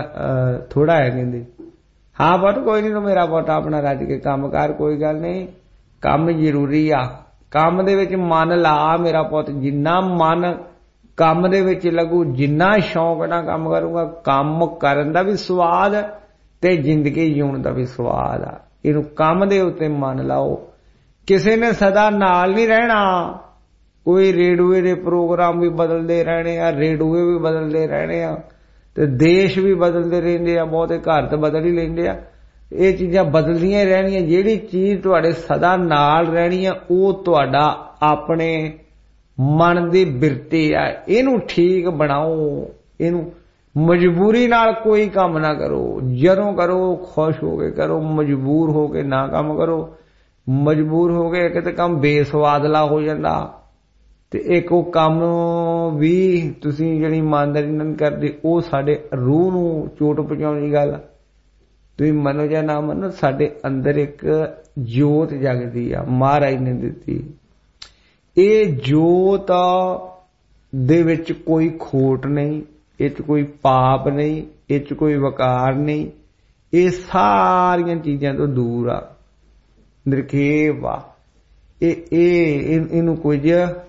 ਹੈ ਕਹਿੰਦੇ। ਹਾਂ ਪੁੱਤ ਕੋਈ ਨਹੀਂ ਤੂੰ ਮੇਰਾ ਪੁੱਤ ਆਪਣਾ ਰੱਜ ਕੇ ਕੰਮ ਕਰ ਕੋਈ ਗੱਲ ਨਹੀਂ। ਕੰਮ ਜ਼ਰੂਰੀ ਆ। ਕੰਮ ਦੇ ਵਿੱਚ ਮਨ ਲਾ ਮੇਰਾ ਪੁੱਤ। ਜਿੰਨਾ ਮਨ ਕੰਮ ਦੇ ਵਿੱਚ ਲੱਗੂ ਜਿੰਨਾ ਸ਼ੌਂਕ ਨਾਲ ਕੰਮ ਕਰੂੰਗਾ ਕੰਮ ਕਰਨ ਦਾ ਵੀ ਸਵਾਦ ਤੇ ਜ਼ਿੰਦਗੀ ਜਿਉਣ ਦਾ ਵੀ ਸਵਾਦ ਆ। ਇਹਨੂੰ ਕੰਮ ਦੇ ਉੱਤੇ ਮਨ ਲਾਓ। ਕਿਸੇ ਨੇ ਸਦਾ ਨਾਲ ਨਹੀਂ ਰਹਿਣਾ। ਕੋਈ ਰੇਡੂਏ ਦੇ ਪ੍ਰੋਗਰਾਮ ਵੀ ਬਦਲਦੇ ਰਹਿਣੇ ਆ, ਰੇਡੂਏ ਵੀ ਬਦਲਦੇ ਰਹਿਣੇ ਆ, ਤੇ ਦੇਸ਼ ਵੀ ਬਦਲਦੇ ਰਹਿੰਦੇ ਆ, ਬਹੁਤੇ ਘਰ ਤਾਂ ਬਦਲ ਹੀ ਲੈਂਦੇ ਆ। ਇਹ ਚੀਜ਼ਾਂ ਬਦਲਦੀਆਂ ਰਹਿਣੀਆਂ। ਜਿਹੜੀ ਚੀਜ਼ ਤੁਹਾਡੇ ਸਦਾ ਨਾਲ ਰਹਿਣੀ ਆ ਉਹ ਤੁਹਾਡਾ ਆਪਣੇ ਮਨ ਦੀ ਬਿਰਤੀ ਆ। ਇਹਨੂੰ ਠੀਕ ਬਣਾਓ, ਇਹਨੂੰ ਮਜਬੂਰੀ ਨਾਲ ਕੋਈ ਕੰਮ ਨਾ ਕਰੋ। ਜਦੋਂ ਕਰੋ ਖੁਸ਼ ਹੋ ਕੇ ਕਰੋ, ਮਜਬੂਰ ਹੋ ਕੇ ਨਾ ਕੰਮ ਕਰੋ। ਮਜਬੂਰ ਹੋ ਕੇ ਕਿਤੇ ਕੰਮ ਬੇਸਵਾਦਲਾ ਹੋ ਜਾਂਦਾ, ਤੇ ਇੱਕ ਉਹ ਕੰਮ ਵੀ ਤੁਸੀਂ ਜਿਹੜੀ ਇਮਾਨਦਾਰੀ ਨਾਲ ਕਰਦੇ ਉਹ ਸਾਡੇ ਰੂਹ ਨੂੰ ਚੋਟ ਪਹੁੰਚਾਉਣ ਦੀ ਗੱਲ। ਤੁਸੀਂ ਮੰਨੋ ਜਾਂ ਨਾ ਮੰਨੋ, ਸਾਡੇ ਅੰਦਰ ਇੱਕ ਜੋਤ ਜਗਦੀ ਆ, ਮਹਾਰਾਜ ਨੇ ਦਿੱਤੀ। ਇਹ ਜੋਤ ਦੇ ਵਿੱਚ ਕੋਈ ਖੋਟ ਨਹੀਂ, ਇਹ 'ਚ ਕੋਈ ਪਾਪ ਨਹੀਂ, ਇਹ 'ਚ ਕੋਈ ਵਕਾਰ ਨਹੀਂ। ਇਹ ਸਾਰੀਆਂ ਚੀਜ਼ਾਂ ਤੋਂ ਦੂਰ ਆ, ਨਿਰਖੇਪ ਆ। ਇਹਨੂੰ ਕੁਝ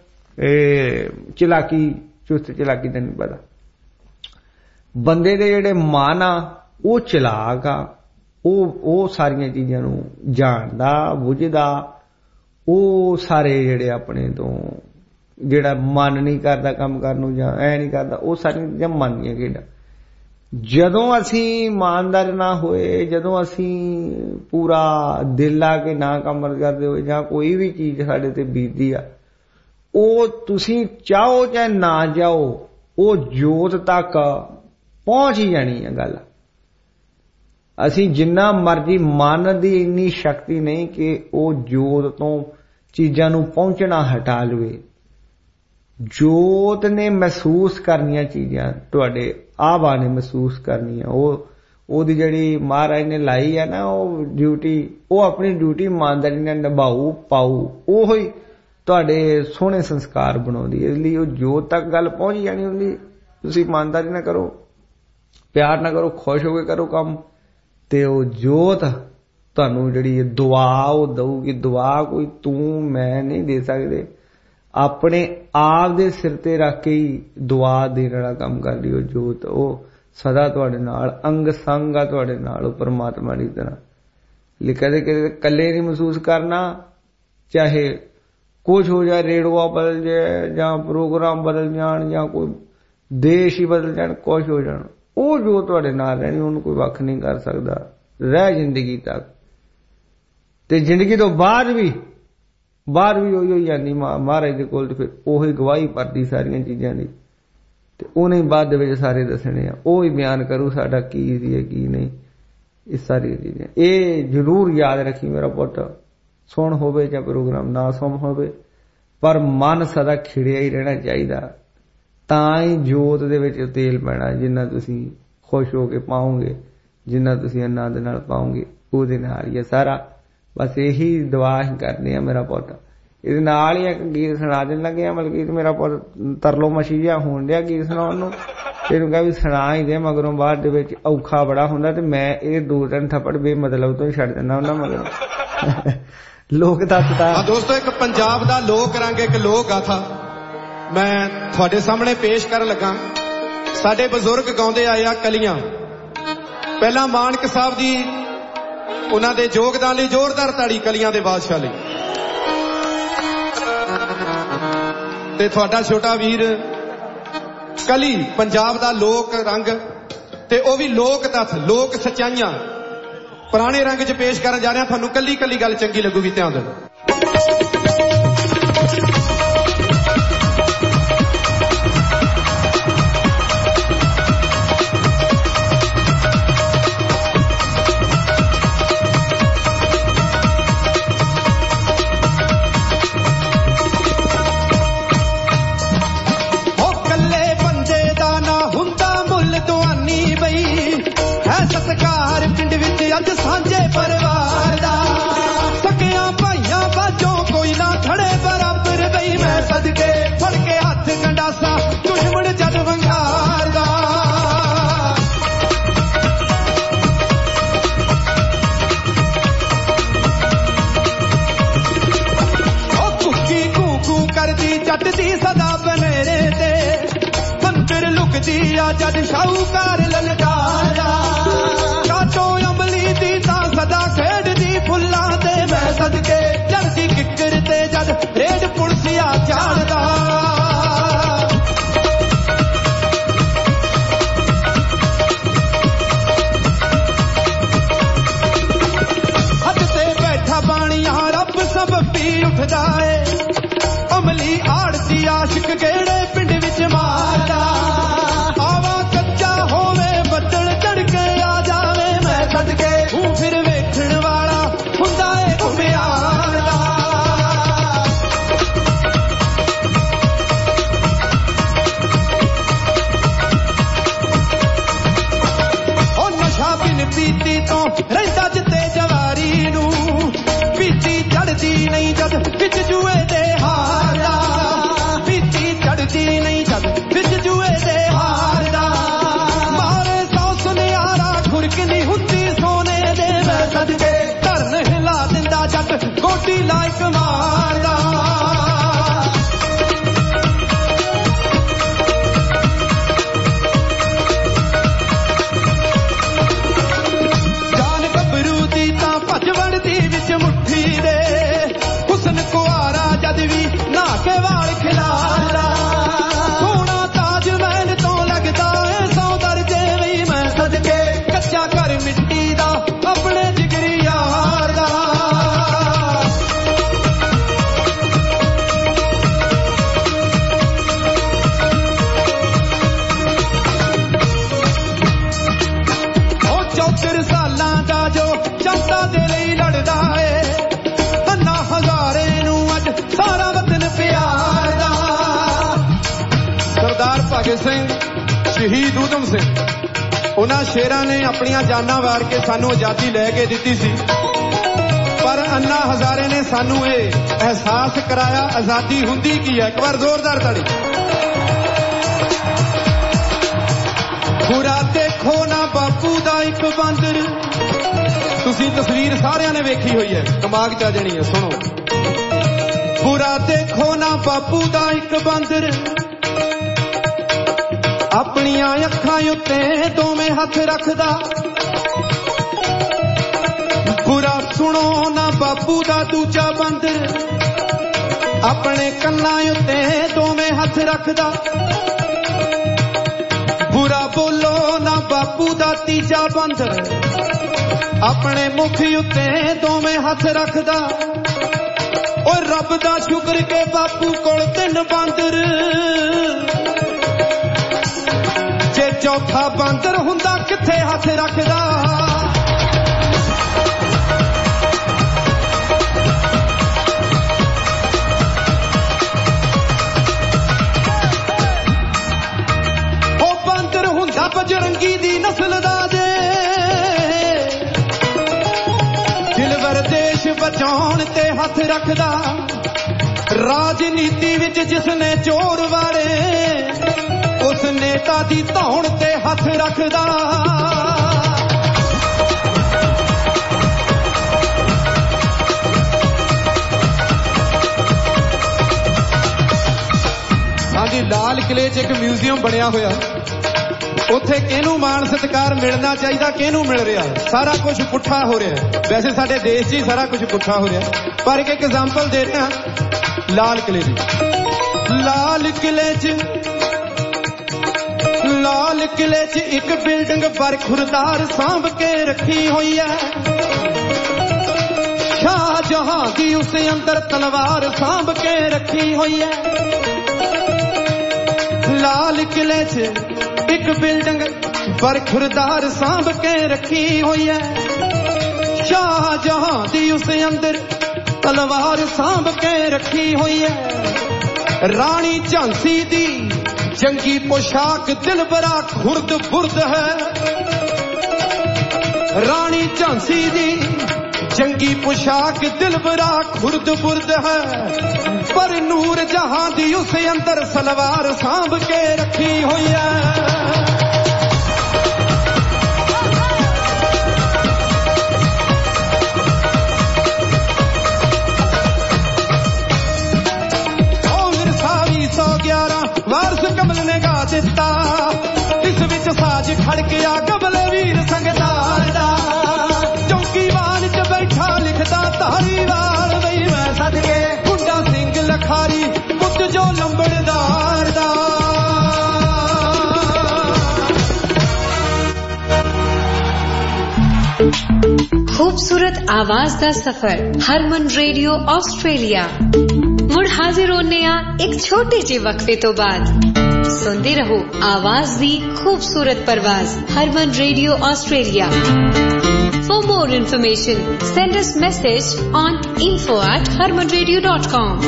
ਚਲਾਕੀ ਚੁਸਤ ਚਲਾਕੀ ਦਾ ਨਹੀਂ ਪਤਾ। ਬੰਦੇ ਦੇ ਜਿਹੜੇ ਮਨ ਆ ਉਹ ਚਲਾਕ ਆ, ਉਹ ਸਾਰੀਆਂ ਚੀਜ਼ਾਂ ਨੂੰ ਜਾਣਦਾ ਬੁੱਝਦਾ। ਉਹ ਸਾਰੇ ਜਿਹੜੇ ਆਪਣੇ ਤੋਂ ਜਿਹੜਾ ਮਨ ਨਹੀਂ ਕਰਦਾ ਕੰਮ ਕਰਨ ਨੂੰ ਜਾਂ ਐ ਨਹੀਂ ਕਰਦਾ, ਉਹ ਸਾਰੀਆਂ ਚੀਜ਼ਾਂ ਮਨ ਦੀਆਂ ਖੇਡਾਂ। ਜਦੋਂ ਅਸੀਂ ਇਮਾਨਦਾਰ ਨਾ ਹੋਏ, ਜਦੋਂ ਅਸੀਂ ਪੂਰਾ ਦਿਲ ਲਾ ਕੇ ਨਾ ਕੰਮ ਕਰਦੇ ਹੋਏ ਜਾਂ ਕੋਈ ਵੀ ਚੀਜ਼ ਸਾਡੇ ਤੇ ਬੀਤਦੀ ਆ, ਉਹ ਤੁਸੀਂ ਚਾਹੋ ਚਾਹੇ ਨਾ ਜਾਓ, ਉਹ ਜੋਤ ਤੱਕ ਪਹੁੰਚ ਹੀ ਜਾਣੀ ਹੈ ਗੱਲ। ਅਸੀਂ ਜਿੰਨਾ ਮਰਜ਼ੀ, ਮਨ ਦੀ ਇੰਨੀ ਸ਼ਕਤੀ ਨਹੀਂ ਕਿ ਉਹ ਜੋਤ ਤੋਂ ਚੀਜ਼ਾਂ ਨੂੰ ਪਹੁੰਚਣਾ ਹਟਾ ਲਵੇ। ਜੋਤ ਨੇ ਮਹਿਸੂਸ ਕਰਨੀਆਂ ਚੀਜ਼ਾਂ, ਤੁਹਾਡੇ ਆਭਾ ਨੇ ਮਹਿਸੂਸ ਕਰਨੀਆਂ। ਉਹਦੀ ਜਿਹੜੀ ਮਹਾਰਾਜ ਨੇ ਲਾਈ ਹੈ ਨਾ ਉਹ ਡਿਊਟੀ, ਉਹ ਆਪਣੀ ਡਿਊਟੀ ਇਮਾਨਦਾਰੀ ਨਾਲ ਨਿਭਾਊ ਪਾਊ, ਉਹ ਹੀ ਤੁਹਾਡੇ ਸੋਹਣੇ ਸੰਸਕਾਰ ਬਣਾਉਂਦੀ। ਇਸ ਲਈ ਉਹ ਜੋਤ ਤੱਕ ਗੱਲ ਪਹੁੰਚ ਜਾਣੀ ਹੁੰਦੀ। ਤੁਸੀਂ ਇਮਾਨਦਾਰੀ ਨਾਲ ਕਰੋ, ਪਿਆਰ ਨਾਲ ਕਰੋ, ਖੁਸ਼ ਹੋ ਕੇ ਕਰੋ ਕੰਮ, ਤੇ ਉਹ ਜੋਤ ਤੁਹਾਨੂੰ ਜਿਹੜੀ ਦੁਆ ਉਹ ਦਊਗੀ। ਦੁਆ ਕੋਈ ਤੂੰ ਮੈਂ ਨਹੀਂ ਦੇ ਸਕਦੇ, ਆਪਣੇ ਆਪ ਦੇ ਸਿਰ ਤੇ ਰੱਖ ਕੇ ਹੀ ਦੁਆ ਦੇਣ ਵਾਲਾ ਕੰਮ ਕਰਦੀ ਉਹ ਜੋਤ। ਉਹ ਸਦਾ ਤੁਹਾਡੇ ਨਾਲ ਅੰਗ ਸੰਗ ਆ, ਤੁਹਾਡੇ ਨਾਲ ਉਹ ਪਰਮਾਤਮਾ ਦੀ ਤਰ੍ਹਾਂ। ਕਦੇ ਕਦੇ ਇਕੱਲੇ ਨਹੀਂ ਮਹਿਸੂਸ ਕਰਨਾ, ਚਾਹੇ ਕੁਝ ਹੋ ਜਾਏ, ਰੇਡੂਆ ਬਦਲ ਜਾਏ ਜਾਂ ਪ੍ਰੋਗਰਾਮ ਬਦਲ ਜਾਣ ਜਾਂ ਕੋਈ ਦੇਸ਼ ਹੀ ਬਦਲ ਜਾਣ, ਕੁਝ ਹੋ ਜਾਣ, ਉਹ ਜੋ ਤੁਹਾਡੇ ਨਾਲ ਰਹਿਣੀ ਉਹਨੂੰ ਕੋਈ ਵੱਖ ਨਹੀਂ ਕਰ ਸਕਦਾ ਰਹਿ ਜ਼ਿੰਦਗੀ ਤੱਕ। ਤੇ ਜ਼ਿੰਦਗੀ ਤੋਂ ਬਾਅਦ ਵੀ ਉਹੀ ਜਾਂਦੀ ਮਹਾਰਾਜ ਦੇ ਕੋਲ, ਤੇ ਫਿਰ ਉਹੀ ਗਵਾਹੀ ਭਰਦੀ ਸਾਰੀਆਂ ਚੀਜ਼ਾਂ ਦੀ, ਤੇ ਉਹਨੇ ਬਾਅਦ ਦੇ ਵਿੱਚ ਸਾਰੇ ਦੱਸਣੇ ਆ। ਉਹ ਹੀ ਬਿਆਨ ਕਰੂ ਸਾਡਾ ਕੀ ਸੀ ਕੀ ਨਹੀਂ। ਇਹ ਸਾਰੀਆਂ ਚੀਜ਼ਾਂ ਇਹ ਜ਼ਰੂਰ ਯਾਦ ਰੱਖੀ ਮੇਰਾ ਪੁੱਤ, ਸੁਣ ਹੋਵੇ ਜਾਂ ਪ੍ਰੋਗਰਾਮ ਨਾ ਸੁਣ ਹੋਵੇ, ਪਰ ਮਨ ਸਦਾ ਖਿੜਿਆ ਹੀ ਰਹਿਣਾ ਚਾਹੀਦਾ। ਤਾਂ ਹੀ ਜੋਤ ਦੇ ਵਿੱਚ ਤੇਲ ਪੈਣਾ, ਜਿੰਨਾ ਤੁਸੀਂ ਖੁਸ਼ ਹੋ ਕੇ ਪਾਓਗੇ, ਜਿੰਨਾ ਤੁਸੀਂ ਆਨੰਦ ਨਾਲ ਪਾਓਗੇ, ਉਹਦੇ ਨਾਲ ਹੀ ਸਾਰਾ। ਬਸ ਇਹੀ ਦੁਆ ਹੀ ਕਰਨੀ ਆ ਮੇਰਾ ਪੁੱਤ। ਇਹਦੇ ਨਾਲ ਹੀ ਇੱਕ ਗੀਤ ਸੁਣਾ ਦੇਣ ਲੱਗੇ ਆ, ਮਲਕੀਤ ਮੇਰਾ ਪੁੱਤ ਤਰਲੋ ਮਛੀ ਜਿਹਾ ਹੋਣ ਡਿਆ ਗੀਤ ਸੁਣਾਉਣ ਨੂੰ। ਇਹਨੂੰ ਕਿਹਾ ਵੀ ਸੁਣਾ ਹੀ ਦੇ, ਮਗਰੋਂ ਬਾਅਦ ਦੇ ਵਿੱਚ ਔਖਾ ਬੜਾ ਹੁੰਦਾ, ਤੇ ਮੈਂ ਇਹ 2-3 ਥੱਪੜ ਬੇਮਤਲਬ ਤੋਂ ਹੀ ਛੱਡ ਦਿੰਦਾ ਹੁੰਦਾ ਮਗਰੋਂ। ਲੋਕ ਦੱਸਦਾ ਦੋਸਤੋ, ਇੱਕ ਪੰਜਾਬ ਦਾ ਲੋਕ ਰੰਗ, ਇੱਕ ਲੋਕ ਗਾਥਾ ਮੈਂ ਤੁਹਾਡੇ ਸਾਹਮਣੇ ਪੇਸ਼ ਕਰਨ ਲੱਗਾ। ਸਾਡੇ ਬਜ਼ੁਰਗ ਗਾਉਂਦੇ ਆਏ ਆ ਕਲੀਆਂ। ਪਹਿਲਾਂ ਮਾਨਕ ਸਾਹਿਬ ਜੀ, ਉਹਨਾਂ ਦੇ ਯੋਗਦਾਨ ਲਈ ਜ਼ੋਰਦਾਰ ਤਾੜੀ ਕਲੀਆਂ ਦੇ ਬਾਦਸ਼ਾਹ ਲਈ। ਤੇ ਤੁਹਾਡਾ ਛੋਟਾ ਵੀਰ ਕਲੀ, ਪੰਜਾਬ ਦਾ ਲੋਕ ਰੰਗ, ਤੇ ਉਹ ਵੀ ਲੋਕ ਤੱਥ, ਲੋਕ ਸੱਚਾਈਆਂ ਪੁਰਾਣੇ ਰੰਗ 'ਚ ਪੇਸ਼ ਕਰਨ ਜਾ ਰਿਹਾ। ਤੁਹਾਨੂੰ ਕੱਲੀ ਕੱਲੀ ਗੱਲ ਚੰਗੀ ਲੱਗੂਗੀ, ਧਿਆਨ ਦਿਓ। ਸਤਿਕਾਰ ਪਿੰਡ ਵਿੱਚ ਅੱਜ ਸਾਂਝੇ ਪਰਿਵਾਰ ਦਾ, ਸਕਿਆਂ ਭਾਈਆਂ ਬਾਝੋਂ ਕੋਈ ਨਾ ਖੜੇ ਬਰਾਬਰ ਬਈ। ਮੈਂ ਸਦਕੇ ਫੜ ਕੇ ਹੱਥ ਗੰਡਾਸਾ ਦੁਸ਼ਮਣ ਜਦ ਵੰਗਾਰਦਾ। ਉਹ ਕੁੱਕੀ ਕੂ ਕਰਦੀ ਜੱਟ ਦੀ ਸਦਾ ਬਨੇਰੇ ਤੇ, ਅੰਦਰ ਲੁਕਦੀ ਆ ਜਦ ਸ਼ਾਹੂਕਾਰ ਲਲਕਾਰਾ। ਕਾਟੋ ਅੰਬਲੀ ਦੀ ਤਾਂ ਸਦਾ ਖੇਡਦੀ ਫੁੱਲਾਂ ਤੇ, ਮੈਂ ਸਦਕੇ ਚੜਦੀ ਕਿੱਕਰ ਤੇ ਜਦ ਰੇਡ ਪੁਲਸੀਆ ਚਾੜਦਾ ਸਭ ਪੀ ਉੱਠਦਾ ਏ ਅਮਲੀ ਆੜਤੀ ਆਸ਼ਿਕ ਕਿਹੜੇ ਪਿੰਡ ਵਿੱਚ ਮਾਰਦਾ ਆਵਾ ਕੱਚਾ ਹੋਵੇ ਬੱਦਲ ਚੜ ਕੇ ਆ ਜਾਵੇ ਮੈਂ ਸਦਕੇ ਤੂੰ ਫਿਰ ਵੇਖਣ ਵਾਲਾ ਹੁੰਦਾ ਏ ਘੁਮਿਆਰ ਦਾ ਉਹ ਨਸ਼ਾ ਬਿਨ ਪੀਤੀ ਤੋਂ ਰਹਿੰਦਾ ਜਿੱਤੇ ਜਵਾਰੀ ਨੂੰ ਪੀਤੀ ਚੜਦੀ ਨਹੀਂ ਜਦ ਵਿੱਚ ਜੂਏ ਦੇ ਹਾਰਦਾ ਪੀਤੀ ਚੜਦੀ ਨਹੀਂ ਜਦ ਵਿੱਚ ਜੂਏ ਦੇ ਹਾਰਦਾ ਮਾਰੇ ਸੌ ਸੁਨਿਆਰਾ ਖੁਰਕ ਨਹੀਂ ਹੁੰਦੀ ਸੋਨੇ ਦੇ ਮੈਂ ਸਦਕੇ ਧਰਨ ਹਿਲਾ ਦਿੰਦਾ ਜੱਟ ਗੋਡੀ ਲਾਇਕ ਮਾਰਦਾ ਜਾਨ ਗੱਭਰੂ ਦੀ ਤਾਂ ਭੱਜ ਵੜਦੀ ਵਿੱਚ ਮੁੱਠੀ ਦੇ ਹੁਸਨ ਕੁਆਰਾ ਜਦ ਵੀ ਨਾ ਕੇ ਵਾਲ ਖਿਲਾਰਦਾ ਸੋਹਣਾ ਤਾਜ ਮਹਿਲ ਤੋਂ ਲੱਗਦਾ ਏ 100 ਦਰਜੇ ਵੀ ਮੈਂ ਸਦਕੇ ਕੱਚਾ ਘਰ ਮਿੱਟੀ ਦਾ ਆਪਣੇ ਜਿਗਰੀ ਯਾਰ ਦਾ ਉਹ 74 ਸਾਲਾਂ ਦਾ ਜੋ ਜਨਤਾ ਦੇ ਲਈ ਲੜਦਾ ਏ ਅੰਨਾ ਹਜ਼ਾਰੇ ਨੂੰ ਅੱਜ ਸਾਰਾ ਵਤਨ ਪਿਆਰ ਦਾ ਸਰਦਾਰ ਭਗਤ ਸਿੰਘ ਸ਼ਹੀਦ ਊਧਮ ਸਿੰਘ ਉਹਨਾਂ ਸ਼ੇਰਾਂ ਨੇ ਆਪਣੀਆਂ ਜਾਨਾਂ ਵਾਰ ਕੇ ਸਾਨੂੰ ਆਜ਼ਾਦੀ ਲੈ ਕੇ ਦਿੱਤੀ ਸੀ ਪਰ ਅੰਨਾ ਹਜ਼ਾਰੇ ਨੇ ਸਾਨੂੰ ਇਹ ਅਹਿਸਾਸ ਕਰਾਇਆ ਆਜ਼ਾਦੀ ਹੁੰਦੀ ਕੀ ਹੈ ਇੱਕ ਵਾਰ ਜ਼ੋਰਦਾਰ ਤਾੜੀ ਪੂਰਾ ਦੇਖੋ ਨਾ ਬਾਪੂ ਦਾ ਇੱਕ ਬਾਂਦਰ ਤੁਸੀਂ ਤਸਵੀਰ ਸਾਰਿਆਂ ਨੇ ਵੇਖੀ ਹੋਈ ਹੈ ਦਿਮਾਗ 'ਚ ਆ ਜਾਣੀ ਹੈ ਸੁਣੋ ਪੂਰਾ ਦੇਖੋ ਨਾ ਬਾਪੂ ਦਾ ਇੱਕ ਬਾਂਦਰ ਆਪਣੀਆਂ ਅੱਖਾਂ ਉੱਤੇ ਦੋਵੇਂ ਹੱਥ ਰੱਖਦਾ ਪੂਰਾ ਸੁਣੋ ਨਾ ਬਾਪੂ ਦਾ ਦੂਜਾ ਬਾਂਦਰ ਆਪਣੇ ਕੰਨਾਂ ਉੱਤੇ ਦੋਵੇਂ ਹੱਥ ਰੱਖਦਾ ਬੁਰਾ ਬੋਲੋ ਨਾ ਬਾਪੂ ਦਾ ਤੀਜਾ ਬਾਂਦਰ ਆਪਣੇ ਮੁਖ ਉੱਤੇ ਦੋਵੇਂ ਹੱਥ ਰੱਖਦਾ ਓਏ ਰੱਬ ਦਾ ਸ਼ੁਕਰ ਕੇ ਬਾਪੂ ਕੋਲ 3 ਬਾਂਦਰ ਜੇ ਚੌਥਾ ਬਾਂਦਰ ਹੁੰਦਾ ਕਿੱਥੇ ਹੱਥ ਰੱਖਦਾ ਉਹ ਬਾਂਦਰ ਹੁੰਦਾ ਬਜਰੰਗੀ ਦੀ ਨਸਲ ਦਾ ਜੇ ਦੇਸ਼ ਬਚਾਉਣ ਤੇ ਹੱਥ ਰੱਖਦਾ ਰਾਜਨੀਤੀ ਵਿੱਚ ਜਿਸਨੇ ਚੋਰ ਵਾੜੇ ਉਸ ਨੇਤਾ ਦੀ ਧੌਣ ਤੇ ਹੱਥ ਰੱਖਦਾ ਹਾਂਜੀ ਲਾਲ ਕਿਲੇ 'ਚ ਇੱਕ ਮਿਊਜ਼ੀਅਮ ਬਣਿਆ ਹੋਇਆ ਉੱਥੇ ਕਿਹਨੂੰ ਮਾਣ ਸਤਿਕਾਰ ਮਿਲਣਾ ਚਾਹੀਦਾ ਕਿਹਨੂੰ ਮਿਲ ਰਿਹਾ ਸਾਰਾ ਕੁਝ ਪੁੱਠਾ ਹੋ ਰਿਹਾ ਵੈਸੇ ਸਾਡੇ ਦੇਸ਼ 'ਚ ਹੀ ਸਾਰਾ ਕੁਝ ਪੁੱਠਾ ਹੋ ਰਿਹਾ ਪਰ ਇੱਕ ਐਗਜ਼ਾਮਪਲ ਦੇ ਰਿਹਾ ਲਾਲ ਕਿਲੇ ਦੀ ਲਾਲ ਕਿਲੇ 'ਚ ਇੱਕ ਬਿਲਡਿੰਗ ਬਰਖੁਰਦਾਰ ਸਾਂਭ ਕੇ ਰੱਖੀ ਹੋਈ ਹੈ ਸ਼ਾਹਜਹਾਂ ਦੀ ਉਸ ਅੰਦਰ ਤਲਵਾਰ ਸਾਂਭ ਕੇ ਰੱਖੀ ਹੋਈ ਹੈ ਲਾਲ ਕਿਲੇ 'ਚ ਇੱਕ ਬਿਲਡਿੰਗ ਬਰਖੁਰਦਾਰ ਸਾਂਭ ਕੇ ਰੱਖੀ ਹੋਈ ਹੈ ਸ਼ਾਹਜਹਾਂ ਦੀ ਉਸ ਅੰਦਰ ਤਲਵਾਰ ਸਾਂਭ ਕੇ ਰੱਖੀ ਹੋਈ ਹੈ ਰਾਣੀ ਝਾਂਸੀ ਦੀ ਜੰਗੀ ਪੋਸ਼ਾਕ ਦਿਲ ਬੜਾ ਖੁਰਦ ਬੁਰਦ ਹੈ ਰਾਣੀ ਝਾਂਸੀ ਦੀ ਜੰਗੀ ਪੋਸ਼ਾਕ ਦਿਲ ਬੜਾ ਖੁਰਦ ਬੁਰਦ ਹੈ ਪਰ ਨੂਰ ਜਹਾਂ ਦੀ ਉਸ ਅੰਦਰ ਸਲਵਾਰ ਸਾਂਭ ਕੇ ਰੱਖੀ ਹੋਈ ਹੈ ਵਾਰਸ ਕਮਲ ਨੇ ਗਾ ਦਿੱਤਾ ਇਸ ਵਿੱਚ ਸਾਜ ਖੜਕਿਆ ਕਬਲੇ ਵੀਰ ਸੰਗਤਾਰ ਦਾ ਚੌਂਕੀ ਵਾਲ 'ਚ ਬੈਠਾ ਲਿਖਦਾ ਧਾਰੀਵਾਲ ਬਈ ਮੈਂ ਸਦਕੇ ਗੁੰਡਾ खूबसूरत आवाज दा सफर हरमन रेडियो ऑस्ट्रेलिया मुड़ हाजिर होने एक छोटे जे वक्फे तो बाद सुनते रहो आवाज दी खूबसूरत परवाज Harman radio Australia. For more information send us message on info@harmanradio.com।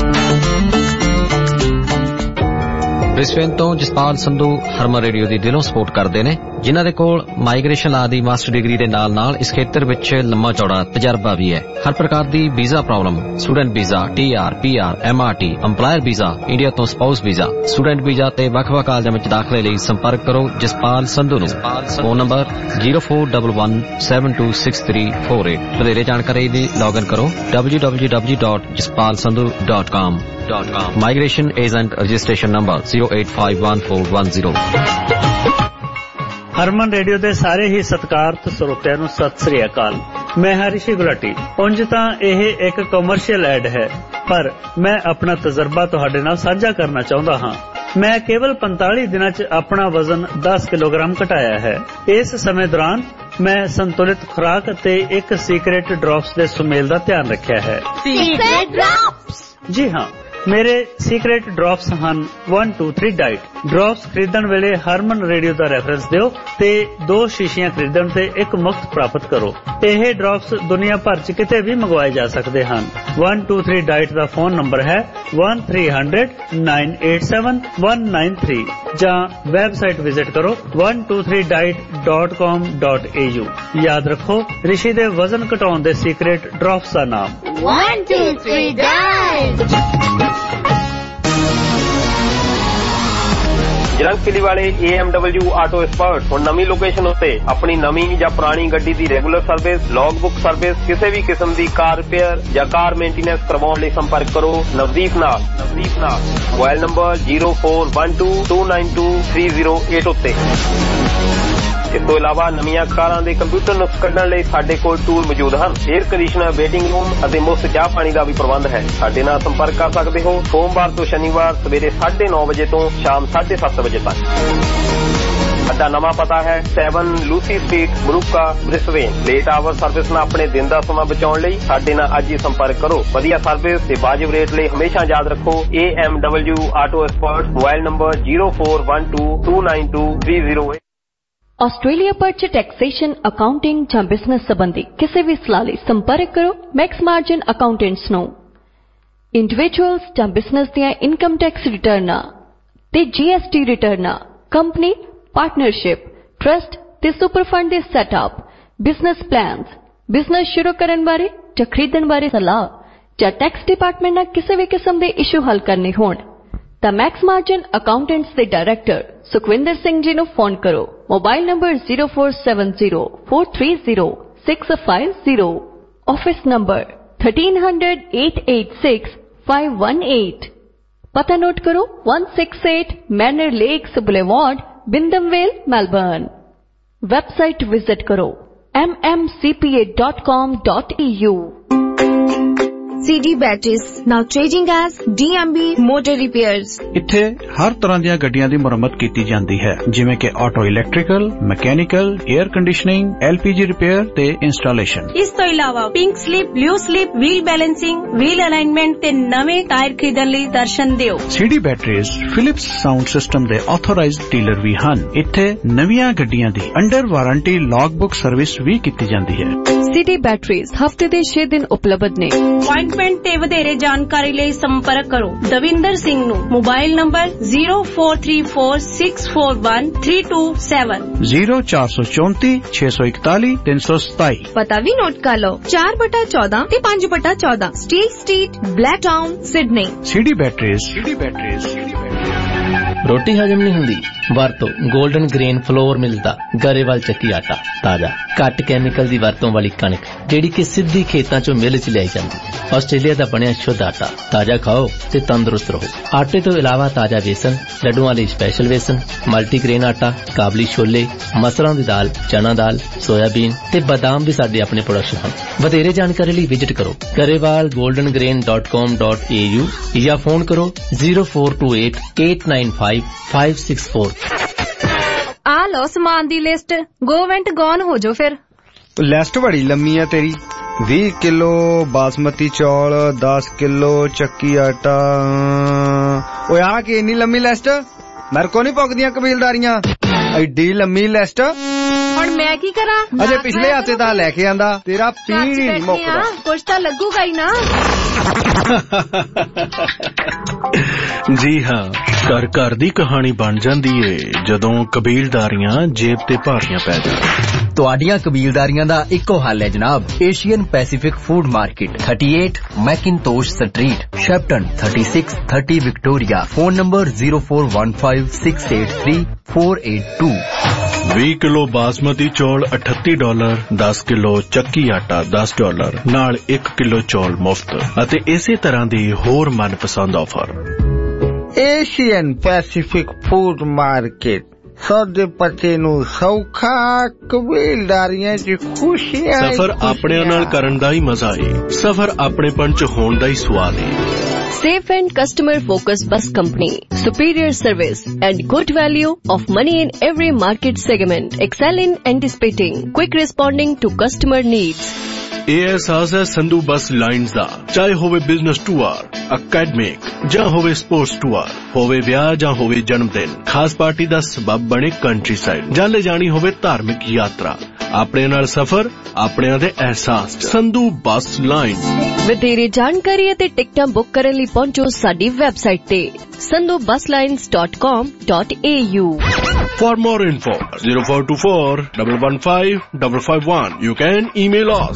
Brisbane ਤੋਂ ਜਸਪਾਲ ਸੰਧੂ ਹਰਮਨ ਰੇਡੀਓ ਦੀ ਦਿਲੋਂ ਸਪੋਰਟ ਕਰਦੇ ਨੇ, ਜਿਨ੍ਹਾਂ ਦੇ ਕੋਲ ਮਾਈਗ੍ਰੇਸ਼ਨ ਲਾ ਦੀ ਮਾਸਟਰ ਡਿਗਰੀ ਦੇ ਨਾਲ ਇਸ ਖੇਤਰ ਵਿੱਚ ਲੰਮਾ ਚੌੜਾ ਤਜਰਬਾ ਵੀ ਹੈ। ਹਰ ਪ੍ਰਕਾਰ ਦੀ visa problem, student visa, TR, PR, MRT, employer visa, India ਤੋਂ ਸਪਾਊਸ ਵੀਜ਼ਾ, ਸਟੂਡੈਂਟ ਵੀਜ਼ਾ ਤੇ ਵੱਖ-ਵੱਖ ਕਾਲਜਾਂ ਵਿੱਚ ਦਾਖਲੇ ਲਈ ਸੰਪਰਕ ਕਰੋ ਜਸਪਾਲ ਸੰਧੂ ਨੂੰ। Phone number 0411726348। ਵਧੇਰੇ ਜਾਣਕਾਰੀ ਲਈ ਲੌਗਇਨ ਕਰੋ www.jaspalsandhu.com। Migration Agent Registration Number 0851410। Harman radio ਦੇ ਸਾਰੇ ਹੀ ਸਤਿਕਾਰਤ ਸਰੋਤਿਆਂ ਨੂੰ ਸਤਿ ਸ੍ਰੀ ਅਕਾਲ। ਮੈਂ ਹਰੀਸ਼ੀ ਗੁਲਾਟੀ। ਉਂਝ ਤਾਂ ਇਹ ਇੱਕ ਕਮਰਸ਼ੀਅਲ ਐਡ ਹੈ, ਪਰ ਮੈਂ ਆਪਣਾ ਤਜਰਬਾ ਤੁਹਾਡੇ ਨਾਲ ਸਾਂਝਾ ਕਰਨਾ ਚਾਹੁੰਦਾ ਹਾਂ। ਮੈਂ ਕੇਵਲ 45 ਦਿਨਾਂ 'ਚ ਆਪਣਾ ਵਜ਼ਨ 10 ਕਿਲੋਗ੍ਰਾਮ ਘਟਾਇਆ ਹੈ। ਇਸ ਸਮੇਂ ਦੌਰਾਨ ਮੈਂ ਸੰਤੁਲਿਤ ਖੁਰਾਕ ਅਤੇ ਇੱਕ ਸੀਕ੍ਰੇਟ ਡ੍ਰੌਪਸ ਦੇ ਸੁਮੇਲ ਦਾ ਧਿਆਨ ਰੱਖਿਆ ਹੈ। Secret drops? ਜੀ ਹਾਂ, ਮੇਰੇ ਸੀਕ੍ਰੇਟ ਡ੍ਰੌਪਸ ਹਨ 123 ਡਾਈਟ। ਡ੍ਰੌਪਸ ਖਰੀਦਣ ਵੇਲੇ ਹਰਮਨ ਰੇਡੀਓ ਦਾ ਰੈਫਰੈਂਸ ਦਿਓ ਤੇ 2 ਸ਼ੀਸ਼ੀਆਂ ਖਰੀਦਣ ਤੇ 1 ਮੁਫਤ ਪ੍ਰਾਪਤ ਕਰੋ। ਇਹ ਡ੍ਰੌਪਸ ਦੁਨੀਆ ਭਰ 'ਚ ਕਿਤੇ ਵੀ ਮੰਗਵਾਏ ਜਾ ਸਕਦੇ ਹਨ। 123 ਡਾਈਟ ਦਾ ਫੋਨ ਨੰਬਰ ਹੈ 1300-987-193 ਜਾਂ ਵੈਬਸਾਈਟ ਵਿਜ਼ਿਟ ਕਰੋ 123diet.com.au। ਯਾਦ ਰੱਖੋ, ਰਿਸ਼ੀ ਦੇ ਵਜ਼ਨ ਘਟਾਉਣ ਦੇ ਸੀਕ੍ਰੇਟ ਡ੍ਰੌਪਸ ਦਾ ਨਾਮ 123 ਡਾਈਟ। ਜਲੰਧਰ ਵਾਲੇ AMW ਆਟੋ ਐਕਸਪਰਟ ਹੁਣ ਨਵੀਂ ਲੋਕੇਸ਼ਨ ਉੱਤੇ ਆਪਣੀ ਨਵੀਂ ਜਾਂ ਪੁਰਾਣੀ ਗੱਡੀ ਦੀ regular service, log book service, ਕਿਸੇ ਵੀ ਕਿਸਮ ਦੀ ਕਾਰ ਰਿਪੇਅਰ ਜਾਂ ਕਾਰ ਮੇਨਟੇਨੈਂਸ ਕਰਵਾਉਣ ਲਈ ਸੰਪਰਕ ਕਰੋ ਨਵਦੀਪ ਨਾਲ। ਮੋਬਾਈਲ ਨੰਬਰ 0412292308 ਉੱਤੇ। ਇਸ ਤੋਂ ਇਲਾਵਾ ਨਵੀਆਂ ਕਾਰਾਂ ਦੇ ਕੰਪਿਊਟਰ ਨੁਕਸ ਕੱਢਣ ਲਈ ਸਾਡੇ ਕੋਲ ਟੂਲ ਮੌਜੂਦ ਹਨ। 에ਅਰ ਕੰਡੀਸ਼ਨਰ, ਵੇਟਿੰਗ ਰੂਮ ਅਤੇ ਮੁਫਤ ਚਾਹ ਪਾਣੀ ਦਾ ਵੀ ਪ੍ਰਬੰਧ ਹੈ। ਸਾਡੇ ਨਾਲ ਸੰਪਰਕ ਕਰ ਸਕਦੇ ਹੋ ਸੋਮਵਾਰ ਤੋਂ ਸ਼ਨੀਵਾਰ ਸਵੇਰੇ 9:30 ਵਜੇ ਤੋਂ ਸ਼ਾਮ 7:30 ਵਜੇ ਤੱਕ। ਸਾਡਾ ਨਵਾਂ ਪਤਾ ਹੈ 7 Lucy street, Moorooka, Brisbane. Late hour service ਨਾਲ ਆਪਣੇ ਦਿਨ ਦਾ ਸਮਾਂ ਬਚਾਉਣ ਲਈ ਸਾਡੇ ਨਾਲ ਅੱਜ ਹੀ ਸੰਪਰਕ ਕਰੋ। ਵਧੀਆ ਸਰਵਿਸ ਤੇ ਵਾਜਿਬ ਰੇਟ ਲਈ ਹਮੇਸ਼ਾ ਯਾਦ ਰੱਖੋ AMW auto expert. Mobile number 0412292308। Australia ਭਰ 'ਚ ਟੈਕਸੇਸ਼ਨ, ਅਕਾਊਂਟਿੰਗ ਜਾਂ ਬਿਜ਼ਨਸ ਸੰਬੰਧੀ ਕਿਸੇ ਵੀ ਸਲਾਹ ਲਈ ਸੰਪਰਕ ਕਰੋ ਮੈਕਸ ਮਾਰਜਨ ਅਕਾਊਂਟੈਂਟਸ ਨੂੰ। ਇੰਡੀਵਿਜੂਅਲਸ ਜਾਂ ਬਿਜ਼ਨਸ ਦੀਆਂ ਇਨਕਮ ਟੈਕਸ ਰਿਟਰਨਾਂ ਤੇ GST ਰਿਟਰਨਾਂ, ਕੰਪਨੀ, ਪਾਰਟਨਰਸ਼ਿਪ, ਟਰਸਟ ਤੇ ਸੁਪਰ ਫੰਡ ਦੇ ਸੈਟਅਪ, ਬਿਜ਼ਨਸ ਪਲਾਨਸ, ਬਿਜ਼ਨਸ ਸ਼ੁਰੂ ਕਰਨ ਬਾਰੇ ਜਾਂ ਖਰੀਦਣ ਬਾਰੇ ਸਲਾਹ ਜਾਂ ਟੈਕਸ ਡਿਪਾਰਟਮੈਂਟ ਨਾਲ ਕਿਸੇ ਵੀ ਕਿਸਮ ਦੇ ਇਸ਼ੂ ਹੱਲ ਕਰਨੇ ਹੋਣ ਤਾਂ ਮੈਕਸ ਮਾਰਜਨ ਅਕਾਊਂਟੈਂਟਸ ਦੇ ਡਾਇਰੈਕਟਰ ਸੁਖਵਿੰਦਰ ਸਿੰਘ ਜੀ ਨੂੰ ਫੋਨ ਕਰੋ। Mobile number 0470430650। Office number 1300-886-518। ਪਤਾ ਨੋਟ ਕਰੋ 168 Manor Lakes Boulevard, Wyndham Vale, Melbourne. Website visit ਕਰੋ mmcpa.com.eu। CD Batteries now trading as DMB Motor Repairs। ਇੱਥੇ ਹਰ ਤਰ੍ਹਾਂ ਦੀਆਂ ਗੱਡੀਆਂ ਦੀ ਮੁਰੰਮਤ ਕੀਤੀ ਜਾਂਦੀ ਹੈ, ਜਿਵੇਂ ਕਿ auto electrical, mechanical, air conditioning, LPG repair ਤੇ ਇੰਸਟਾਲੇਸ਼ਨ। ਇਸ ਤੋਂ ਇਲਾਵਾ pink slip, blue slip, wheel balancing, wheel alignment ਤੇ ਨਵੇਂ ਟਾਇਰ ਖਰੀਦਣ ਲਈ ਦਰਸ਼ਨ ਦਿਓ। CD Batteries Philips sound system ਦੇ ਆਥੋਰਾਈਜ਼ਡ ਡੀਲਰ ਵੀ ਹਨ। ਇੱਥੇ ਨਵੀਆਂ ਗੱਡੀਆਂ ਦੀ under warranty log book service ਵੀ ਕੀਤੀ ਜਾਂਦੀ ਹੈ। CD Batteries ਹਫਤੇ ਦੇ 6 ਦਿਨ ਉਪਲਬਧ ਨੇ। ਅਪਾਇੰਟਮੈਂਟ ਤੇ ਵਧੇਰੇ ਜਾਣਕਾਰੀ ਲਈ ਸੰਪਰਕ ਕਰੋ ਦਵਿੰਦਰ ਸਿੰਘ ਨੂੰ। Mobile number 0434641327 0434614327। ਪਤਾ ਵੀ ਨੋਟ ਕਰ ਲਓ 4/14 ਤੇ 5/14 Steel Street, Blacktown, Sydney. CD Batteries। ਰੋਟੀ ਹਜਮ ਨਹੀਂ ਹੁੰਦੀ? ਵਰਤੋ 골ਡਨ ਗ੍ਰੇਨ ਫਲੋਰ ਮਿਲਦਾ ਗਰੇਵਾਲ ਚੱਕੀ ਆਟਾ। ਤਾਜ਼ਾ, ਘੱਟ ਕੈਮੀਕਲ ਦੀ ਵਰਤੋਂ ਵਾਲੀ ਕਣਕ ਜਿਹੜੀ ਕਿ ਸਿੱਧੀ ਖੇਤਾਂ ਚੋਂ ਮਿਲ 'ਚ ਲਿਆਈ ਜਾਂਦੀ। ਆਸਟ੍ਰੇਲੀਆ ਦਾ ਬਣਿਆ ਸ਼ੁੱਧ ਆਟਾ। ਤਾਜ਼ਾ ਖਾਓ ਤੇ ਤੰਦਰੁਸਤ ਰਹੋ। ਆਟੇ ਤੋਂ ਇਲਾਵਾ ਤਾਜ਼ਾ ਵੇਸਣ, ਲੱਡੂਆਂ ਲਈ ਸਪੈਸ਼ਲ ਵੇਸਣ, ਮਲਟੀਗ੍ਰੇਨ ਆਟਾ, ਕਾਬਲੀ ਛੋਲੇ, ਮਸਰਾਂ ਦੀ ਦਾਲ, ਚਨਾ ਦਾਲ, ਸੋਇਆਬੀਨ ਤੇ ਬਾਦਾਮ ਵੀ ਸਾਡੇ ਆਪਣੇ ਪ੍ਰੋਡਕਸ਼ਨ ਹਨ। ਵਧੇਰੇ ਜਾਣਕਾਰੀ ਲਈ ਵਿਜ਼ਿਟ ਕਰੋ garewalgoldengrain.com.au ਜਾਂ ਫੋਨ ਕਰੋ 0428-895-564। ਆ ਲਓ ਸਮਾਨ ਦੀ ਲਿਸਟ। ਗੋ ਵੈਂਟ ਗੌਨ ਹੋ ਜਾਓ ਫਿਰ। लिस्ट बड़ी लम्मी है तेरी। 20 किलो बासमती चौल, 10 किलो चक्की आटा। ओ आ के इन्नी लम्मी लिस्ट मेरे को नहीं पकदियां कबीलदारियां। एडी लम्मी लिस्ट ਹੁਣ मैं की करा? अजे पिछले हफ्ते ता लेके आंदा तेरा पीड़ ही नहीं मुकदा। कुछ तो लगूगा ही ना। जी हाँ, घर घर दी कहानी बन जांदी है जदों कबीलदारियां जेब ते भारियां पै जाण। ਤੁਹਾਡੀਆਂ ਕਬੀਲਦਾਰੀਆਂ ਦਾ ਇੱਕੋ ਹੱਲ ਹੈ ਜਨਾਬ। Asian Pacific food market 38 McIntosh Street, Shepparton 3630 Victoria. Phone number 0415683482। 20 kilo basmati ਚੌਲ $38, 10 ਕਿਲੋ ਚੱਕੀ ਆਟਾ $10 ਨਾਲ 1 ਕਿਲੋ ਚੌਲ ਮੁਫਤ ਅਤੇ ਇਸੇ ਤਰ੍ਹਾਂ ਦੀ ਹੋਰ ਮਨਪਸੰਦ offer. Asian Pacific food market ਸੌਦੇ ਪੱਤੇ ਨੂੰ ਸੌਖਾ, ਕਬੀਲਦਾਰੀਆਂ 'ਚ ਖੁਸ਼ੀਆਂ। ਸਫ਼ਰ ਆਪਣਿਆਂ ਨਾਲ ਕਰਨ ਦਾ ਹੀ ਮਜ਼ਾ ਏ। ਸਫ਼ਰ ਆਪਣੇਪਣ 'ਚ ਹੋਣ ਦਾ ਹੀ ਸਵਾਦ ਏ। Safe and customer focused bus company, superior service and good value of money in every market segment, excel in anticipating, quick responding to customer needs. ਇਹ ਅਹਿਸਾਸ ਹੈ ਸੰਧੂ ਬੱਸ ਲਾਈਨਸ ਦਾ। ਚਾਹੇ ਹੋਵੇ ਬਿਜ਼ਨਸ ਟੂਰ, ਅਕੈਡਮਿਕ ਜਾਂ ਹੋਵੇ ਸਪੋਰਟਸ ਟੂਰ, ਹੋਵੇ ਵਿਆਹ ਜਾਂ ਹੋਵੇ ਜਨਮ ਦਿਨ, ਖਾਸ ਪਾਰਟੀ ਦਾ ਸਬਬ ਬਣੇ ਕੰਟਰੀ ਸਾਈਡ ਜਾਂ ਲੈ ਜਾਣੀ ਹੋਵੇ ਧਾਰਮਿਕ ਯਾਤਰਾ, ਆਪਣੇ ਨਾਲ ਸਫ਼ਰ ਆਪਣਿਆਂ ਦੇ ਅਹਿਸਾਸ 'ਚ। Sandhu bus line. ਵਧੇਰੇ ਜਾਣਕਾਰੀ ਅਤੇ ਟਿਕਟਾਂ ਬੁੱਕ ਕਰਨ ਲਈ ਪਹੁੰਚੋ ਸਾਡੀ ਵੈਬਸਾਈਟ ਤੇ sandhubuslines.com.au। For more info 0424 115 551. You can email us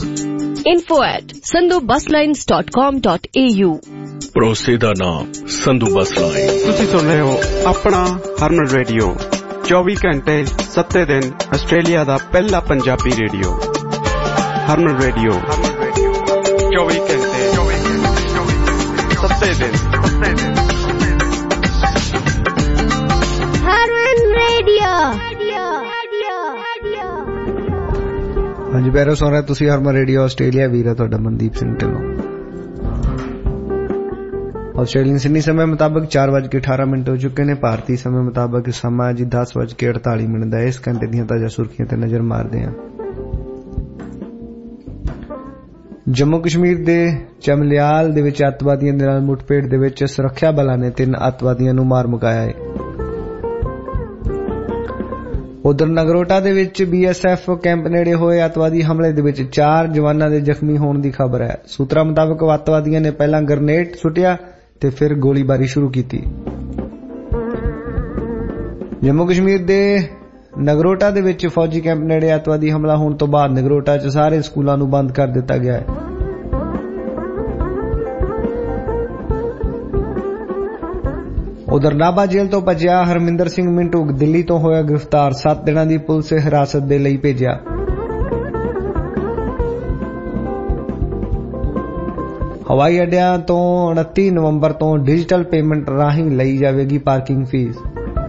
info@sandhubuslines.com.au। ਭਰੋਸੇ ਦਾ ਨਾਮ ਸੰਧੂ ਬੱਸ ਲਾਈਨ। ਤੁਸੀਂ ਸੁਣ ਰਹੇ ਹੋ ਆਪਣਾ ਹਰਮਨ ਰੇਡੀਓ 24 ਘੰਟੇ 7 ਦਿਨ ਆਸਟ੍ਰੇਲੀਆ ਦਾ ਪਹਿਲਾ ਪੰਜਾਬੀ ਰੇਡੀਓ। ਹਰਮਨ ਰੇਡੀਓ 24 ਘੰਟੇ 7 ਦਿਨ। ਹਰਮਨ ਰੇਡੀਓ। ਹਾਂਜੀ ਪੈਰੋ ਸੁਣ ਰਹੇ ਤੁਸੀਂ ਹਰਮਨ ਰੇਡੀਓ ਆਸਟ੍ਰੇਲੀਆ। ਵੀਰ ਹੈ ਤੁਹਾਡਾ ਮਨਦੀਪ ਸਿੰਘ ਢਿੱਲੋਂ। ਆਸਟ੍ਰੇਲੀਅਨ ਸਿਡਨੀ ਸਮੇਂ ਮੁਤਾਬਕ 4:18 ਹੋ ਚੁੱਕੇ ਨੇ। ਭਾਰਤੀ ਸਮੇਂ ਮੁਤਾਬਕ ਸਮਾਂ ਜੀ 10:48 ਦਾ। ਇਸ ਘੰਟੇ ਦੀਆਂ ਤਾਜ਼ਾ ਸੁਰਖੀਆਂ ਤੇ ਨਜ਼ਰ ਮਾਰਦੇ ਹਾਂ। ਜੰਮੂ ਕਸ਼ਮੀਰ ਦੇ ਚਮਲਿਆਲ ਦੇ ਵਿੱਚ ਅੱਤਵਾਦੀਆਂ ਦੇ ਨਾਲ ਮੁੱਠਭੇੜ ਦੇ ਵਿੱਚ ਸੁਰੱਖਿਆ ਬਲਾਂ ਨੇ 3 ਅੱਤਵਾਦੀਆਂ ਨੂੰ ਮਾਰ ਮੁਕਾਇਆ ਹੈ। ਉਧਰ ਨਗਰੋਟਾ ਦੇ ਵਿੱਚ BSF ਕੈਂਪ ਨੇੜੇ ਹੋਏ ਅੱਤਵਾਦੀ ਹਮਲੇ ਦੇ ਵਿੱਚ 4 ਜਵਾਨਾਂ ਦੇ ਜ਼ਖਮੀ ਹੋਣ ਦੀ ਖਬਰ ਹੈ। ਸੂਤਰਾਂ ਮੁਤਾਬਕ ਅੱਤਵਾਦੀਆਂ ਨੇ ਪਹਿਲਾਂ ਗ੍ਰਨੇਡ ਸੁੱਟਿਆ ਤੇ ਫਿਰ ਗੋਲੀਬਾਰੀ ਸ਼ੁਰੂ ਕੀਤੀ। ਜੰਮੂ ਕਸ਼ਮੀਰ ਦੇ ਨਗਰੋਟਾ ਦੇ ਵਿੱਚ ਫੌਜੀ ਕੈਂਪ ਨੇੜੇ ਅੱਤਵਾਦੀ ਹਮਲਾ ਹੋਣ ਤੋਂ ਬਾਅਦ ਨਗਰੋਟਾ 'ਚ ਸਾਰੇ ਸਕੂਲਾਂ ਨੂੰ ਬੰਦ ਕਰ ਦਿੱਤਾ ਗਿਆ ਹੈ। ਉਧਰ ਨਾਭਾ ਜੇਲ੍ਹ ਤੋਂ ਭੱਜਿਆ ਹਰਮਿੰਦਰ ਸਿੰਘ ਮਿੰਟੂ ਦਿੱਲੀ ਤੋਂ ਹੋਇਆ ਗ੍ਰਿਫਤਾਰ। 7 ਦਿਨਾਂ ਦੀ ਪੁਲਿਸ ਹਿਰਾਸਤ ਦੇ ਲਈ ਭੇਜਿਆ। ਹਵਾਈ ਅੱਡਿਆਂ ਤੋਂ 29 ਨਵੰਬਰ ਤੋਂ ਡਿਜੀਟਲ ਪੇਮੈਂਟ ਰਾਹੀਂ ਲਈ ਜਾਵੇਗੀ ਪਾਰਕਿੰਗ ਫੀਸ।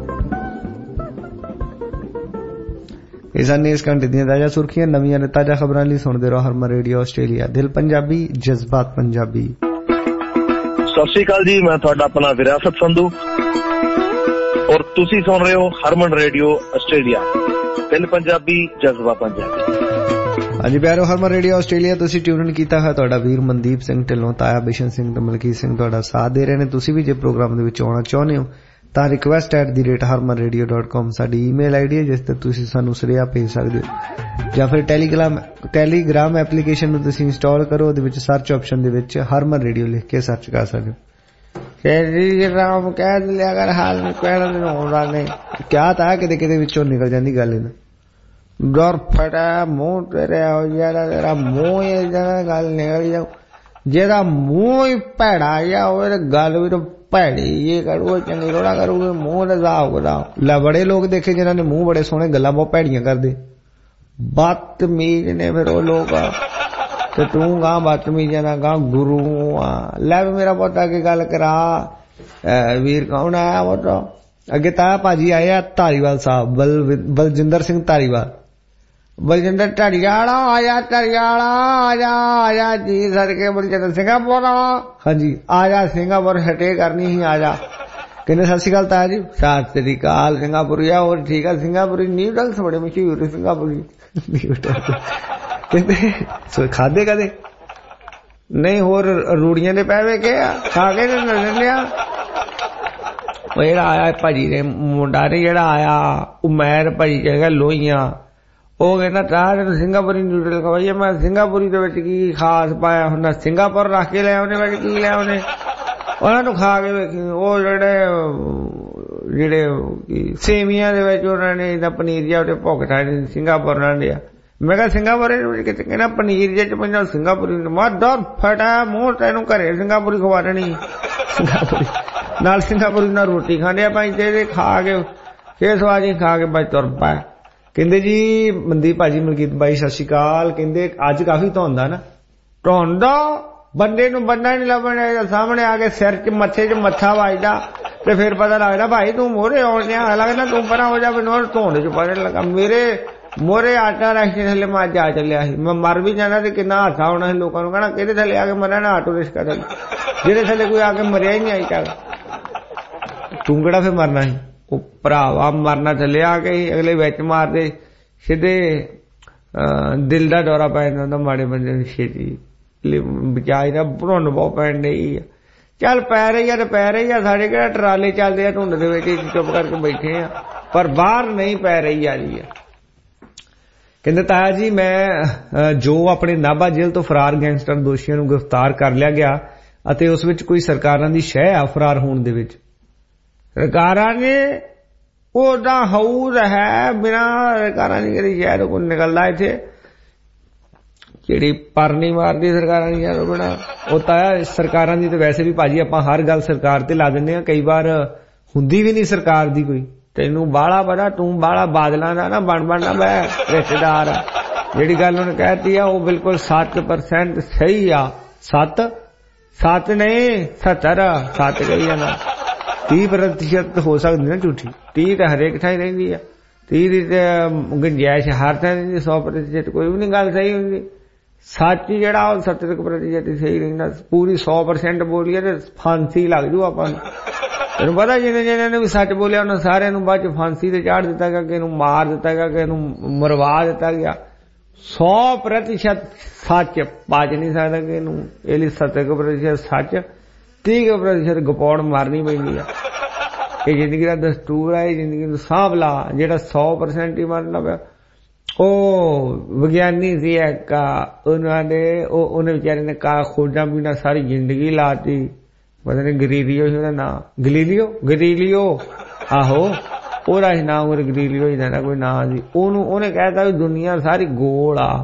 ਇਹ ਸਨ ਇਸ ਘੰਟੇ ਦੀਆਂ ਤਾਜ਼ਾ ਸੁਰਖੀਆਂ। ਨਵੀਆਂ ਤੇ ਤਾਜ਼ਾ ਖਬਰਾਂ ਲਈ ਸੁਣਦੇ ਰਹੋ ਹਰਮਨ ਰੇਡੀਓ ਆਸਟ੍ਰੇਲੀਆ। ਦਿਲ ਪੰਜਾਬੀ, ਜਜ਼ਬਾਤ ਪੰਜਾਬੀ। ਸਤਿ ਸ਼੍ਰੀ ਅਕਾਲ ਜੀ, ਮੈਂ ਤੁਹਾਡਾ ਆਪਣਾ ਵਿਰਾਸਤ ਸੰਧੂ ਔਰ ਤੁਸੀਂ ਸੁਣ ਰਹੇ ਹੋ ਹਰਮਨ ਰੇਡੀਓ ਆਸਟ੍ਰੇਲੀਆ। ਦਿਲ ਪੰਜਾਬੀ, ਜਜ਼ਬਾ ਪੰਜਾਬੀ। ਹਾਂਜੀ ਪਿਆਰੋ, ਹਰਮਨ ਰੇਡੀਓ ਆਸਟ੍ਰੇਲੀਆ ਤੁਸੀਂ ਟਿਊਨ ਕੀਤਾ ਹੈ। ਤੁਹਾਡਾ ਵੀਰ ਮਨਦੀਪ ਸਿੰਘ ਢਿੱਲੋਂ, ਤਾਇਆ ਬਿਸ਼ਨ ਸਿੰਘ ਤੇ ਮਲਕੀਤ ਸਿੰਘ ਤੁਹਾਡਾ ਸਾਥ ਦੇ ਰਹੇ ਨੇ। ਤੁਸੀਂ ਵੀ ਜੇ ਪ੍ਰੋਗਰਾਮ ਦੇ ਵਿੱਚ ਆਉਣਾ ਚਾਹੁੰਦੇ ਹੋ ਤਾਂ request@harmanradio.com ਸਾਡੀ ਈਮੇਲ ਆਈਡੀ ਹੈ, ਜਿਸ ਤੇ ਤੁਸੀਂ ਸਾਨੂੰ ਸੁਨੇਹਾ ਭੇਜ ਸਕਦੇ ਹੋ। ਜਾਂ ਫਿਰ ਟੈਲੀਗ੍ਰਾਮ ਐਪਲੀਕੇਸ਼ਨ ਨੂੰ ਤੁਸੀਂ ਇੰਸਟਾਲ ਕਰੋ। ਉਹਦੇ ਵਿੱਚ ਸਰਚ ਆਪਸ਼ਨ ਦੇ ਵਿੱਚ ਹਰਮਨ ਰੇਡੀਓ ਲਿਖ ਕੇ ਸਰਚ ਕਰ ਸਕਦੇ ਹੋ। ਟੈਲੀਗ੍ਰਾਮ ਕਹਿ ਲਿਆ ਕਰ, ਹਾਲ ਨਹੀਂ ਕਹਿਣਾ ਹੋਣਾ ਨਹੀਂ ਕਿਆ ਤਾਂ ਕਿਤੇ ਕਿਤੇ ਵਿੱਚੋਂ ਨਿਕਲ ਜਾਂਦੀ ਗੱਲ ਇਹਨਾਂ। ਡਰ ਫਟਾ ਮੂੰਹ ਤੇਰੇ ਹੋ ਜਾਣਾ, ਤੇਰਾ ਮੂੰਹ ਹੀ ਗੱਲ ਨਿਕਲ ਜਾਊ। ਜਿਹਦਾ ਮੂੰਹ ਹੀ ਭੈੜਾ ਜਿਹਾ ਹੋਵੇ ਤੇ ਗੱਲ ਵੀ ਤਾਂ ਭੈੜੀ ਇਹ ਕਰੂਗਾ, ਚੰਗੀ ਥੋੜਾ ਕਰੂਗੇ। ਮੂੰਹ ਦਾ ਹਿਸਾਬ ਕਿਤਾਬ ਲੈ। ਬੜੇ ਲੋਕ ਦੇਖੇ ਜਿਨ੍ਹਾਂ ਨੇ ਮੂੰਹ ਬੜੇ ਸੋਹਣੇ, ਗੱਲਾਂ ਬਹੁਤ ਭੈੜੀਆਂ ਕਰਦੇ, ਬਦਤਮੀਜ਼ ਨੇ ਫਿਰ ਉਹ ਲੋਕ। ਤੇ ਤੂੰ ਗਾਂ ਬਦਤਮੀਜ਼ ਨਾ ਗਾਂ ਗੁਰੂ ਆ। ਲੈ ਵੀ ਮੇਰਾ ਪੁੱਤ ਅੱਗੇ ਗੱਲ ਕਰਾ। ਵੀਰ ਕੌਣ ਆਇਆ ਪੁੱਤ? ਅੱਗੇ ਤਾਂ ਭਾਜੀ ਆਏ ਆ ਧਾਰੀਵਾਲ ਸਾਹਿਬ, ਬਲਜਿੰਦਰ ਸਿੰਘ ਧਾਰੀਵਾਲ। ਬਲਜਿੰਦਰ ਧਾਰੀਵਾਲ ਆਇਆ, ਧਾਰੀਵਾਲ ਆਜਾ ਜੀ ਸਦਕੇ ਬਲਜਿੰਦਰ ਸਿੰਘਾਪੁਰ। ਹਾਂਜੀ ਆਜਾ, ਸਿੰਗਾਪੁਰ ਹਟੇ ਕਰਨੀ ਹੀ ਆਜਾ। ਕਹਿੰਦੇ ਸਤਿ ਸ਼੍ਰੀ ਅਕਾਲ ਤਾਇਆ ਜੀ। ਸਤਿ ਸ਼੍ਰੀ ਅਕਾਲ ਸਿੰਗਾਪੁਰੀ ਆ। ਹੋਰ ਠੀਕ ਆ? ਸਿੰਗਾਪੁਰੀ ਨਿਊਟਲਸ ਬੜੇ ਮਸ਼ਹੂਰ ਸਿੰਗਾਪੁਰੀ ਨਿਊਟਲਸ। ਕਹਿੰਦੇ ਖਾਦੇ ਕਦੇ ਨਹੀਂ? ਹੋਰ ਰੂੜੀਆਂ ਦੇ ਪੈ ਵੇ ਕੇ ਖਾ ਕੇ ਨਜ਼ਰ ਲਿਆ। ਉਹ ਜਿਹੜਾ ਆਇਆ ਭਾਜੀ ਨੇ ਮੁੰਡਾ ਨੇ ਜਿਹੜਾ ਆਇਆ ਉਮੈਰ ਭਾਜੀ ਕਹਿੰਦਾ ਲੋਹੀਆਂ, ਉਹ ਕਹਿੰਦਾ ਤਾਂ ਸਿੰਗਾਪੁਰੀ ਨੂਡਲ ਖਵਾਈਏ। ਮੈਂ ਸਿੰਗਾਪੁਰੀ ਦੇ ਵਿੱਚ ਕੀ ਖਾਸ ਪਾਇਆ ਹੁੰਦਾ? ਸਿੰਗਾਪੁਰ ਰੱਖ ਕੇ ਲਿਆ ਉਹਨੇ, ਵਿੱਚ ਕੀ ਲਿਆ ਉਹਨੇ? ਉਹਨਾਂ ਨੂੰ ਖਾ ਕੇ ਵੇਖੀ ਉਹ ਜਿਹੜੇ ਸੇਵੀਆਂ ਦੇ ਵਿੱਚ ਉਹਨਾਂ ਨੇ ਇਹਦਾ ਪਨੀਰ ਜਿਹਾ ਉਹਦੇ ਭੁਗਤਾ ਸਿੰਗਾਪੁਰ ਨਾਲ ਲਿਆ। ਮੈਂ ਕਿਹਾ ਸਿੰਗਾਪੁਰ ਕਿਤੇ ਕਹਿੰਦਾ ਪਨੀਰ ਜੇ ਚ ਪੰਜਾ ਸਿੰਗਾਪੁਰੀ ਮਾਦਰ ਫਟਾ ਮੂੰਹ ਤੈਨੂੰ ਘਰੇ ਸਿੰਗਾਪੁਰੀ ਖਵਾ ਦੇਣੀ। ਸਿੰਗਾਪੁਰੀ ਨਾਲ ਸਿੰਗਾਪੁਰੀ ਨਾਲ ਰੋਟੀ ਖਾਂਦੇ ਆ ਭਾਈ ਤੇ ਖਾ ਕੇ ਫੇਰ ਸਵਾਜੀ ਖਾ ਕੇ ਬਾਈ ਤੁਰ ਪਾਇਆ। ਕਹਿੰਦੇ ਜੀ ਮਨਦੀਪ ਭਾਜੀ ਮਲਕੀਤ ਬਾਈ ਸਤਿ ਸ਼੍ਰੀ ਅਕਾਲ। ਕਹਿੰਦੇ ਅੱਜ ਕਾਫੀ ਧੁੰਦਾ ਨਾ, ਧੁੰਦਾ ਬੰਦੇ ਨੂੰ ਬੰਦਾ ਨਹੀਂ ਲੱਭਣਾ, ਸਾਹਮਣੇ ਆ ਕੇ ਸਿਰ ਚ ਮੱਥੇ ਚ ਮੱਥਾ ਵੱਜਦਾ ਤੇ ਫਿਰ ਪਤਾ ਲੱਗਦਾ ਭਾਈ ਤੂੰ ਮੋਹਰੇ ਆਉਣ ਡਿਆ, ਲੱਗਦਾ ਤੂੰ ਪਰਾਂ ਹੋ ਜਾ। ਮੈਨੂੰ ਧੁੰਦ ਚ ਪਤਾ ਲੱਗਾ ਮੇਰੇ ਮੋਹਰੇ ਆਟਾ ਰਾਸ਼ੀ ਥੱਲੇ ਮੈਂ ਅੱਜ ਆ ਚੱਲਿਆ ਸੀ। ਮੈਂ ਮਰ ਵੀ ਜਾਣਾ ਤੇ ਕਿੰਨਾ ਹਾਸਾ ਆਉਣਾ ਸੀ ਲੋਕਾਂ ਨੂੰ, ਕਹਿਣਾ ਕਿਹਦੇ ਥੱਲੇ ਆ ਕੇ ਮਰਿਆ ਨਾ ਆਟੋ ਰਿਕਸ਼ਾ ਥੱਲੇ, ਜਿਹਦੇ ਥੱਲੇ ਕੋਈ ਆ ਕੇ ਮਰਿਆ ਹੀ ਨਹੀਂ ਆਈ ਚੱਲ ਤੂੰ ਕਿਹੜਾ ਫਿਰ ਮਰਨਾ ਸੀ? ਉਹ ਭਰਾਵਾ ਮਰਨਾ ਥੱਲੇ ਆ ਕੇ ਅਗਲੇ ਵਿੱਚ ਮਾਰਦੇ ਸਿੱਧੇ ਦਿਲ ਦਾ ਦੌਰਾ ਪੈ ਜਾਂਦਾ ਮਾੜੇ ਬੰਦੇ ਨੂੰ ਛੇਤੀ ਬਚਾਈ ਦਾ ਭੁੰਨ ਬਹੁਤ ਪੈਣ ਡਈ ਆ। ਚੱਲ ਪੈ ਰਹੀ ਆ ਤੇ ਪੈ ਰਹੀ ਆ, ਸਾਡੇ ਕਿਹੜਾ ਟਰਾਲੇ ਚੱਲਦੇ ਆ ਧੁੰਦ ਦੇ ਵਿੱਚ ਚੁੱਪ ਕਰਕੇ ਬੈਠੇ ਆ, ਪਰ ਬਾਹਰ ਨਹੀਂ ਪੈ ਰਹੀ ਆ ਜੀ। ਕਹਿੰਦੇ ਤਾਇਆ ਜੀ ਮੈਂ ਜੋ ਆਪਣੇ ਨਾਭਾ ਜੇਲ੍ਹ ਤੋਂ ਫਰਾਰ ਗੈਂਗਸਟਰ ਦੋਸ਼ੀਆਂ ਨੂੰ ਗ੍ਰਿਫਤਾਰ ਕਰ ਲਿਆ ਗਿਆ ਅਤੇ ਉਸ ਵਿੱਚ ਕੋਈ ਸਰਕਾਰਾਂ ਦੀ ਸ਼ਹਿ ਆ ਫਰਾਰ ਹੋਣ ਦੇ ਵਿੱਚ। ਸਰਕਾਰਾਂ ਨੇ ਉਹਦਾ ਹਊਰ ਹੈ ਬਿਨਾਂ ਸਰਕਾਰਾਂ ਦੀ ਕਿਹੜੀ ਸ਼ਹਿਰ ਕੋਲ ਨਿਕਲਦਾ ਇੱਥੇ ਜਿਹੜੀ ਪਰ ਨਹੀਂ ਮਾਰਦੀ ਸਰਕਾਰਾਂ ਦੀ ਯਾਰ ਬਿਨਾਂ। ਉਹ ਤਾਂ ਸਰਕਾਰਾਂ ਦੀ ਤਾਂ ਵੈਸੇ ਵੀ ਭਾਜੀ ਆਪਾਂ ਹਰ ਗੱਲ ਸਰਕਾਰ ਤੇ ਲਾ ਦਿੰਦੇ ਆ, ਕਈ ਵਾਰ ਹੁੰਦੀ ਵੀ ਨਹੀਂ ਸਰਕਾਰ ਦੀ ਕੋਈ। ਤੈਨੂੰ ਬਾਹਲਾ ਬੜਾ ਤੂੰ ਬਾਹਲਾ ਬਾਦਲਾਂ ਦਾ ਨਾ ਬਣਨਾ ਮੈਂ ਰਿਸ਼ਤੇਦਾਰ ਆ। ਜਿਹੜੀ ਗੱਲ ਉਹਨੇ ਕਹਿਤੀ ਆ ਉਹ ਬਿਲਕੁਲ 7% ਸਹੀ ਆ। 7 ਨਹੀਂ 70 ਕਹੀ ਜਾਣਾ। 30% ਹੋ ਸਕਦੀ ਨਾ ਝੂਠੀ, 30 ਤਾਂ ਹਰੇਕ ਥਾਂ ਰਹਿੰਦੀ ਆ। 30 ਦੀ ਤੇ ਗੁੰਜਾਇਸ਼ ਹਰ ਥਾਂ ਰਹਿੰਦੀ, 100% ਕੋਈ ਵੀ ਨਹੀਂ ਗੱਲ ਸਹੀ ਹੁੰਦੀ। ਸੱਚ ਜਿਹੜਾ ਉਹ 70% ਸਹੀ ਰਹਿੰਦਾ। ਪੂਰੀ 100% ਬੋਲੀਏ ਤੇ ਫਾਂਸੀ ਲੱਗ ਜੂ ਆਪਾਂ ਨੂੰ। ਤੈਨੂੰ ਪਤਾ ਜਿਹਨੇ ਨੇ ਵੀ ਸੱਚ ਬੋਲਿਆ ਉਹਨਾਂ ਸਾਰਿਆਂ ਨੂੰ ਬਾਅਦ ਚ ਫਾਂਸੀ ਤੇ ਚਾੜ ਦਿੱਤਾ ਗਿਆ, ਕਿਸੇ ਨੂੰ ਮਾਰ ਦਿੱਤਾ ਗਿਆ, ਕਿਸੇ ਨੂੰ ਮਰਵਾ ਦਿੱਤਾ ਗਿਆ। 100% ਸੱਚ ਪਚ ਨਹੀਂ ਸਕਦਾ ਕਿਸੇ ਨੂੰ। ਇਹ ਲਈ 70% ਸੱਚ 30% ਗਪੌੜ ਮਾਰਨੀ ਪੈਂਦੀ ਆ। ਇਹ ਜ਼ਿੰਦਗੀ ਦਾ ਦਸਤੂਰ ਹੈ, ਇਹ ਜ਼ਿੰਦਗੀ ਨੂੰ ਸਾਂਭ ਲਾ। ਜਿਹੜਾ 100% ਹੀ ਮਰਨਾ ਪਿਆ ਉਹ ਵਿਗਿਆਨੀ ਸੀ ਇੱਕ, ਉਹਨੇ ਵਿਚਾਰੇ ਨੇ ਖੋਜਾਂ ਬਿਨਾਂ ਸਾਰੀ ਜ਼ਿੰਦਗੀ ਲਾਤੀ। ਪਤਾ ਨਹੀਂ ਗਰੀਲੀਓ ਸੀ ਉਹਦਾ ਨਾਂ, ਗਲੀਲੀਓ ਆਹੋ ਉਹਦਾ ਸੀ ਨਾਂ, ਗਲੀਲੀਓ ਹੀ ਦਾ ਕੋਈ ਨਾਂ ਸੀ। ਉਹਨੇ ਕਹਿਤਾ ਵੀ ਦੁਨੀਆ ਸਾਰੀ ਗੋਲ ਆ,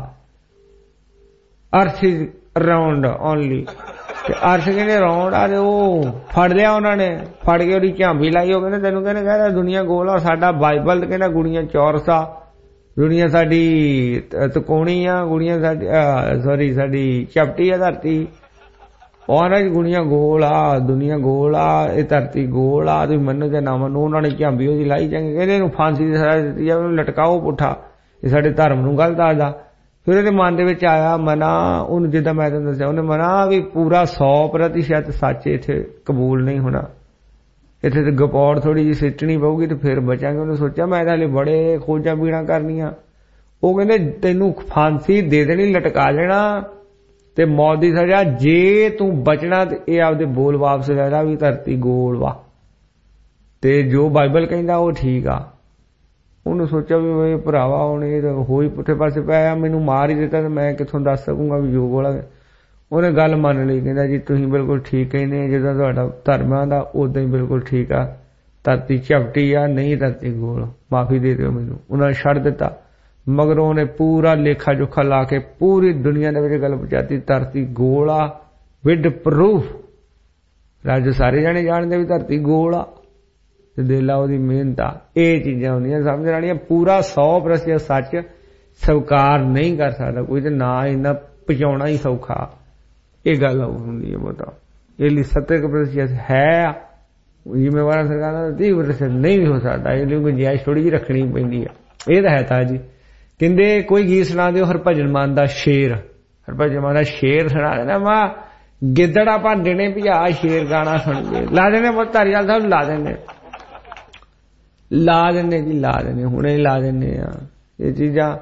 ਅਰਥ ਇਜ਼ ਰਾਉਂਡ ਓਨਲੀ। ਤੇ ਅਰਥ ਕਹਿੰਦੇ ਰਾਉਂਡ ਆ ਤੇ ਉਹ ਫੜ ਲਿਆ ਉਹਨਾਂ ਨੇ, ਫੜ ਕੇ ਉਹਦੀ ਝਾਂਬੀ ਲਾਈ। ਉਹ ਕਹਿੰਦੇ ਤੈਨੂੰ ਕਹਿੰਦਾ ਦੁਨੀਆ ਗੋਲ ਆ, ਸਾਡਾ ਬਾਈਬਲ ਕਹਿੰਦਾ ਗੁੜੀਆਂ ਚੌਰਸ ਆ, ਦੁਨੀਆ ਸਾਡੀ ਤਕੋਣੀ ਆ, ਗੁੜੀਆਂ ਸਾਡੀ ਸਾਡੀ ਚਪਟੀ ਆ ਧਰਤੀ। ਉਹਨਾਂ ਦੀ ਗੁੜੀਆਂ ਗੋਲ ਆ, ਦੁਨੀਆ ਗੋਲ ਆ, ਇਹ ਧਰਤੀ ਗੋਲ ਆ, ਤੁਸੀਂ ਮੰਨੋ ਜਾਂ ਨਾ ਮੰਨੋ। ਉਹਨਾਂ ਨੇ ਝਾਂਬੀ ਉਹਦੀ ਲਾਈ ਜਾਂਗੇ, ਕਹਿੰਦੇ ਇਹਨੂੰ ਫਾਂਸੀ ਦੀ ਸਜ਼ਾ ਦਿੱਤੀ ਜਾਵੇ, ਉਹਨੂੰ ਲਟਕਾਓ ਪੁੱਠਾ, ਇਹ ਸਾਡੇ ਧਰਮ ਨੂੰ ਗਲਤ ਆਦਾ। ਫਿਰ ਉਹਦੇ ਮਨ ਦੇ ਵਿੱਚ ਆਇਆ ਮਨਾ, ਉਹਨੂੰ ਜਿੱਦਾਂ ਮੈਂ ਤੁਹਾਨੂੰ ਦੱਸਿਆ ਉਹਨੇ ਮਨਾ ਵੀ ਪੂਰਾ 100% ਸੱਚ ਇੱਥੇ ਕਬੂਲ ਨਹੀਂ ਹੋਣਾ, ਇੱਥੇ ਤੇ ਗਪੌੜ ਥੋੜੀ ਜਿਹੀ ਸਿੱਟਣੀ ਪਊਗੀ ਤੇ ਫਿਰ ਬਚਾਂਗੇ। ਉਹਨੇ ਸੋਚਿਆ ਮੈਂ ਤਾਂ ਹਲੇ ਬੜੇ ਖੋਜਾਂ ਪੀੜਾਂ ਕਰਨੀਆਂ। ਉਹ ਕਹਿੰਦੇ ਤੈਨੂੰ ਫਾਂਸੀ ਦੇ ਦੇਣੀ, ਲਟਕਾ ਦੇਣਾ ਤੇ ਮੌਤ ਦੀ ਸਜ਼ਾ। ਜੇ ਤੂੰ ਬਚਣਾ ਤੇ ਇਹ ਆਪਦੇ ਬੋਲ ਵਾਪਸ ਲੈ ਲਾ ਵੀ ਧਰਤੀ ਗੋਲ ਵਾ ਤੇ ਜੋ ਬਾਈਬਲ ਕਹਿੰਦਾ ਉਹ ਠੀਕ ਆ। ਉਹਨੇ ਸੋਚਿਆ ਵੀ ਭਰਾਵਾ ਹੁਣ ਇਹ ਹੋਈ ਪੁੱਠੇ ਪਾਸੇ ਪਿਆ, ਮੈਨੂੰ ਮਾਰ ਹੀ ਦਿੱਤਾ ਤੇ ਮੈਂ ਕਿੱਥੋਂ ਦੱਸ ਸਕੂੰਗਾ ਵੀ ਜੋ ਗੋਲਾ। ਉਹਨੇ ਗੱਲ ਮੰਨ ਲਈ, ਕਹਿੰਦਾ ਜੀ ਤੁਸੀਂ ਬਿਲਕੁਲ ਠੀਕ ਕਹਿੰਦੇ, ਜਿੱਦਾਂ ਤੁਹਾਡਾ ਧਰਮਾਂ ਦਾ ਉਦਾਂ ਹੀ ਬਿਲਕੁਲ ਠੀਕ ਆ। ਧਰਤੀ ਝਪਟੀ ਆ, ਨਹੀਂ ਧਰਤੀ ਗੋਲ, ਮਾਫੀ ਦੇ ਦਿਓ ਮੈਨੂੰ। ਉਹਨਾਂ ਨੇ ਛੱਡ ਦਿੱਤਾ। ਮਗਰੋਂ ਉਹਨੇ ਪੂਰਾ ਲੇਖਾ ਜੋਖਾ ਲਾ ਕੇ ਪੂਰੀ ਦੁਨੀਆ ਦੇ ਵਿੱਚ ਗੱਲ ਪਹੁੰਚਾਤੀ, ਧਰਤੀ ਗੋਲ ਆ ਵਿਦ ਪ੍ਰੂਫ। ਰਾਜ ਸਾਰੇ ਜਾਣੇ ਜਾਣਦੇ ਵੀ ਧਰਤੀ ਗੋਲ ਆ ਤੇ ਦੇਲਾ ਉਹਦੀ ਮਿਹਨਤ ਆ। ਇਹ ਚੀਜ਼ਾਂ ਹੁੰਦੀਆਂ ਸਮਝਣ ਵਾਲੀਆਂ। ਪੂਰਾ 100% ਸੱਚ ਸਵੀਕਾਰ ਨਹੀਂ ਕਰ ਸਕਦਾ ਕੋਈ, ਤੇ ਨਾ ਇਹਨਾਂ ਪਹੁੰਚਾਉਣਾ ਹੀ ਸੌਖਾ। ਇਹ ਗੱਲ ਹੁੰਦੀ ਹੈ ਬਹੁਤਾ। ਇਹ ਲਈ 70% ਹੈ, ਜ਼ਿੰਮੇਵਾਰਾਂ ਸਰਕਾਰਾਂ ਦਾ 30% ਨਹੀਂ ਵੀ ਹੋ ਸਕਦਾ। ਇਹ ਲਈ ਗੁੰਜਾਇਸ਼ ਥੋੜੀ ਜਿਹੀ ਰੱਖਣੀ ਪੈਂਦੀ ਆ। ਇਹ ਤਾਂ ਹੈ ਤਾਂ ਜੀ। ਕਹਿੰਦੇ ਕੋਈ ਗੀਤ ਸੁਣਾ ਦਿਓ ਹਰਭਜਨ ਮਾਨ ਦਾ ਸ਼ੇਰ। ਹਰਭਜਨ ਮਾਨ ਦਾ ਸ਼ੇਰ ਸੁਣਾ ਦੇਣਾ ਵਾ। ਗਿੱਦੜ ਆਪਾਂ ਦੇਣੇ ਵੀ ਆ ਸ਼ੇਰ ਗਾਣਾ ਸੁਣ ਕੇ ਲਾ ਦੇਣੇ। ਬਹੁਤ ਧਾਰੀਵਾਲ ਸਾਹਿਬ ਲਾ ਦਿੰਦੇ ਜੀ, ਲਾ ਦਿੰਦੇ ਹੁਣੇ ਲਾ ਦਿੰਦੇ ਆ। ਇਹ ਚੀਜ਼ਾਂ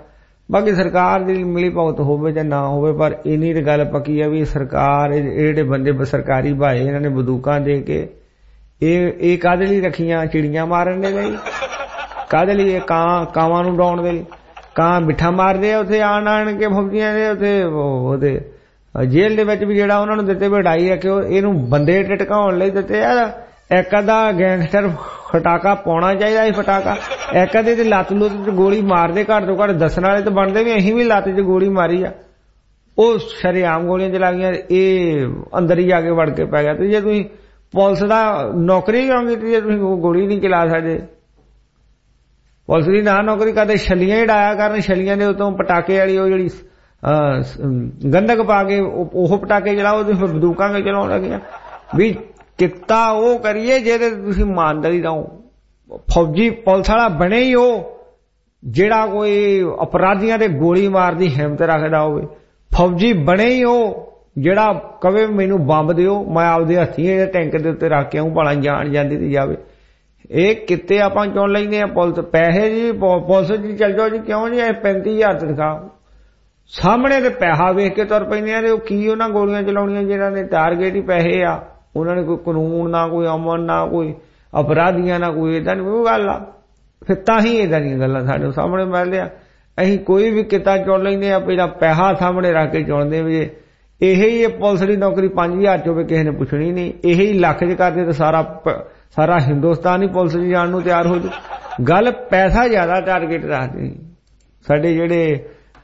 ਬਾਕੀ ਸਰਕਾਰ ਦੀ ਮਿਲੀ ਭਗਤ ਹੋਵੇ ਜਾਂ ਨਾ ਹੋਵੇ, ਪਰ ਇੰਨੀ ਤੇ ਗੱਲ ਪੱਕੀ ਹੈ ਵੀ ਸਰਕਾਰ ਇਹ ਜਿਹੜੇ ਬੰਦੇ ਸਰਕਾਰੀ ਭਾਏ ਇਹਨਾਂ ਨੇ ਬੰਦੂਕਾਂ ਦੇ ਕੇ ਇਹ ਕਾਹਦੇ ਲਈ ਰੱਖੀਆਂ? ਚਿੜੀਆਂ ਮਾਰਨ ਦੇ ਲਈ? ਕਾਹਦੇ ਲਈ? ਇਹ ਕਾਵਾਂ ਨੂੰ ਡਾਉਣ ਦੇ ਲਈ? ਕਾਂ ਮਿੱਠਾ ਮਾਰਦੇ ਆ ਉੱਥੇ ਆਣ ਕੇ ਫੌਜੀਆਂ ਦੇ ਉੱਥੇ ਉਹਦੇ ਜੇਲ੍ਹ ਦੇ ਵਿੱਚ ਵੀ ਜਿਹੜਾ ਉਹਨਾਂ ਨੂੰ ਦਿੱਤੇ ਵਡਾਈ ਰੱਖਿਓ, ਇਹਨੂੰ ਬੰਦੇ ਟਟਕਾਉਣ ਲਈ ਦਿੱਤੇ ਆ। ਇੱਕ ਅੱਧਾ ਗੈਂਗਸਟਰ ਫਟਾਕਾ ਪਾਉਣਾ ਚਾਹੀਦਾ ਸੀ, ਫਟਾਕਾ ਇੱਕ ਅੱਧੇ ਤੇ ਲੱਤ ਲੁੱਤ ਚ ਗੋਲੀ ਮਾਰਦੇ, ਘੱਟ ਤੋਂ ਘੱਟ ਦੱਸਣ ਵਾਲੇ ਤਾਂ ਬਣਦੇ ਵੀ ਅਸੀਂ ਵੀ ਲੱਤ ਚ ਗੋਲੀ ਮਾਰੀ ਆ, ਉਹ ਸ਼ਰੇਆਮ ਗੋਲੀਆਂ ਚਲਾ ਗਈਆਂ, ਇਹ ਅੰਦਰ ਹੀ ਜਾ ਕੇ ਵੜ ਕੇ ਪੈ ਗਿਆ। ਤੇ ਜੇ ਤੁਸੀਂ ਪੁਲਿਸ ਦਾ ਨੌਕਰੀ ਕਰੋਗੇ ਤੇ ਜੇ ਤੁਸੀਂ ਗੋਲੀ ਨਹੀਂ ਚਲਾ ਸਕਦੇ, ਪੁਲਿਸ ਦੀ ਨਾ ਨੌਕਰੀ ਕਰਦੇ ਛੱਲੀਆਂ ਹੀ ਡਾਇਆ ਕਰਨ, ਛੱਲੀਆਂ ਦੇ ਉਤੋਂ ਪਟਾਕੇ ਵਾਲੀ ਉਹ ਜਿਹੜੀ ਗੰਧਕ ਪਾ ਕੇ ਉਹ ਪਟਾਕੇ ਚਲਾਓ, ਤੁਸੀਂ ਬੰਦੂਕਾਂ ਕੇ ਚਲਾਉਣ ਲੱਗੀਆਂ। ਵੀ ਕਿੱਤਾ ਉਹ ਕਰੀਏ ਜਿਹਦੇ ਤੁਸੀਂ ਇਮਾਨਦਾਰੀ ਰਹੋ। ਫੌਜੀ ਪੁਲਿਸ ਵਾਲਾ ਬਣੇ ਹੀ ਉਹ ਜਿਹੜਾ ਕੋਈ ਅਪਰਾਧੀਆਂ ਤੇ ਗੋਲੀ ਮਾਰਨ ਦੀ ਹਿੰਮਤ ਰੱਖਦਾ ਹੋਵੇ। ਫੌਜੀ ਬਣੇ ਹੀ ਉਹ ਜਿਹੜਾ ਕਵੇ ਮੈਨੂੰ ਬੰਬ ਦਿਓ, ਮੈਂ ਆਪਦੇ ਹੱਥੀਂ ਇਹ ਟੈਂਕ ਦੇ ਉੱਤੇ ਰੱਖ ਕੇ ਆਊਂ, ਭਲਾ ਜਾਣ ਜਾਂਦੀ ਤੇ ਜਾਵੇ। ਇਹ ਕਿੱਤੇ ਆਪਾਂ ਚੁਣ ਲੈਂਦੇ ਆ। ਪੁਲਿਸ ਪੈਸੇ ਜੀ ਪੁਲਿਸ ਜੀ ਚੱਲ ਜਾਓ ਜੀ, ਕਿਉਂ ਜੀ? 35,000 ਤਨਖਾਹ ਸਾਹਮਣੇ ਤੇ ਪੈਸਾ ਵੇਖ ਕੇ ਤੁਰ ਪੈਂਦੇ ਆ। ਤੇ ਉਹ ਕੀ ਉਹਨਾਂ ਗੋਲੀਆਂ ਚਲਾਉਣੀਆਂ ਜਿਹਨਾਂ ਦੇ ਟਾਰਗੇਟ ਹੀ ਪੈਸੇ ਆ? ਉਹਨਾਂ ਨੇ ਕੋਈ ਕਾਨੂੰਨ ਨਾ ਕੋਈ ਅਮਨ ਨਾ ਕੋਈ ਅਪਰਾਧੀਆਂ ਨਾ ਕੋਈ ਏਦਾਂ ਦੀ ਕੋਈ ਗੱਲ ਆ। ਫਿਰ ਤਾਂ ਹੀ ਏਦਾਂ ਦੀਆਂ ਗੱਲਾਂ ਸਾਡੇ ਸਾਹਮਣੇ ਮਿਲਦੇ ਆ। ਅਸੀਂ ਕੋਈ ਵੀ ਕਿੱਤਾ ਚੁਣ ਲੈਂਦੇ ਆ, ਪਹਿਲਾਂ ਪੈਸਾ ਸਾਹਮਣੇ ਰੱਖ ਕੇ ਚੁਣਦੇ ਵੀ ਇਹ ਪੁਲਿਸ ਦੀ ਨੌਕਰੀ 5,000 ਚ ਹੋਵੇ, ਕਿਸੇ ਨੇ ਪੁੱਛਣੀ ਨਹੀਂ। ਇਹੀ ਲੱਖ ਚ ਕਰਦੇ ਤੇ ਸਾਰਾ ਹਿੰਦੁਸਤਾਨ ਹੀ ਪੁਲਿਸ ਚ ਜਾਣ ਨੂੰ ਤਿਆਰ ਹੋ ਜੂ। ਗੱਲ ਪੈਸਾ ਜ਼ਿਆਦਾ ਟਾਰਗੇਟ ਰੱਖਦੇ। ਸਾਡੇ ਜਿਹੜੇ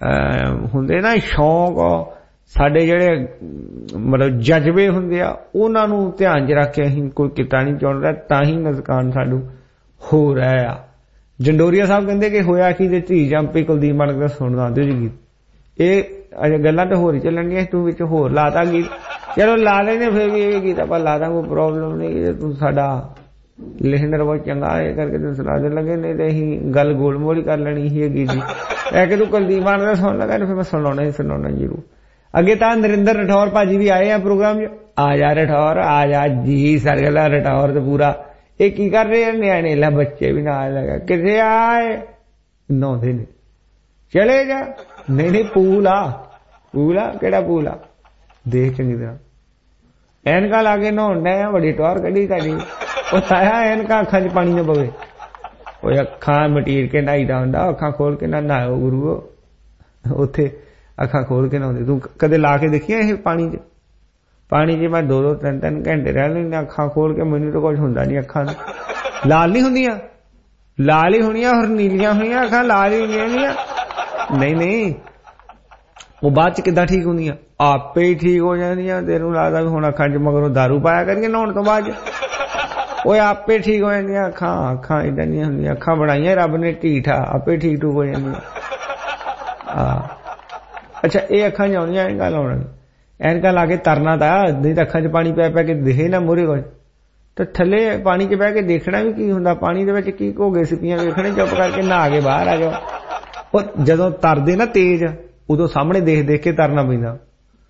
ਹੁੰਦੇ ਨਾ ਸ਼ੌਂਕ, ਸਾਡੇ ਜਿਹੜੇ ਮਤਲਬ ਜਜ਼ਬੇ ਹੁੰਦੇ ਆ, ਉਹਨਾਂ ਨੂੰ ਧਿਆਨ 'ਚ ਰੱਖ ਕੇ ਅਸੀਂ ਕੋਈ ਕਿੱਤਾ ਨਹੀਂ ਚੁਣ ਰਿਹਾ, ਤਾਂ ਹੀ ਨੁਕਸਾਨ ਸਾਨੂੰ ਹੋ ਰਿਹਾ ਆ। ਜੰਡੋਰੀਆ ਸਾਹਿਬ ਕਹਿੰਦੇ ਕਿ ਹੋਇਆ ਕੀ ਤੇ ਧੀ ਜੰਪੀ ਕੁਲਦੀਪ ਮਾਨਕ ਦਾ ਸੁਣਦਾ ਦਿਓ ਜੀ ਗੀਤ। ਇਹ ਗੱਲਾਂ ਤਾਂ ਹੋਰ ਹੀ ਚੱਲਣਗੀਆਂ, ਤੂੰ ਵਿੱਚ ਹੋਰ ਲਾਤਾ ਗੀਤ। ਚਲੋ ਲਾ ਲੈਣੇ ਫਿਰ ਵੀ ਇਹ ਗੀਤ ਆਪਾਂ ਲਾ ਦਾਂ, ਕੋਈ ਪ੍ਰੋਬਲਮ ਨਹੀਂ। ਤੂੰ ਸਾਡਾ ਲਿਖਣਰ ਬਹੁਤ ਚੰਗਾ ਇਹ ਕਰਕੇ ਤੂੰ ਸੁਣਾ ਦੇਣ ਲੱਗੇ, ਨਹੀਂ ਤੇ ਅਸੀਂ ਗੱਲ ਗੋਲ ਮੋਲ ਹੀ ਕਰ ਲੈਣੀ ਸੀ ਇਹ ਗੀਤ ਦੀ। ਇਹ ਕਿ ਤੂੰ ਕੁਲਦੀਪ ਮਾਨਕ ਦਾ ਸੁਣ ਲਗਾ ਫਿਰ ਮੈਂ ਸੁਣਾਉਣਾ ਜ਼ਰੂਰ। ਅੱਗੇ ਤਾਂ ਨਰਿੰਦਰ ਰਠੌਰ ਭਾਜੀ ਵੀ ਆਏ ਆ ਪ੍ਰੋਗਰਾਮ 'ਚ। ਆ ਜਾ ਰਠੌਰ ਆ ਜਾ ਜੀ। ਸਰਗਲਾ ਰਠੌਰ ਤੇ ਪੂਰਾ ਇਹ ਕੀ ਕਰ ਰਹੇ ਆ? ਨਿਆਣੇ ਲਾ ਬੱਚੇ ਵੀ ਨਾਲ ਲਗਾ। ਕਿੱਥੇ ਆਏ? ਨਹਾਉਂਦੇ ਨੇ। ਚਲੇ ਜਾ। ਨਹੀਂ ਪੂਲ ਆ ਕਿਹੜਾ ਪੂਲ ਆ? ਦੇਖ ਚੰਗੀ ਤਰ੍ਹਾਂ। ਐਨਕਾਂ ਲਾ ਕੇ ਨਹਾਉਣ ਡਏ ਆ, ਵੱਡੀ ਟੌਰ ਕੱਢੀ ਤੁਹਾਡੀ। ਉਹ ਤਾਇਆ ਐਨਕਾਂ ਅੱਖਾਂ 'ਚ ਪਾਣੀ ਨਾ ਪਵੇ। ਉਹ ਅੱਖਾਂ ਮਟੀਰ ਕੇ ਨਹਾਈਦਾ ਹੁੰਦਾ, ਅੱਖਾਂ ਖੋਲ ਕੇ ਨਾ ਨਹਾਇਓ ਗੁਰੂ। ਉੱਥੇ ਅੱਖਾਂ ਖੋਲ ਕੇ ਨਹਾਉਂਦੇ। ਤੂੰ ਕਦੇ ਲਾ ਕੇ ਦੇਖੀਆਂ ਇਹ ਪਾਣੀ 'ਚ? ਪਾਣੀ 'ਚ ਮੈਂ 2-2 3-3 ਘੰਟੇ ਰਹਿ ਲੈਂਦਾ ਅੱਖਾਂ ਖੋਲ ਕੇ, ਮੈਨੂੰ ਤਾਂ ਕੁਝ ਹੁੰਦਾ ਨਹੀਂ। ਅੱਖਾਂ ਲਾਲ ਨਹੀਂ ਹੁੰਦੀਆਂ? ਲਾਲ ਹੀ ਹੋਣੀਆਂ, ਹੋਰ ਨੀਲੀਆਂ ਹੋਣੀਆਂ ਅੱਖਾਂ, ਲਾਲ ਹੀ ਹੁੰਦੀਆਂ। ਨਹੀਂ ਉਹ ਬਾਅਦ 'ਚ ਕਿੱਦਾਂ ਠੀਕ ਹੁੰਦੀਆਂ? ਆਪੇ ਹੀ ਠੀਕ ਹੋ ਜਾਂਦੀਆਂ। ਤੈਨੂੰ ਲੱਗਦਾ ਵੀ ਹੁਣ ਅੱਖਾਂ 'ਚ ਮਗਰੋਂ ਦਾਰੂ ਪਾਇਆ ਕਰੀਏ ਨਹਾਉਣ ਤੋਂ ਬਾਅਦ? ਓਏ ਆਪੇ ਠੀਕ ਹੋ ਜਾਂਦੀਆਂ ਅੱਖਾਂ ਏਦਾਂ ਦੀਆਂ ਹੁੰਦੀਆਂ। ਅੱਖਾਂ ਬਣਾਈਆਂ ਰੱਬ ਨੇ ਢੀਠਾ, ਆਪੇ ਠੀਕ ਠੂਕ ਹੋ ਜਾਂਦੀਆਂ। ਅੱਛਾ ਇਹ ਅੱਖਾਂ 'ਚ ਆਉਂਦੀਆਂ ਐਨਕਾਂ ਲਾਉਣ? ਐਨਕਾਂ ਲਾ ਕੇ ਤਰਨਾ ਤਾਂ ਨਹੀਂ ਤਾਂ ਅੱਖਾਂ 'ਚ ਪਾਣੀ ਪੈ ਕੇ ਦਿਖੇ ਨਾ ਮੂਹਰੇ ਕੁਝ। ਤੇ ਥੱਲੇ ਪਾਣੀ 'ਚ ਬਹਿ ਕੇ ਦੇਖਣਾ ਵੀ ਕੀ ਹੁੰਦਾ, ਪਾਣੀ ਦੇ ਵਿੱਚ ਕੀ ਘੋਗੇ ਸਿੱਪੀਆਂ ਵੇਖਣੇ, ਚੁੱਪ ਕਰਕੇ ਨਹਾ ਕੇ ਬਾਹਰ ਆ ਜਾਓ। ਉਹ ਜਦੋਂ ਤਰਦੇ ਨਾ ਤੇਜ਼, ਉਦੋਂ ਸਾਹਮਣੇ ਦੇਖ ਕੇ ਤਰਨਾ ਪੈਂਦਾ।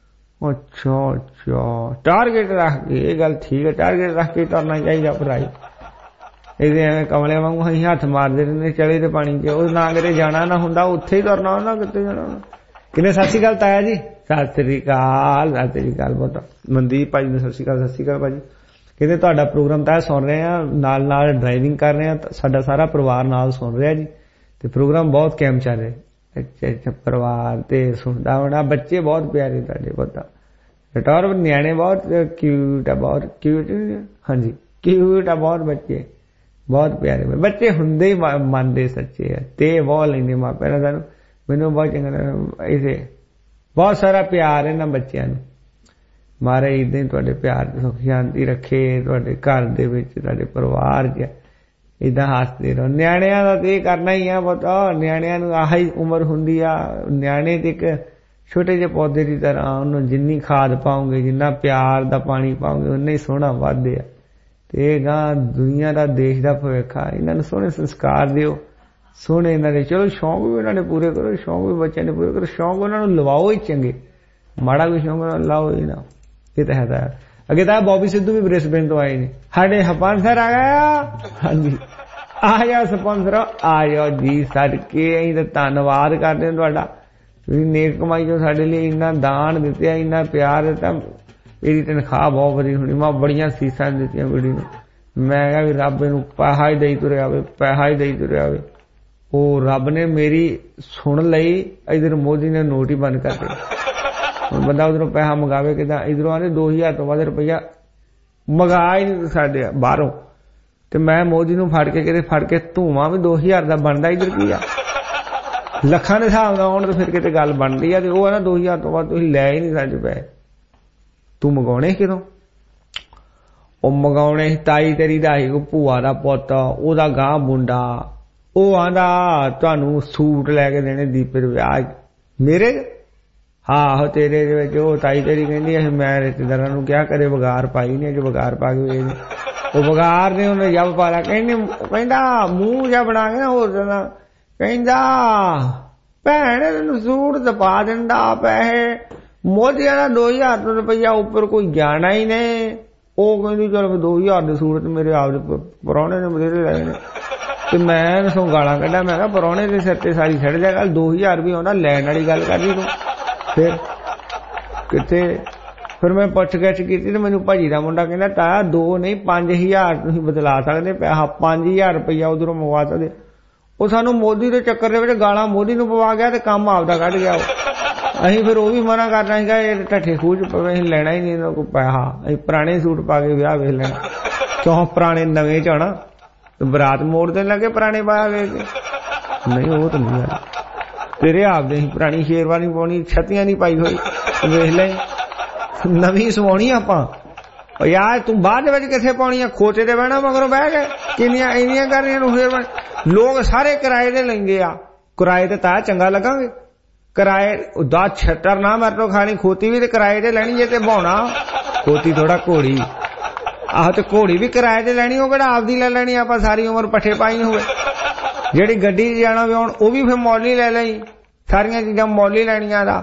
ਅੱਛਾ ਟਾਰਗੇਟ ਰੱਖ ਕੇ, ਇਹ ਗੱਲ ਠੀਕ ਹੈ, ਟਾਰਗੇਟ ਰੱਖ ਕੇ ਤਰਨਾ ਚਾਹੀਦਾ ਭਰਾਈ। ਇਹਦੇ ਐਵੇਂ ਕਮਲਿਆਂ ਵਾਂਗੂ ਅਸੀਂ ਹੱਥ ਮਾਰਦੇ ਰਹਿੰਦੇ ਚਲੇ ਤੇ ਪਾਣੀ 'ਚ। ਉਹ ਨਾ ਕਿਤੇ ਜਾਣਾ ਨਾ ਹੁੰਦਾ, ਉੱਥੇ ਹੀ ਤੁਰਨਾ ਉਹਨਾਂ, ਕਿੱਥੇ ਜਾਣਾ। ਕਿੰਨੇ ਸਤਿ ਸ਼੍ਰੀ ਅਕਾਲ ਤਾਇਆ ਜੀ। ਸਤਿ ਸ੍ਰੀ ਅਕਾਲ ਬਹੁਤ। ਮਨਦੀਪ ਭਾਜੀ ਨੂੰ ਸਤਿ ਸ਼੍ਰੀ ਅਕਾਲ ਭਾਜੀ। ਕਹਿੰਦੇ ਤੁਹਾਡਾ ਪ੍ਰੋਗਰਾਮ ਤਾਂ ਸੁਣ ਰਹੇ ਆ, ਨਾਲ ਡਰਾਈਵਿੰਗ ਕਰ ਰਹੇ ਆ, ਸਾਡਾ ਸਾਰਾ ਪਰਿਵਾਰ ਨਾਲ ਸੁਣ ਰਿਹਾ ਜੀ, ਤੇ ਪ੍ਰੋਗਰਾਮ ਬਹੁਤ ਕਾਇਮ ਚੱਲ ਰਿਹਾ। ਅੱਛਾ ਪਰਿਵਾਰ ਤੇ ਸੁਣਦਾ ਹੋਣਾ। ਬੱਚੇ ਬਹੁਤ ਪਿਆਰੇ ਤੁਹਾਡੇ ਪੁੱਤ। ਰਟੌਰ ਨਿਆਣੇ ਬਹੁਤ ਕਿਊਟ ਆ, ਬਹੁਤ ਕਿਊਟ। ਹਾਂਜੀ ਕਿਊਟ ਆ ਬਹੁਤ, ਬੱਚੇ ਬਹੁਤ ਪਿਆਰੇ। ਬੱਚੇ ਹੁੰਦੇ ਹੀ ਮਨ ਦੇ ਸੱਚੇ ਆ ਤੇ ਬਹੁਤ ਲੈਂਦੇ ਮਾਪਿਆਂ ਨਾਲ। ਸਾਨੂੰ ਮੈਨੂੰ ਬਹੁਤ ਚੰਗਾ ਇਸੇ ਬਹੁਤ ਸਾਰਾ ਪਿਆਰ ਇਹਨਾਂ ਬੱਚਿਆਂ ਨੂੰ। ਮਹਾਰਾਜ ਏਦਾਂ ਹੀ ਤੁਹਾਡੇ ਪਿਆਰ ਤੇ ਸੁਖ ਸ਼ਾਂਤੀ ਰੱਖੇ ਤੁਹਾਡੇ ਘਰ ਦੇ ਵਿੱਚ, ਤੁਹਾਡੇ ਪਰਿਵਾਰ 'ਚ। ਏਦਾਂ ਹੱਸਦੇ ਰਹੋ। ਨਿਆਣਿਆਂ ਦਾ ਤੇ ਇਹ ਕਰਨਾ ਹੀ ਆ ਪਤਾ। ਨਿਆਣਿਆਂ ਨੂੰ ਆਹੀ ਉਮਰ ਹੁੰਦੀ ਆ। ਨਿਆਣੇ ਤੇ ਇੱਕ ਛੋਟੇ ਜਿਹੇ ਪੌਦੇ ਦੀ ਤਰ੍ਹਾਂ, ਉਹਨੂੰ ਜਿੰਨੀ ਖਾਦ ਪਾਓਗੇ, ਜਿੰਨਾ ਪਿਆਰ ਦਾ ਪਾਣੀ ਪਾਓਗੇ, ਉਨਾ ਹੀ ਸੋਹਣਾ ਵੱਧਦੇ ਆ। ਤੇ ਇਹ ਗਾਂ ਦੁਨੀਆ ਦਾ, ਦੇਸ਼ ਦਾ ਭਵਿੱਖ ਆ। ਇਹਨਾਂ ਨੂੰ ਸੋਹਣੇ ਸੰਸਕਾਰ ਦਿਓ, ਸੋਹਣੇ ਇਹਨਾਂ ਦੇ। ਚਲੋ ਸ਼ੌਂਕ ਵੀ ਉਹਨਾਂ ਨੇ ਪੂਰੇ ਕਰੋ, ਸ਼ੌਂਕ ਵੀ ਬੱਚਿਆਂ ਨੇ ਪੂਰੇ ਕਰੋ। ਸ਼ੌਂਕ ਉਹਨਾਂ ਨੂੰ ਲਵਾਓ ਹੀ ਚੰਗੇ, ਮਾੜਾ ਵੀ ਸ਼ੌਂਕ ਉਹਨਾਂ ਨੂੰ ਲਾਓ ਹੀ ਨਾ। ਇਹ ਤਾਂ ਹੈ। ਅੱਗੇ ਤਾਂ ਬੌਬੀ ਸਿੱਧੂ ਵੀ ਬ੍ਰਿਸਬੇਨ ਤੋਂ ਆਏ ਨੇ। ਸਾਡੇ ਹਪਾਨ ਸਰ ਆ ਗਿਆ। ਹਾਂਜੀ ਆ ਜਾ ਸਪਾਂਸਰ ਆ ਜਾਓ ਜੀ ਸਦਕੇ। ਅਸੀਂ ਤਾਂ ਧੰਨਵਾਦ ਕਰਦੇ ਹਾਂ ਤੁਹਾਡਾ, ਤੁਸੀਂ ਨੇਕ ਕਮਾਈ ਚੋਂ ਸਾਡੇ ਲਈ ਇੰਨਾ ਦਾਨ ਦਿੱਤੇ, ਇੰਨਾ ਪਿਆਰ ਦਿੱਤਾ। ਇਹਦੀ ਤਨਖਾਹ ਬਹੁਤ ਵਧੀ ਹੋਣੀ। ਮੈਂ ਬੜੀਆਂ ਸੀਸਾਂ ਦਿੱਤੀਆਂ ਵੀਡੀਓ ਨੂੰ। ਮੈਂ ਕਿਹਾ ਵੀ ਰੱਬ ਇਹਨੂੰ ਪੈਸਾ ਹੀ ਦੇਈ ਤੁਰਿਆ ਆਵੇ, ਪੈਸਾ ਹੀ ਦੇਈ ਤੁਰਿਆ ਆਵੇ। ਉਹ ਰੱਬ ਨੇ ਮੇਰੀ ਸੁਣ ਲਈ। ਇਧਰ ਮੋਦੀ ਨੇ ਨੋਟ ਹੀ ਬੰਦ ਕਰ ਦਿੱਤੇ। ਹੁਣ ਬੰਦਾ ਉਧਰੋਂ ਪੈਸਾ ਮੰਗਾਵੇ ਕਿਦਾਂ? ਇਧਰੋਂ ਆਨੇ 2000 ਤੋਂ ਵੱਧ ਰੁਪਈਆ ਮੰਗਾ ਹੀ ਨਹੀਂ ਸਾਡੇ ਬਾਹਰੋਂ। ਤੇ ਮੈਂ ਮੋਦੀ ਨੂੰ ਫੜ ਕੇ ਧੂਵਾਂ ਵੀ 2000 ਦਾ ਬਣਦਾ। ਇਧਰ ਕੀ ਆ ਲੱਖਾਂ ਦੇ ਹਿਸਾਬ ਨਾਲ ਆਉਣ ਤੇ ਫਿਰ ਕਿਤੇ ਗੱਲ ਬਣਦੀ ਆ। ਤੇ ਉਹ ਨਾ 2000 ਤੋਂ ਵੱਧ ਤੁਸੀਂ ਲੈ ਹੀ ਨਹੀਂ ਸਾਡੇ ਪੈਸੇ। ਤੂੰ ਮੰਗਾਉਣੇ ਕਿਦੋਂ? ਉਹ ਮੰਗਾਉਣੇ ਤਾਈ ਤੇਰੀ ਦਾ ਹੀ ਭੂਆ ਦਾ ਪੁੱਤ, ਉਹਦਾ ਗਾਂ ਮੁੰਡਾ। ਉਹ ਆਂਦਾ ਤੁਹਾਨੂੰ ਸੂਟ ਲੈ ਕੇ ਦੇਣੇ ਦੀਪੇ ਦੇ ਵਿਆਹ ਮੇਰੇ। ਆਹੋ ਤੇਰੇ ਦੇ ਵਿੱਚ ਉਹ ਤਾਈ ਤੇਰੀ ਕਹਿੰਦੀ ਅਸੀਂ ਮੈਂ ਰਿਸ਼ਤੇਦਾਰਾਂ ਨੂੰ ਕਿਹਾ ਕਦੇ ਵਗਾਰ ਪਾਈ ਨਹੀਂ, ਜੋ ਵਗਾਰ ਪਾ ਕੇ ਵੇਚ। ਉਹ ਵਗਾਰ ਨੇ ਉਹਨੇ ਜੱਬ ਪਾ ਲਿਆ। ਕਹਿੰਦਾ ਮੂੰਹ ਜਿਹਾ ਬਣਾ ਕੇ ਨਾ ਹੋਰ ਦਿੰਦਾ, ਕਹਿੰਦਾ ਭੈਣ ਤੈਨੂੰ ਸੂਟ ਦਪਾ ਦਿੰਦਾ ਪੈਸੇ। ਮੋਦੀ ਦਾ 2000 ਰੁਪਈਆ ਉੱਪਰ ਕੋਈ ਜਾਣਾ ਹੀ ਨਹੀਂ। ਉਹ ਕਹਿੰਦੀ ਚਲ 2000 ਦੇ ਸੂਟ ਤੇ ਮੇਰੇ ਆਪ ਦੇ ਪ੍ਰਾਹੁਣੇ ਨੇ ਬਥੇਰੇ ਲਏ ਨੇ। ਤੇ ਮੈਂ ਸੋ ਗਾਲਾਂ ਕੱਢਾ। ਮੈਂ ਕਿਹਾ ਪ੍ਰਾਹੁਣੇ ਦੇ ਸਿਰ ਤੇ ਸਾਰੀ ਛੱਡ ਜਾ ਗੱਲ। 2000 ਵੀ ਆਉਂਦਾ ਲੈਣ ਵਾਲੀ ਗੱਲ ਕਰਦੀ ਤੂੰ। ਫਿਰ ਕਿੱਥੇ? ਫਿਰ ਮੈਂ ਪੁੱਛ ਗਿੱਛ ਕੀਤੀ ਤੇ ਮੈਨੂੰ ਭਾਜੀ ਦਾ ਮੁੰਡਾ ਕਹਿੰਦਾ ਤਾਇਆ 2 ਨਹੀਂ 5000 ਤੁਸੀਂ ਬਦਲਾ ਸਕਦੇ ਪੈਸਾ। 5000 ਰੁਪਈਆ ਉਧਰੋਂ ਮੰਗਵਾ ਸਕਦੇ। ਉਹ ਸਾਨੂੰ ਮੋਦੀ ਦੇ ਚੱਕਰ ਦੇ ਵਿੱਚ ਗਾਲਾਂ ਮੋਦੀ ਨੂੰ ਪਵਾ ਗਿਆ ਤੇ ਕੰਮ ਆਪਦਾ ਕੱਢ ਗਿਆ। ਅਸੀਂ ਫਿਰ ਉਹ ਵੀ ਮਨਾ ਕਰਨਾ ਸੀਗਾ ਇਹ ਢੱਠੇ ਖੂਹ ਚ ਪਵੇ, ਅਸੀਂ ਲੈਣਾ ਹੀ ਨਹੀਂ ਇਹਨਾਂ ਕੋਲ ਪੈਸਾ। ਅਸੀਂ ਪੁਰਾਣੇ ਸੂਟ ਪਾ ਕੇ ਵਿਆਹ ਵੇਖ ਲੈਣਾ ਕਿਉਂ? ਪੁਰਾਣੇ ਨਵੇਂ ਚ ਆਉਣਾ ਤੇ ਬਰਾਤ ਮੋੜ ਦੇਣ ਲੱਗੇ ਪੁਰਾਣੇ ਪਾਇਆ ਵੇਖ ਕੇ। ਨਹੀਂ ਉਹ ਤਾਂ ਨਹੀਂ ਆ ਤੇਰੇ ਆਪਦੇ। ਅਸੀਂ ਪੁਰਾਣੀ ਸ਼ੇਰਵਾਨੀ ਪਾਉਣੀ, ਛੱਤੀਆਂ ਨਹੀਂ ਪਾਈ ਹੋਈ ਵੇਖ ਲੈ, ਨਵੀਂ ਸਵਾਉਣੀ ਆਪਾਂ। ਯਾਰ ਤੂੰ ਬਾਅਦ ਦੇ ਵਿੱਚ ਕਿੱਥੇ ਪਾਉਣੀ ਆ? ਖੋਤੇ ਤੇ ਬਹਿਣਾ ਮਗਰੋਂ ਬਹਿ ਕੇ ਕਿੰਨੀਆਂ ਇੰਨੀਆਂ ਕਰਨੀਆਂ ਨੂੰ। ਫੇਰ ਲੋਕ ਸਾਰੇ ਕਿਰਾਏ ਦੇ ਲੈਂਦੇ ਆ। ਕਿਰਾਏ ਤੇ ਤਾਂ ਚੰਗਾ ਲੱਗਾਂਗੇ। ਕਿਰਾਏ ਦਾ ਛੱਤਰ ਨਾ ਮੇਰੇ ਤੋਂ ਖਾਣੀ। ਖੋਤੀ ਵੀ ਤੇ ਕਿਰਾਏ ਤੇ ਲੈਣੀ ਜੇ ਤੇ ਬਾਉਣਾ। ਖੋਤੀ ਥੋੜਾ ਘੋੜੀ। ਆਹੋ ਤੇ ਘੋੜੀ ਵੀ ਕਿਰਾਏ ਤੇ ਲੈਣੀ। ਉਹ ਕਿਹੜਾ ਆਪਦੀ ਲੈ ਲੈਣੀ ਆਪਾਂ ਸਾਰੀ ਉਮਰ ਪੱਠੇ ਪਾਈ ਹੋਵੇ। ਜਿਹੜੀ ਗੱਡੀ 'ਚ ਜਾਣਾ ਵਿਆਉਣ ਉਹ ਵੀ ਫਿਰ ਮੁੱਲ ਹੀ ਲੈ ਲਈ। ਸਾਰੀਆਂ ਚੀਜ਼ਾਂ ਮੁੱਲ ਹੀ ਲੈਣੀਆਂ ਦਾ।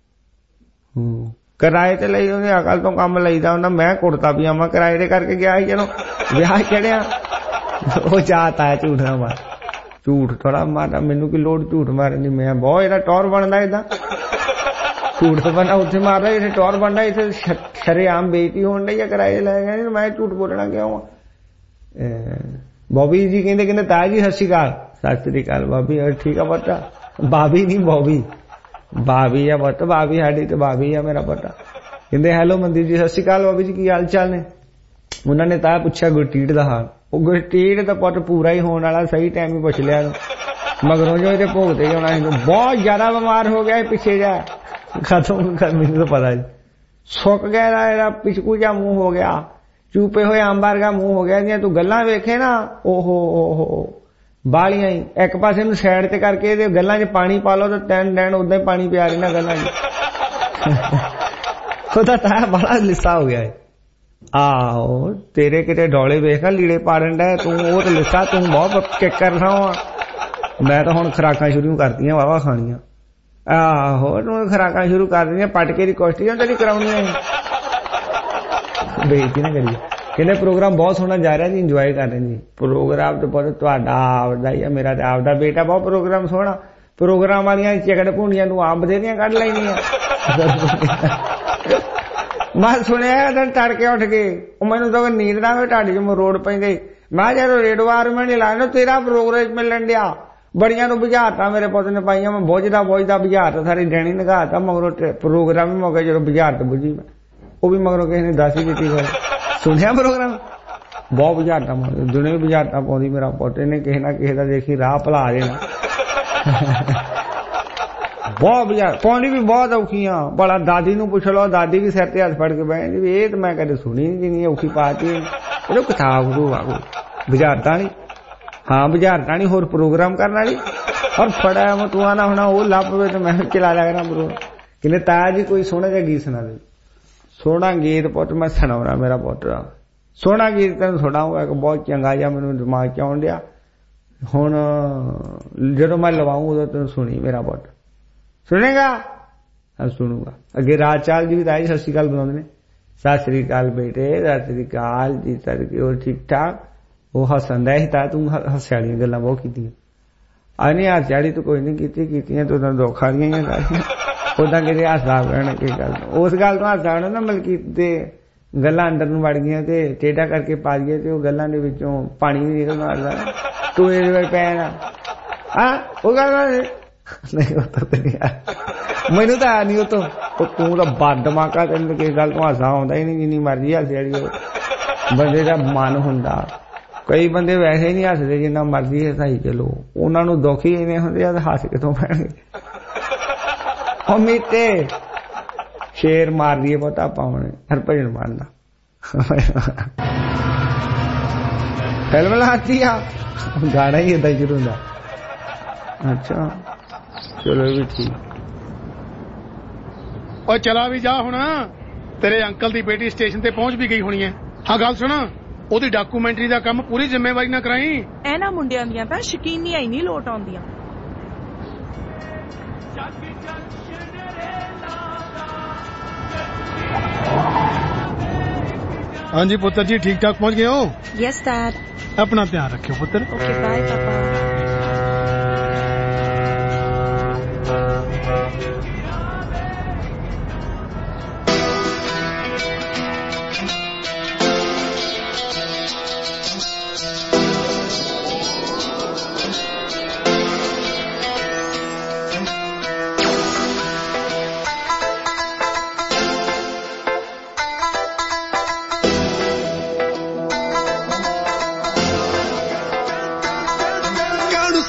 ਕਿਰਾਏ ਤੇ ਲਈ ਉਹਨੇ ਅਕਲ ਤੋਂ ਕੰਮ ਲਈਦਾ ਹੁੰਦਾ। ਮੈਂ ਕੁੜਤਾ ਪਜਾਮਾ ਕਿਰਾਏ ਤੇ ਕਰਕੇ ਗਿਆ ਸੀ ਜਦੋਂ ਵਿਆਹ ਚੜਿਆ। ਉਹ ਚਾਹਤਾ ਹੈ ਝੂਠ ਨਾ ਮਾਰ। ਝੂਠ ਥੋੜਾ ਮਾਰਦਾ। ਮੈਨੂੰ ਕੀ ਲੋੜ ਝੂਠ ਮਾਰਨ ਦੀ? ਮੈਂ ਬਹੁਤ ਇਹਦਾ ਟੌਰ ਬਣਦਾ ਏਦਾਂ। ਝੂਠ ਤਾਂ ਬੰਦਾ ਉੱਥੇ ਮਾਰਦਾ ਜਿੱਥੇ ਟੌਰ ਬਣਦਾ। ਇੱਥੇ ਸ਼ਰੇਆਮ ਬੇਇੱਜ਼ਤੀ ਹੋਣ ਡਈ ਆ। ਕਿਰਾਏ ਲੈ ਗਏ ਮੈਂ ਝੂਠ ਬੋਲਣਾ ਕਿਉਂ? ਬੋਬੀ ਜੀ ਕਹਿੰਦੇ ਤਾਇਆ ਜੀ ਸਤਿ ਸ਼੍ਰੀ ਅਕਾਲ। ਸਤਿ ਸ਼੍ਰੀ ਅਕਾਲ ਬਾਬੀ। ਠੀਕ ਆ ਪੁੱਤ? ਬਾਬੀ ਨਹੀਂ ਬੋਬੀ, ਬਾਬੀ ਆ ਪੁੱਤ। ਬਾਬੀ ਸਾਡੀ ਤੇ ਬਾਬੀ ਆ ਮੇਰਾ ਪੁੱਤ। ਕਹਿੰਦੇ ਹੈਲੋ ਮਨਦੀਪ ਜੀ ਸਤਿ ਸ਼੍ਰੀ ਅਕਾਲ ਬਾਬੀ ਜੀ ਕੀ ਹਾਲ ਚਾਲ ਨੇ? ਉਹਨਾਂ ਨੇ ਤਾਂ ਪੁੱਛਿਆ ਗੁਰਟੀਟ ਦਾ ਹਾਲ। ਉਹ ਗੁਰਟੀਟ ਦਾ ਪੁੱਤ ਪੂਰਾ ਹੀ ਹੋਣ ਵਾਲਾ। ਸਹੀ ਟਾਈਮ ਹੀ ਪੁੱਛ ਲਿਆ ਮਗਰੋਂ ਜੋ ਇਹਦੇ ਭੋਗ ਤੇ ਜਾਣਾ ਸੀ। ਬਹੁਤ ਜ਼ਿਆਦਾ ਬਿਮਾਰ ਹੋ ਗਿਆ ਪਿੱਛੇ ਜਾ ਖਤਮ ਕਰ। ਮੈਨੂੰ ਤਾਂ ਪਤਾ ਜੀ ਸੁੱਕ ਗਿਆ ਇਹਦਾ ਪਿਛਕੂ ਜਿਹਾ ਮੂੰਹ ਹੋ ਗਿਆ। ਚੂਪੇ ਹੋਏ ਅੰਬ ਵਰਗਾ ਮੂੰਹ ਹੋ ਗਿਆ। ਤੂੰ ਗੱਲਾਂ ਵੇਖੇ ਨਾ ਓਹੋ ਬਾਲੀਆਂ ਹੀ। ਇੱਕ ਪਾਸੇ ਨੂੰ ਸਾਈਡ ਤੇ ਕਰਕੇ ਇਹਦੇ ਗੱਲਾਂ 'ਚ ਪਾਣੀ ਪਾ ਲਓ ਤਾਂ ਟੈਨ ਉਦਾਂ ਹੀ ਪਾਣੀ ਪਿਆ ਰਹਿਣਾ ਗੱਲਾਂ 'ਚ। ਉਹਦਾ ਤਾਂ ਬੜਾ ਲਿੱਸਾ ਹੋ ਗਿਆ। ਆਹੋ ਤੇਰੇ ਕਿਤੇ ਡੋਲੇ ਵੇਖ ਲੀੜੇ ਪਾੜਨ ਦਾ ਤੂੰ। ਉਹ ਤੇ ਲਿੱਸਾ ਤੂੰ ਬਹੁਤ ਕਿੱਕਰ ਰਹਾ। ਮੈਂ ਤਾਂ ਹੁਣ ਖੁਰਾਕਾਂ ਸ਼ੁਰੂ ਕਰਤੀਆਂ ਵਾਵਾ ਖਾਣੀਆਂ। ਆਹੋ ਤੂੰ ਖੁਰਾਕਾਂ ਸ਼ੁਰੂ ਕਰ ਦਿੰਦੀਆਂ। ਪਟ ਕੇ ਦੀ ਕੋਸ਼ਟੀ ਤੇਰੀ ਕਰਾਉਣੀਆਂ ਬੇਇੱਜ਼ਤੀ ਨਾ ਕਰੀ। ਕਹਿੰਦੇ ਪ੍ਰੋਗਰਾਮ ਬਹੁਤ ਸੋਹਣਾ ਜਾ ਰਿਹਾ ਜੀ, ਇੰਜੋਏ ਕਰ ਰਹੇ ਜੀ ਪ੍ਰੋਗਰਾਮ। ਤੇ ਬਹੁਤ ਤੁਹਾਡਾ ਆਪਦਾ ਹੀ ਆ, ਮੇਰਾ ਤੇ ਆਪਦਾ ਬੇਟਾ। ਬਹੁਤ ਪ੍ਰੋਗਰਾਮ ਸੋਹਣਾ। ਪ੍ਰੋਗਰਾਮ ਵਾਲੀਆਂ ਚਿਕੜ ਭੁੰਡੀਆਂ ਨੂੰ ਆਪ ਬਥੇਰੀਆਂ ਕੱਢ ਲੈਣੀਆਂ। ਮੈਂ ਸੁਣਿਆ ਦਿਨ ਤੜਕੇ ਉੱਠ ਕੇ ਉਹ ਮੈਨੂੰ ਤਾਂ ਨੀਂਦ ਨਾ ਹੋਵੇ ਢਾਡੀ 'ਚ ਮਰੋੜ ਪੈਂਦੇ। ਮੈਂ ਜਦੋਂ ਰੇਡਵਾਰ ਮੈਂ ਨਹੀਂ ਲਾਇਆ ਤੇਰਾ ਪ੍ਰੋਗਰਾਮ ਮਿਲਣ ਡਿਆ। ਬੜੀਆਂ ਨੂੰ ਬੁਝਾਰਤਾ ਮੇਰੇ ਪੁੱਤ ਨੇ ਪਾਈਆਂ। ਮੈਂ ਬੁਝਦਾ ਬੁਝਾਰਤਾ ਸਾਰੀ ਡੈਣੀ ਨਗਾਤਾ। ਮਗਰੋਂ ਪ੍ਰੋਗਰਾਮ ਵੀ ਮੌਕੇ ਜਦੋਂ ਬੁਝਾਰਤ ਬੁਝੀ ਮੈਂ ਉਹ ਵੀ ਮਗਰੋਂ ਕਿਸੇ ਨੇ ਦੱਸ ਹੀ ਦਿੱਤੀ। ਸੁਣਿਆ ਪ੍ਰੋਗਰਾਮ ਬਹੁਤ ਬੁਝਾਰਤਾਂ ਪਾਉਂਦੇ। ਦੁਨੀਆ ਵੀ ਬੁਝਾਰਤਾਂ ਪਾਉਂਦੀ ਮੇਰਾ ਪੁੱਤ ਨੇ ਕਿਸੇ ਨਾ ਕਿਸੇ ਦਾ ਦੇਖੀ ਰਾਹ ਭੁਲਾ ਦੇਣਾ। ਬਹੁਤ ਬੁਝਾਰ ਪਾਉਂਦੀ ਵੀ ਬਹੁਤ ਔਖੀਆਂ। ਭਲਾ ਦਾਦੀ ਨੂੰ ਪੁੱਛ ਲਓ, ਦਾਦੀ ਵੀ ਸਿਰ ਤੇ ਹੱਥ ਫੜ ਕੇ ਬਹਿ ਜਾਂਦੀ। ਇਹ ਤਾਂ ਮੈਂ ਕਦੇ ਸੁਣੀ ਨਹੀਂ ਜਿੰਨੀ ਔਖੀ ਪਾਤੀ। ਇਹਨੂੰ ਕਿਤਾਬ ਗੁਰੂ ਆ ਬੁਝਾਰਤਾਂ ਨਹੀਂ। ਹਾਂ ਬੁਝਾਰਤਾਂ ਨਹੀਂ ਹੋਰ ਪ੍ਰੋਗਰਾਮ ਕਰਨ ਵਾਲੀ। ਔਰ ਫੜਿਆ ਮੈਂ ਤੂੰ ਆਣਾ ਹੋਣਾ ਉਹ ਲੱਭ ਪਵੇ ਤਾਂ ਮੈਂ ਚਲਾ ਲਿਆ ਕਰਾਂ ਪ੍ਰੋਗਰਾਮ। ਕਹਿੰਦੇ ਤਾਇਆ ਜੀ ਕੋਈ ਸੋਹਣਾ ਜਿਹਾ ਗੀਤ ਸੁਣਾ ਦੇ। ਸੋਹਣਾ ਗੀਤ ਪੁੱਤ ਮੈਂ ਸੁਣਾਉਣਾ ਮੇਰਾ ਪੁੱਤ। ਸੋਹਣਾ ਗੀਤ ਤੈਨੂੰ ਸੁਣਾਊਗਾ ਇੱਕ ਬਹੁਤ ਚੰਗਾ ਜਿਹਾ ਮੈਨੂੰ ਦਿਮਾਗ 'ਚ ਆਉਣ ਡਿਆ। ਹੁਣ ਜਦੋਂ ਮੈਂ ਲਵਾਊਂ ਉਦੋਂ ਤੈਨੂੰ ਸੁਣੀ ਮੇਰਾ ਪੁੱਤ। ਸੁਣੇਗਾ? ਹਾਂ ਸੁਣੂਗਾ। ਅੱਗੇ ਰਾਜਚਾਲ ਜੀ ਵੀ ਤਾਂ ਸਤਿ ਸ਼੍ਰੀ ਅਕਾਲ ਬੁਲਾਉਂਦੇ ਨੇ। ਸਤਿ ਸ਼੍ਰੀ ਅਕਾਲ ਬੇਟੇ, ਸਤਿ ਸ਼੍ਰੀ ਅਕਾਲ ਜੀ। ਸਦਕੇ ਹੋਰ ਠੀਕ ਠਾਕ? ਉਹ ਹੱਸਣ ਦਾ ਸੀ ਤਾਂ ਤੂੰ ਹਾਸੇ ਵਾਲੀਆਂ ਗੱਲਾਂ ਬਹੁਤ ਕੀਤੀਆਂ। ਆ ਨਹੀਂ ਹਾਸੇ ਵਾਲੀ ਤੂੰ ਕੋਈ ਨਹੀਂ ਕੀਤੀਆਂ ਤੂੰ ਤਾਂ ਦੁੱਖ ਵਾਲੀਆਂ ਹੀ ਕਰਦੀਆਂ। ਉਦਾਂ ਕਿਤੇ ਹਾਸਾ ਰਹਿਣਾ ਕੀ ਗੱਲ, ਉਸ ਗੱਲ ਤੋਂ ਹਾਸਾ ਆਉਣਾ ਨਾ ਮਲਕੀ ਤੇ ਗੱਲਾਂ ਅੰਦਰ ਨੂੰ ਵੜ ਗਈਆਂ ਤੇ ਟੇਢਾ ਕਰਕੇ ਪਾ ਦਈਏ ਤੇ ਉਹ ਗੱਲਾਂ ਦੇ ਵਿੱਚੋਂ ਪਾਣੀ ਵੀ ਨਿਕਲ ਮਾਰਦਾ ਤੂੰ ਇਹਦੇ ਵਿੱਚ ਪੈਣਾ। ਹਾਂ ਉਹ ਗੱਲ ਨਹੀਂ ਮੈਨੂੰ ਤਾਂ ਆ ਨਹੀਂ ਉਹ ਤੋਂ ਤੂੰ ਤਾਂ ਬਦ ਦਿਮਾਗਾ ਤੈਨੂੰ ਕਿਸੇ ਗੱਲ ਤੋਂ ਹਾਸਾ ਆਉਂਦਾ ਹੀ ਨਹੀਂ, ਜਿੰਨੀ ਮਰਜ਼ੀ ਹਾਸੇ ਵਾਲੀ ਬੰਦੇ ਦਾ ਮਨ ਹੁੰਦਾ। ਕਈ ਬੰਦੇ ਵੈਸੇ ਹੀ ਨਹੀਂ ਹੱਸਦੇ ਜਿੰਨਾ ਮਰਜ਼ੀ ਹਸਾਈ ਚਲੋ, ਉਹਨਾਂ ਨੂੰ ਦੁੱਖ ਹੀ ਇਵੇਂ ਹੁੰਦੇ ਆ ਹੱਸ ਕਿੱਥੋਂ ਪੈਣਗੇ। ਉਮੀਤੇ ਸ਼ੇਰ ਮਾਰ ਦੀਏ ਪਤਾ ਪਾਉਣੇ ਹਰਭਜਨ ਮਾਨ ਦਾ ਫਿਲਮ ਲਾਤੀ ਆ ਗਾਣਾ ਹੀ ਏਦਾਂ ਸ਼ੁਰੂ ਹੁੰਦਾ। ਅੱਛਾ ਚਲੋ ਵੀ ਠੀਕ। ਓ ਚਲਾ ਵੀ ਜਾ ਹੁਣ, ਤੇਰੇ ਅੰਕਲ ਦੀ ਬੇਟੀ ਸਟੇਸ਼ਨ ਤੇ ਪਹੁੰਚ ਵੀ ਗਈ ਹੋਣੀ ਹੈ। ਹਾਂ ਗੱਲ ਸੁਣ, ਉਹਦੀ ਡਾਕੂਮੈਂਟਰੀ ਦਾ ਕੰਮ ਪੂਰੀ ਜ਼ਿੰਮੇਵਾਰੀ ਨਾਲ ਕਰਾਈ। ਇਹਨਾਂ ਮੁੰਡਿਆਂ ਦੀਆਂ ਤਾਂ ਸ਼ਕੀਨੀਆਂ ਹੀ ਨਹੀਂ ਲੋਟ ਆਉਂਦੀਆਂ। ਹਾਂਜੀ ਪੁੱਤਰ ਜੀ ਠੀਕ ਠਾਕ ਪਹੁੰਚ ਗਏ ਹੋ? Yes dad. ਆਪਣਾ ਧਿਆਨ ਰੱਖਿਓ ਪੁੱਤਰ। ਓਕੇ ਬਾਏ ਪਾਪਾ। ਕਾਣੂ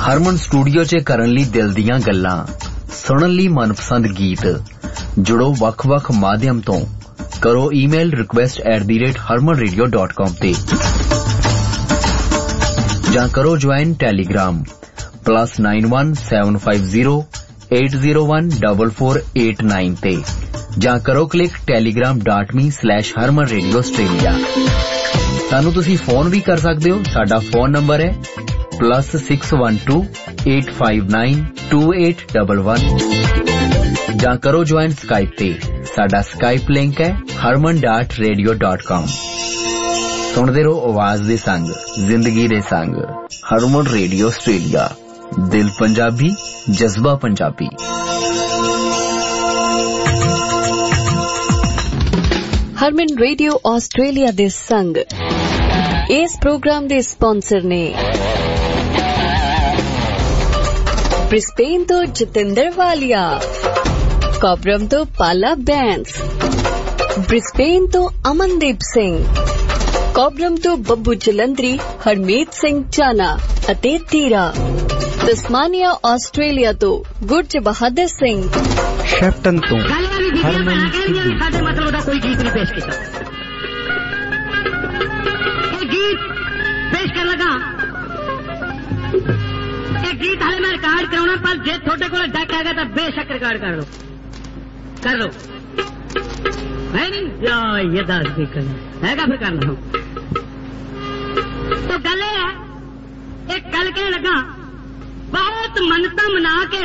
ਹਰਮਨ ਸਟੂਡੀਓ 'ਚ ਕਰਨ ਲਈ ਦਿਲ ਦੀਆਂ ਗੱਲਾਂ, ਸੁਣਨ ਲਈ ਮਨਪਸੰਦ ਗੀਤ। ਜੁੜੋ ਵੱਖ-ਵੱਖ ਮਾਧਿਅਮ ਤੋਂ। ਕਰੋ ਈਮੇਲ request@harmanradio.com ਤੇ ਜਾਂ ਕਰੋ ਜੁਆਇਨ ਟੈਲੀਗ੍ਰਾਮ +91 750 8014489 ਤੇ ਜਾਂ ਕਰੋ ਕਲਿੱਕ telegram.me/harmanradioaustralia। ਸਾਨੂੰ ਤੁਸੀਂ ਫੋਨ ਵੀ ਕਰ ਸਕਦੇ ਹੋ। ਸਾਡਾ ਫੋਨ ਨੰਬਰ ਹੈ +612 859 2811 ਜਾਂ ਕਰੋ ਜੁਆਇਨ ਸਕਾਈਪ ਤੇ। ਸਾਡਾ ਸਕਾਈਪ ਲਿੰਕ ਹੈ harman.radio.com। ਸੁਣਦੇ ਰਹੋ ਆਵਾਜ਼ ਦੇ ਸੰਗ, ਜ਼ਿੰਦਗੀ ਦੇ ਸੰਗ। ਹਰਮਨ ਰੇਡੀਓ ਆਸਟ੍ਰੇਲੀਆ, ਦਿਲ ਪੰਜਾਬੀ, ਜਜ਼ਬਾ ਪੰਜਾਬੀ। ਹਰਮਨ ਰੇਡੀਓ ਆਸਟ੍ਰੇਲੀਆ ਦੇ ਸੰਗ ਇਸ ਪ੍ਰੋਗਰਾਮ ਦੇ ਸਪਾਂਸਰ ਨੇ ਬ੍ਰਿਸਬੇਨ ਤੋਂ ਜਤਿੰਦਰ ਵਾਲੀਆ, ਕੋਬਰਮ ਤੋਂ ਪਾਲਾ ਬੈਂਸ, ਬ੍ਰਿਸਬੇਨ ਤੋਂ ਅਮਨਦੀਪ ਸਿੰਘ, ਕੋਬਰਮ ਤੋਂ ਬੱਬੂ ਜਲੰਧਰੀ, ਹਰਮੀਤ ਸਿੰਘ ਚਾਨਾ ਅਤੇ ਤੀਰਾ, ਤਸਮਾਨੀਆ ਆਸਟ੍ਰੇਲੀਆ ਤੋਂ ਗੁਰਜ ਬਹਾਦਰ ਸਿੰਘ, ਸ਼ੈਫਟਨ ਤੋਂ ਹਰਮਨ ਸਿੱਧੂ। ਸਾਡੇ ਮਤਲਬ ਦਾ ਕੋਈ ਗੀਤ ਨਹੀਂ ਪੇਸ਼ ਕੀਤਾ। ਇਹ ਗੀਤ ਪੇਸ਼ ਕਰਨ ਲੱਗਾ, ਇਹ ਗੀਤ ਹਾਲੇ ਮੈਂ ਰਿਕਾਰਡ ਕਰਾਉਣਾ, ਪਰ ਜੇ ਤੁਹਾਡੇ ਕੋਲ ਡੱਕ ਹੈਗਾ ਤਾਂ ਬੇਸ਼ੱਕ ਰਿਕਾਰਡ ਕਰ ਲਓ है नहीं ये दस हैगा फिर करना। तो गल है एक गल कहने लगा, बहुत मन्नतां मना के,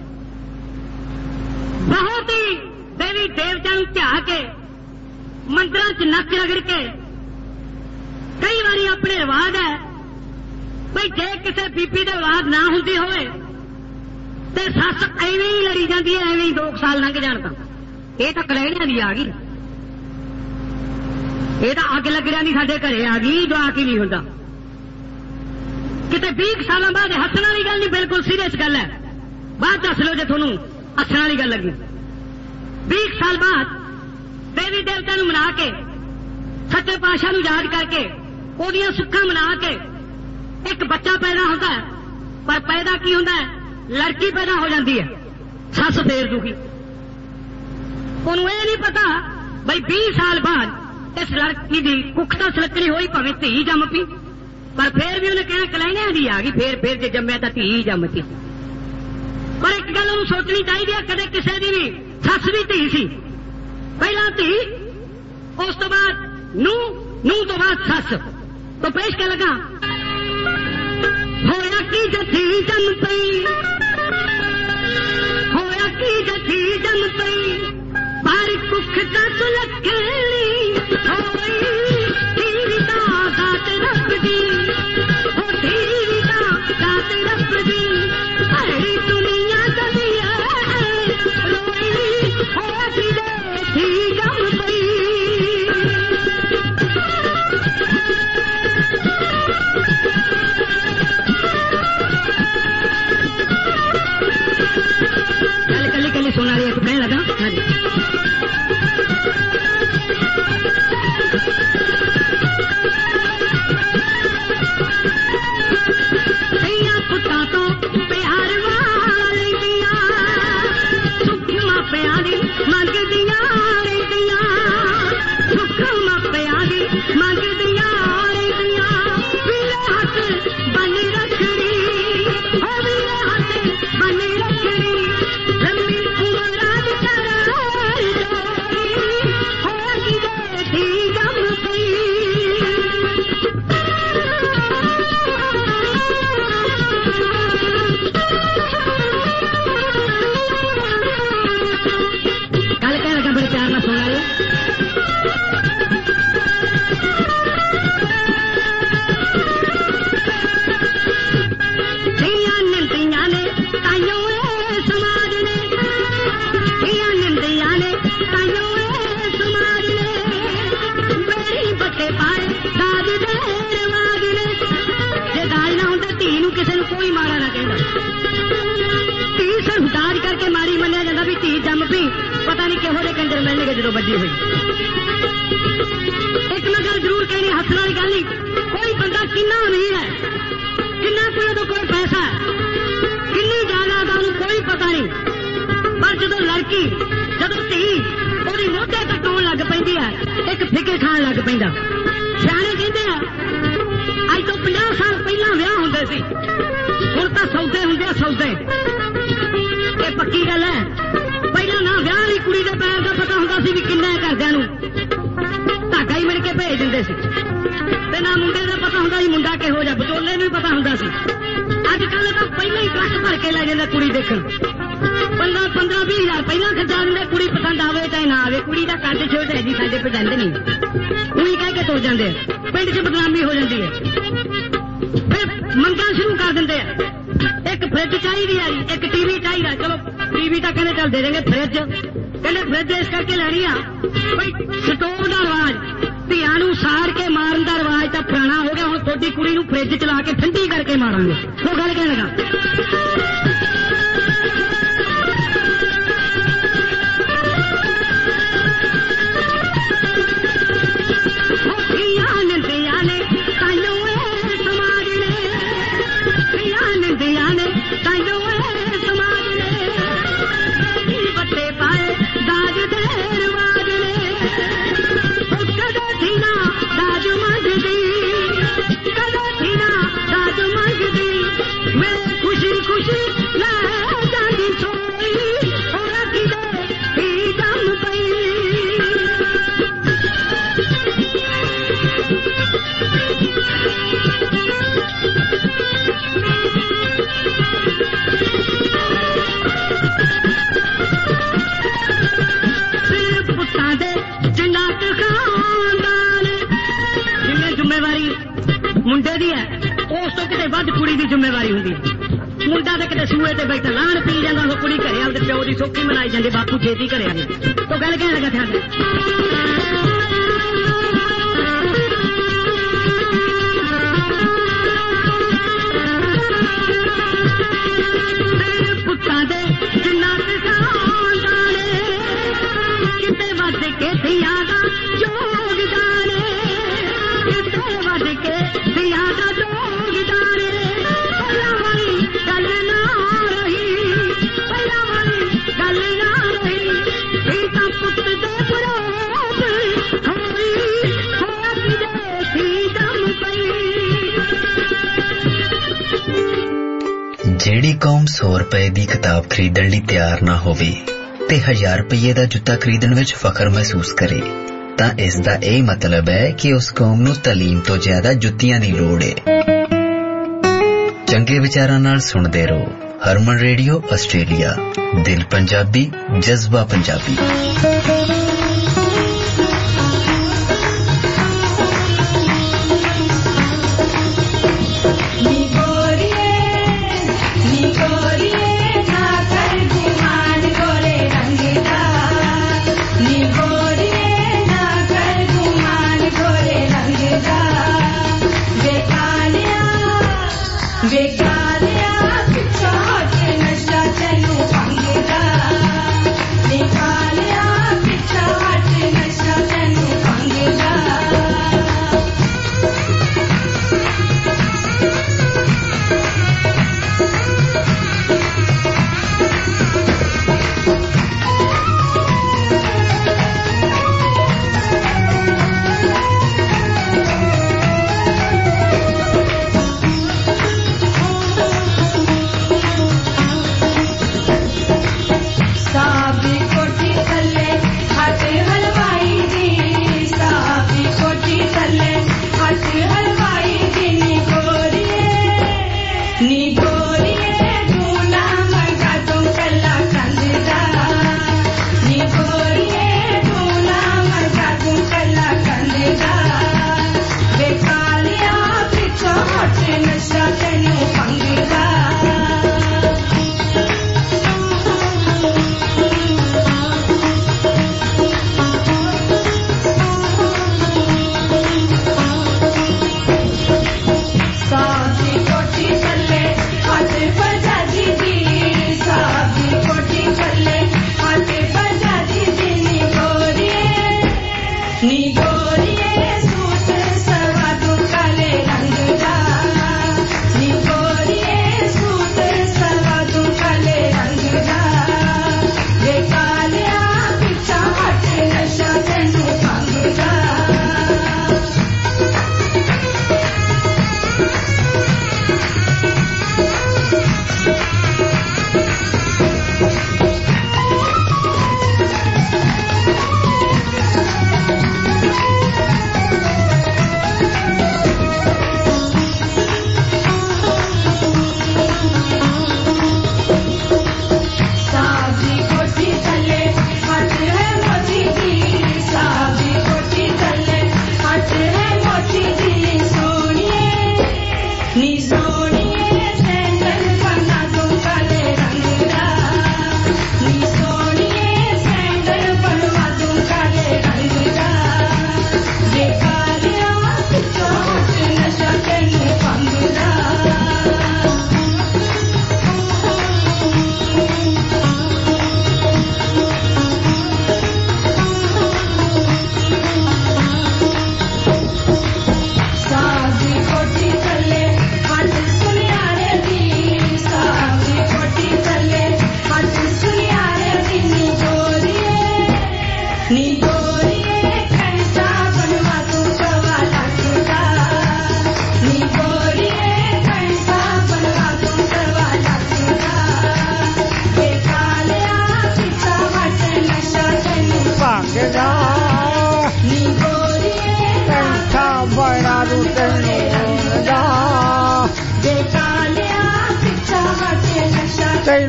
बहुत ही देवी देवतां नूं ध्या के, मंदिरां च नच रगड़ के, कई बारी अपने रिवाज है भाई जे किसी बीबी दे औलाद ना हुंदी होवे ते सस एवें ही लड़ी जांदी है, एवें ही 2 साल लंघ जाण तां ਇਹ ਤਾਂ ਕਲੈਣਿਆਂ ਦੀ ਆ ਗਈ, ਇਹ ਤਾਂ ਅੱਗ ਲੱਗਿਆ ਨਹੀਂ ਸਾਡੇ ਘਰੇ ਆ ਗਈ, ਜਵਾਕ ਹੀ ਨਹੀਂ ਹੁੰਦਾ। ਕਿਤੇ 20 ਸਾਲਾਂ ਬਾਅਦ ਹੱਸਣ ਵਾਲੀ ਗੱਲ ਨਹੀਂ, ਬਿਲਕੁਲ ਸੀਰੀਅਸ ਗੱਲ ਹੈ। ਬਾਅਦ ਦੱਸ ਲਓ ਜੇ ਤੁਹਾਨੂੰ ਹੱਸਣ ਵਾਲੀ ਗੱਲ ਲੱਗੀ। 20 ਸਾਲ ਬਾਅਦ ਦੇਵੀ ਦੇਵਤਾ ਨੂੰ ਮਨਾ ਕੇ, ਸੱਚੇ ਪਾਤਸ਼ਾਹ ਨੂੰ ਯਾਦ ਕਰਕੇ, ਉਹਦੀਆਂ ਸੁੱਖਾਂ ਮਨਾ ਕੇ ਇੱਕ ਬੱਚਾ ਪੈਦਾ ਹੁੰਦਾ ਹੈ। ਪਰ ਪੈਦਾ ਕੀ ਹੁੰਦਾ ਹੈ? ਲੜਕੀ ਪੈਦਾ ਹੋ ਜਾਂਦੀ ਹੈ। ਸੱਸ ਫੇਰ ਦੁਖੀ, ਉਹਨੂੰ ਇਹ ਨਹੀਂ ਪਤਾ ਬਈ 20 ਸਾਲ ਬਾਅਦ ਇਸ ਲੜਕੀ ਦੀ ਕੁੱਖ ਤਾਂ ਸਲਕੜੀ ਹੋਈ, ਭਾਵੇਂ ਧੀ ਜੰਮ ਪਈ, ਪਰ ਫੇਰ ਵੀ ਉਹਨੇ ਕਹਿਣਾ ਕਲੈਣਿਆਂ ਦੀ ਆ ਗਈ, ਫੇਰ ਜੇ ਜੰਮਿਆ ਤਾਂ ਧੀ ਜੰਮਤੀ। ਪਰ ਇੱਕ ਗੱਲ ਉਹਨੂੰ ਸੋਚਣੀ ਚਾਹੀਦੀ ਹੈ, ਕਦੇ ਕਿਸੇ ਦੀ ਵੀ ਸੱਸ ਵੀ ਧੀ ਸੀ, ਪਹਿਲਾਂ ਧੀ, ਉਸ ਤੋਂ ਬਾਅਦ ਨੂੰਹ ਤੋਂ ਬਾਅਦ ਸੱਸ। तो पेश कर लगा होया की जथी जम पई, होया की जथी जम पई, पर कुख का सुलखनी होई, दीविता दात रब दी, हो दीविता दात रब दी, सारी दुनिया दरिया रोई, होया की जथी जम पई। सुना रही है तो कहने लगा हाँ जी पुता तो प्यार वाली दिया सुख मापिया दी मंग दिया सुख मापिया दी मंग दिया वीरे हाथ बन रखड़ी, हो वीरे हाथ बन रखड़ी, जो बड़ी हुई एक मैं गल जरूर कहनी, हसन वाली गल नहीं, कोई बंदा किन्ना नहीं है, किन्ना कोई तो कोई पैसा है, ਲੜਕੀ ਜਦੋਂ ਧੀ ਉਹਦੀ ਮੋਢੇ ਟਟਾਉਣ ਲੱਗ ਪੈਂਦੀ ਹੈ ਇੱਕ ਫਿੱਕੇ ਖਾਣ ਲੱਗ ਪੈਂਦਾ। ਸਿਆਣੇ ਕਹਿੰਦੇ ਆ ਅੱਜ ਤੋਂ 50 ਸਾਲ ਪਹਿਲਾਂ ਵਿਆਹ ਹੁੰਦੇ ਸੀ, ਹੁਣ ਤਾਂ ਸੌਦੇ ਹੁੰਦੇ ਆ ਸੌਦੇ। ਇਹ ਪੱਕੀ ਗੱਲ ਹੈ। ਪਹਿਲਾਂ ਨਾ ਵਿਆਹ ਵਾਲੀ ਕੁੜੀ ਦੇ ਪੈਰ ਦਾ ਪਤਾ ਹੁੰਦਾ ਸੀ ਵੀ ਕਿੰਨਾ ਹੈ, ਘਰਦਿਆਂ ਨੂੰ ਧਾਗਾ ਹੀ ਮਿਲ ਕੇ ਭੇਜ ਦਿੰਦੇ ਸੀ, ਤੇ ਨਾ ਮੁੰਡੇ ਦਾ ਪਤਾ ਹੁੰਦਾ ਸੀ ਮੁੰਡਾ ਕਿਹੋ ਜਿਹਾ, ਵਿਚੋਲੇ ਨੂੰ ਵੀ ਪਤਾ ਹੁੰਦਾ ਸੀ। ਅੱਜ ਕੱਲ੍ਹ ਤਾਂ ਪਹਿਲਾਂ ਹੀ ਟਰੱਕ ਭਰ ਕੇ ਲੈ ਜਾਂਦੇ ਕੁੜੀ ਦੇਖਣ, 15-20 ਹਜ਼ਾਰ ਪਹਿਲਾਂ ਖਰਚਾ ਦਿੰਦੇ, ਕੁੜੀ ਪਸੰਦ ਆਵੇ ਚਾਹੇ ਨਾ ਆਵੇ। ਕੁੜੀ ਦਾ ਕੱਦ ਛੋਟਾ ਹੈ ਜੀ, ਸਾਡੇ ਪਸੰਦ ਨਹੀਂ, ਉਹੀ ਕਹਿ ਕੇ ਤੁਰ ਜਾਂਦੇ ਆ, ਪਿੰਡ 'ਚ ਬਦਨਾਮੀ ਹੋ ਜਾਂਦੀ ਹੈ। ਫਿਰ ਮੰਗਾਂ ਸ਼ੁਰੂ ਕਰ ਦਿੰਦੇ ਆ, ਇੱਕ ਫਰਿੱਜ ਚਾਹੀਦੀ ਆ ਜੀ, ਇੱਕ ਟੀਵੀ ਚਾਹੀਦਾ। ਚਲੋ ਟੀਵੀ ਤਾਂ ਕਹਿੰਦੇ ਚੱਲ ਦੇ ਦੇਂਗੇ, ਫਰਿੱਜ ਕਹਿੰਦੇ ਫਰਿੱਜ ਇਸ ਕਰਕੇ ਲੈਣੀ ਆ ਬਈ ਸਟੋਵ ਦਾ ਰਿਵਾਜ, ਧੀਆਂ ਨੂੰ ਸਾੜ ਕੇ ਮਾਰਨ ਦਾ ਰਿਵਾਜ ਤਾਂ ਪੁਰਾਣਾ ਹੋ ਗਿਆ, ਹੁਣ ਤੁਹਾਡੀ ਕੁੜੀ ਨੂੰ ਫਰਿੱਜ ਚਲਾ ਕੇ ਠੰਡੀ ਕਰਕੇ ਮਾਰਾਂਗੇ। ਉਹ ਗੱਲ ਕਹਿਣ ਲੱਗਾ ਮੁੰਡੇ ਦੀ ਹੈ, ਉਸ ਤੋਂ ਕਿਤੇ ਵੱਧ ਕੁੜੀ ਦੀ ਜ਼ਿੰਮੇਵਾਰੀ ਹੁੰਦੀ ਹੈ। ਮੁੰਡਾ ਤਾਂ ਕਿਤੇ ਸੂਏ ਤੇ ਬੈਠਾ ਲਾਣ ਪੀ ਜਾਂਦਾ, ਉਹ ਕੁੜੀ ਘਰੇ ਆਪਦੇ ਪਿਓ ਦੀ ਸੌਖੀ ਮਨਾਈ ਜਾਂਦੀ, ਬਾਪੂ ਛੇਤੀ ਘਰੇ ਆ ਗਿਆ। ਤੋ ਗੱਲ ਕਹਿਣ ਲੱਗਾ ਥਿਆਨ ਪੁੱਤਾਂ ਦੇ ਜਿੰਨਾ ਕਿਸਾਨੇ ਕਿਤੇ ਵੱਧ ਕੇ ਧੀਆਂ ਦਾ ਯੋਗਦਾਨ, ਕਿਤੇ ਵੱਧ ਕੇ ਧੀਆਂ ਦਾ ਯੋਗਦਾਨ। ਪਹਿਲਾਂ ਵਾਲੀ ਗੱਲ ਨਾ ਰਹੀ, ਪਹਿਲਾਂ ਵਾਲੀ ਗੱਲ ਨਾ ਰਹੀ, ਇਹ ਤਾਂ ਪੁੱਤ ਦੇ ਬਰੋਬਰ ਹੋਈ, ਹੋਇਆ ਕਿਤੇ ਸੀ ਦਮ ਪਈ। ਜਿਹੜੀ ਕੌਮ 100 ਰੁਪਏ ਦੀ ਕਿਤਾਬ ਖਰੀਦਣ ਲਈ ਤਿਆਰ ਨਾ ਹੋਵੇ ਤੇ 1000 ਰੁਪਏ ਦਾ ਜੁੱਤਾ ਖਰੀਦਣ ਵਿੱਚ ਫਖਰ ਮਹਿਸੂਸ ਕਰੇ, ਤਾਂ ਇਸ ਦਾ ਇਹ ਮਤਲਬ ਹੈ ਕਿ ਉਸ ਕੌਮ ਨੂੰ ਤਾਲੀਮ ਤੋਂ ਜ਼ਿਆਦਾ ਜੁੱਤੀਆਂ ਦੀ ਲੋੜ ਹੈ। ਚੰਗੇ ਵਿਚਾਰਾਂ ਨਾਲ ਸੁਣਦੇ ਰਹੋ ਹਰਮਨ ਰੇਡੀਓ ਆਸਟ੍ਰੇਲੀਆ, ਦਿਲ ਪੰਜਾਬੀ, ਜਜ਼ਬਾ ਪੰਜਾਬੀ। नशा चलू भंग दा, निकालिया पिछा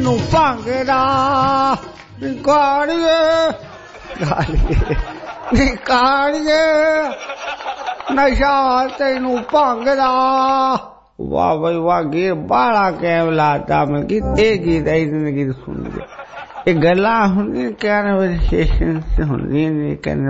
ਤੈਨੂੰ ਭੰਗ ਦਾ ਕਾੜੀਏ ਕਾੜੀਏ ਨਸ਼ਾ ਤੈਨੂੰ ਭੰਗ ਦਾ। ਵਾਹ ਬਈ ਵਾਹ ਗੀਤ ਬਾਲਾ ਕੈਮ ਲਾਤਾ ਮੈਂ ਕਿ ਇਹ ਗੀਤ ਇਹ ਜ਼ਿੰਦਗੀ ਸੁਣ ਕੇ ਇਹ ਗੱਲਾਂ ਹੁੰਦੀਆਂ ਕਨਵਰਸੇਸ਼ਨ ਹੁੰਦੀਆਂ ਨੇ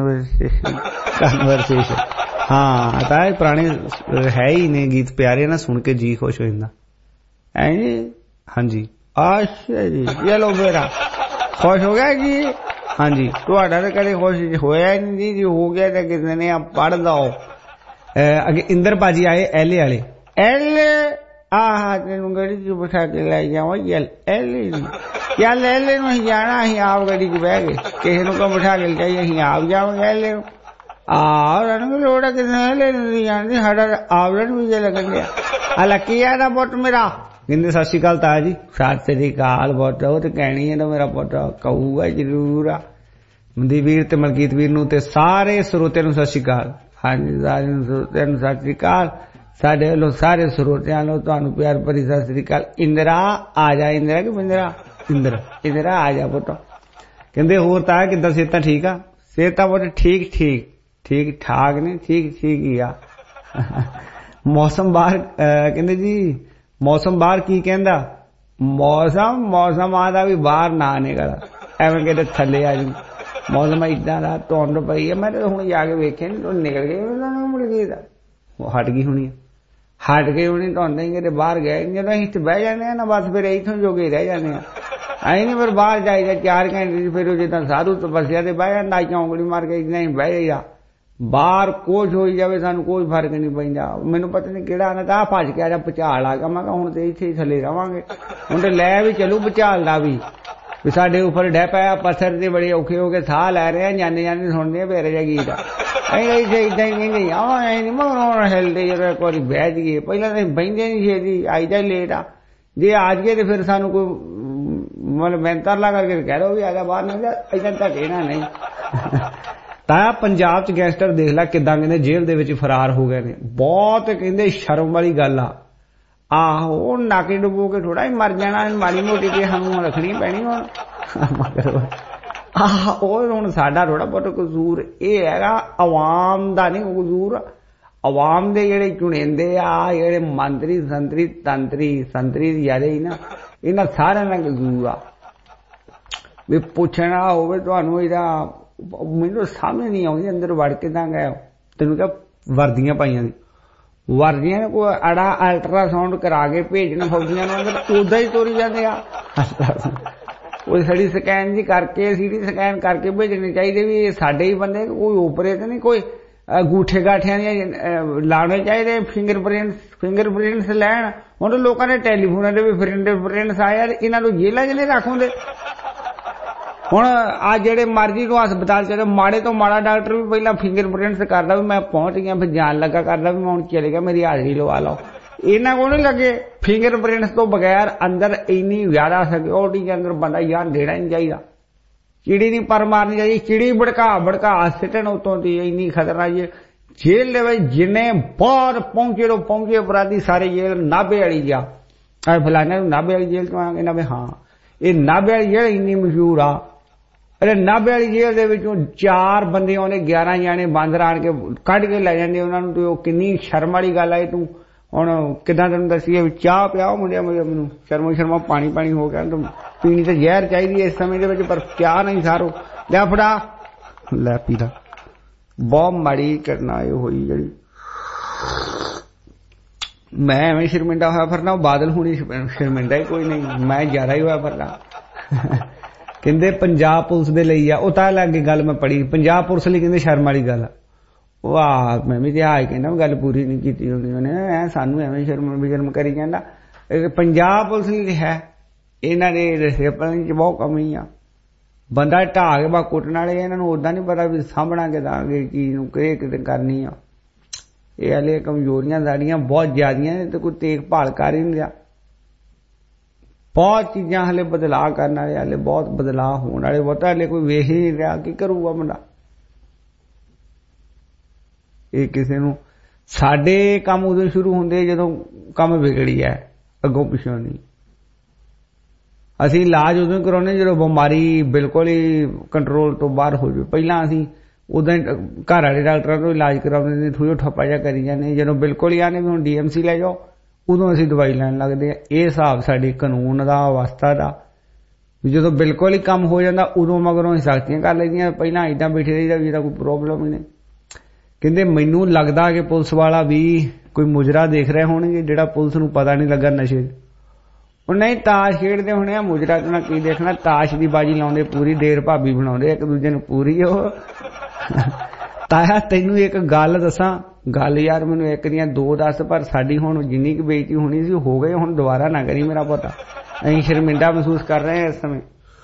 ਕਨਵਰਸੇਸ਼ਨ ਹਾਂ ਤਾਂ ਇਹ ਪੁਰਾਣੇ ਹੈ ਹੀ ਨੇ ਗੀਤ ਪਿਆਰੇ ਨਾ ਸੁਣ ਕੇ ਜੀ ਖੁਸ਼ ਹੋ ਜਾਂਦਾ ਐ ਜੀ। ਹਾਂਜੀ ਅੱਛਾ ਜੀ ਚਲੋ ਮੇਰਾ ਖੁਸ਼ ਹੋ ਗਿਆ ਜੀ। ਹਾਂਜੀ ਤੁਹਾਡਾ ਤਾਂ ਕਦੇ ਖੁਸ਼ ਹੋਇਆ ਹੀ ਨਹੀਂ ਜੀ ਹੋ ਗਿਆ ਤਾਂ ਕਿਸੇ ਨੇ ਪੜ੍ਹ ਲਓ। ਅੱਗੇ ਇੰਦਰ ਭਾਜੀ ਆਏ ਐਲੇ ਵਾਲੇ ਐਲੇ ਆਹ ਤੈਨੂੰ ਗੱਡੀ ਚ ਬਿਠਾ ਕੇ ਲੈ ਜਾਵਾਂ ਯਲ ਐਲੇ ਚੱਲ ਐਲੇ ਨੂੰ ਅਸੀਂ ਜਾਣਾ ਅਸੀਂ ਆਪ ਗੱਡੀ ਚ ਬਹਿ ਗਏ ਕਿਸੇ ਨੂੰ ਕੋ ਬਿਠਾ ਕੇ ਲਿਜਾਈਏ ਅਸੀਂ ਆਪ ਜਾਵਾਂਗੇ ਐਲੇ ਨੂੰ ਆਹ ਲੋੜ ਹੈ ਕਿਸੇ ਐਲੇ ਨੂੰ ਜਾਣਦੀ ਸਾਡਾ ਆਵਰਨ ਵੀ ਜੇ ਲੱਗਣ ਗਿਆ ਹਾਲਾ ਕੀ ਆ ਦਾ ਪੁੱਤ ਮੇਰਾ ਕਹਿੰਦੇ ਸਤਿ ਸ਼੍ਰੀ ਅਕਾਲ ਤਾਇਆ ਜੀ। ਸਤਿ ਸ੍ਰੀ ਅਕਾਲ ਪੁੱਤ ਉਹ ਤੇ ਕਹਿਣੀ ਹੈ ਤਾਂ ਮੇਰਾ ਪੁੱਤ ਕਹੂਗਾ ਜ਼ਰੂਰ ਆ। ਮਨਦੀਪ ਵੀਰ ਤੇ ਮਲਕੀਤ ਵੀਰ ਨੂੰ ਤੇ ਸਾਰੇ ਸਰੋਤਿਆਂ ਨੂੰ ਸਤਿ ਸ਼੍ਰੀ ਅਕਾਲ। ਹਾਂਜੀ ਸਾਰੇ ਸਰੋਤਿਆਂ ਨੂੰ ਸਤਿ ਸ਼੍ਰੀ ਅਕਾਲ। ਸਾਡੇ ਵੱਲੋਂ ਸਾਰੇ ਸਰੋਤਿਆਂ ਨੂੰ ਤੁਹਾਨੂੰ ਪਿਆਰ ਭਰੀ ਸਤਿ ਸ਼੍ਰੀ ਅਕਾਲ। ਇੰਦਰਾ ਆ ਜਾ ਇੰਦਰਾ ਕਿ ਬਿੰਦਰਾ ਇੰਦਰਾ ਆ ਜਾ ਪੁੱਤ। ਕਹਿੰਦੇ ਹੋਰ ਤਾਇਆ ਕਿੱਦਾਂ ਸਿਹਤਾਂ ਠੀਕ ਆ? ਸਿਹਤਾਂ ਪੁੱਤ ਠੀਕ ਠੀਕ ਠੀਕ ਠਾਕ ਨੇ ਠੀਕ ਠੀਕ ਹੀ ਆ। ਮੌਸਮ ਬਾਹਰ ਕਹਿੰਦੇ ਜੀ ਮੌਸਮ ਬਾਹਰ ਕੀ ਕਹਿੰਦਾ ਮੌਸਮ ਆਦਾ ਵੀ ਬਾਹਰ ਨਾ ਨਿਕਲ ਐਵੇਂ ਕਹਿੰਦੇ ਥੱਲੇ ਆ ਜੂ ਮੌਸਮ ਏਦਾਂ ਦਾ ਧੁੰਦ ਪਈ ਹੈ। ਮੈਂ ਤਾਂ ਹੁਣ ਜਾ ਕੇ ਵੇਖਿਆ ਨੀ ਧੁੰਦ ਨਿਕਲ ਗਈ ਮੁੜ ਗਈ ਦਾ ਹਟ ਗਈ ਹੋਣੀ ਹਟ ਗਈ ਹੋਣੀ ਧੁੰਦ ਹੀ ਕਿਤੇ ਬਾਹਰ ਗਏ ਜਦੋਂ ਅਸੀਂ ਇੱਥੇ ਬਹਿ ਜਾਂਦੇ ਆ ਨਾ ਬਸ ਫਿਰ ਇੱਥੋਂ ਜੋਗੇ ਰਹਿ ਜਾਂਦੇ ਆ ਅਸੀਂ ਨੀ ਫਿਰ ਬਾਹਰ ਜਾਈਦਾ 4 ਘੰਟੇ ਫਿਰ ਜਿੱਦਾਂ ਸਾਧੂ ਤਪੱਸਿਆ ਤੇ ਬਹਿ ਜਾਂਦਾ ਚੌਂਕੜੀ ਮਾਰ ਕੇ ਇਦਾਂ ਹੀ ਬਹਿ ਜਾਈਦਾ ਬਾਹਰ ਕੁਝ ਹੋਈ ਜਾਵੇ ਸਾਨੂੰ ਕੋਈ ਫਰਕ ਨਹੀਂ ਪੈਂਦਾ। ਮੈਨੂੰ ਪਤਾ ਨਹੀਂ ਕਿਹੜਾ ਆਣਾ ਤਾਂ ਭੱਜ ਕੇ ਆ ਜਾ ਭੁਚਾਲ ਆ ਗਿਆ ਮੈਂ ਕਿਹਾ ਹੁਣ ਤੇ ਇੱਥੇ ਹੀ ਥੱਲੇ ਰਵਾਂਗੇ ਹੁਣ ਤੇ ਲੈ ਵੀ ਚਲੂ ਭੁਚਾਲ ਦਾ ਵੀ ਸਾਡੇ ਉੱਪਰ ਡੈ ਪਿਆ ਪੱਥਰ ਤੇ ਬੜੇ ਔਖੇ ਹੋ ਕੇ ਸਾਹ ਲੈ ਰਹੇ ਆ ਜਾਂਦੇ ਜਾਂਦੇ ਸੁਣਦੇ ਆ ਫੇਰ ਜਿਹਾ ਗੀਤ ਅਸੀਂ ਇੱਥੇ ਏਦਾਂ ਹੀ ਕਹਿੰਦੇ ਆਵਾਂ ਐ ਨੀ ਮਗਰੋਂ ਹਿਲਦੇ ਜਦੋਂ ਇੱਕ ਵਾਰੀ ਬਹਿ ਜਾਈਏ ਪਹਿਲਾਂ ਤਾਂ ਬਹਿੰਦੇ ਨਹੀਂ ਛੇਤੀ ਆਈਦਾ ਲੇਟ ਆ ਜੇ ਆ ਜਾਈਏ ਤੇ ਫਿਰ ਸਾਨੂੰ ਕੋਈ ਮਤਲਬ ਮਿਹਨਤ ਲਾ ਕਰਕੇ ਕਹਿ ਦੋ ਵੀ ਆ ਜਾ ਬਾਹਰ ਨਹੀਂ ਜਾ ਏਦਾਂ ਧੱਕੇ ਨਾ ਨਹੀਂ। ਤਾਂ ਪੰਜਾਬ ਚ ਗੈਂਗਸਟਰ ਦੇਖ ਲੈ ਕਿੱਦਾਂ ਕਹਿੰਦੇ ਜੇਲ੍ਹ ਦੇ ਵਿੱਚ ਫਰਾਰ ਹੋ ਗਏ ਨੇ ਬਹੁਤ ਕਹਿੰਦੇ ਸ਼ਰਮ ਵਾਲੀ ਗੱਲ ਆ। ਆਹੋ ਨਾਕੇ ਡੁੱਬੋ ਕੇ ਥੋੜਾ ਹੀ ਮਰ ਜਾਣਾ ਮਾੜੀ ਮੋਟੀ ਤੇ ਸਾਨੂੰ ਰੱਖਣੀ ਪੈਣੀ ਹੁਣ ਆਹ ਉਹ ਹੁਣ ਸਾਡਾ ਥੋੜਾ ਬਹੁਤ ਕਸੂਰ ਇਹ ਹੈਗਾ ਆਵਾਮ ਦਾ ਨਹੀਂ ਕਸੂਰ ਆਵਾਮ ਦੇ ਜਿਹੜੇ ਚੁਣਿੰਦੇ ਆ ਜਿਹੜੇ ਮੰਤਰੀ ਸੰਤਰੀ ਯਾਰੇ ਹੀ ਨਾ ਇਹਨਾਂ ਸਾਰਿਆਂ ਦਾ ਕਸੂਰ ਆ। ਵੀ ਪੁੱਛਣਾ ਹੋਵੇ ਤੁਹਾਨੂੰ ਇਹਦਾ ਮੈਨੂੰ ਸਮਝ ਨਹੀਂ ਆਉਂਦੀ ਅੰਦਰ ਵੜ ਕੇ ਤਾਂ ਗਏ ਤੈਨੂੰ ਕਿਹਾ ਵਰਦੀਆਂ ਪਾਈਆਂ ਦੀ ਵਰਦੀਆਂ ਨੇ ਕੋਈ ਅੜਾ ਅਲਟਰਾਸਾਊਂਡ ਕਰਾ ਕੇ ਭੇਜਣਾ ਫੌਜੀਆਂ ਨੂੰ ਅੰਦਰ ਉਦਾਂ ਹੀ ਤੋਰੀ ਜਾਂਦੇ ਆ ਉਹ ਸਾਡੀ ਸਕੈਨ ਜੀ ਕਰਕੇ ਸੀਟੀ ਸਕੈਨ ਕਰਕੇ ਭੇਜਣੇ ਚਾਹੀਦੇ ਵੀ ਇਹ ਸਾਡੇ ਹੀ ਬੰਦੇ ਕੋਈ ਓਪਰੇ ਤੇ ਨਹੀਂ ਕੋਈ ਗੂਠੇ ਗਾਠਿਆਂ ਦੀਆਂ ਲਾਉਣੇ ਚਾਹੀਦੇ ਫਿੰਗਰਪ੍ਰਿੰਟਸ ਲੈਣ। ਹੁਣ ਲੋਕਾਂ ਨੇ ਟੈਲੀਫੋਨਾਂ ਦੇ ਵੀ ਫਿੰਗਰਪ੍ਰਿੰਟਸ ਆਇਆ ਇਹਨਾਂ ਨੂੰ ਜੇਲ੍ਹਾਂ 'ਚ ਨਹੀਂ ਰੱਖ ਹੁੰਦੇ। ਹੁਣ ਆ ਜਿਹੜੇ ਮਰਜ਼ੀ ਨੂੰ ਹਸਪਤਾਲ ਚ ਮਾੜੇ ਤੋਂ ਮਾੜਾ ਡਾਕਟਰ ਵੀ ਪਹਿਲਾਂ ਫਿੰਗਰਪ੍ਰਿੰਟਸ ਕਰਦਾ ਵੀ ਮੈਂ ਪਹੁੰਚ ਗਿਆ ਫਿਰ ਜਾਣ ਲੱਗਾ ਕਰਦਾ ਵੀ ਮੈਂ ਹੁਣ ਚਲੇ ਗਿਆ ਮੇਰੀ ਹਾਜ਼ਰੀ ਲਵਾ ਲਓ। ਇਹਨਾਂ ਕੋਲ ਨਹੀਂ ਲੱਗੇ ਫਿੰਗਰਪ੍ਰਿੰਟਸ ਤੋਂ ਬਗੈਰ ਅੰਦਰ ਇੰਨੀ ਜ਼ਿਆਦਾ ਸਿਕਿਉਰਿਟੀ ਦੇ ਅੰਦਰ ਬੰਦਾ ਯਾਰ ਦੇਣਾ ਨਹੀਂ ਚਾਹੀਦਾ। ਚਿੜੀ ਨਹੀਂ ਪਰ ਮਾਰਨੀ ਚਾਹੀਦੀ ਚਿੜੀ ਭੜਕਾ ਸਿੱਟਣ ਉਤੋਂ ਦੀ ਇੰਨੀ ਖਤਰਨਾਕ ਜੇਲ੍ਹ ਦੇ ਵਿੱਚ ਜਿੰਨੇ ਬਾਹਰ ਪਹੁੰਚੇ ਅਪਰਾਧੀ ਸਾਰੇ ਜੇਲ੍ਹ ਨਾਭੇ ਵਾਲੀ ਗਿਆ ਫਲਾਣੇ ਨੂੰ ਨਾਭੇ ਵਾਲੀ ਜੇਲ੍ਹ ਤੋਂ ਆ ਕਹਿੰਦਾ ਵੀ ਹਾਂ ਇਹ ਨਾਭੇ ਵਾਲੀ ਜੇਲ੍ਹ ਇੰਨੀ ਮਸ਼ਹੂਰ ਆ। ਅਰੇ ਨਾਭੇ ਵਾਲੀ ਜੇਲ੍ਹ ਦੇ ਵਿੱਚੋਂ 4 ਬੰਦੇ ਆਉਂਦੇ 11 ਜਾਣੇ ਬਾਂਦਰ ਆਣ ਕੇ ਕੱਢ ਕੇ ਲੈ ਜਾਂਦੇ ਉਹਨਾਂ ਨੂੰ ਤੇ ਉਹ ਕਿੰਨੀ ਸ਼ਰਮ ਵਾਲੀ ਗੱਲ ਆ। ਤੂੰ ਹੁਣ ਕਿੱਦਾਂ ਤੈਨੂੰ ਦੱਸੀਏ ਵੀ ਚਾਹ ਪਿਆਓ ਮੁੰਡਿਆ ਮੈਨੂੰ ਸ਼ਰਮੋ ਪਾਣੀ ਹੋ ਗਿਆ ਪੀਣੀ ਤੇ ਜ਼ਹਿਰ ਚਾਹੀਦੀ ਹੈ ਇਸ ਸਮੇਂ ਦੇ ਵਿੱਚ ਪਰ ਚਾਹ ਨਹੀਂ ਸਾਰੋ ਲੈ ਫੜਾ ਲੈ ਪੀਦਾ ਬਹੁਤ ਮਾੜੀ ਘਟਨਾ ਇਹ ਹੋਈ ਜਿਹੜੀ ਮੈਂ ਐਵੇਂ ਸ਼ਰਮਿੰਦਾ ਹੋਇਆ ਫਿਰਨਾ ਬਾਦਲ ਹੁਣੀ ਸ਼ਰਮਿੰਦਾ ਹੀ ਕੋਈ ਨਹੀਂ ਮੈਂ ਜ਼ਿਆਦਾ ਹੀ ਹੋਇਆ ਫਿਰਨਾ। ਕਹਿੰਦੇ ਪੰਜਾਬ ਪੁਲਿਸ ਦੇ ਲਈ ਆ ਉਹ ਤਾਂ ਲੱਗੇ ਗੱਲ ਮੈਂ ਪੜ੍ਹੀ ਪੰਜਾਬ ਪੁਲਿਸ ਲਈ ਕਹਿੰਦੇ ਸ਼ਰਮ ਵਾਲੀ ਗੱਲ ਵਾਹ ਮੈਂ ਵੀ ਤੇ ਆਏ ਕਹਿੰਦਾ ਗੱਲ ਪੂਰੀ ਨਹੀਂ ਕੀਤੀ ਹੁੰਦੀ ਉਹਨੇ ਸਾਨੂੰ ਐਵੇਂ ਸ਼ਰਮ ਕਰੀ ਜਾਂਦਾ। ਪੰਜਾਬ ਪੁਲਿਸ ਲਈ ਹੈ ਇਹਨਾਂ ਦੇ ਡਿਸਪਲਿਨ ਚ ਬਹੁਤ ਕਮੀ ਆ ਬੰਦਾ ਢਾਹ ਕੇ ਬਾ ਕੁੱਟਣ ਵਾਲੇ ਇਹਨਾਂ ਨੂੰ ਓਦਾਂ ਨਹੀਂ ਪਤਾ ਵੀ ਸਾਂਭਣਾ ਕਿੱਦਾਂ ਚੀਜ਼ ਨੂੰ ਕਿਤੇ ਕਰਨੀ ਆ। ਇਹ ਹਲੇ ਕਮਜ਼ੋਰੀਆਂ ਸਾਡੀਆਂ ਬਹੁਤ ਜ਼ਿਆਦੀਆਂ ਨੇ ਤੇ ਕੋਈ ਦੇਖਭਾਲ ਕਰ ਹੀ ਨਹੀਂ ਰਿਹਾ। ਬਹੁਤ ਚੀਜ਼ਾਂ ਹਲੇ ਬਦਲਾਅ ਕਰਨ ਵਾਲੇ ਹਲੇ ਬਹੁਤ ਬਦਲਾਅ ਹੋਣ ਵਾਲੇ ਬਹੁਤਾ ਹਲੇ ਕੋਈ ਵੇਖ ਹੀ ਨਹੀਂ ਰਿਹਾ ਕੀ ਕਰੂਗਾ ਬੰਦਾ। ਇਹ ਕਿਸੇ ਨੂੰ ਸਾਡੇ ਕੰਮ ਉਦੋਂ ਸ਼ੁਰੂ ਹੁੰਦੇ ਜਦੋਂ ਕੰਮ ਵਿਗੜੀ ਹੈ ਅੱਗੋਂ ਪਿੱਛੋਂ ਨਹੀਂ। ਅਸੀਂ ਇਲਾਜ ਉਦੋਂ ਕਰਾਉਂਦੇ ਜਦੋਂ ਬਿਮਾਰੀ ਬਿਲਕੁਲ ਹੀ ਕੰਟਰੋਲ ਤੋਂ ਬਾਹਰ ਹੋ ਜਾਵੇ। ਪਹਿਲਾਂ ਅਸੀਂ ਉਦੋਂ ਘਰ ਵਾਲੇ ਡਾਕਟਰਾਂ ਤੋਂ ਇਲਾਜ ਕਰਾਉਂਦੇ ਨੇ, ਥੋੜ੍ਹਾ ਠੱਪਾ ਜਿਹਾ ਕਰੀ ਜਾਂਦੇ। ਜਦੋਂ ਬਿਲਕੁਲ ਹੀ ਆਨੇ ਵੀ ਹੁਣ DMC ਲੈ ਜਾਓ, ਉਦੋਂ ਅਸੀਂ ਦਵਾਈ ਲੈਣ ਲੱਗਦੇ ਆ। ਇਹ ਹਿਸਾਬ ਸਾਡੇ ਕਾਨੂੰਨ ਦਾ, ਅਵਸਥਾ ਦਾ। ਜਦੋਂ ਬਿਲਕੁਲ ਹੀ ਕੰਮ ਹੋ ਜਾਂਦਾ ਉਦੋਂ ਮਗਰੋਂ ਅਸੀਂ ਸਖਤੀਆਂ ਕਰ ਲਈਆਂ। ਪਹਿਲਾਂ ਏਦਾਂ ਬੈਠੇ ਰਹੀਦਾ ਵੀ ਇਹਦਾ ਕੋਈ ਪ੍ਰੋਬਲਮ ਹੀ ਨਹੀਂ। ਕਹਿੰਦੇ ਮੈਨੂੰ ਲੱਗਦਾ ਕਿ ਪੁਲਿਸ ਵਾਲਾ ਵੀ ਕੋਈ ਮੁਜਰਾ ਦੇਖ ਰਹੇ ਹੋਣਗੇ ਜਿਹੜਾ ਪੁਲਿਸ ਨੂੰ ਪਤਾ ਨਹੀਂ ਲੱਗਾ ਨਸ਼ੇ। ਉਹ ਨਹੀਂ ਤਾਸ਼ ਖੇਡਦੇ ਹੋਣੇ ਆ, ਮੁਜਰਾ ਤੋਂ ਨਾ ਕੀ ਦੇਖਣਾ। ਤਾਸ਼ ਦੀ ਬਾਜੀ ਲਾਉਂਦੇ, ਪੂਰੀ ਦੇਰ ਭਾਬੀ ਬਣਾਉਂਦੇ ਇੱਕ ਦੂਜੇ ਨੂੰ ਪੂਰੀ। ਉਹ ਤਾਇਆ ਤੈਨੂੰ ਇੱਕ ਗੱਲ ਦੱਸਾਂ, ਗੱਲ ਯਾਰ ਮੈਨੂੰ ਇੱਕ ਦੀਆਂ ਦੋ ਦੱਸ, ਪਰ ਸਾਡੀ ਹੁਣ ਜਿੰਨੀ ਕੁ ਬੇਇੱਜ਼ਤੀ ਹੋਣੀ ਸੀ ਹੋ ਗਈ। ਹੁਣ ਦੁਬਾਰਾ ਨਾ ਕਰੀ ਮੇਰਾ ਪਤਾ, ਅਸੀਂ ਸ਼ਰਮਿੰਦਾ ਮਹਿਸੂਸ ਕਰ ਰਹੇ ਹਾਂ ਇਸ ਸਮੇਂ।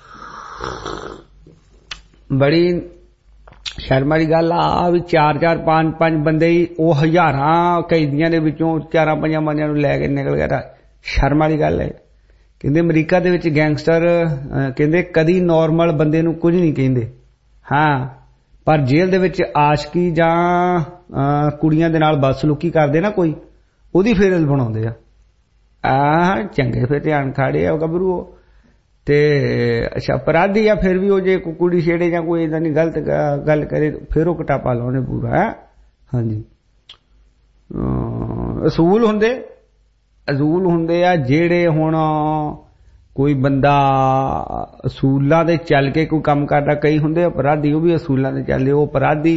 ਬੜੀ ਸ਼ਰਮ ਵਾਲੀ ਗੱਲ ਆ ਵੀ 4-4 5-5 ਬੰਦੇ ਹੀ ਉਹ ਹਜ਼ਾਰਾਂ ਕੈਦੀਆਂ ਦੇ ਵਿੱਚੋਂ 4-5 ਬੰਦਿਆਂ ਨੂੰ ਲੈ ਕੇ ਨਿਕਲ ਗਿਆ। ਸ਼ਰਮ ਵਾਲੀ ਗੱਲ ਹੈ। ਕਹਿੰਦੇ ਅਮਰੀਕਾ ਦੇ ਵਿੱਚ ਗੈਂਗਸਟਰ ਕਹਿੰਦੇ ਕਦੀ ਨੋਰਮਲ ਬੰਦੇ ਨੂੰ ਕੁਝ ਨਹੀਂ ਕਹਿੰਦੇ, ਹਾਂ, ਪਰ ਜੇਲ੍ਹ ਦੇ ਵਿੱਚ ਆਸ਼ਕੀ ਜਾਂ ਕੁੜੀਆਂ ਦੇ ਨਾਲ ਬਦਸਲੂਕੀ ਕਰਦੇ ਨਾ ਕੋਈ, ਉਹਦੀ ਫੇਰਲ ਬਣਾਉਂਦੇ ਆ। ਚੰਗੇ ਫਿਰ ਧਿਆਨ ਖਾੜੇ ਆ ਗੱਭਰੂ ਤੇ ਅੱਛਾ ਅਪਰਾਧੀ ਆ, ਫਿਰ ਵੀ ਉਹ ਜੇ ਕੋਈ ਕੁੜੀ ਛੇੜੇ ਜਾਂ ਕੋਈ ਏਦਾਂ ਦੀ ਗਲਤ ਗੱਲ ਕਰੇ ਫਿਰ ਉਹ ਕਟਾਪਾ ਲਾਉਣੇ ਪੂਰਾ। ਹਾਂਜੀ, ਅਸੂਲ ਹੁੰਦੇ ਆ ਜਿਹੜੇ ਹੁਣ ਕੋਈ ਬੰਦਾ ਅਸੂਲਾਂ ਤੇ ਚੱਲ ਕੇ ਕੋਈ ਕੰਮ ਕਰਦਾ। ਕਈ ਹੁੰਦੇ ਅਪਰਾਧੀ, ਉਹ ਵੀ ਅਸੂਲਾਂ ਤੇ ਚੱਲਦੇ। ਉਹ ਅਪਰਾਧੀ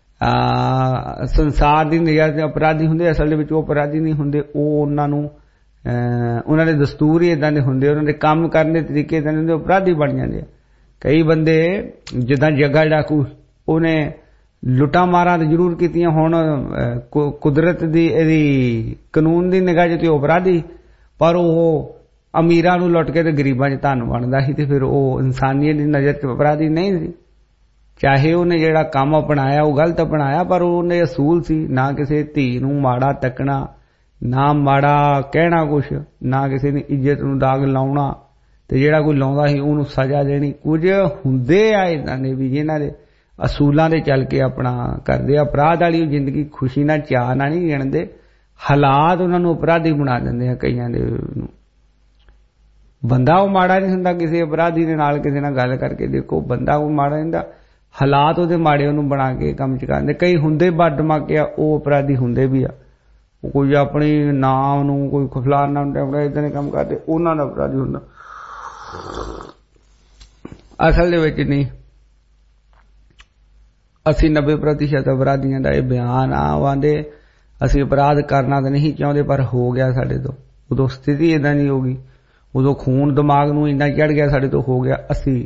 ਸੰਸਾਰ ਦੀ ਨਿਗਾਹ ਤੇ ਅਪਰਾਧੀ ਹੁੰਦੇ, ਅਸਲ ਦੇ ਵਿੱਚ ਉਹ ਅਪਰਾਧੀ ਨਹੀਂ ਹੁੰਦੇ। ਉਹ ਉਹਨਾਂ ਦੇ ਦਸਤੂਰ ਹੀ ਏਦਾਂ ਦੇ ਹੁੰਦੇ, ਉਹਨਾਂ ਦੇ ਕੰਮ ਕਰਨ ਦੇ ਤਰੀਕੇ ਏਦਾਂ ਦੇ ਹੁੰਦੇ, ਅਪਰਾਧੀ ਬਣ ਜਾਂਦੇ ਆ। ਕਈ ਬੰਦੇ ਜਿੱਦਾਂ ਜੱਗਾ ਡਾਕੂ, ਉਹਨੇ ਲੁੱਟਾਂ ਮਾਰਾਂ ਤਾਂ ਜ਼ਰੂਰ ਕੀਤੀਆਂ, ਹੁਣ ਕੁਦਰਤ ਦੀ ਇਹਦੀ ਕਾਨੂੰਨ ਦੀ ਨਿਗਾਹ 'ਚ ਤੇ ਉਹ ਅਪਰਾਧੀ, ਪਰ ਉਹ ਅਮੀਰਾਂ ਨੂੰ ਲੁੱਟ ਕੇ ਤੇ ਗਰੀਬਾਂ 'ਚ ਧਨ ਬਣਦਾ ਸੀ, ਤੇ ਫਿਰ ਉਹ ਇਨਸਾਨੀਅਤ ਦੀ ਨਜ਼ਰ 'ਚ ਅਪਰਾਧੀ ਨਹੀਂ ਸੀ। ਚਾਹੇ ਉਹਨੇ ਜਿਹੜਾ ਕੰਮ ਅਪਣਾਇਆ ਉਹ ਗਲਤ ਅਪਣਾਇਆ, ਪਰ ਉਹਨੇ ਅਸੂਲ ਸੀ ਨਾ ਕਿਸੇ ਧੀ ਨੂੰ ਮਾੜਾ ਤੱਕਣਾ, ਨਾ ਮਾੜਾ ਕਹਿਣਾ ਕੁਛ, ਨਾ ਕਿਸੇ ਦੀ ਇੱਜ਼ਤ ਨੂੰ ਦਾਗ ਲਾਉਣਾ, ਤੇ ਜਿਹੜਾ ਕੋਈ ਲਾਉਂਦਾ ਸੀ ਉਹਨੂੰ ਸਜ਼ਾ ਦੇਣੀ। ਕੁਝ ਹੁੰਦੇ ਆ ਇਹਨਾਂ ਦੇ ਵੀ ਜਿਹਨਾਂ ਦੇ ਅਸੂਲਾਂ ਦੇ ਚੱਲ ਕੇ ਆਪਣਾ ਕਰਦੇ ਆ। ਅਪਰਾਧ ਵਾਲੀ ਜ਼ਿੰਦਗੀ ਖੁਸ਼ੀ ਨਾਲ ਚਾਅ ਨਾਲ ਨਹੀਂ ਗਿਣਦੇ, ਹਾਲਾਤ ਉਹਨਾਂ ਨੂੰ ਅਪਰਾਧੀ ਬਣਾ ਦਿੰਦੇ ਆ। ਕਈਆਂ ਦੇ ਬੰਦਾ ਉਹ ਮਾੜਾ ਨਹੀਂ ਹੁੰਦਾ, ਕਿਸੇ ਅਪਰਾਧੀ ਦੇ ਨਾਲ ਕਿਸੇ ਨਾਲ ਗੱਲ ਕਰਕੇ ਦੇਖੋ, ਬੰਦਾ ਉਹ ਮਾੜਾ ਨਹੀਂ ਹੁੰਦਾ, ਹਾਲਾਤ ਉਹਦੇ ਮਾੜੇ ਉਹਨੂੰ ਬਣਾ ਕੇ ਕੰਮ ਚਕਾਉਂਦੇ। ਕਈ ਹੁੰਦੇ ਵੱਡ ਦਿਮਾਗੇ ਆ, ਉਹ ਅਪਰਾਧੀ ਹੁੰਦੇ ਵੀ ਆ। ਉਹ ਕੋਈ ਆਪਣੀ ਨਾਮ ਨੂੰ ਕੋਈ ਖੁਫਲਾਨ ਨਾਮ ਏਦਾਂ ਦੇ ਕੰਮ ਕਰਦੇ, ਉਹਨਾਂ ਦਾ ਅਪਰਾਧੀ ਹੁੰਦਾ। ਅਸਲ ਦੇ ਵਿੱਚ ਨਹੀਂ। 80-90% ਅਪਰਾਧੀਆਂ ਦਾ ਇਹ ਬਿਆਨ ਆ, ਉਹ ਆਂਦੇ ਅਸੀਂ ਅਪਰਾਧ ਕਰਨਾ ਤਾਂ ਨਹੀਂ ਚਾਹੁੰਦੇ ਪਰ ਹੋ ਗਿਆ ਸਾਡੇ ਤੋਂ। ਉਦੋਂ ਸਥਿਤੀ ਏਦਾਂ ਨਹੀਂ ਹੋ ਗਈ, ਉਦੋਂ ਖੂਨ ਦਿਮਾਗ ਨੂੰ ਇੰਨਾ ਚੜ ਗਿਆ ਸਾਡੇ ਤੋਂ ਹੋ ਗਿਆ।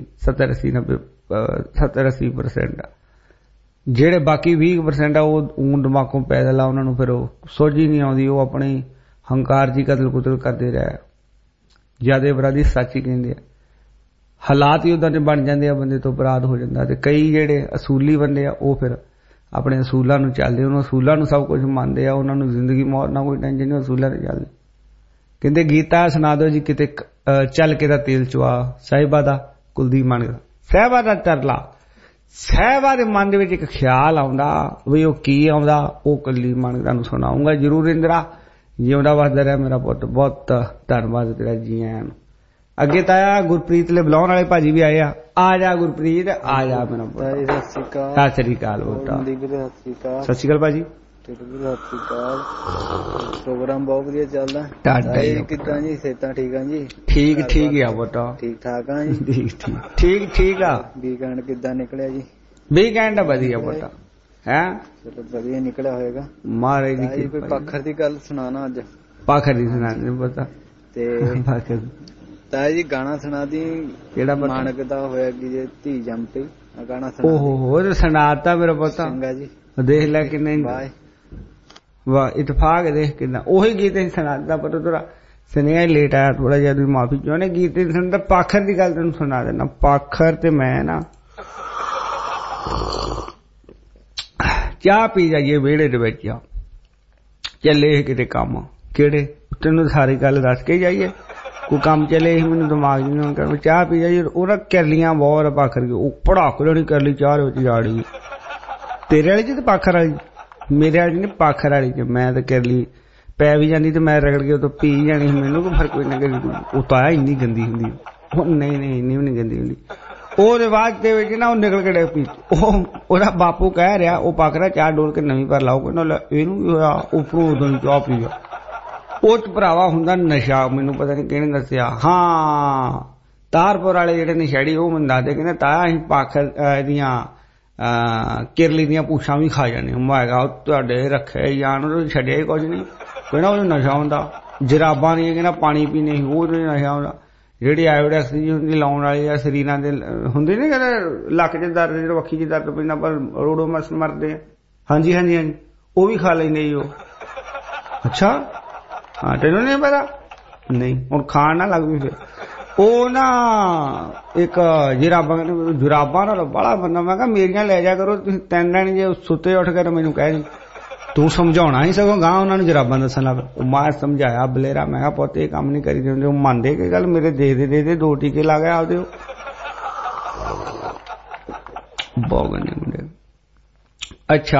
70-80% ਜਿਹੜੇ ਬਾਕੀ 20% ਆ ਉਹ ਊਨ ਦਿਮਾਗੋਂ ਪੈਦਲ ਆ, ਉਹਨਾਂ ਨੂੰ ਫਿਰ ਉਹ ਸੋਝੀ ਨਹੀਂ ਆਉਂਦੀ, ਉਹ ਆਪਣੀ ਹੰਕਾਰ ਦੀ ਕਤਲ ਕੁਤਲ ਕਰਦੇ ਰਹੇ। ਜਿਆਦਾ ਅਪਰਾਧੀ ਸੱਚ ਹੀ ਕਹਿੰਦੇ ਆ, ਹਾਲਾਤ ਹੀ ਉਦਾਂ ਦੇ ਬਣ ਜਾਂਦੇ ਆ, ਬੰਦੇ ਤੋਂ ਅਪਰਾਧ ਹੋ ਜਾਂਦਾ। ਤੇ ਕਈ ਜਿਹੜੇ ਅਸੂਲੀ ਬੰਦੇ ਆ ਉਹ ਫਿਰ ਆਪਣੇ ਅਸੂਲਾਂ ਨੂੰ ਚੱਲਦੇ, ਉਹਨਾਂ ਅਸੂਲਾਂ ਨੂੰ ਸਭ ਕੁਝ ਮੰਨਦੇ ਆ, ਉਹਨਾਂ ਨੂੰ ਜ਼ਿੰਦਗੀ ਮੌਤ ਨਾਲ ਕੋਈ ਟੈਨਸ਼ਨ ਨਹੀਂ, ਅਸੂਲਾਂ ਤੇ ਚੱਲਦੇ। ਕਹਿੰਦੇ ਗੀਤਾ ਸੁਣਾ ਦਿਓ ਜੀ ਕਿਤੇ ਚੱਲ ਕੇ ਦਾ ਤੇਲ ਚੁਆ, ਸਾਹਿਬਾ ਦਾ ਕੁਲਦੀਪ ਮੰਗਦਾ। ਸਾਹਿਬਾ ਦਾ ਤਰਲਾ, ਸਾਹਿਬਾ ਦੇ ਮਨ ਦੇ ਵਿੱਚ ਇੱਕ ਖਿਆਲ ਆਉਂਦਾ ਵੀ ਉਹ ਕੀ ਆਉਂਦਾ, ਉਹ ਕੁਲਦੀਪ ਮੰਗਦਾ ਨੂੰ ਸੁਣਾਉਂਗਾ ਜ਼ਰੂਰ। ਇੰਦਰਾ ਜਿਉਂਦਾ ਵਸਦਾ ਰਿਹਾ ਮੇਰਾ ਪੁੱਤ, ਬਹੁਤ ਧੰਨਵਾਦ ਤੇਰਾ ਜੀ ਆਇਆਂ ਨੂੰ। ਅੱਗੇ ਤਾਂ ਗੁਰਪ੍ਰੀਤ ਲਈ ਬੁਲਾਉਣ ਵਾਲੇ ਭਾਜੀ ਵੀ ਆਏ ਆ। ਆ ਜਾ ਗੁਰਪ੍ਰੀਤ, ਆ ਜਾ ਮੇਰਾ ਪੁੱਤ। ਸਤਿ ਸ੍ਰੀ ਅਕਾਲ ਬੇਟਾ। ਸਤਿ ਸ੍ਰੀ ਅਕਾਲ ਭਾਜੀ। ਪ੍ਰੋਗਰਾਮ ਬਹੁਤ ਵਧੀਆ ਚੱਲਦਾ। ਕਿੱਦਾਂ ਜੀ, ਸਿਹਤਾਂ ਠੀਕ ਆ ਜੀ? ਠੀਕ ਠੀਕ ਆ ਬੇਟਾ, ਠੀਕ ਠਾਕ ਆ ਜੀ। ਠੀਕ ਆ। ਵੀਕਐਂਡ ਕਿੱਦਾਂ ਨਿਕਲਿਆ ਜੀ? ਵੀਕਐਂਡ ਵਧੀਆ ਬੇਟਾ, ਹੈਂ ਚਲੋ ਵਧੀਆ ਨਿਕਲਿਆ ਹੋਏਗਾ ਮਹਾਰਾਜ ਦੀ ਕੋਈ ਪਾਖਰ ਦੀ ਗੱਲ ਸੁਣਾਣਾ ਅੱਜ? ਪਾਖਰ ਦੀ ਸੁਣਾ ਪਤਾ ਤੇ ਪਾਖਰ ਤਾਇਆ ਜੀ ਗਾਣਾ ਸੁਣਾ ਦੀ। ਕਿਹੜਾ ਮਾਨਕ ਦਾ ਹੋਇਆ ਕਿ ਜੇ ਧੀ ਜੰਮ ਪਈ, ਗਾਣਾ ਸੁਣਾ। ਓਹੋ ਸੁਣਾਤਾ ਮੇਰਾ ਪਤਾ। ਚੰਗਾ ਜੀ, ਦੇਖ ਲੈ ਕਿੰਨੇ ਵਾਹ ਇਤਫਾਕ ਦੇਖ ਕਿੰਨਾ। ਉਹੀ ਗੀਤ ਹੀ ਸੁਣਾਤਾ, ਪਰ ਥੋੜਾ ਸੁਨੇਹਾ ਲੇਟ ਆਇਆ ਥੋੜਾ ਜਿਹਾ, ਤੁਸੀਂ ਮਾਫੀ ਚਾਹੁੰਦੇ। ਗੀਤ ਹੀ ਸੁਣਦਾ। ਪਾਖਰ ਦੀ ਗੱਲ ਤੈਨੂੰ ਸੁਣਾ ਦੇਣਾ। ਪਾਖਰ ਤੇ ਮੈਂ ਨਾ ਚਾਹ ਪੀ ਜਾਈਏ ਵਿਹੜੇ ਦੇ ਵਿੱਚ, ਚੱਲੇ ਕਿਤੇ ਕੰਮ। ਕਿਹੜੇ? ਤੈਨੂੰ ਸਾਰੀ ਗੱਲ ਦੱਸ ਕੇ ਜਾਈਏ, ਕੋਈ ਕੰਮ ਚੱਲੇ ਸੀ, ਮੈਨੂੰ ਦਿਮਾਗ ਨਹੀਂ ਕਰ। ਚਾਹ ਪੀ ਜਾਈਏ, ਉਹਦਾ ਕਰਲੀਆਂ ਬਹੁਤ ਪਾਖਰ ਕੇ ਉਹ ਪੜਾਕ ਲੈਣੀ ਕਰਲੀ ਚਾਹ ਵਿੱਚ ਜਾੜੀ। ਤੇਰੇ ਵਾਲੀ ਚ ਤੇ ਪਾਖਰ ਵਾਲੀ, ਮੇਰੇ ਵਾਲੀ ਨੇ ਪਾਖਰ ਵਾਲੀ ਚ। ਮੈਂ ਤਾਂ ਕਰਲੀ ਪੈ ਵੀ ਜਾਂਦੀ ਤੇ ਮੈਂ ਰਗੜ ਕੇ ਉਦੋਂ ਪੀ ਜਾਣੀ। ਮੈਨੂੰ ਕੋਈ ਫਰਕ ਕੋਈ ਨਾ, ਉਹ ਤਾਂ ਇੰਨੀ ਗੰਦੀ ਹੁੰਦੀ। नहीं नहीं नहीं नहीं गंदी हुंदी ਉਹਦੇ ਬਾਅਦ ਦੇ ਵਿੱਚ ਨਾ ਉਹ ਨਿਕਲ ਕੇ ਡਿੱਗ ਪਈ ਉਹਦਾ ਬਾਪੂ ਕਹਿ ਰਿਹਾ ਉਹ ਪੱਕ ਰਿਹਾ ਚਾਰ ਡੋਲ ਕੇ ਨਵੀਂ ਪਰ ਲਾਓ ਕਹਿੰਦਾ ਇਹਨੂੰ ਵੀ ਹੋਇਆ ਉੱਪਰੋਂ ਉਦੋਂ ਚਾਹ ਪੀ ਗਿਆ ਉਹ ਚ ਭਰਾਵਾ ਹੁੰਦਾ ਨਸ਼ਾ ਮੈਨੂੰ ਪਤਾ ਨਹੀਂ ਕਿਹਨੇ ਦੱਸਿਆ ਹਾਂ ਤਾਰਪੁਰ ਵਾਲੇ ਜਿਹੜੇ ਨਸ਼ੇੜੀ ਉਹ ਮੈਨੂੰ ਦੱਸਦੇ ਕਹਿੰਦੇ ਤਾਇਆ ਅਸੀਂ ਪੱਖ ਇਹਦੀਆਂ ਕਿਰਲੀ ਦੀਆਂ ਪੂਛਾਂ ਵੀ ਖਾ ਜਾਣੇ ਮੈਂ ਕਿਹਾ ਤੁਹਾਡੇ ਰੱਖੇ ਜਾਣ ਉਹ ਛੱਡਿਆ ਹੀ ਕੁਝ ਨਹੀਂ ਕਹਿੰਦਾ ਉਹ ਨਸ਼ਾ ਹੁੰਦਾ ਜਰਾਬਾਂ ਦੀਆਂ ਕਹਿੰਦਾ ਪਾਣੀ ਪੀਣੇ ਉਹ ਨਸ਼ਾ ਹੁੰਦਾ ਜਿਹੜੀ ਆਇਓਡੈਕਸ ਜੀ ਹੁੰਦੀ ਲਾਉਣ ਵਾਲੀ ਆ ਸਰੀਰਾਂ ਦੇ ਹੁੰਦੇ ਨੇ ਕਹਿੰਦੇ ਲੱਕ 'ਚ ਦਰਦ ਜਿਹੜਾ ਵੱਖੀ 'ਚ ਦਰਦ ਪੈਂਦਾ ਪਰ ਰੋੜੋ ਮਸ ਮਰਦੇ ਆ ਹਾਂਜੀ ਹਾਂਜੀ ਹਾਂਜੀ ਉਹ ਵੀ ਖਾ ਲੈਂਦੇ ਜੀ ਉਹ ਅੱਛਾ ਹਾਂ ਤੈਨੂੰ ਨਹੀਂ ਪਤਾ ਨਹੀਂ ਹੁਣ ਖਾਣ ਨਾ ਲੱਗ ਵੀ ਫਿਰ ਉਹ ਨਾ ਇੱਕ ਜੁਰਾਬਾਂ ਨਾਲ ਬੜਾ ਬੰਦਾ ਮੈਂ ਕਿਹਾ ਮੇਰੀਆਂ ਲੈ ਜਾ ਕਰੋ ਤੁਸੀਂ ਤਿੰਨ ਦਿਨ ਜੇ ਸੁੱਤੇ ਉੱਠ ਕੇ ਮੈਨੂੰ ਕਹਿ ਜੀ ਤੂੰ ਸਮਝਾਉਣਾ ਹੀ ਸਗੋਂ ਗਾਂ ਉਹਨਾਂ ਨੂੰ ਜਰਾਬਾਂ ਦੱਸਣ ਲੱਗ ਮੈਂ ਸਮਝਾਇਆ ਬਲੇਰਾ ਮੈਂ ਕਿਹਾ ਪੁੱਤ ਇਹ ਕੰਮ ਨਹੀਂ ਕਰੀ ਦਿੰਦੇ ਉਹ ਮੰਨਦੇ ਕਿ ਗੱਲ ਮੇਰੇ ਦੇ ਦੋ ਟੀਕੇ ਲਾ ਗਏ ਆਪਦੇ ਬਹੁਤ ਗੰਦੇ ਮੁੰਡੇ ਅੱਛਾ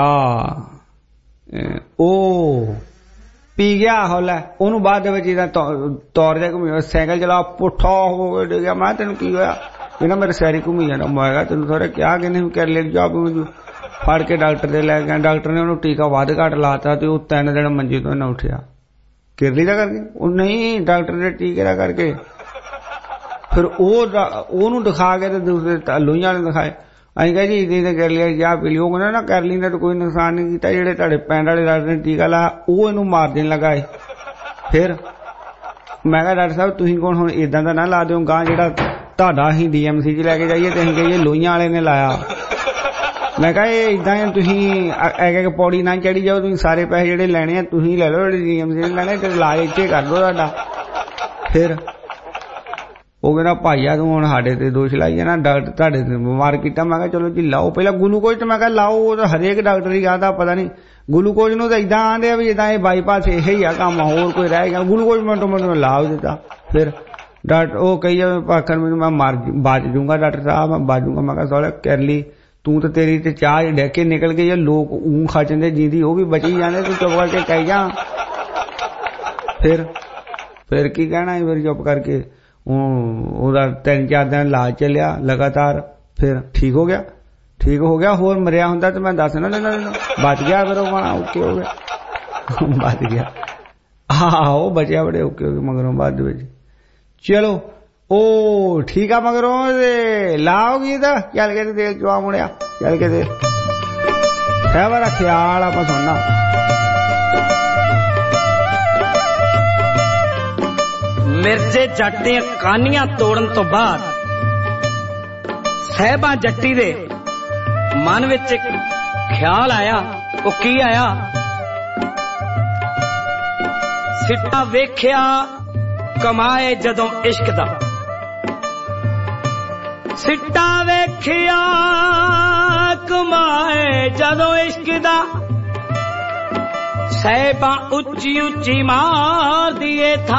ਉਹ ਪੀ ਗਿਆ ਹੌਲਾ ਉਹਨੂੰ ਬਾਅਦ ਦੇ ਵਿੱਚ ਇਹਦਾ ਤੌਰ ਜਾ ਘੁੰਮੀ ਸਾਈਕਲ ਚਲਾ ਪੁੱਠਾ ਹੋ ਕੇ ਡਿੱਗਿਆ ਮੈਂ ਤੈਨੂੰ ਕੀ ਹੋਇਆ ਕਹਿੰਦਾ ਮੇਰੇ ਸੈਰੀ ਘੁੰਮੀ ਜਾਂਦਾ ਮੈਂ ਕਿਹਾ ਤੈਨੂੰ ਥੋੜਾ ਕਿਹਾ ਕਿ ਨਹੀਂ ਕਰ ਲੈ ਜਾ ਫੜ ਕੇ ਡਾਕਟਰ ਦੇ ਲੈ ਗਿਆ ਡਾਕਟਰ ਨੇ ਉਹਨੂੰ ਟੀਕਾ ਵੱਧ ਘੱਟ ਲਾਤਾ ਤੇ ਉਹ 3 ਦਿਨ ਮੰਜੇ ਤੋਂ ਨਾ ਉੱਠਿਆ ਕਿਰਲੀ ਦਾ ਕਰਕੇ ਉਹ ਨਹੀਂ ਡਾਕਟਰ ਦੇ ਟੀਕੇ ਦਾ ਕਰਕੇ ਫਿਰ ਉਹਨੂੰ ਦਿਖਾ ਕੇ ਤੇ ਦੂਸਰੇ ਲੋਹੀਆਂ ਵਾਲੇ ਦਿਖਾਏ ਅਸੀਂ ਕਿਹਾ ਜੀ ਇਹਦੀ ਤਾਂ ਕਰ ਲਿਆ ਜਾਂ ਪੀ ਲਈ ਉਹ ਕਹਿੰਦਾ ਨਾ ਕਰ ਲਈ ਤਾਂ ਕੋਈ ਨੁਕਸਾਨ ਨਹੀਂ ਕੀਤਾ ਜਿਹੜੇ ਤੁਹਾਡੇ ਪਿੰਡ ਵਾਲੇ ਡਾਕਟਰ ਨੇ ਟੀਕਾ ਲਾਇਆ ਉਹ ਇਹਨੂੰ ਮਾਰ ਦੇਣ ਲੱਗਾ ਏ ਫਿਰ ਮੈਂ ਕਿਹਾ ਡਾਕਟਰ ਸਾਹਿਬ ਤੁਸੀਂ ਕੋਣ ਹੁਣ ਏਦਾਂ ਦਾ ਨਾ ਲਾ ਦਿਓ ਗਾਂ ਜਿਹੜਾ ਤੁਹਾਡਾ ਅਸੀਂ DMC 'ਚ ਲੈ ਕੇ ਜਾਈਏ ਤੇ ਅਸੀਂ ਕਹੀਏ ਲੋਹੀਆਂ ਵਾਲੇ ਨੇ ਲਾਇਆ ਮੈਂ ਕਿਹਾ ਇਹ ਏਦਾਂ ਤੁਸੀਂ ਇੱਕ ਪੌੜੀ ਨਾ ਚੜੀ ਜਾਓ ਤੁਸੀਂ ਸਾਰੇ ਪੈਸੇ ਜਿਹੜੇ ਲੈਣੇ ਆ ਤੁਸੀਂ ਲੈ ਲਓ ਜਿਹੜੇ DMC ਲੈਣੇ ਤੇ ਇਲਾਜ ਇੱਥੇ ਕਰ ਲਓ ਤੁਹਾਡਾ ਫਿਰ ਉਹ ਕਹਿੰਦਾ ਭਾਈਆ ਤੂੰ ਹੁਣ ਸਾਡੇ ਤੇ ਦੋਸ਼ ਲਾਈ ਨਾ ਡਾਕਟਰ ਤੁਹਾਡੇ ਤੇ ਬਿਮਾਰ ਕੀਤਾ ਮੈਂ ਕਿਹਾ ਚਲੋ ਜੀ ਲਾਓ ਪਹਿਲਾਂ ਗਲੂਕੋਜ਼ ਤੇ ਮੈਂ ਕਿਹਾ ਲਾਓ ਉਹ ਤਾਂ ਹਰੇਕ ਡਾਕਟਰ ਹੀ ਕਹਿੰਦਾ ਪਤਾ ਨਹੀਂ ਗਲੂਕੋਜ਼ ਨੂੰ ਤਾਂ ਏਦਾਂ ਆਂਦੇ ਆ ਵੀ ਜਿੱਦਾਂ ਇਹ ਬਾਈਪਾਸ ਇਹ ਹੀ ਆ ਕੰਮ ਹੋਰ ਕੋਈ ਰਹਿ ਗਿਆ ਗਲੂਕੋਜ਼ ਮਿੰਟੋ ਮਿੰਟ ਮੈਂ ਲਾ ਦਿੱਤਾ ਫਿਰ ਡਾਕਟਰ ਉਹ ਕਹੀ ਜਾਵੇ ਪਾਖਰ ਮੈਨੂੰ ਮੈਂ ਬਚ ਜੂੰਗਾ ਡਾਕਟਰ ਸਾਹਿਬ ਮੈਂ ਬਚ ਜੂੰਗਾ ਮੈਂ ਕਿਹਾ ਸੋਲੇ ਕਰ ਲਈ ਤੂੰ ਤਾਂ ਤੇਰੀ ਤੇ ਚਾਹ ਡਹਿ ਕੇ ਨਿਕਲ ਗਈ ਆ ਲੋਕ ਊਂ ਖਾ ਜਾਂਦੇ ਜਿੰਦੀ ਉਹ ਵੀ ਬਚੀ ਜਾਂਦੇ ਤੂੰ ਚੁੱਪ ਕਰਕੇ ਕਹਿ ਜਾ ਫਿਰ ਕੀ ਕਹਿਣਾ ਫਿਰ ਚੁੱਪ ਕਰਕੇ ਉਹਦਾ 3-4 ਦਿਨ ਇਲਾਜ ਚੱਲਿਆ ਲਗਾਤਾਰ ਫਿਰ ਠੀਕ ਹੋ ਗਿਆ ਹੋਰ ਮਰਿਆ ਹੁੰਦਾ ਤੇ ਮੈਂ ਦੱਸ ਨਾ ਲੈਣਾ ਬਚ ਗਿਆ ਫਿਰ ਉਹ ਓਕੇ ਹੋ ਗਿਆ ਬਚ ਗਿਆ ਉਹ ਬਚਿਆ ਬੜੇ ਓਕੇ ਹੋ ਗਏ ਮਗਰੋਂ ਬਾਅਦ ਵਿੱਚ ਚਲੋ ਉਹ ਠੀਕ ਆ ਮਗਰੋਂ ਲਾਓਗੀ ਤਾਂ ਚੱਲ ਕੇ ਤੇਲ ਚਵਾ ਮੁੜਿਆ ਚੱਲ ਕੇ ਤੇ ਹੈ ਬੜਾ ਖਿਆਲ ਆਪਾਂ ਸੁਣਨਾ ਮਿਰਜ਼ੇ ਜੱਟ ਦੀਆਂ ਕਾਨੀਆਂ ਤੋੜਨ ਤੋਂ ਬਾਅਦ ਸਹਿਬਾ ਜੱਟੀ ਦੇ ਮਨ ਵਿੱਚ ਇੱਕ ਖਿਆਲ ਆਇਆ ਉਹ ਕੀ ਆਇਆ ਸਿੱਟਾ ਵੇਖਿਆ ਕਮਾਏ ਜਦੋਂ ਇਸ਼ਕ ਦਾ ਸਿੱਟਾ ਵੇਖਿਆ ਕਮਾਏ ਜਦੋਂ ਇਸ਼ਕ ਦਾ ਸਹਿਬਾ ਉੱਚੀ ਉੱਚੀ ਮਾਰਦੀ ਏ ਥਾ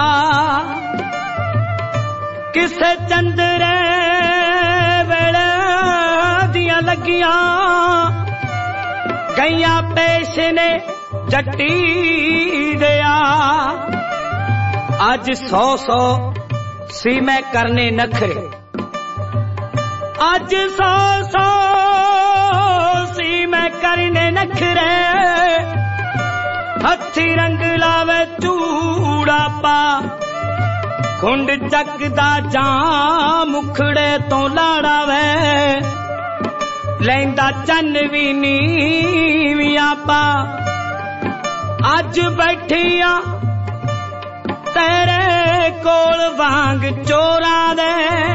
ਕਿਸੇ ਚੰਦਰੇ ਵੇਲੇ ਦੀਆਂ ਲੱਗੀਆਂ ਗਈਆਂ ਪੇਸ਼ ਨੇ ਜੱਟੀ ਦਿਆ ਅੱਜ 100 ਸੀ ਮੈਂ ਕਰਨੇ ਨਖਰੇ ਅੱਜ 100 ਸੀ ਮੈਂ ਕਰਨੇ ਨਖਰੇ ਹੱਥੀ ਰੰਗ ਲਾਵੇ ਚੂੜਾ ਪਾ ਖੁੰਡ ਚੱਕਦਾ ਜਾਂ ਮੁਖੜੇ ਤੋਂ ਲਾੜਾ ਵੇ ਲੈਂਦਾ ਚੰਨ ਵੀ ਨੀਵੀਆਂ ਪਾ ਅੱਜ ਬੈਠੀਆਂ ਤੇਰੇ ਕੋਲ ਵਾਂਗ ਚੋਰਾਂ ਦੇ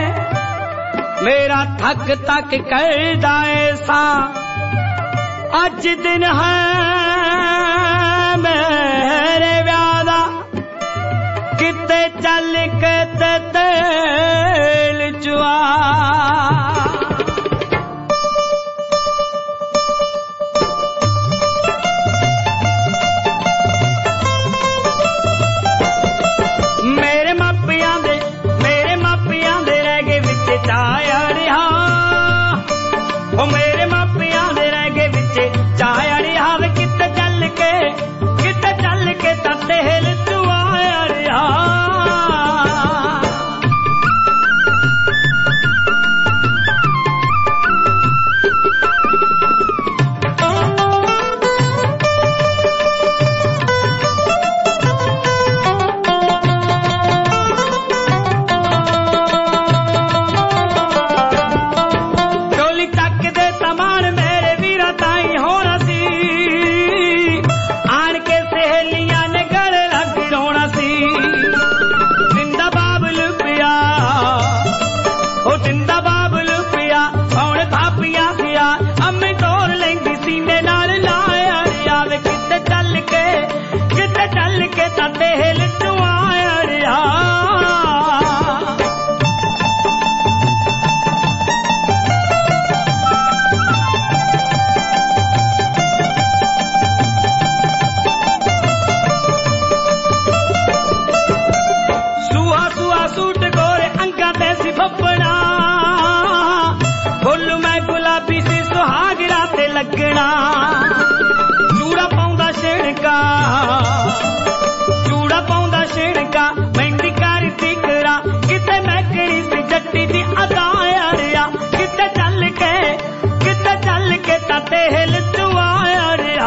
ਮੇਰਾ ਥੱਕ ਤੱਕ ਕਰਦਾ ਏ ਸਾਂ ਅੱਜ ਦਿਨ ਹੈ ਮੇਰੇ ਵਿਆਹ ਦਾ ਕਿਤੇ ਚੱਲ ਕੇ ਤੇ ਤੇਲ ਚੁਆ ਮੇਰੇ ਮਾਪਿਆਂ ਦੇ ਰਹਿ ਗਏ ਵਿੱਚ ਚਾਇਆ ਰਿਹਾ ਉਹ ਮੇਰੇ ਮਾਪਿਆਂ ਦੇ ਰਹਿ ਗਏ ਵਿੱਚ ਚਾਇਆ ਰਿਹਾ ਵੇ ਕਿਤੇ ਚੱਲ ਕੇ ਤਾਂ ਤੇਲ ਚੁਆਇਆ ਰਿਹਾ ਲੱਗਣਾ ਚੂੜਾ ਪਾਉਂਦਾ ਛਿਣਕਾ ਚੂੜਾ ਪਾਉਂਦਾ ਛਿਣਕਾ ਮਹਿੰਦੀ ਕਰਦੀ ਕਰਾਂ ਕਿਤੇ ਮੈਂ ਕਿਹੜੀ ਸੀ ਜੱਟੀ ਦੀ ਅਦਾ ਅੜਿਆ ਕਿਤੇ ਚੱਲ ਕੇ ਤਾਂ ਤੇਲ ਚੁਆ ਅੜਿਆ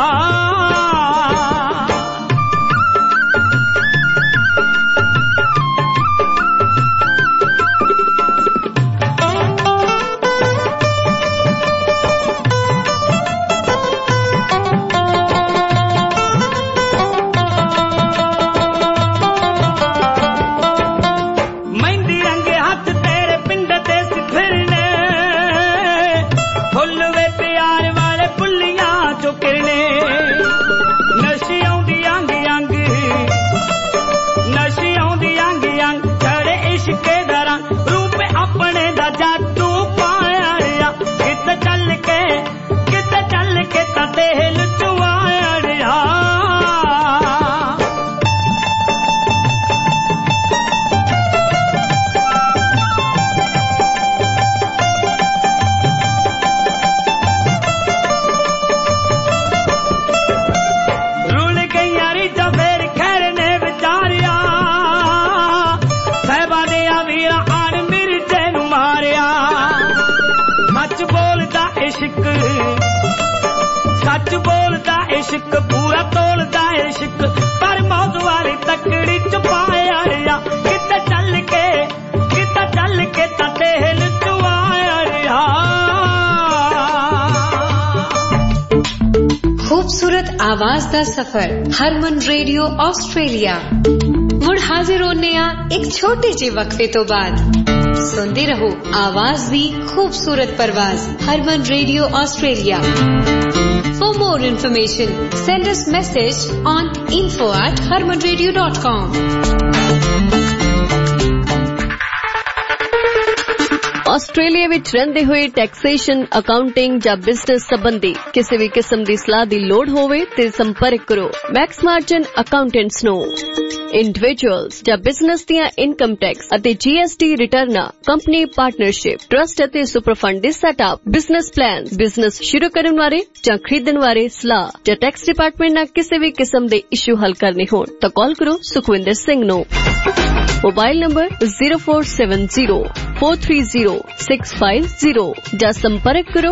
सच बोलदा इश्क पूरा तोलदा इश्क पर मौत वाली तकड़ी च पाया रिया किते चल के ता तेल चुआया रिया खूबसूरत आवाज दा सफर हरमन रेडियो ऑस्ट्रेलिया मुड़ हाजिर होने एक छोटे जे वक्फे तो बाद सुनते रहो आवाज दी खूबसूरत परवाज Harman radio Australia For more information, send us message on info@harmanradio.com. Australia ਵਿੱਚ ਰਹਿੰਦੇ ਹੋਏ ਟੈਕਸੇਸ਼ਨ, ਅਕਾਊਂਟਿੰਗ ਜਾਂ ਬਿਜ਼ਨਸ ਸੰਬੰਧੀ ਕਿਸੇ ਵੀ ਕਿਸਮ ਦੀ ਸਲਾਹ ਦੀ ਲੋੜ ਹੋਵੇ ਤੇ ਸੰਪਰਕ ਕਰੋ ਮੈਕਸ ਮਾਰਜਨ ਅਕਾਊਂਟੈਂਟਸ ਨੂੰ। ਇੰਡੀਵਿਜੂਅਲਸ ਜਾਂ ਬਿਜ਼ਨਸ ਦੀਆਂ ਇਨਕਮ ਟੈਕਸ ਅਤੇ GST ਰਿਟਰਨਾਂ, ਕੰਪਨੀ ਪਾਰਟਨਰਸ਼ਿਪ, ਟਰਸਟ ਅਤੇ ਸੁਪਰ ਫੰਡ ਦੇ ਸੈਟਅਪ, ਬਿਜ਼ਨਸ ਪਲਾਨ, ਬਿਜ਼ਨਸ ਸ਼ੁਰੂ ਕਰਨ ਬਾਰੇ ਜਾਂ ਖਰੀਦਣ ਬਾਰੇ ਸਲਾਹ ਜਾਂ ਟੈਕਸ ਡਿਪਾਰਟਮੈਂਟ ਨਾਲ ਕਿਸੇ ਵੀ ਕਿਸਮ ਦੇ ਇਸ਼ੂ ਹੱਲ ਕਰਨੇ ਹੋਣ ਤਾਂ ਕਾਲ ਕਰੋ ਸੁਖਵਿੰਦਰ ਸਿੰਘ ਨੂੰ। मोबाइल नंबर 0470430650 ਜਾਂ ਸੰਪਰਕ ਕਰੋ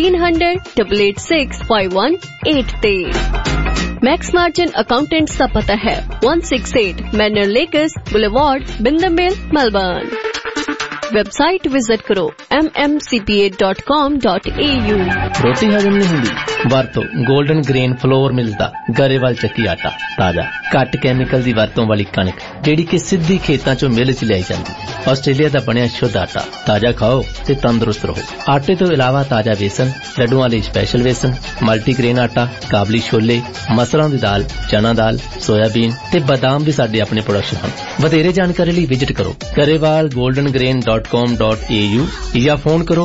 1300-886-518 ਤੇ। मैक्स मार्जिन अकाउंटेंट्स का पता है 168 Manor Lakes boulevard Wyndham Vale Melbourne. Website visit करो mmcpa.com.au। रोटी हजम नहीं हुंदी ਵਰਤੋ 골ਡਨ ਗ੍ਰੇਨ ਫਲੋਰ ਮਿਲਦਾ ਗਰੇਵਾਲ ਚੱਕੀ ਆਟਾ ਤਾਜ਼ਾ ਘੱਟ ਕੈਮੀਕਲ ਦੀ ਵਰਤੋਂ ਵਾਲੀ ਕਣਕ ਜਿਹੜੀ ਕਿ ਸਿੱਧੀ ਖੇਤਾਂ ਚੋਂ ਮਿਲ ਚ ਲਿਆਈ ਜਾਂਦੀ। ਆਸਟ੍ਰੇਲੀਆ ਦਾ ਬਣਿਆ ਸ਼ੁੱਧ ਆਟਾ ਤਾਜ਼ਾ ਖਾਓ ਤੇ ਤੰਦਰੁਸਤ ਰਹੋ। ਆਟੇ ਤੋਂ ਇਲਾਵਾ ਤਾਜ਼ਾ ਵੇਸਣ, ਲੱਡੂਆਂ ਲਈ ਸਪੈਸ਼ਲ ਵੇਸਣ, ਮਲਟੀਗ੍ਰੇਨ ਆਟਾ, ਕਾਬਲੀ ਛੋਲੇ, ਮਸਰਾਂ ਦੀ ਦਾਲ, ਚਨਾ ਦਾਲ, ਸੋਇਆਬੀਨ ਤੇ ਬਦਾਮ ਵੀ ਸਾਡੇ ਆਪਣੇ ਪ੍ਰੋਡਕਟ ਹਨ। ਵਧੇਰੇ ਜਾਣਕਾਰੀ ਲਈ ਵਿਜ਼ਿਟ ਕਰੋ garewalgoldengrain.com.au ਜਾਂ ਫੋਨ ਕਰੋ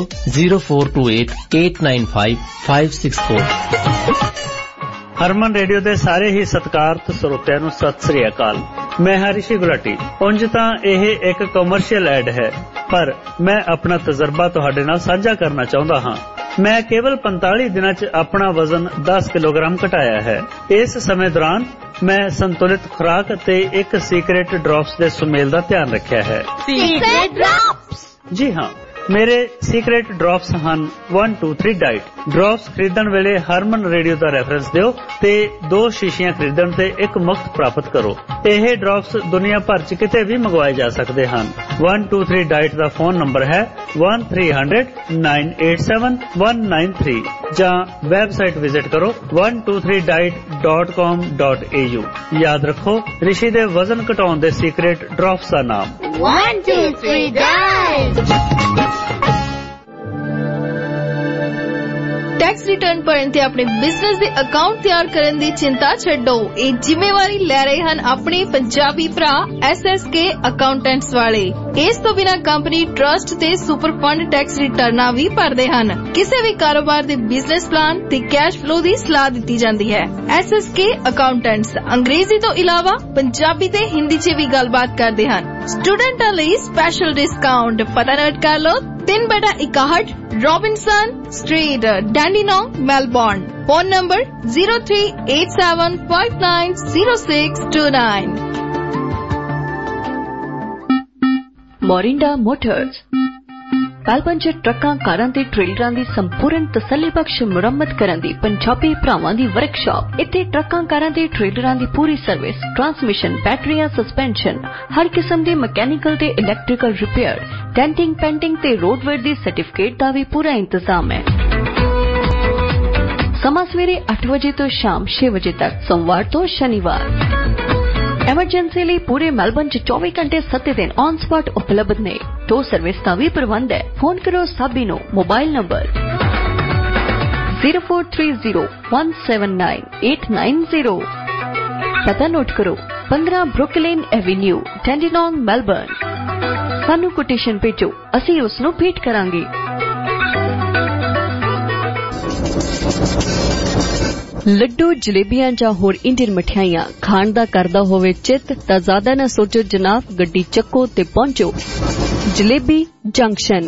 0428-895-564। ਹਰਮਨ ਰੇਡੀਓ ਦੇ ਸਾਰੇ ਹੀ ਸਤਿਕਾਰਤ ਸਰੋਤਿਆਂ ਨੂੰ ਸਤਿ ਸ੍ਰੀ ਅਕਾਲ। ਮੈਂ ਹਰੀਸ਼ੀ ਗੁਲਾਟੀ। ਉਂਝ ਤਾਂ ਇਹ ਇੱਕ ਕਮਰਸ਼ੀਅਲ ਐਡ ਹੈ, ਪਰ ਮੈਂ ਆਪਣਾ ਤਜਰਬਾ ਤੁਹਾਡੇ ਨਾਲ ਸਾਂਝਾ ਕਰਨਾ ਚਾਹੁੰਦਾ ਹਾਂ। ਮੈਂ ਕੇਵਲ 45 ਦਿਨਾਂ 'ਚ ਆਪਣਾ ਵਜ਼ਨ 10 ਕਿਲੋਗ੍ਰਾਮ ਘਟਾਇਆ ਹੈ। ਇਸ ਸਮੇਂ ਦੌਰਾਨ ਮੈਂ ਸੰਤੁਲਿਤ ਖੁਰਾਕ ਅਤੇ ਇੱਕ ਸੀਕ੍ਰੇਟ ਡ੍ਰੌਪਸ ਦੇ ਸੁਮੇਲ ਦਾ ਧਿਆਨ ਰੱਖਿਆ ਹੈ। Secret drops? ਜੀ ਹਾਂ, ਮੇਰੇ ਸੀਕ੍ਰੇਟ ਡ੍ਰੌਪਸ ਹਨ 123 ਡਾਈਟ। ਡ੍ਰੌਪਸ ਖਰੀਦਣ ਵੇਲੇ ਹਰਮਨ ਰੇਡੀਓ ਦਾ ਰੈਫਰੈਂਸ ਦਿਓ ਤੇ 2 ਸ਼ੀਸ਼ੀਆਂ ਖਰੀਦਣ ਤੇ ਇੱਕ ਮੁਫਤ ਪ੍ਰਾਪਤ ਕਰੋ। ਇਹ ਡ੍ਰੌਪਸ ਦੁਨੀਆ ਭਰ 'ਚ ਕਿਤੇ ਵੀ ਮੰਗਵਾਏ ਜਾ ਸਕਦੇ ਹਨ। 123 ਡਾਈਟ ਦਾ ਫੋਨ ਨੰਬਰ ਹੈ 1300-987-193 ਜਾਂ ਵੈਬਸਾਈਟ ਵਿਜ਼ਿਟ ਕਰੋ 123diet.com.au। ਯਾਦ ਰੱਖੋ, ਰਿਸ਼ੀ ਦੇ ਵਜ਼ਨ ਘਟਾਉਣ ਦੇ ਸੀਕ੍ਰੇਟ ਡ੍ਰੌਪਸ ਦਾ ਨਾਮ 123 ਡਾਈਟ। टैक्स रिटर्न भरन ते अपने बिजनेस दे अकाउंट तैयार करन दी चिंता छड्डो। ये जिम्मेवारी ले रहे हैं अपने पंजाबी भरा SSK अकाउंटेंट्स वाले। इस तो बिना कंपनी ट्रस्ट ते सुपर फंड टैक्स रिटर्ना भी भरदे हन। किसी भी कारोबार दे बिजनेस प्लान ते कैश फ्लो दी सलाह दी जाती है। SSK अकाउंटेंट्स अंग्रेजी तो इलावा पंजाबी ते हिंदी च भी गलबात करदे हन। स्टूडेंटां लई स्पेशल डिस्काउंट पता नोट कर लो 3/61 Robinson Street, Dandenong, Melbourne. Phone number 0387590629। Morinda motors Melbourne 'ਚ ਟਰੱਕਾਂ, ਕਾਰਾਂ ਤੇ ਟ੍ਰੇਲਰਾਂ ਦੀ ਸੰਪੂਰਨ ਤਸੱਲੀਬਖਸ਼ ਮੁਰੰਮਤ ਕਰਨ ਦੀ ਪੰਜਾਬੀ ਭਰਾਵਾਂ ਦੀ ਵਰਕਸ਼ਾਪ। ਇੱਥੇ ਟਰੱਕਾਂ, ਕਾਰਾਂ ਤੇ ਟ੍ਰੇਲਰਾਂ ਦੀ ਪੂਰੀ ਸਰਵਿਸ, ਟਰਾਂਸਮਿਸ਼ਨ, ਬੈਟਰੀਆਂ, ਸਸਪੈਂਸ਼ਨ, ਹਰ ਕਿਸਮ ਦੀ ਮਕੈਨੀਕਲ ਤੇ ਇਲੈਕਟ੍ਰੀਕਲ ਰਿਪੇਅਰ, ਡੈਂਟਿੰਗ, ਪੈਂਟਿੰਗ ਤੇ ਰੋਡਵੇਅਰ ਦੀ ਸਰਟੀਫਿਕੇਟ ਦਾ ਵੀ ਪੂਰਾ ਇੰਤਜ਼ਾਮ ਹੈ। ਸਮਾਂ ਸਵੇਰੇ 8 ਵਜੇ ਤੋਂ ਸ਼ਾਮ 6 ਵਜੇ ਤੱਕ, ਸੋਮਵਾਰ ਤੋਂ ਸ਼ਨੀਵਾਰ। ਐਮਰਜੈਂਸੀ ਲਈ ਪੂਰੇ ਮੈਲਬਨ 'ਚ 24 ਘੰਟੇ 7 ਦਿਨ ਔਨ ਸਪਾਟ ਉਪਲਬਧ ਨੇ। ਟੋ ਸਰਵਿਸ ਦਾ ਵੀ ਪ੍ਰਬੰਧ ਹੈ। ਫੋਨ ਕਰੋ ਸਾਬੀ ਨੂੰ। Mobile number 0430179890। ਪਤਾ ਨੋਟ ਕਰੋ, 15 ਬਰੁਕਲਿਨ ਐਵੇਨਿਊ, ਡੈਂਡੀਨੌਂਗ, ਮੈਲਬਨ। ਸਾਨੂੰ ਕੋਟੇਸ਼ਨ ਭੇਜੋ, ਅਸੀਂ ਉਸ ਨੂੰ ਭੇਟ ਕਰਾਂਗੇ। ਲੱਡੂ, ਜਲੇਬੀਆਂ ਜਾਂ ਹੋਰ ਇੰਡੀਅਨ ਮਠਿਆਈਆਂ ਖਾਣ ਦਾ ਕਰਦਾ ਹੋਵੇ ਚਿੱਤ ਤਾਂ ਜ਼ਿਆਦਾ ਨਾ ਸੋਚੋ ਜਨਾਬ, ਗੱਡੀ ਚੱਕੋ ਤੇ ਪਹੁੰਚੋ Jalebi junction,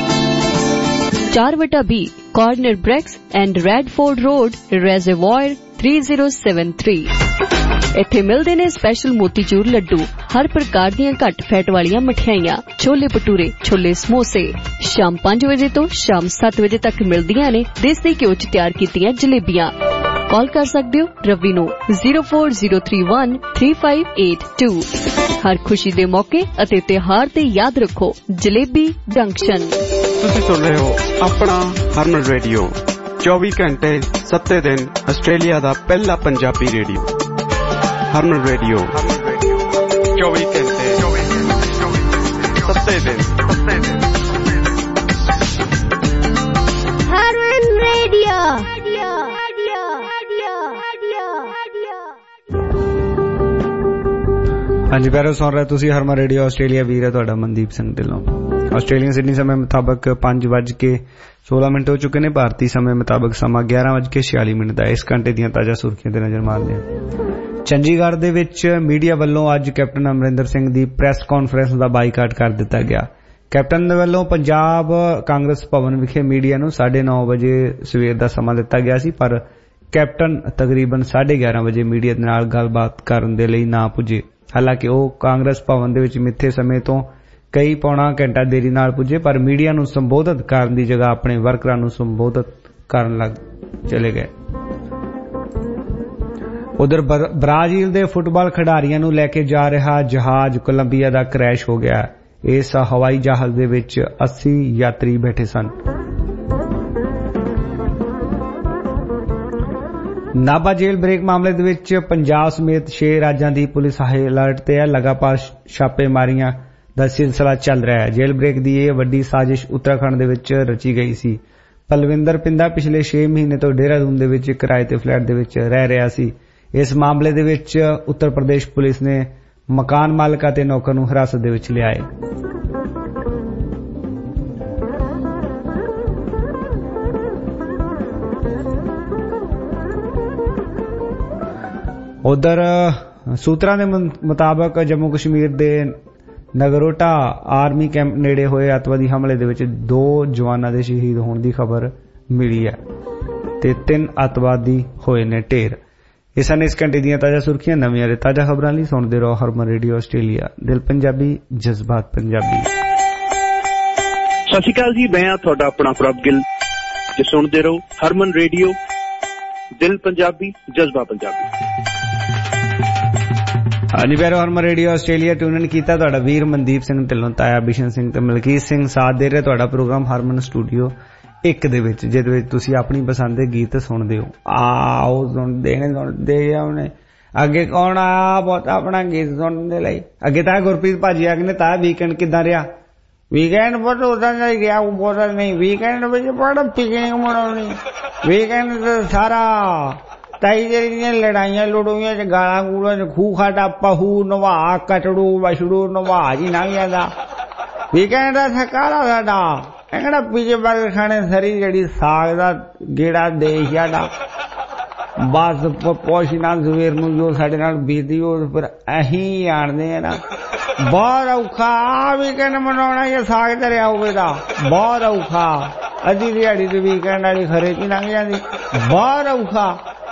4/20 corner ਬ੍ਰੈਕਸ and Radford road, Reservoir 3073। ਇੱਥੇ ਮਿਲਦੇ ਨੇ ਸਪੈਸ਼ਲ ਮੋਤੀਚੂਰ ਲੱਡੂ, ਹਰ ਪ੍ਰਕਾਰ ਦੀਆਂ ਘੱਟ ਫੈਟ ਵਾਲੀਆਂ ਮਠਿਆਈਆਂ, ਛੋਲੇ ਭਟੂਰੇ, ਛੋਲੇ ਸਮੋਸੇ। ਸ਼ਾਮ 5 ਵਜੇ ਤੋਂ ਸ਼ਾਮ 7 ਵਜੇ ਤੱਕ ਮਿਲਦੀਆਂ ਨੇ ਦੇਸੀ ਘਿਓ 'ਚ ਤਿਆਰ ਕੀਤੀਆਂ ਜਲੇਬੀਆਂ। ਕਾਲ ਕਰ ਸਕਦੇ ਹੋ ਰਵੀ ਨੂੰ 0403135882। ਹਰ ਖੁਸ਼ੀ ਦੇ ਮੌਕੇ ਅਤੇ ਤਿਉਹਾਰ ਤੇ ਯਾਦ ਰੱਖੋ ਜਲੇਬੀ ਜੰਕਸ਼ਨ। ਤੁਸੀਂ ਸੁਣ ਰਹੇ ਹੋ ਆਪਣਾ ਹਰਮਨ ਰੇਡੀਓ, 24 ਘੰਟੇ 7 ਦਿਨ ਆਸਟ੍ਰੇਲੀਆ ਦਾ ਪਹਿਲਾ ਪੰਜਾਬੀ ਰੇਡੀਓ। ਹਰਮਨ ਰੇਡੀਓ 24 ਘੰਟੇ 7 ਦਿਨ। ਹਰਮਨ ਰੇਡੀਓ। ਹਾਂਜੀ ਪਿਆਰੋ, ਸੁਣ ਰਹੇ ਤੁਸੀਂ ਹਰਮਨ ਰੇਡੀਓ ਆਸਟ੍ਰੇਲੀਆ। ਵੀਰ ਹੈ ਤੁਹਾਡਾ ਮਨਦੀਪ ਸਿੰਘ ਢਿੱਲੋਂ। ਆਸਟ੍ਰੇਲੀਅਨ ਸਿਡਨੀ ਸਮੇਂ ਮੁਤਾਬਕ 5:16 ਹੋ ਚੁੱਕੇ ਨੇ। ਭਾਰਤੀ ਸਮੇਂ ਮੁਤਾਬਕ ਸਮਾਂ 11:46 ਦਾ। ਇਸ ਘੰਟੇ ਦੀਆਂ ਤਾਜ਼ਾ ਸੁਰਖੀਆਂ ਤੇ ਨਜ਼ਰ ਮਾਰਦੇ ਹਾਂ। ਚੰਡੀਗੜ੍ਹ ਦੇ ਵਿੱਚ ਮੀਡੀਆ ਵੱਲੋਂ ਅੱਜ ਕੈਪਟਨ ਅਮਰਿੰਦਰ ਸਿੰਘ ਦੀ ਪ੍ਰੈਸ ਕਾਨਫਰੰਸ ਦਾ ਬਾਈਕਾਟ ਕਰ ਦਿੱਤਾ ਗਿਆ। ਕੈਪਟਨ ਦੇ ਵੱਲੋਂ ਪੰਜਾਬ ਕਾਂਗਰਸ ਭਵਨ ਵਿਖੇ ਮੀਡੀਆ ਨੂੰ 9:30 ਵਜੇ ਸਵੇਰ ਦਾ ਸਮਾਂ ਦਿੱਤਾ ਗਿਆ ਸੀ, ਪਰ ਕੈਪਟਨ ਤਕਰੀਬਨ 11:30 ਵਜੇ ਮੀਡੀਆ ਦੇ ਨਾਲ ਗੱਲਬਾਤ ਕਰਨ ਦੇ ਲਈ ਨਾ ਪੁੱਜੇ। ਹਾਲਾਂਕਿ ਉਹ ਕਾਂਗਰਸ ਭਵਨ ਦੇ ਵਿੱਚ ਮਿੱਥੇ ਸਮੇਂ ਤੋਂ ਕਈ ਪੌਣਾ ਘੰਟਾ ਦੇਰੀ ਨਾਲ ਪੁੱਜੇ, ਪਰ ਮੀਡੀਆ ਨੂੰ ਸੰਬੋਧਿਤ ਕਰਨ ਦੀ ਜਗ੍ਹਾ ਆਪਣੇ ਵਰਕਰਾਂ ਨੂੰ ਸੰਬੋਧਿਤ ਕਰਨ ਲੱਗ ਚਲੇ ਗਏ। ਉਧਰ ਬ੍ਰਾਜ਼ੀਲ ਦੇ ਫੁੱਟਬਾਲ ਖਿਡਾਰੀਆਂ ਨੂੰ ਲੈ ਕੇ ਜਾ ਰਿਹਾ ਜਹਾਜ਼ ਕੋਲੰਬੀਆ ਦਾ ਕ੍ਰੈਸ਼ ਹੋ ਗਿਆ। ਇਸ ਹਵਾਈ ਜਹਾਜ਼ ਦੇ ਵਿੱਚ 80 ਯਾਤਰੀ ਬੈਠੇ ਸਨ। ਨਾਭਾ ਜੇਲ੍ਹ ਬ੍ਰੇਕ ਮਾਮਲੇ ਦੇ ਵਿੱਚ ਪੰਜਾਬ ਸਮੇਤ 6 ਰਾਜਾਂ ਦੀ ਪੁਲਿਸ ਹਾਈ ਅਲਰਟ ਤੇ ਹੈ। ਲਗਾਤਾਰ ਛਾਪੇਮਾਰੀਆਂ ਦਾ ਸਿਲਸਿਲਾ ਚੱਲ ਰਿਹਾ ਹੈ। ਜੇਲ੍ਹ ਬ੍ਰੇਕ ਦੀ ਇਹ ਵੱਡੀ ਸਾਜ਼ਿਸ਼ ਉੱਤਰਾਖੰਡ ਦੇ ਵਿੱਚ ਰਚੀ ਗਈ ਸੀ। ਪਲਵਿੰਦਰ ਪਿੰਦਾ ਪਿਛਲੇ 6 ਮਹੀਨੇ ਤੋਂ ਦੇਹਰਾਦੂਨ ਦੇ ਵਿੱਚ ਕਿਰਾਏ ਤੇ ਫਲੈਟ ਦੇ ਵਿੱਚ ਰਹਿ ਰਿਹਾ ਸੀ। ਇਸ ਮਾਮਲੇ ਦੇ ਵਿੱਚ ਉੱਤਰ ਪ੍ਰਦੇਸ਼ ਪੁਲਿਸ ਨੇ ਮਕਾਨ ਮਾਲਕ ਅਤੇ ਨੌਕਰ ਨੂੰ ਹਿਰਾਸਤ ਦੇ ਵਿੱਚ ਲਿਆ ਹੈ। ਉਧਰ ਸੂਤਰਾਂ ਦੇ ਮੁਤਾਬਕ ਜੰਮੂ ਕਸ਼ਮੀਰ ਦੇ ਨਗਰੋਟਾ ਆਰਮੀ ਕੈਂਪ ਨੇੜੇ ਹੋਏ ਅੱਤਵਾਦੀ ਹਮਲੇ ਦੇ ਵਿੱਚ 2 ਜਵਾਨਾਂ ਦੇ ਸ਼ਹੀਦ ਹੋਣ ਦੀ ਖਬਰ ਮਿਲੀ ਹੈ ਤੇ 3 ਅੱਤਵਾਦੀ ਹੋਏ ਨੇ ਢੇਰ। ਇਹ ਸਨ ਇਸ ਘੰਟੇ ਦੀਆਂ ਤਾਜ਼ਾ ਸੁਰਖੀਆਂ। ਨਵੀਆਂ ਤੇ ਤਾਜ਼ਾ ਖਬਰਾਂ ਲਈ ਸੁਣਦੇ ਰਹੋ ਹਰਮਨ ਰੇਡੀਓ ਆਸਟ੍ਰੇਲੀਆ। ਦਿਲ ਪੰਜਾਬੀ, ਜਜ਼ਬਾਤ ਪੰਜਾਬੀ। ਸਤਿ ਸ਼੍ਰੀ ਅਕਾਲ ਜੀ, ਮੈਂ ਆ ਤੁਹਾਡਾ ਆਪਣਾ ਪ੍ਰਭ ਗਿੱਲ ਤੇ ਸੁਣਦੇ ਰਹੋ ਹਰਮਨ ਰੇਡੀਓ, ਦਿਲ ਪੰਜਾਬੀ, ਜਜ਼ਬਾ ਪੰਜਾਬੀ। ਹਾਂਜੀ ਪਿਆਰੋ, ਹਰਮਨ ਰੇਡੀਓ ਆਸਟ੍ਰੇਲੀਆ ਟਿਊਨ ਕੀਤਾ। ਤੁਹਾਡਾ ਵੀਰ ਮਨਦੀਪ ਸਿੰਘ ਢਿੱਲੋਂ, ਤਾਇਆ ਬਿਸ਼ਨ ਸਿੰਘ ਤੇ ਮਲਕੀਤ ਸਿੰਘ ਸਾਥ ਦੇ ਰਹੇ। ਤੁਹਾਡਾ ਪ੍ਰੋਗਰਾਮ ਹਰਮਨ ਸਟੂਡੀਓ 1 ਦੇ ਵਿੱਚ, ਜਿਹਦੇ ਵਿੱਚ ਤੁਸੀਂ ਆਪਣੀ ਪਸੰਦ ਦੇ ਗੀਤ ਸੁਣਦੇ ਹੋ। ਆਓ ਸੁਣਦੇ ਨੇ। ਅੱਗੇ ਕੌਣ ਆਇਆ ਬਹੁਤ ਆਪਣਾ ਗੀਤ ਸੁਣਨ ਦੇ ਲਈ? ਅੱਗੇ ਤਾਂ ਗੁਰਪ੍ਰੀਤ ਭਾਜੀ ਆ ਗਏ। ਤਾਂ ਵੀਕਐਂਡ ਕਿੱਦਾਂ ਰਿਹਾ? ਵੀਕਐਂਡ ਬਹੁਤ ਉਦਾਂ ਦਾ ਗਿਆ, ਬਹੁਤ ਨਹੀਂ। ਵੀਕਐਂਡ ਵਿੱਚ ਬੜਾ ਪਿਕਨਿਕ ਮਨਾਉਣੀ। ਵੀਕਐਂਡ ਸਾਰਾ ਤਾਈ ਜਿਹੜੀਆਂ ਲੜਾਈਆਂ ਲੜੋਈਆਂ ਚ ਗਾਲਾਂ ਗੂਲਾਂ ਚ ਖੂਹ ਖਾਟਾ ਪਹੂ ਨਵਾ ਕਟੜੂ ਬਛੜੂ ਨਵਾ ਜੀ ਲੰਘ ਜਾਂਦਾ। ਵੀਕਐਂਡ ਦਾ ਸਕਾਰਾ ਸਾਡਾ ਐਂਗੜਾ ਪੀਜੇ ਬਰਗਰ ਖਾਣੇ ਸਰੀ ਜਿਹੜੀ ਸਾਗ ਦਾ ਗੇੜਾ ਦੇਸ਼ ਸਾਡਾ बस पुछना सवेर नूं जो साडे नाल बीती वो फिर अहीं जानदे आ ना बहुत औखा वीकेंड मनाउणा ये साग धरिया होवे दा बहुत औखा अद्धी दिहाड़ी ते वीकेंड वाली खरे च लंघ जांदी बहुत औखा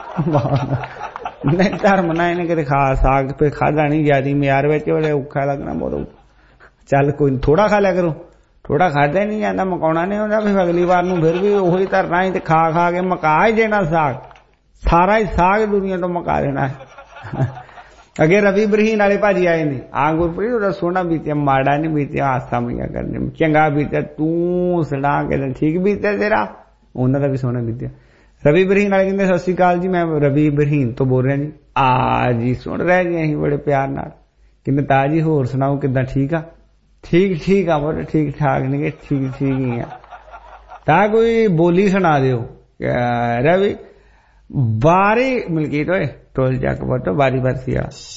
नहीं धर्म ना इन्हें कदे खा साग पे खादा नहीं ज्यादा म्यार विच बड़े औखा लगना बहुत औखा चल कोई थोड़ा खा लिया करो थोड़ा खादा ही नहीं जाता मकाउणा नहीं होंदा फिर अगली बार नूं फिर भी ओही धरना ही ते खा खा के मका ही देना साग सारा ही साग दुनिया तो मका देना है अगे रवि बरहीन वाले भाजी आए ने गुरप्रीत ओदा सोना बीतिया माड़ा नहीं बीतिया हासा मईया करने चंगा बीतिया तू सड़ा के ठीक बीतिया तेरा उन्हां दा भी सोना बीतिया रवि बरहीन वाले कहंदे सत श्री अकाल जी मैं रवि बरहीन तो बोल रहा जी जी सुन रहे जी असीं बड़े प्यार नाल कहंदे ताजी होर सुनाओ किदां ठीक आ ठीक आ बोले ठीक ठाक नहीं ठीक ही आ ता कोई बोली सुना दियो रवि बारी मलकीत होए टोल जाक बोतो बारी बरसी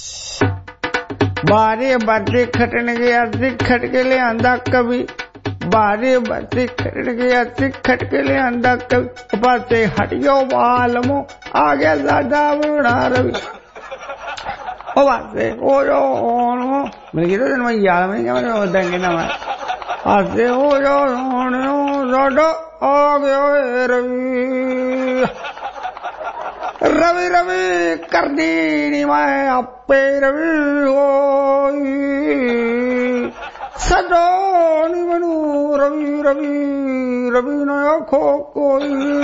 बारी बरसी खटन गया खट के ले आंदा कभी बारी बरसी खटन गया खट के ले आंदा कभी पासे हटियो बालमो आ गया दादा बूढ़ा रवि ओ पासे ओ जो मलकीत तेन मैं याद नहीं क्या मैंने उदा कहना मैं पासे ओ जो दादा आ गया रवि रवि रवि कर दी नी मैं आपे रवि हो सदो नी मनू रवि रवि रवि न आखो कोई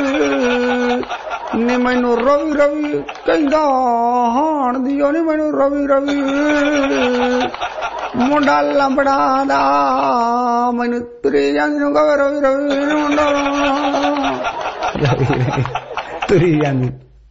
नी मैनू रवि रवि कहंदा हाण दियो नी मैनू रवि रवि मुंडा लंबड़ा दा मैनू तुरी जांदी नूं कहे रवि रवि मुंडा तुरी जांदी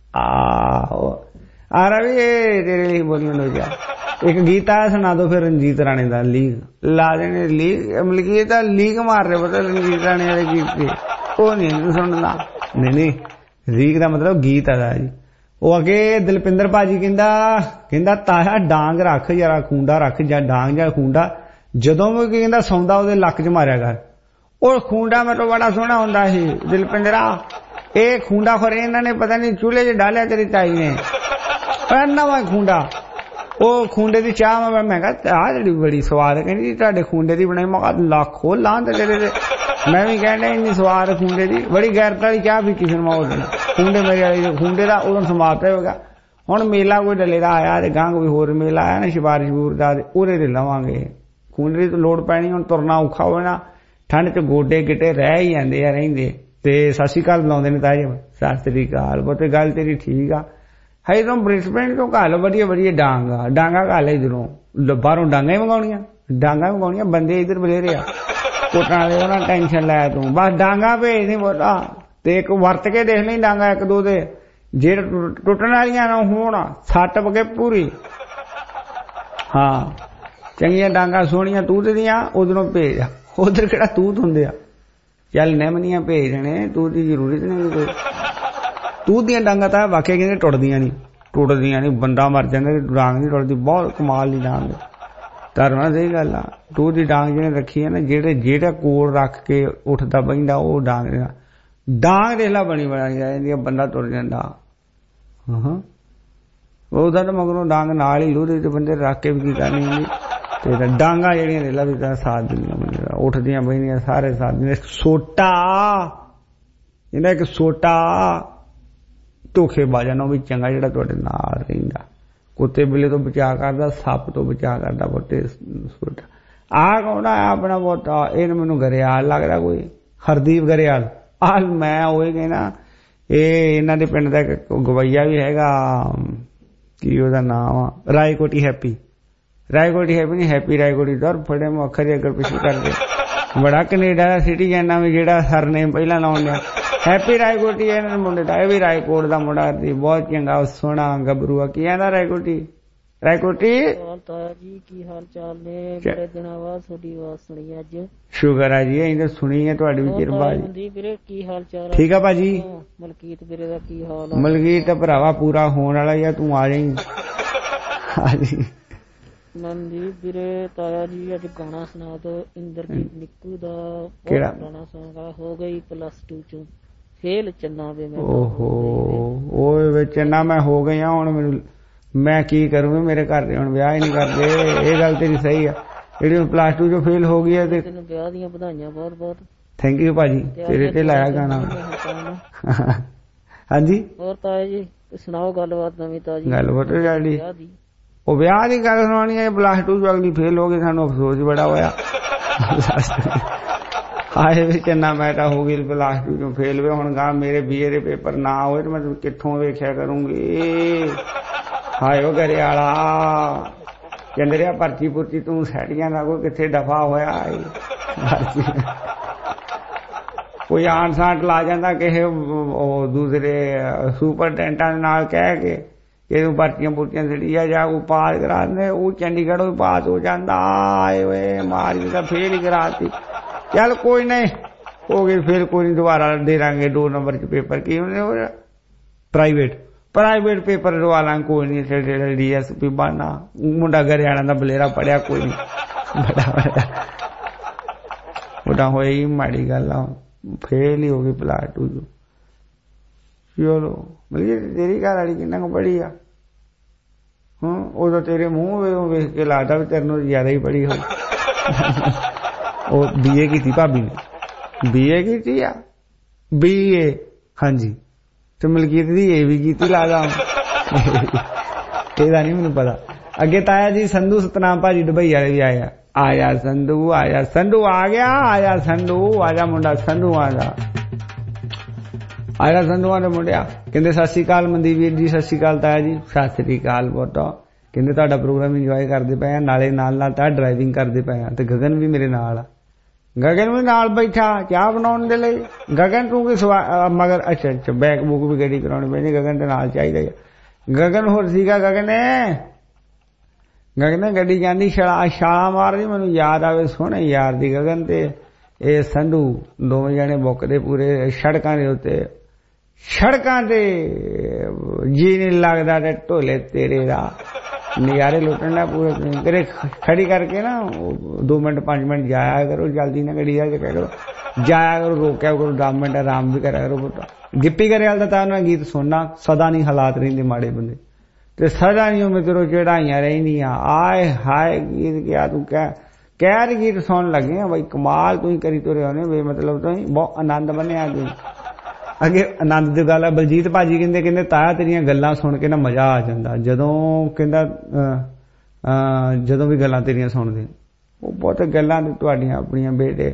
रवि तेरे लिए बोलियो लो क्या एक गीत आया सुना दो फिर रंजीत राणे का लीक ला देने लीक मलकीत लीक मार रहे पता रंजीत राणे वाले गीत के वो नहीं सुनना नहीं लीक का मतलब गीत है जी वो अगे दिलपिंदर भाजी कहंदा ताया डांग रख जरा खूंडा रख जा डांग जा खूंडा जदों भी कहंदा सौंदा ओदे लक च मारिया कर और खूंडा मतलब बड़ा सोहना हुंदा सी दिलपिंदरा एक खूंडा खोरे इन्होंने पता नहीं चूल्हे च डालिया तेरी ताई ने नवा खूंडा वो खूंडे की चाह मैं कहा जी बड़ी स्वाद कहनी जी खूंडे की बनाई मैं लाखो लान तेरे मैं भी कहना इन्नी स्वाद खूंडे की बड़ी गैरत वाली चाह पीती फिर मैं उस दिन खूंडे मेरे वाली खूंडे का उदों समाप्त होगा हुण मेला कोई डले का आया गां कोई होर मेला आया ना शिवार शबूर का उहदे ते लवांगे खूंडे की तो लोड़ पैनी हुण तुरना औखा होवे ना ठंड च गोडे गिटे रह ही जांदे आ रहिंदे ते सत श्री अकाल बुलाउंदे ने ताजे सत श्री अकाल बोते गल तेरी ठीक आ है तुम ब्रिस्बेन तो घल बढ़िया बढ़िया डांगा घल इधरों बाहरों डांगा ही मंगाउणियां बंदे इधर बलेरे आ कोटण वाले उन्हां टेंशन लाया तू बस डांगा भेज नहीं बोला ते एक वरत के देख नहीं डांगा एक दो दे जेड़ टुटण वालियां ना होण सट पके पूरी हाँ चंगियां डांगा सोहणियां तूत दियां उधरों भेज उधर किहड़ा तूत हुंदे आ चल नेमनियां भेजने तू की जरूरत नहीं कोई तू दियां डांगा तो वाकई कहते टुटदियां नहीं बंदा मर जाता डांग नहीं टुटदी बहुत कमाल की डांग धरना सही गल आ तू की डांग जिन्हें रखी है ना जेड़ा कोल रख के उठता बहिंदा वो डांग देख ला बनी बना बंदा टुट जाता ਉਹਦਾ ਤਾਂ ਮਗਰੋਂ ਡਾਂਗ ਨਾਲ ਹੀ ਉਹਦੇ ਤੇ ਬੰਦੇ ਰੱਖ ਕੇ ਵੀ ਕੀ ਕਰਨੀ ਹੁੰਦੀ ਤੇ ਡਾਂਗਾ ਜਿਹੜੀਆਂ ਰੇਲਾ ਵੀ ਤਾਂ ਸਾਥ ਦਿੰਦੀਆਂ ਬੰਦੇ ਉੱਠਦੀਆਂ ਬਹਿੰਦੀਆਂ ਸਾਰੇ ਸਾਥ ਦਿੰਦੇ ਸੋਟਾ ਇਹਦਾ ਇੱਕ ਸੋਟਾ ਧੋਖੇਬਾਜ਼ਾਂ ਨੂੰ ਵੀ ਚੰਗਾ ਜਿਹੜਾ ਤੁਹਾਡੇ ਨਾਲ ਰਹਿੰਦਾ ਕੁੱਤੇ ਬਿੱਲੇ ਤੋਂ ਬਚਾ ਕਰਦਾ ਸੱਪ ਤੋਂ ਬਚਾ ਕਰਦਾ ਬੋਤੇ ਸੋਟਾ ਆਹ ਕੌਣ ਆ ਆਪਣਾ ਬੋਤਾ ਇਹ ਮੈਨੂੰ ਗਰੇਵਾਲ ਲੱਗਦਾ ਕੋਈ ਹਰਦੀਪ ਗਰੇਵਾਲ ਆਹ ਮੈਂ ਉਹ ਕਹਿਣਾ ਇਹ ਇਹਨਾਂ ਦੇ ਪਿੰਡ ਦਾ ਇੱਕ ਗਵਈਆ ਵੀ ਹੈਗਾ ਕੀ ਉਹਦਾ ਨਾਮ ਆ ਰਾਏਕੋਟੀ ਹੈਪੀ ਨਹੀਂ ਹੈਪੀ ਰਾਏਕੋਟੀ ਦਾ ਫੜੇ ਮੈਂ ਅੱਖਰ ਅੱਗੇ ਪਿੱਛੇ ਕਰਦੇ ਬੜਾ ਕੈਨੇਡਾ ਦਾ ਸਿਟੀਜ਼ਨ ਆ ਵੀ ਜਿਹੜਾ ਸਰਨੇਮ ਪਹਿਲਾਂ ਲਾਉਣ ਲਿਆ ਹੈਪੀ ਰਾਏਕੋਟੀ ਇਹਨਾਂ ਮੁੰਡੇ ਦਾ ਇਹ ਵੀ ਰਾਏਕੋਟ ਦਾ ਮੁੰਡਾ ਸੀ ਬਹੁਤ ਚੰਗਾ ਸੋਹਣਾ ਗੱਭਰੂ ਆ ਕੀ ਆਂਦਾ ਰਾਏਕੋਟੀ ਤਾਇਆ ਜੀ ਕੀ ਹਾਲ ਚਾਲ ਨੇ ਬੜੇ ਦਿਨਾਂ ਬਾਅਦ ਤੁਹਾਡੀ ਆਵਾਜ਼ ਸੁਣੀ ਅੱਜ ਸ਼ੁਕਰ ਆ ਜੀ ਅਸੀਂ ਤਾਂ ਸੁਣੀ ਹੈ ਤੁਹਾਡੀ ਵੀ ਕਿਰਪਾ ਵੀਰੇ ਕੀ ਹਾਲ ਚਾਲ ਠੀਕ ਆ ਭਾਜੀ ਮਲਕੀਤ ਵੀਰੇ ਦਾ ਕੀ ਹਾਲ ਆ ਮਲਕੀਤ ਤਾਂ ਭਰਾਵਾ ਪੂਰਾ ਹੋਣ ਵਾਲਾ ਯਾ ਤੂੰ ਆ ਜਾਈਂ ਹਾਂਜੀ ਮਨਦੀਪ ਵੀਰੇ ਤਾਇਆ ਜੀ ਅੱਜ ਗਾਣਾ ਸੁਣਾ ਦੋ ਇੰਦਰਜੀਤ ਨਿੱਕੂ ਦਾ ਕਿਹੜਾ ਗਾਣਾ ਸੁਣਾ ਹੋ ਗਈ +2 ਚੋਂ ਫੇਲ ਚੰਨਾ ਵੇ ਮੈਂ ਓਹੋ ਓਏ ਵੇ ਚੰਨਾ ਮੈਂ ਹੋ ਗਿਆ ਹੁਣ ਮੈਨੂੰ ਮੈਂ ਕੀ ਕਰੂੰਗਾ ਮੇਰੇ ਘਰ ਦੇ ਹੁਣ ਵਿਆਹ ਹੀ ਨਹੀਂ ਕਰਦੇ ਇਹ ਗੱਲ ਤੇਰੀ ਸਹੀ ਆ ਜਿਹੜੀ ਪਲੱਸ 2 ਚੋਂ ਫੇਲ ਹੋ ਗਈ ਹੈ ਤੇ ਤੈਨੂੰ ਵਿਆਹ ਦੀਆਂ ਵਧਾਈਆਂ ਬਹੁਤ ਬਹੁਤ ਥੈਂਕ ਯੂ ਭਾਜੀ ਤੇਰੇ ਤੇ ਲਾਇਆ ਗਾਣਾ ਹਾਂਜੀ ਹੋਰ ਤਾਏ ਜੀ ਸੁਣਾਓ ਗੱਲਬਾਤ ਨਵੀਂ ਤਾਜੀ ਗੱਲਬਾਤ ਜਿਹੜੀ ਉਹ ਵਿਆਹ ਦੀ ਗੱਲ ਸੁਣਾਉਣੀ ਹੈ ਪਲੱਸ 2 ਚੋਂ ਅਗਲੀ ਫੇਲ ਹੋ ਗਈ ਸਾਨੂੰ ਅਫਸੋਸ ਬੜਾ ਹੋਇਆ ਆਏ ਵੀ ਚੰਨਾ ਮੈਟਾ ਹੋ ਗਈ ਪਲੱਸ 2 ਚੋਂ ਫੇਲ ਵੇ ਹੁਣ ਗਾ ਮੇਰੇ BA ਦੇ ਪੇਪਰ ਨਾ ਹੋਏ ਤੇ ਮੈਂ ਕਿੱਥੋਂ ਵੇਖਿਆ ਕਰੂੰਗੀ ਹਾਏ ਉਹ ਘਰੇ ਵਾਲਾ ਚੰਦਰਿਆ ਪਰਚੀ ਪੁਰਚੀ ਤੂੰ ਸੈਟੀਆਂ ਨਾ ਕੋਈ ਕਿੱਥੇ ਦਫਾ ਹੋਇਆ ਕੋਈ ਆਣ ਸਾਟ ਲਾ ਜਾਂਦਾ ਕਿਸੇ ਉਹ ਦੂਸਰੇ ਸੁਪਰਡੈਂਟਾਂ ਦੇ ਨਾਲ ਕਹਿ ਕੇ ਕਿ ਤੂੰ ਪਰਚੀਆਂ ਪੁਰਚੀਆਂ ਸੜੀਆਂ ਜਾ ਕੋ ਪਾਸ ਕਰਾ ਦਿੰਦੇ ਉਹ ਚੰਡੀਗੜ੍ਹੋਂ ਵੀ ਪਾਸ ਹੋ ਜਾਂਦਾ ਆਏ ਓਏ ਮਾਰੀ ਤਾਂ ਫੇਲ ਹੀ ਕਰਾਤੀ ਚੱਲ ਕੋਈ ਨਹੀਂ ਹੋ ਗਈ ਫਿਰ ਕੋਈ ਨਹੀਂ ਦੁਬਾਰਾ ਦੇ ਦਾਂਗੇ 2 ਨੰਬਰ ਚ ਪੇਪਰ ਕੀ ਹੁੰਦੇ ਹੋ ਪ੍ਰਾਈਵੇਟ ਪੇਪਰ ਦਵਾ ਲਾਂ ਕੋਈ ਨਹੀਂ DSP ਬਾਨਾ ਮੁੰਡਾ ਘਰਿਆਣਾ ਦਾ ਬਲੇਰਾ ਪੜਿਆ ਕੋਈ ਨਹੀਂ ਬੜਾ ਹੋਈ ਮਾੜੀ ਗੱਲ ਆ ਫੇਲ ਹੀ ਹੋ ਗਈ ਪਲੱਸ 2 ਚਲੋ ਮਤਲਬ ਤੇਰੀ ਘਰ ਵਾਲੀ ਕਿੰਨਾ ਕੁ ਪੜ੍ਹੀ ਆ ਉਦੋਂ ਤੇਰੇ ਮੂੰਹ ਵੇਖ ਕੇ ਲੱਗਦਾ ਵੀ ਤੇਰੇ ਨੂੰ ਜ਼ਿਆਦਾ ਹੀ ਪੜ੍ਹੀ ਹੋਈ ਉਹ BA ਕੀਤੀ ਭਾਬੀ ਨੇ BA ਕੀਤੀ ਆ BA ਹਾਂਜੀ ਤੇ ਮਲਕੀਤ ਦੀ ਇਹ ਵੀ ਕੀਤੀ ਲੱਗਦਾ ਇਹਦਾ ਨਹੀਂ ਮੈਨੂੰ ਪਤਾ ਅੱਗੇ ਤਾਇਆ ਜੀ ਸੰਧੂ ਸਤਨਾਮ ਭਾਜੀ ਦੁਬਈ ਵਾਲੇ ਵੀ ਆਇਆ ਆਇਆ ਸੰਧੂ ਆ ਗਿਆ ਆਇਆ ਸੰਧੂ ਆਜਾ ਮੁੰਡਾ ਸੰਧੂ ਆਜਾ ਸੰਧੂਆਂ ਦੇ ਮੁੰਡਿਆ ਕਹਿੰਦੇ ਸਤਿ ਸ਼੍ਰੀ ਅਕਾਲ ਮਨਦੀਪ ਵੀਰ ਜੀ ਸਤਿ ਸ਼੍ਰੀ ਅਕਾਲ ਤਾਇਆ ਜੀ ਸਤਿ ਸ਼੍ਰੀ ਅਕਾਲ ਬੋਟਾ ਕਹਿੰਦੇ ਤੁਹਾਡਾ ਪ੍ਰੋਗਰਾਮ ਇੰਜੋਏ ਕਰਦੇ ਪਏ ਆ ਨਾਲੇ ਨਾਲ ਤਾਂ ਡਰਾਈਵਿੰਗ ਕਰਦੇ ਪਏ ਆ ਤੇ ਗਗਨ ਵੀ ਮੇਰੇ ਨਾਲ ਆ ਗਗਨ ਵੀ ਨਾਲ ਬੈਠਾ ਚਾਹ ਬਣਾਉਣ ਦੇ ਲਈ ਗਗਨ ਤੂੰ ਕੀ ਮਗਰ ਅੱਛਾ ਬੈਕ ਬੁੱਕ ਵੀ ਗੱਡੀ ਕਰਾਉਣੀ ਪੈਣੀ ਗਗਨ ਦੇ ਨਾਲ ਚਾਹੀਦਾ ਗਗਨ ਹੋਰ ਸੀਗਾ ਗਗਨ ਗੱਡੀ ਜਾਂਦੀ ਛਾਲਾ ਮਾਰਦੀ ਮੈਨੂੰ ਯਾਦ ਆਵੇ ਸੋਹਣੇ ਯਾਰ ਦੀ ਗਗਨ ਤੇ ਇਹ ਸੰਧੂ ਦੋਵੇਂ ਜਣੇ ਬੁੱਕਦੇ ਪੂਰੇ ਸੜਕਾਂ ਦੇ ਉੱਤੇ ਜੀ ਨਹੀਂ ਲੱਗਦਾ ਤੇ ਢੋਲੇ ਤੇਰੇ ਦਾ ਨਜ਼ਾਰੇ ਲੁੱਟਣ ਦਾ ਪੂਰੇ ਤੇਰੇ ਖੜੀ ਕਰਕੇ ਨਾ 2 ਮਿੰਟ 5 ਮਿੰਟ ਜਾਇਆ ਕਰੋ ਜਲਦੀ ਨਾ ਗੱਡੀ ਆ ਕੇ ਕਹਿ ਕਰੋ ਜਾਇਆ ਕਰੋ ਰੋਕਿਆ ਕਰੋ 10 ਮਿੰਟ ਆਰਾਮ ਵੀ ਕਰਿਆ ਕਰੋ ਪੁੱਤ ਗਿੱਪੀ ਗਰੇਵਾਲ ਦਾ ਤਾਂ ਉਹਨਾਂ ਗੀਤ ਸੁਣਨਾ ਸਦਾ ਨਹੀਂ ਹਾਲਾਤ ਰਹਿੰਦੇ ਮਾੜੇ ਬੰਦੇ ਤੇ ਸਦਾ ਨਹੀਂ ਉਹ ਮਿੱਤਰੋ ਚੜਾਈਆਂ ਰਹਿੰਦੀਆਂ ਆਏ ਹਾਏ ਗੀਤ ਕਿਆ ਤੂੰ ਕਹਿ ਗੀਤ ਸੁਣਨ ਲੱਗੇ ਆ ਬਈ ਕਮਾਲ ਤੂੰ ਕਰੀ ਤੁਰੇ ਹੋਣੇ ਵੇ ਮਤਲਬ ਤੂੰ ਬਹੁਤ ਆਨੰਦ ਬਣਿਆ ਤੂੰ ਅੱਗੇ ਆਨੰਦ ਦੀ ਗੱਲ ਹੈ ਬਲਜੀਤ ਭਾਜੀ ਕਹਿੰਦੇ ਤਾਇਆ ਤੇਰੀਆਂ ਗੱਲਾਂ ਸੁਣ ਕੇ ਨਾ ਮਜ਼ਾ ਆ ਜਾਂਦਾ ਜਦੋਂ ਵੀ ਗੱਲਾਂ ਤੇਰੀਆਂ ਸੁਣਦੇ ਉਹ ਬਹੁਤ ਗੱਲਾਂ ਤੇ ਤੁਹਾਡੀਆਂ ਆਪਣੀਆਂ ਬੇਟੇ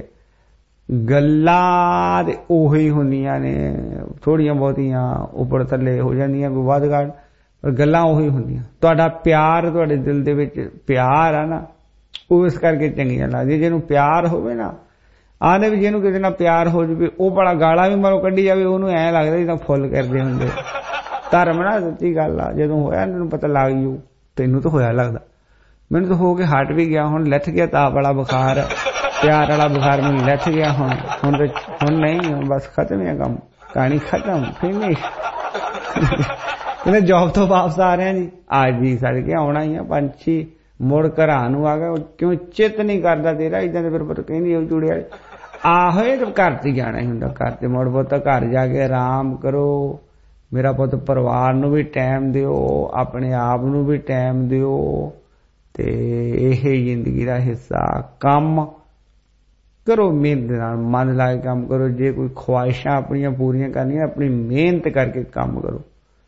ਗੱਲਾਂ ਤੇ ਉਹੀ ਹੁੰਦੀਆਂ ਨੇ ਥੋੜੀਆਂ ਬਹੁਤੀਆਂ ਉੱਪਰ ਥੱਲੇ ਹੋ ਜਾਂਦੀਆਂ ਕੋਈ ਵੱਧ ਘੱਟ ਪਰ ਗੱਲਾਂ ਉਹੀ ਹੁੰਦੀਆਂ ਤੁਹਾਡਾ ਪਿਆਰ ਤੁਹਾਡੇ ਦਿਲ ਦੇ ਵਿੱਚ ਪਿਆਰ ਆ ਨਾ ਉਹ ਇਸ ਕਰਕੇ ਚੰਗੀਆਂ ਲੱਗਦੀਆਂ ਜਿਹਨੂੰ ਪਿਆਰ ਹੋਵੇ ਨਾ ਆਨੇ ਵੀ ਜਿਹਨੂੰ ਕਿਸੇ ਨਾਲ ਪਿਆਰ ਹੋ ਜਾਵੇ ਉਹ ਬੜਾ ਗਾਲਾਂ ਵੀ ਮਾਰੋ ਕੱਢੀ ਜਾਵੇ ਉਹਨੂੰ ਐਂ ਲੱਗਦਾ ਜਿੱਦਾਂ ਫੁੱਲ ਕਰਦੇ ਹੁੰਦੇ ਧਰਮ ਨਾ ਸੱਚੀ ਗੱਲ ਆ ਜਦੋਂ ਹੋਇਆ ਤੈਨੂੰ ਪਤਾ ਲੱਗ ਜੂ ਤੈਨੂੰ ਤਾਂ ਹੋਇਆ ਲੱਗਦਾ ਮੈਨੂੰ ਤਾਂ ਹੋ ਕੇ ਹਟ ਵੀ ਗਿਆ ਹੁਣ ਲੱਥ ਗਿਆ ਤਾਪ ਵਾਲਾ ਬੁਖਾਰ ਪਿਆਰ ਵਾਲਾ ਬੁਖਾਰ ਮੈਨੂੰ ਲੱਥ ਗਿਆ ਹੁਣ ਨਹੀਂ ਬਸ ਖਤਮ ਹੈ ਕੰਮ ਕਹਾਣੀ ਖਤਮ ਫਿਨਿਸ਼ ਇਹਨੇ ਜੌਬ ਤੋਂ ਵਾਪਸ ਆ ਰਹੇ ਜੀ ਅੱਜ ਵੀ ਸੜ ਕੇ ਆਉਣਾ ਹੀ ਆ ਪੰਛੀ ਮੁੜ ਘਰਾਂ ਨੂੰ ਆ ਗਿਆ ਕਿਉਂ ਚਿੱਤ ਨਹੀਂ ਕਰਦਾ ਤੇਰਾ ਇਦਾਂ ਦੇ ਫਿਰ ਪਤਾ ਕਹਿੰਦੀ ਉਹ ਚੂੜੇ ਵਾਲੇ ਆਹੋਏ ਤੇ ਘਰ ਤੇ ਜਾਣਾ ਹੀ ਹੁੰਦਾ ਘਰ ਤੇ ਮੁੜ ਪੁੱਤ ਘਰ ਜਾ ਕੇ ਆਰਾਮ ਕਰੋ ਮੇਰਾ ਪੁੱਤ ਪਰਿਵਾਰ ਨੂੰ ਵੀ ਟਾਈਮ ਦਿਓ ਆਪਣੇ ਆਪ ਨੂੰ ਵੀ ਟਾਈਮ ਦਿਓ ਤੇ ਇਹ ਜ਼ਿੰਦਗੀ ਦਾ ਹਿੱਸਾ ਕੰਮ ਕਰੋ ਮਿਹਨਤ ਨਾਲ ਮਨ ਲਾ ਕੇ ਕੰਮ ਕਰੋ ਜੇ ਕੋਈ ਖੁਆਇਸ਼ਾਂ ਆਪਣੀਆਂ ਪੂਰੀਆਂ ਕਰਨੀਆਂ ਆਪਣੀ ਮਿਹਨਤ ਕਰਕੇ ਕੰਮ ਕਰੋ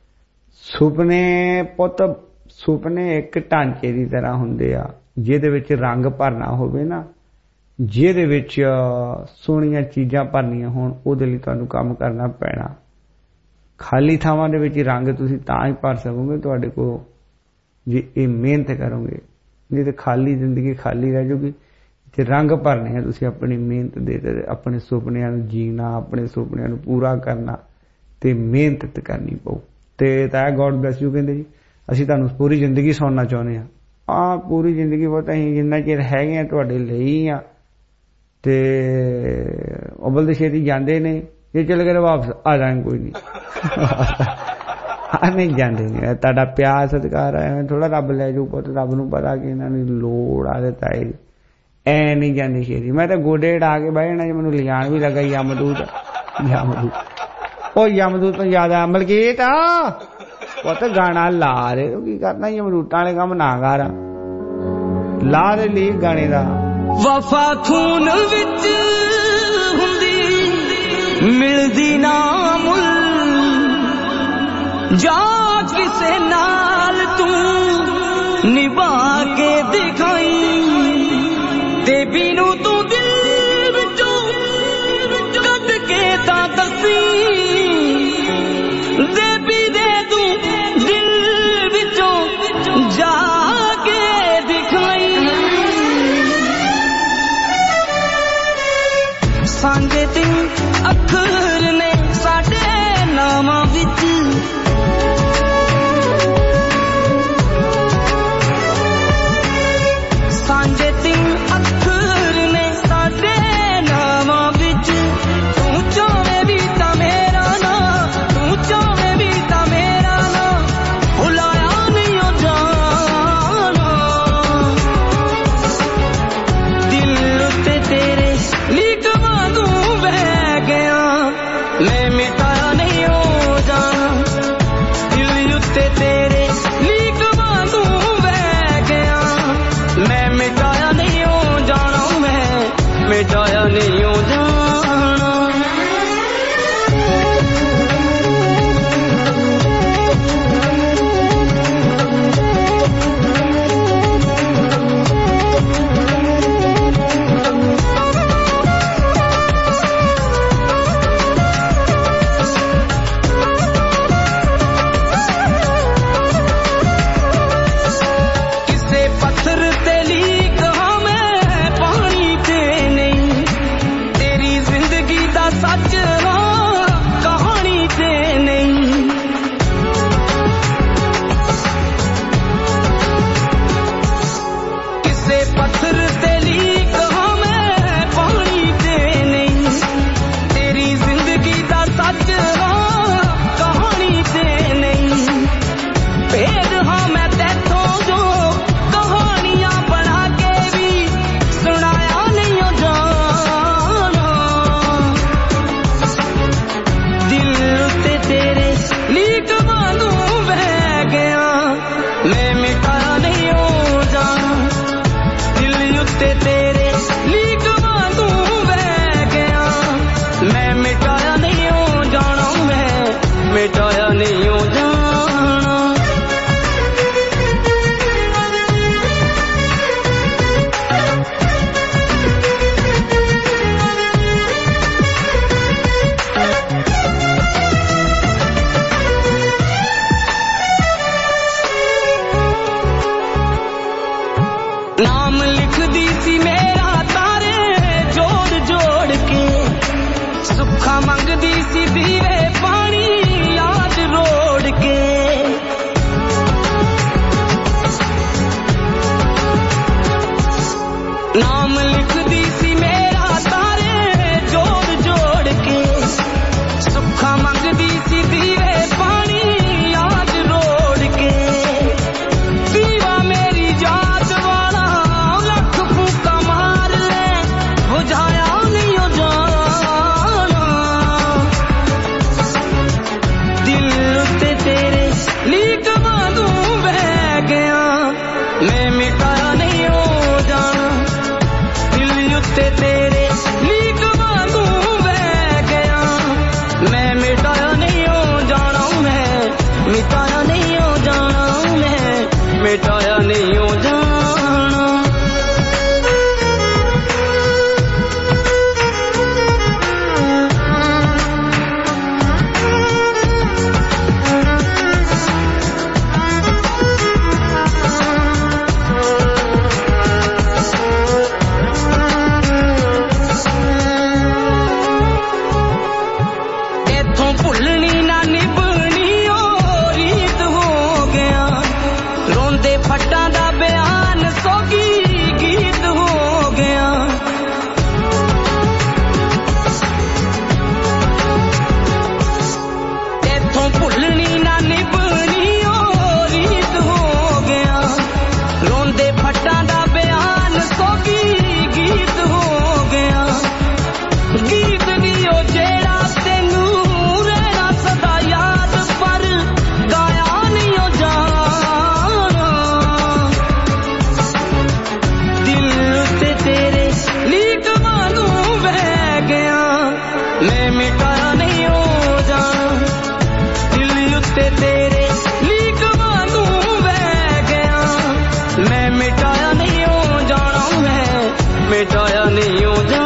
ਸੁਪਨੇ ਇੱਕ ਢਾਂਚੇ ਦੀ ਤਰ੍ਹਾਂ ਹੁੰਦੇ ਆ ਜਿਹਦੇ ਵਿੱਚ ਰੰਗ ਭਰਨਾ ਹੋਵੇ ਨਾ ਜਿਹਦੇ ਵਿੱਚ ਸੋਹਣੀਆਂ ਚੀਜ਼ਾਂ ਭਰਨੀਆਂ ਹੋਣ ਉਹਦੇ ਲਈ ਤੁਹਾਨੂੰ ਕੰਮ ਕਰਨਾ ਪੈਣਾ ਖਾਲੀ ਥਾਵਾਂ ਦੇ ਵਿੱਚ ਰੰਗ ਤੁਸੀਂ ਤਾਂ ਹੀ ਭਰ ਸਕੋਗੇ ਤੁਹਾਡੇ ਕੋਲ ਜੇ ਇਹ ਮਿਹਨਤ ਕਰੋਗੇ ਨਹੀਂ ਤੇ ਖਾਲੀ ਜ਼ਿੰਦਗੀ ਖਾਲੀ ਰਹਿ ਜਾਊਗੀ ਤੇ ਰੰਗ ਭਰਨੇ ਆ ਤੁਸੀਂ ਆਪਣੀ ਮਿਹਨਤ ਦੇ ਤੇ ਆਪਣੇ ਸੁਪਨਿਆਂ ਨੂੰ ਜੀਣਾ ਆਪਣੇ ਸੁਪਨਿਆਂ ਨੂੰ ਪੂਰਾ ਕਰਨਾ ਤੇ ਮਿਹਨਤ ਕਰਨੀ ਪਊ ਤੇ ਤਾਂ ਗੋਡ ਬਲੈਸ ਯੂ ਕਹਿੰਦੇ ਜੀ ਅਸੀਂ ਤੁਹਾਨੂੰ ਪੂਰੀ ਜ਼ਿੰਦਗੀ ਸੁਣਨਾ ਚਾਹੁੰਦੇ ਆ ਪੂਰੀ ਜ਼ਿੰਦਗੀ ਬਹੁਤ ਅਸੀਂ ਜਿੰਨਾ ਚਿਰ ਹੈਗੇ ਆ ਤੁਹਾਡੇ ਲਈ ਆ ਤੇ ਉਬਲ ਦੇ ਛੇਤੀ ਜਾਂਦੇ ਨੇ ਜੇ ਚਲੇ ਗਏ ਵਾਪਸ ਆ ਜਾਣ ਕੋਈ ਨਹੀਂ ਨਹੀਂ ਜਾਂਦੇ ਨੇ ਤੁਹਾਡਾ ਪਿਆਰ ਸਤਿਕਾਰ ਐਵੇਂ ਥੋੜਾ ਰੱਬ ਲੈ ਜਾਊ ਪੁੱਤ ਰੱਬ ਨੂੰ ਪਤਾ ਕਿ ਇਹਨਾਂ ਨੂੰ ਲੋੜ ਆ ਦਿੱਤਾ ਹੈ ਐ ਨਹੀਂ ਜਾਂਦੀ ਛੇਤੀ ਮੈਂ ਤਾਂ ਗੋਡੇ ਢਾ ਕੇ ਬਹਿ ਜਾਣਾ ਜੇ ਮੈਨੂੰ ਲਿਜਾਣ ਵੀ ਲੱਗਾ ਯਮਦੂਤ ਉਹ ਯਮਦੂਤ ਤੋਂ ਜ਼ਿਆਦਾ ਮਲਕੀਤ ਪੁੱਤ ਗਾਣਾ ਲਾ ਰਹੇ ਕੀ ਕਰਨਾ ਯਮਦੂਤਾਂ ਵਾਲੇ ਕੰਮ ਨਾ ਕਰ ਲਾ ਦੇ ਲਈ ਗਾਣੇ ਦਾ ਵਫਾ ਖੂਨ ਵਿੱਚ ਹੁੰਦੀ ਮਿਲਦੀ ਨਾ ਮੁੱਲ ਜਾ ਕਿਸੇ ਨਾਲ ਤੂੰ ਨਿਭਾ ਕੇ ਦਿਖਾਈ ਤੇ ਬਿਨੂ ਤੂੰ ਦਿਲ ਵਿੱਚੋਂ ਕੱਢ ਕੇ ਤਾਂ ਦੱਸੀ ਦੇਵੀ ਦੇ ਤੂੰ ਦਿਲ ਵਿੱਚੋਂ ਜਾ ਕੇ ਦਿਖਾਈ ਸਾਂਝੇ ਤਿੰਨ ਅੱਖਰ ਨੇ ਸਾਡੇ ਨਾਮਾਂ ਵਿੱਚ ਸਾਂਝੇ ਤਿੰਨ ਅੱਖਰ ਨੇ ਸਾਡੇ ਨਾਮਾਂ ਵਿੱਚ ਤੂੰ ਚਾਹਵੇਂ ਵੀ ਤਾਂ ਮੇਰਾ ਨਾਂ ਤੂੰ ਚਾਹਵੇਂ ਵੀ ਤਾਂ ਮੇਰਾ ਨਾਂ ਭੁਲਾਇਆ ਨਹੀਂ ਉਹ ਜਾਣਾ ਦਿਲ ਉੱਤੇ ਤੇਰੇ ਲਿਖ ਵਾਂਗੂ ਬਹਿ ਗਿਆ ਮੈਂ ਮਿਟਾਇਆ ਨਹੀਂ ਉਹ ਜਾਣਾ ਦਿਲ ਉੱਤੇ ਤੇਰੇ ਲਿਖ ਵਾਂਗੂ ਬਹਿ ਗਿਆ ਮੈਂ ਮਿਟਾਇਆ ਨਹੀਂ ਉਹ ਜਾਣਾ ਮੈਂ ਮਿਟਾਇਆ ਨਹੀਂ ਉਹ ਜਾਣਾ ਕਿਸੇ ਪੱਥਰ ਤੇ ਲੀਕ ਹਾਂ ਮੈਂ ਪਾਣੀ ਤੇ ਨਹੀਂ ਤੇਰੀ ਜ਼ਿੰਦਗੀ ਦਾ ਸੱਚ ਹਾਂ ਕਹਾਣੀ ਤੇ ਨਹੀਂ ਕਿਸੇ ਪੱਥਰ ਤੇ ਲੀਕ ਹਾਂ ਮੈਂ ਪਾਣੀ ਤੇ ਨਹੀਂ ਤੇਰੀ ਜ਼ਿੰਦਗੀ ਦਾ ਸੱਚ ਹਾਂ ਕਹਾਣੀ ਤੇ ਨਹੀਂ ਭੇਦ ਹਾਂ ਮੈਂ ਤੈਥੋਂ ਜੋ ਕਹਾਣੀਆਂ ਬਣਾ ਕੇ ਵੀ ਸੁਣਾਇਆ ਨਹੀਂ ਉਹ ਜਾਣਾ ਦਿਲ ਉੱਤੇ ਤੇਰੇ ਲੀਕ ਵਾਂਗੂ ਬਹਿ ਗਿਆ ਮੈਂ ਮਿਟਾਇਆ ਨਹੀਂ ਉਹ ਜਾਣਾ ਦਿਲ ਉੱਤੇ ਤੇਰੇ ਲੀਕ ਵਾਂਗੂ ਬਹਿ ਗਿਆ ਮੈਂ ਮਿਟਾਇਆ ਨਹੀਂ ਉਹ ਜਾਣਾ ਮੈਂ ਮਿਟਾਇਆ ਨਹੀਂ ਉਹ ਜਾਣਾ ਨਾਮ ਲਿਖਦੀ ਸੀ ਮੇਰਾ ਤਾਰੇ ਜੋੜ ਜੋੜ ਕੇ ਸੁੱਖਾ ਮੰਗਦੀ ਸੀ ਦੀਵੇ ਪਾਣੀ ਯਾਦ ਰੋੜ ਕੇ मैं मिटाया नहीं हो जाना दिल उत्ते तेरे लीक वांगू बह गया मैं मिटाया नहीं हो जाना मैं मिटाया नहीं हो जाना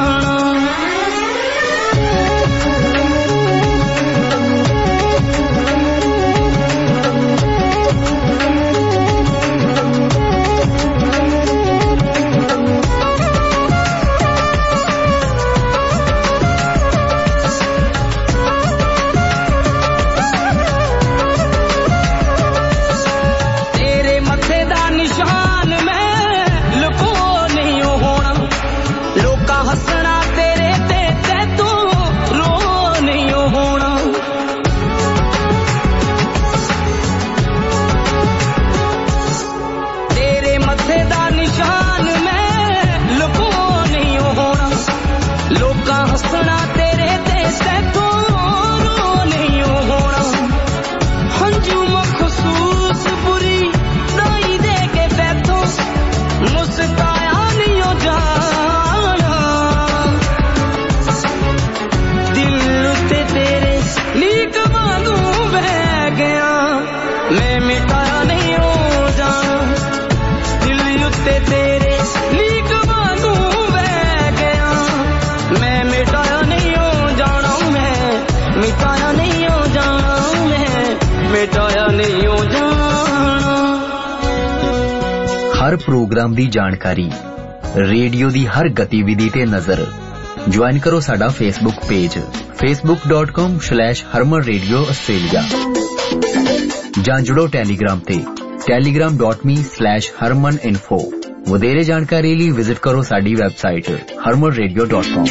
हर प्रोग्राम दी जानकारी रेडियो दी हर गतिविधि ते नजर ज्वाइन करो साडा फेसबुक पेज facebook.com/harmanradio Australia जां जुड़ो टेलीग्राम ते telegram.me/harmaninfo वधेरे जानकारी लिए विजिट करो साडी वेबसाइट harmanradio.com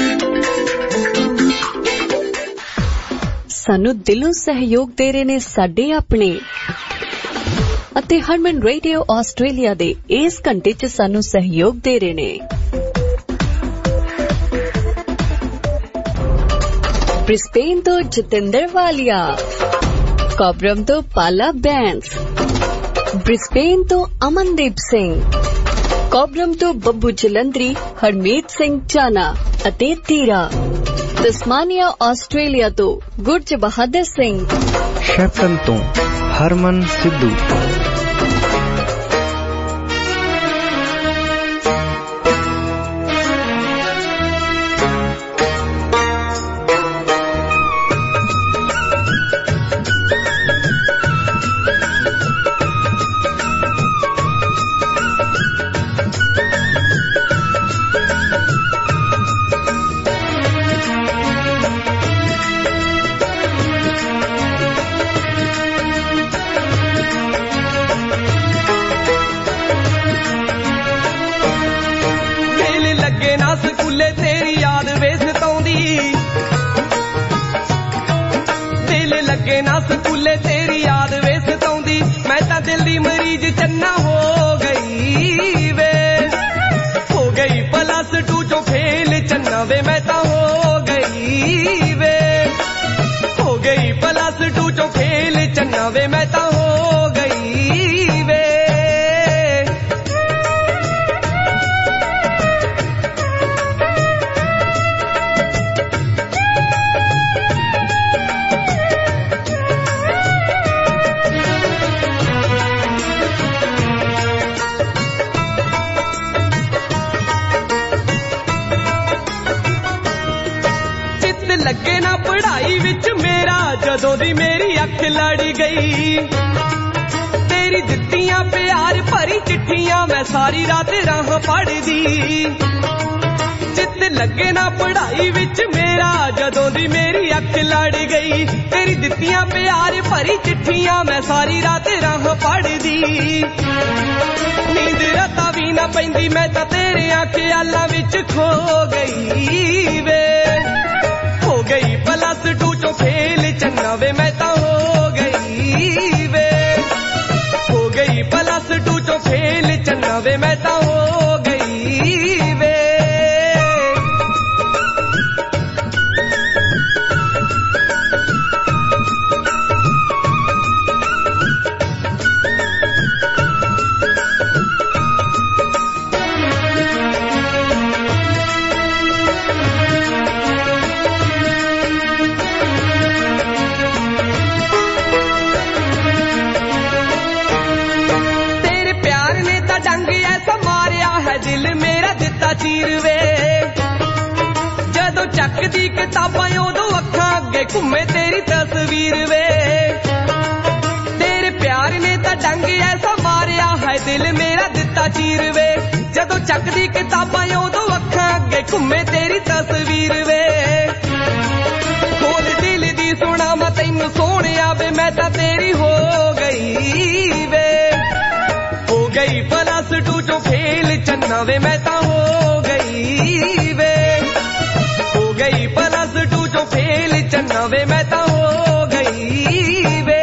सानू दिलों सहयोग दे रहे ने साडे अपने ਅਤੇ ਹਰਮਨ ਰੇਡੀਓ ਆਸਟ੍ਰੇਲੀਆ ਦੇ ਇਸ ਘੰਟੇ 'ਚ ਸਾਨੂੰ ਸਹਿਯੋਗ ਦੇ ਰਹੇ ਨੇ ਬ੍ਰਿਸਬੇਨ ਤੋਂ ਜਤਿੰਦਰ ਵਾਲੀਆ ਕੋਬਰਮ ਤੋਂ ਪਾਲਾ ਬੈਂਸ ਬ੍ਰਿਸਬੇਨ ਤੋਂ ਅਮਨਦੀਪ ਸਿੰਘ ਕੋਬਰਮ ਤੋਂ ਬੱਬੂ ਜਲੰਧਰੀ ਹਰਮੀਤ ਸਿੰਘ ਚਾਨਾ ਅਤੇ ਤੀਰਾ ਤਸਮਾਨੀਆ ਆਸਟ੍ਰੇਲੀਆ ਤੋਂ ਗੁਰਜ ਬਹਾਦਰ ਸਿੰਘ ਸ਼ੈਫਟਨ ਤੋਂ ਹਰਮਨ ਸਿੱਧੂ सारी रात राह पढ़दी चित लगे ना पढ़ाई विच मेरा जदों दी मेरी अख लड़ गई तेरी दित्तियां प्यार भरी चिट्ठियां मैं सारी रात राह पढ़दी नींद राता भी ना पैंदी मैं तां तेरे ख्यालां विच खो गई वे हो गई +2 चों फेल चंगा वे मैं तां हो गई वे हो गई +2 चों फेल चंगा वे मैं तां हो गई वे ਚੀਰ ਵੇ ਜਦੋਂ ਚੱਕਦੀ ਕਿਤਾਬਾਂ ਉਦੋਂ ਅੱਖਾਂ ਅੱਗੇ ਘੁੰਮੇ ਤੇਰੀ ਤਸਵੀਰ ਵੇ ਤੇਰੇ ਪਿਆਰ ਨੇ ਤਾਂ ਡੰਗ ਐਸਾ ਮਾਰਿਆ ਹੈ ਦਿਲ ਮੇਰਾ ਦਿੱਤਾ ਚੀਰ ਵੇ ਜਦੋਂ ਚੱਕਦੀ ਕਿਤਾਬਾਂ ਉਦੋਂ ਅੱਖਾਂ ਅੱਗੇ ਘੁੰਮੇ ਤੇਰੀ ਤਸਵੀਰ ਵੇ ਖੋਲ ਦਿਲ ਦੀ ਸੁਣਾ ਮੈਂ ਤੈਨੂੰ ਸੋਹਣਿਆ ਵੇ ਮੈਂ ਤਾਂ ਤੇਰੀ ਹੋ ਗਈ ਵੇ ਹੋ ਗਈ +2 ਚੋਂ ਫੇਲ ਚੰਨਾ ਵੇ ਮੈਂ ਤਾਂ ਹੋ ਗਈ ਵੇ ਹੋ ਗਈ +2 ਚੋਂ ਫੇਲ ਚੰਨਾ ਵੇ ਮੈਂ ਤਾਂ ਹੋ ਗਈ ਵੇ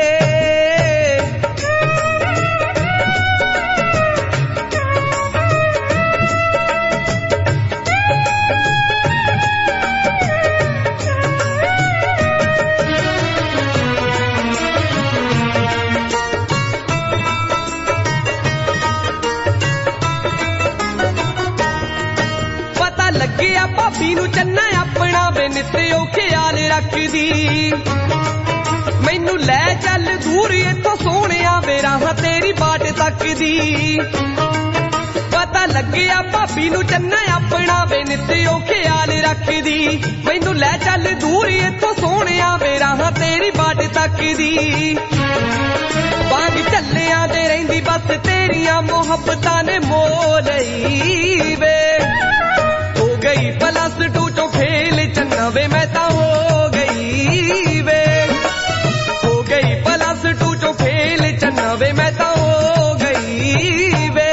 ਲੱਗਿਆ ਭਾਬੀ ਨੂੰ ਚੰਨਾ ਆਪਣਾ ਵੇ ਨਿੱਤ ਉਹ ਖਿਆਲ ਰੱਖਦੀ ਮੈਨੂੰ ਲੈ ਚੱਲ ਦੂਰ ਇੱਥੋਂ ਸੋਹਣਿਆ ਵੇ ਰਾਹਾਂ ਤੇਰੀ ਬਾਟ ਤੱਕਦੀ ਪਤਾ ਲੱਗਿਆ ਭਾਬੀ ਨੂੰ ਚੰਨਾ ਆਪਣਾ ਵੇ ਨਿੱਤ ਉਹ ਖਿਆਲ ਰੱਖਦੀ ਮੈਨੂੰ ਲੈ ਚੱਲ ਦੂਰ ਇੱਥੋਂ ਸੋਹਣਿਆ ਵੇ ਰਾਹਾਂ ਤੇਰੀ ਬਾਟ ਤੱਕਦੀ ਬਾਗ ਚੱਲਿਆਂ ਦੇ ਰਹਿੰਦੀ ਬਸ ਤੇਰੀਆਂ ਮੁਹੱਬਤਾਂ ਨੇ ਮੋਹ ਲਈ ਵੇ ਹੋ ਗਈ +2 ਚੋਂ ਫੇਲ ਚੰਨਾ ਵੇ ਮੈਂ ਤਾਂ ਹੋ ਗਈ ਵੇ ਹੋ ਗਈ +2 ਚੋਂ ਫੇਲ ਚੰਨਾ ਵੇ ਮੈਂ ਤਾਂ ਹੋ ਗਈ ਵੇ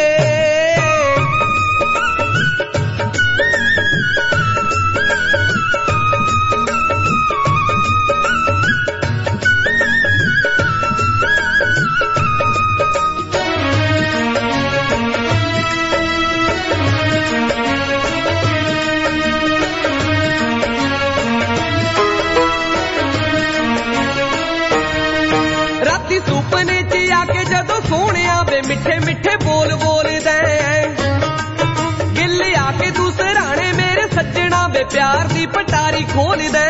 ਸੁਪਨੇ ਚ ਆ ਕੇ ਜਦੋਂ ਸੋਹਣਿਆ ਵੇ ਮਿੱਠੇ ਮਿੱਠੇ ਬੋਲ ਬੋਲਦਾ ਗਿੱਲ ਆ ਕੇ ਤੂੰ ਸਰਾਣੇ ਮੇਰੇ ਸੱਜਣਾ ਵੇ ਪਿਆਰ ਦੀ ਪਟਾਰੀ ਖੋਲਦਾ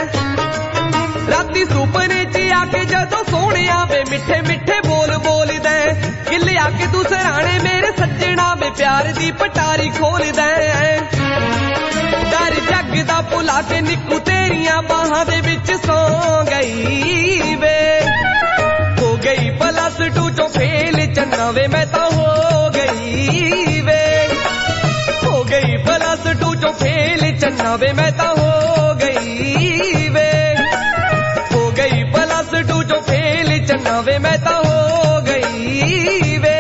ਰਾਤੀ ਸੁਪਨੇ ਚ ਆ ਕੇ ਜਦੋਂ ਸੋਹਣਿਆ ਵੇ ਮਿੱਠੇ ਮਿੱਠੇ ਬੋਲ ਬੋਲਦਾ ਗਿੱਲ ਆ ਕੇ ਤੂੰ ਸਰਾਣੇ ਮੇਰੇ ਸੱਜਣਾ ਵੇ ਪਿਆਰ ਦੀ ਪਟਾਰੀ ਖੋਲਦਾ ਡਰ ਜੱਗ ਦਾ ਭੁਲਾ ਕੇ ਨਿੱਕੂ ਤੇਰੀਆਂ ਬਾਹਾਂ ਦੇ ਵਿੱਚ ਸੌ ਗਈ ਵੇ ਹੋ ਗਈ +2 ਚੋਂ ਫੇਲ ਚੰਨਾ ਵੇ ਮੈਂ ਤਾਂ ਹੋ ਗਈ ਵੇ ਹੋ ਗਈ +2 ਚੋਂ ਫੇਲ ਚੰਨਾ ਵੇ ਮੈਂ ਤਾਂ ਹੋ ਗਈ ਵੇ ਹੋ ਗਈ +2 ਚੋਂ ਫੇਲ ਚੰਨਾ ਵੇ ਮੈਂ ਤਾਂ ਹੋ ਗਈ ਵੇ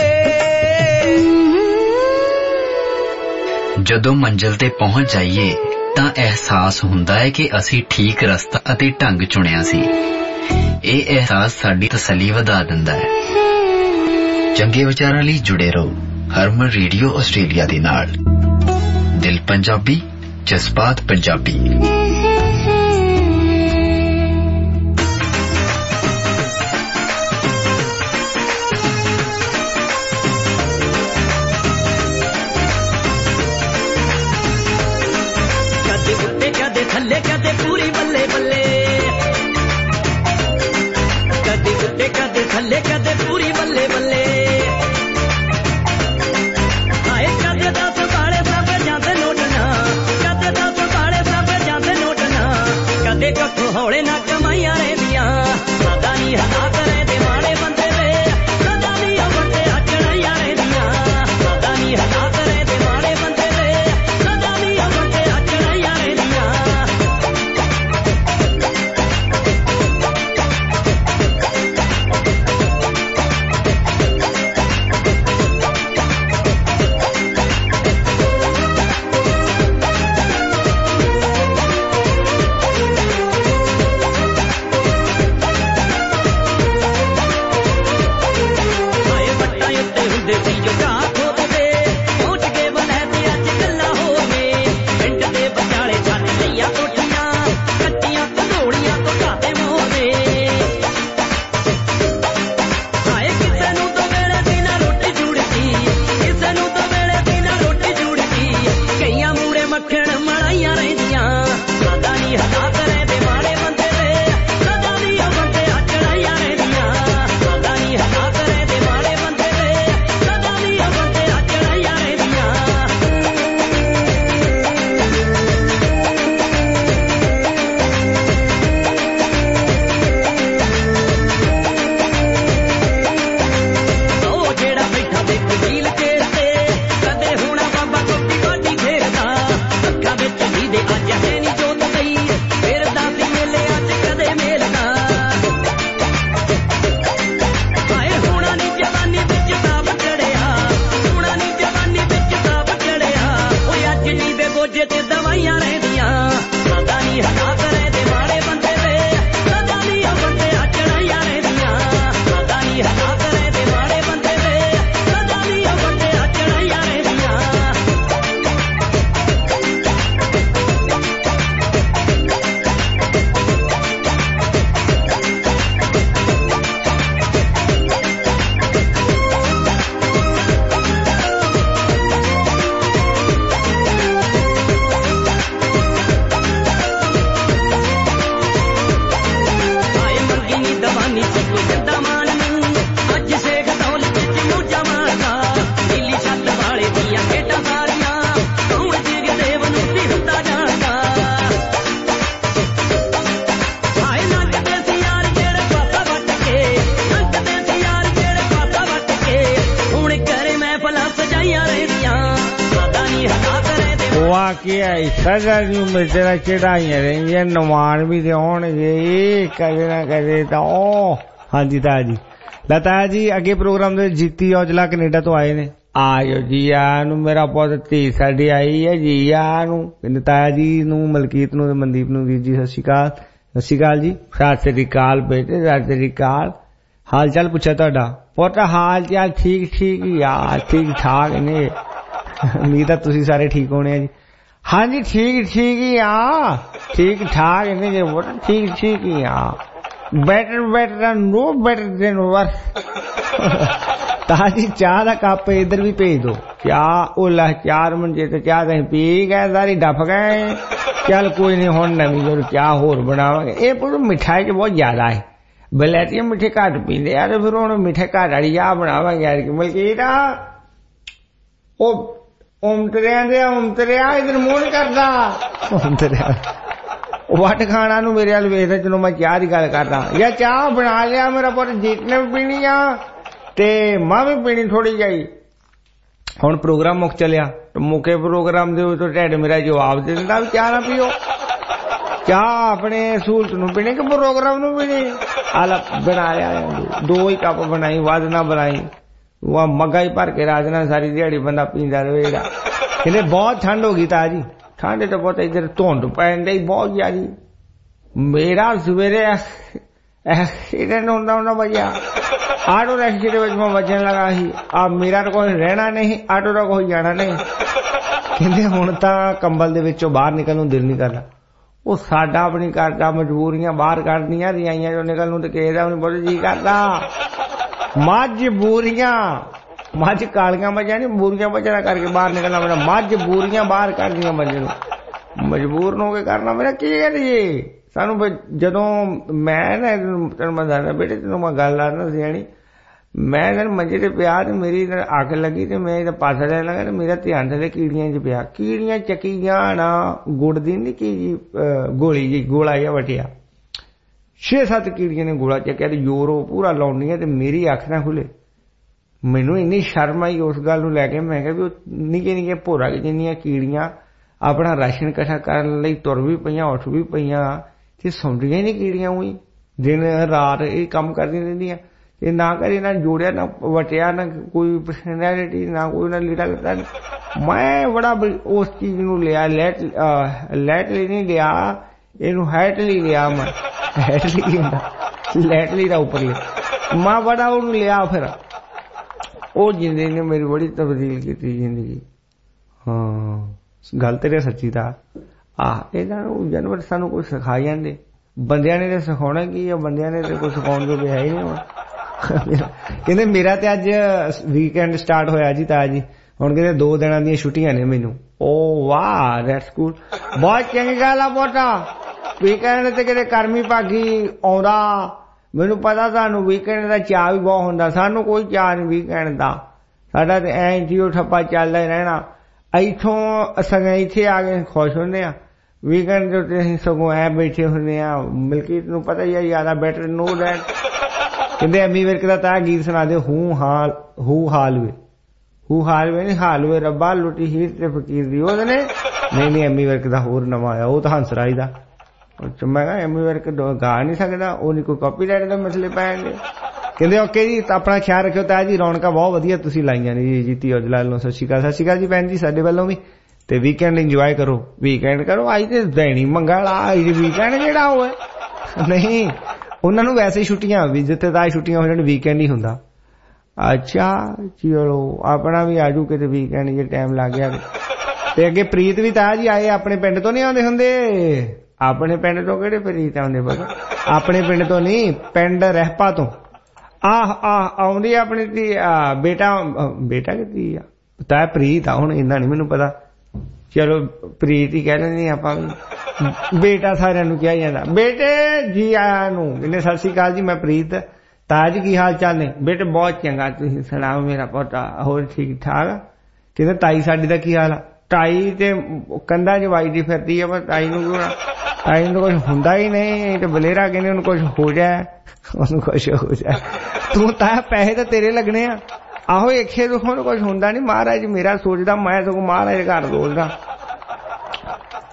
ਜਦੋਂ ਮੰਜ਼ਿਲ ਤੇ ਪਹੁੰਚ ਜਾਈਏ ਤਾਂ ਅਹਿਸਾਸ ਹੁੰਦਾ ਹੈ ਕਿ ਅਸੀਂ ਠੀਕ ਰਸਤਾ ਅਤੇ ਢੰਗ ਚੁਣਿਆ ਸੀ ਇਹ ਅਹਿਸਾਸ ਸਾਡੀ ਤਸੱਲੀ ਵਧਾ ਦਿੰਦਾ ਹੈ ਚੰਗੇ ਵਿਚਾਰਾਂ ਲਈ ਜੁੜੇ ਰਹੋ ਹਰਮਨ ਰੇਡੀਓ ਆਸਟ੍ਰੇਲੀਆ ਦੇ ਨਾਲ ਦਿਲ ਪੰਜਾਬੀ ਜਜ਼ਬਾਤ ਪੰਜਾਬੀ ਕਦੇ ਉੱਤੇ ਕਦੇ ਥੱਲੇ ਕਦੇ ਪੂਰੀ ਬੱਲੇ ਬੱਲੇ ਕਦੇ ਉੱਤੇ ਕਦੇ ਥੱਲੇ ਕਦੇ ਪੂਰੀ ਬੱਲੇ ਬੱਲੇ ਆਏ ਕਦੇ ਦਾ ਸੰਭਾਲੇ ਸਭ ਜਾਂਦੇ ਨੋਟਣਾ ਕਦੇ ਦਾ ਸੰਭਾਲੇ ਸਭ ਜਾਂਦੇ ਨੋਟਣਾ ਕਦੇ ਕੱਖੋਂ ਹੌਲੇ ਨਾ ਕਮਾਈਆਂ ਰਹਿੰਦੀਆਂ ਸਦਾ ਨਹੀਂ ਹਨਾ ਕਰੇ ਦੇ ਮਾੜੇ ਬੰਦੇ ਵੇ ਸਦਾ ਨਹੀਂ ਵੱਡੇ ਹੱਟਣੀਆਂ ਰਹਿੰਦੀਆਂ ਸਦਾ ਨਹੀਂ ਹਨਾ ਕਰੇ ਦੇ ਮਾੜੇ ਬੰਦੇ ਵੇ ਸਦਾ ਨਹੀਂ ਵੱਡੇ ਹੱਟਣੀਆਂ ਰਹਿੰਦੀਆਂ ਕੀ ਹੈ ਸਦਾ ਨੂੰ ਮੇਰਾ ਚੜਾਈਆਂ ਰਹਿੰਦੀਆਂ ਨਮਾਨ ਵੀ ਤੇ ਆਉਣਗੇ ਕਦੇ ਨਾ ਕਦੇ ਤਾਂ ਉਹ ਹਾਂਜੀ ਤਾਇਆ ਜੀ ਲਤਾ ਜੀ ਅੱਗੇ ਪ੍ਰੋਗਰਾਮ ਦੇ ਜੀਤੀ ਔਜਲਾ ਕੈਨੇਡਾ ਤੋਂ ਆਏ ਨੇ ਆਇਓ ਜੀ ਆ ਨੂੰ ਮੇਰਾ ਪੁੱਤ ਧੀ ਸਾਡੀ ਆਈ ਹੈ ਜੀ ਆ ਨੂੰ ਕਹਿੰਦੇ ਤਾਇਆ ਜੀ ਨੂੰ ਮਲਕੀਤ ਨੂੰ ਮਨਦੀਪ ਨੂੰ ਵੀਰ ਜੀ ਸਤਿ ਸ਼੍ਰੀ ਅਕਾਲ ਜੀ ਸਤਿ ਸ਼੍ਰੀ ਅਕਾਲ ਬੇਟੇ ਸਤਿ ਸ਼੍ਰੀ ਅਕਾਲ ਹਾਲ ਚਾਲ ਪੁੱਛਿਆ ਤੁਹਾਡਾ ਪੁੱਤ ਹਾਲ ਚਾਲ ਠੀਕ ਯਾਰ ਠੀਕ ਠਾਕ ਨੇ ਉਮੀਦ ਹੈ ਤੁਸੀਂ ਸਾਰੇ ਠੀਕ ਹੋਣੇ ਆ ਜੀ ਹਾਂਜੀ ਠੀਕ ਆ ਠੀਕ ਠਾਕ ਨੇ ਜੀ ਪੁੱਤ ਠੀਕ ਆ better no better than worse ताजी चाह का कप इधर भी भेज दो क्या ओला 4 मंजे तो चाह कहीं पी गए सारी डफ गए चल कोई नहीं हुण नवीं जो क्या होर बनावांगे ये पूरी मिठाई च बहुत ज्यादा है बलैती मिठे घट पींदे यार फिर हुण मिठे घट वाली चाह बनावांगे यार कि मलकीत ओ उमतरिया इधर मूंह नहीं करदा उमतरिया वट खाना नूं मेरे वाल वेखदा चलो मैं चाह की गल करदा या चाह बना लिया मेरा पुत्त जीत ने भी पीनी आ ते मां भी पीनी थोड़ी जाई हुण प्रोग्राम मुक चलिया मुके प्रोग्राम दे तो ढिड मेरा जवाब दे दिंदा चाह ना पियो चाह अपने सहूलत नूं पीनी कि प्रोग्राम नूं पीनी आला बना लिया 2 ही कप बनाई वध ना बनाई वह मग्गा ही भर के राजना सारी दिहाड़ी बंदा पींदा रहेगा कहते बहुत ठंड हो गई ताजी ठंड तो बहुत इधर धुंध पैन दी बहुत ज्यादा मेरा सवेरे एक्सीडेंट होंदा भैया आटो एक्सीडेंट में बचन लगा ही अब मेरा तो कोई रहना नहीं आटो का कोई जाना नहीं कहते हुण तां कंबल दे विचों बाहर निकलण नूं दिल नहीं करदा वो साडा अपनी करदा मजबूरियां बाहर कढनियां रियाइयां चों निकलण नूं ते किसे दा नहीं बहुत जी करदा मजबूरियां मझ कालियां मझां नहीं बूरियां मझां करके बाहर निकलना मेरा मजबूरियां बाहर कर दियां बंदे नूं मजबूर हो के करना मेरा की करिए सानू जदों मैं ना तेन मैं दसदा बेटे तेनों मैं गल आना सियाणी मैं तेन मंजे ते पिया ते मेरी अख लगी ते मैं पासा लैन लगा ते मेरा ध्यान थले कीड़ियां च पिया कीड़ियां चकी जाना गुड़ दी नहीं की गोली जी गोला जिहा वटिया 6-7 कीड़ियां ने गोला चक्या ते जोर पूरा लाउंदियां ते मेरी अख ना खुले मैनू इन्नी शर्म आई उस गल नूं लैके मैं कहा भी निक्के निक्के भोरा जिन्नियां कीड़ियां अपना राशन इकट्ठा करने लई तुर भी पईयां उठ भी पईयां ते सौंदियां ही नहीं कीड़ियां उई दिन रात ये काम करदियां रहिंदियां ते ना करी ना जोड़िया ना वटिया ना कोई पर्सनैलिटी ना कोई ना लीड़ा लता मैं बड़ा उस चीज नूं लिया लैटली नहीं लिया इनू हैटली लिया मैं हैटली लैटली दा उपर लिया मैं बड़ा उन्हें लिया फिर ਉਹ ਜਿੰਦੇ ਨੇ ਮੇਰੀ ਬੜੀ ਤਬਦੀਲ ਕੀਤੀ ਜ਼ਿੰਦਗੀ ਹਾਂ ਗੱਲ ਤੇਰੇ ਸੱਚੀ ਦਾ ਇਹਨਾਂ ਨੂੰ ਜਾਨਵਰ ਸਾਨੂੰ ਕੁਝ ਸਿਖਾ ਜਾਂਦੇ ਬੰਦਿਆਂ ਨੇ ਤੇ ਸਿਖਾਉਣਾ ਕੀ ਆ ਬੰਦਿਆਂ ਨੇ ਤੇ ਕੁਝ ਸਿਖਾਉਣ ਜੋ ਹੈ ਹੀ ਨਹੀਂ ਕਹਿੰਦੇ ਮੇਰਾ ਤੇ ਅੱਜ ਵੀਕਐਂਡ ਸਟਾਰਟ ਹੋਇਆ ਜੀ ਤਾਂ ਜੀ ਹੁਣ ਕਹਿੰਦੇ 2 ਦਿਨਾਂ ਦੀਆਂ ਛੁੱਟੀਆਂ ਨੇ ਮੈਨੂੰ ਓ ਵਾਹ ਦੈਟਸ ਕੂਲ ਬਹੁਤ ਚੰਗੀ ਗੱਲ ਆ ਬੋਟਾ ਵੀਕਐਂਡ ਤੇ ਕਿਤੇ ਕਰਮੀ ਭਾਗੀ ਆਉਂਦਾ ਮੈਨੂੰ ਪਤਾ ਤੁਹਾਨੂੰ ਵੀਕਐਂਡ ਦਾ ਚਾਅ ਵੀ ਬਹੁਤ ਹੁੰਦਾ ਸਾਨੂੰ ਕੋਈ ਚਾਅ ਨਹੀਂ ਵੀਕਐਂਡ ਦਾ ਸਾਡਾ ਤੇ ਐਂ ਜੀਓ ਠੱਪਾ ਚੱਲਦਾ ਹੀ ਰਹਿਣਾ ਇੱਥੋਂ ਸਗੋਂ ਇੱਥੇ ਆ ਕੇ ਖੁਸ਼ ਹੁੰਦੇ ਆ ਵੀਕਐਂਡ ਦੇ ਉੱਤੇ ਅਸੀਂ ਸਗੋਂ ਐ ਬੈਠੇ ਹੁੰਦੇ ਆ ਮਲਕੀਤ ਨੂੰ ਪਤਾ ਹੀ ਆ ਜ਼ਿਆਦਾ ਬੈਟਰ ਨੋ ਦੈਟ ਕਹਿੰਦੇ ਐਮੀ ਵਿਰਕ ਦਾ ਤਾਂ ਗੀਤ ਸੁਣਾ ਦਿਓ ਹੂ ਹਾਲਵੇ ਨਹੀਂ ਹਾਲਵੇ ਰੱਬਾ ਲੁੱਟੀ ਹੀਰ ਤੇ ਫਕੀਰ ਦੀ ਉਹਦੇ ਨੇ ਨਹੀਂ ਐਮੀ ਵਿਰਕ ਦਾ ਹੋਰ ਨਵਾਂ ਆਇਆ ਉਹ ਤਾਂ ਹੰਸਰਾਜ ਦਾ ਮੈਂ ਕਿਹਾ ਐਮੀ ਵਿਰਕ ਗਾ ਨਹੀਂ ਸਕਦਾ ਉਹ ਨਹੀਂ ਕੋਈ ਕਾਪੀਰਾਈਟ ਦੇ ਮਸਲੇ ਪੈਣਗੇ ਕਹਿੰਦੇ ਓਕੇ ਜੀ ਆਪਣਾ ਖਿਆਲ ਰੱਖਿਓ ਤਾਂ ਜੀ ਰੌਣਕਾਂ ਬਹੁਤ ਵਧੀਆ ਤੁਸੀਂ ਲਾਈਆਂ ਨੇ ਜੀ ਜੀਤੀ ਔਜਲਾ ਨੂੰ ਸਤਿ ਸ਼੍ਰੀ ਅਕਾਲ ਜੀ ਭੈਣ ਜੀ ਸਾਡੇ ਵੱਲੋਂ ਵੀ ਤੇ ਵੀਕਐਂਡ ਇੰਜੋਏ ਕਰੋ ਅੱਜ ਤੇ ਦੇਣੀ ਮੰਗਲ ਆ ਵੀਕਐਂਡ ਜਿਹੜਾ ਹੋਵੇ ਨਹੀਂ ਉਹਨਾਂ ਨੂੰ ਵੈਸੇ ਹੀ ਛੁੱਟੀਆਂ ਵੀ ਜਿੱਥੇ ਤਾਂ ਛੁੱਟੀਆਂ ਹੋ ਜਾਣ ਵੀਕਐਂਡ ਹੀ ਹੁੰਦਾ ਅੱਛਾ ਚਲੋ ਆਪਣਾ ਵੀ ਆਜੂ ਕਿਤੇ ਵੀਕਐਂਡ ਜੇ ਟਾਈਮ ਲੱਗ ਗਿਆ ਤੇ ਅੱਗੇ ਪ੍ਰੀਤ ਵੀ ਤਾਂ ਜੀ ਆਏ ਆਪਣੇ ਪਿੰਡ ਤੋਂ ਨਹੀਂ ਆਉਂਦੇ ਹੁੰਦੇ ਆਪਣੇ ਪਿੰਡ ਤੋਂ ਕਿਹੜੇ ਪ੍ਰੀਤ ਆਉਂਦੇ ਪਤਾ ਆਪਣੇ ਪਿੰਡ ਤੋਂ ਨਹੀਂ ਪਿੰਡ ਰਹਿਪਾ ਤੋਂ ਆਉਂਦੀ ਆਪਣੀ ਧੀ ਬੇਟਾ ਕਿੱਦੀ ਆ ਪਤਾ ਪ੍ਰੀਤ ਆ ਹੁਣ ਇੰਨਾ ਨਹੀਂ ਮੈਨੂੰ ਪਤਾ ਚਲੋ ਪ੍ਰੀਤ ਹੀ ਕਹਿ ਲੈਂਦੇ ਆਪਾਂ ਬੇਟਾ ਸਾਰਿਆਂ ਨੂੰ ਕਿਹਾ ਜਾਂਦਾ ਬੇਟੇ ਜੀ ਆਇਆਂ ਨੂੰ ਇਹਨੇ ਸਤਿ ਸ਼੍ਰੀ ਅਕਾਲ ਜੀ ਮੈਂ ਪ੍ਰੀਤ ਤਾਜ ਕੀ ਹਾਲ ਚਾਲ ਨੇ ਬੇਟੇ ਬਹੁਤ ਚੰਗਾ ਤੁਸੀਂ ਸੁਣਾਓ ਮੇਰਾ ਪੋਤਾ ਹੋਰ ਠੀਕ ਠਾਕ ਕਹਿੰਦੇ ਤਾਈ ਸਾਡੀ ਦਾ ਕੀ ਹਾਲ ਆ ਤਾਈ ਤੇ ਕੰਧਾਂ 'ਚ ਵੱਜਦੀ ਫਿਰਦੀ ਆ ਪਰ ਤਾਈ ਨੂੰ ਕੁਝ ਹੁੰਦਾ ਹੀ ਨਹੀਂ ਤੇ ਬਲੇਰਾ ਕਹਿੰਦੇ ਉਹਨੂੰ ਕੁਝ ਹੋ ਜਾਏ ਉਹਨੂੰ ਕੁਝ ਹੋ ਜਾਏ ਤੂੰ ਤਾਂ ਪੈਸੇ ਤਾਂ ਤੇਰੇ ਲੱਗਣੇ ਆ ਆਹੋ ਇੱਥੇ ਦੁੱਖੋਂ ਨੂੰ ਕੁਝ ਹੁੰਦਾ ਨਹੀਂ ਮਹਾਰਾਜ ਮੇਰਾ ਸੋਚਦਾ ਮੈਂ ਸਗੋਂ ਮਹਾਰਾਜ ਘਰ ਰੋਲਦਾ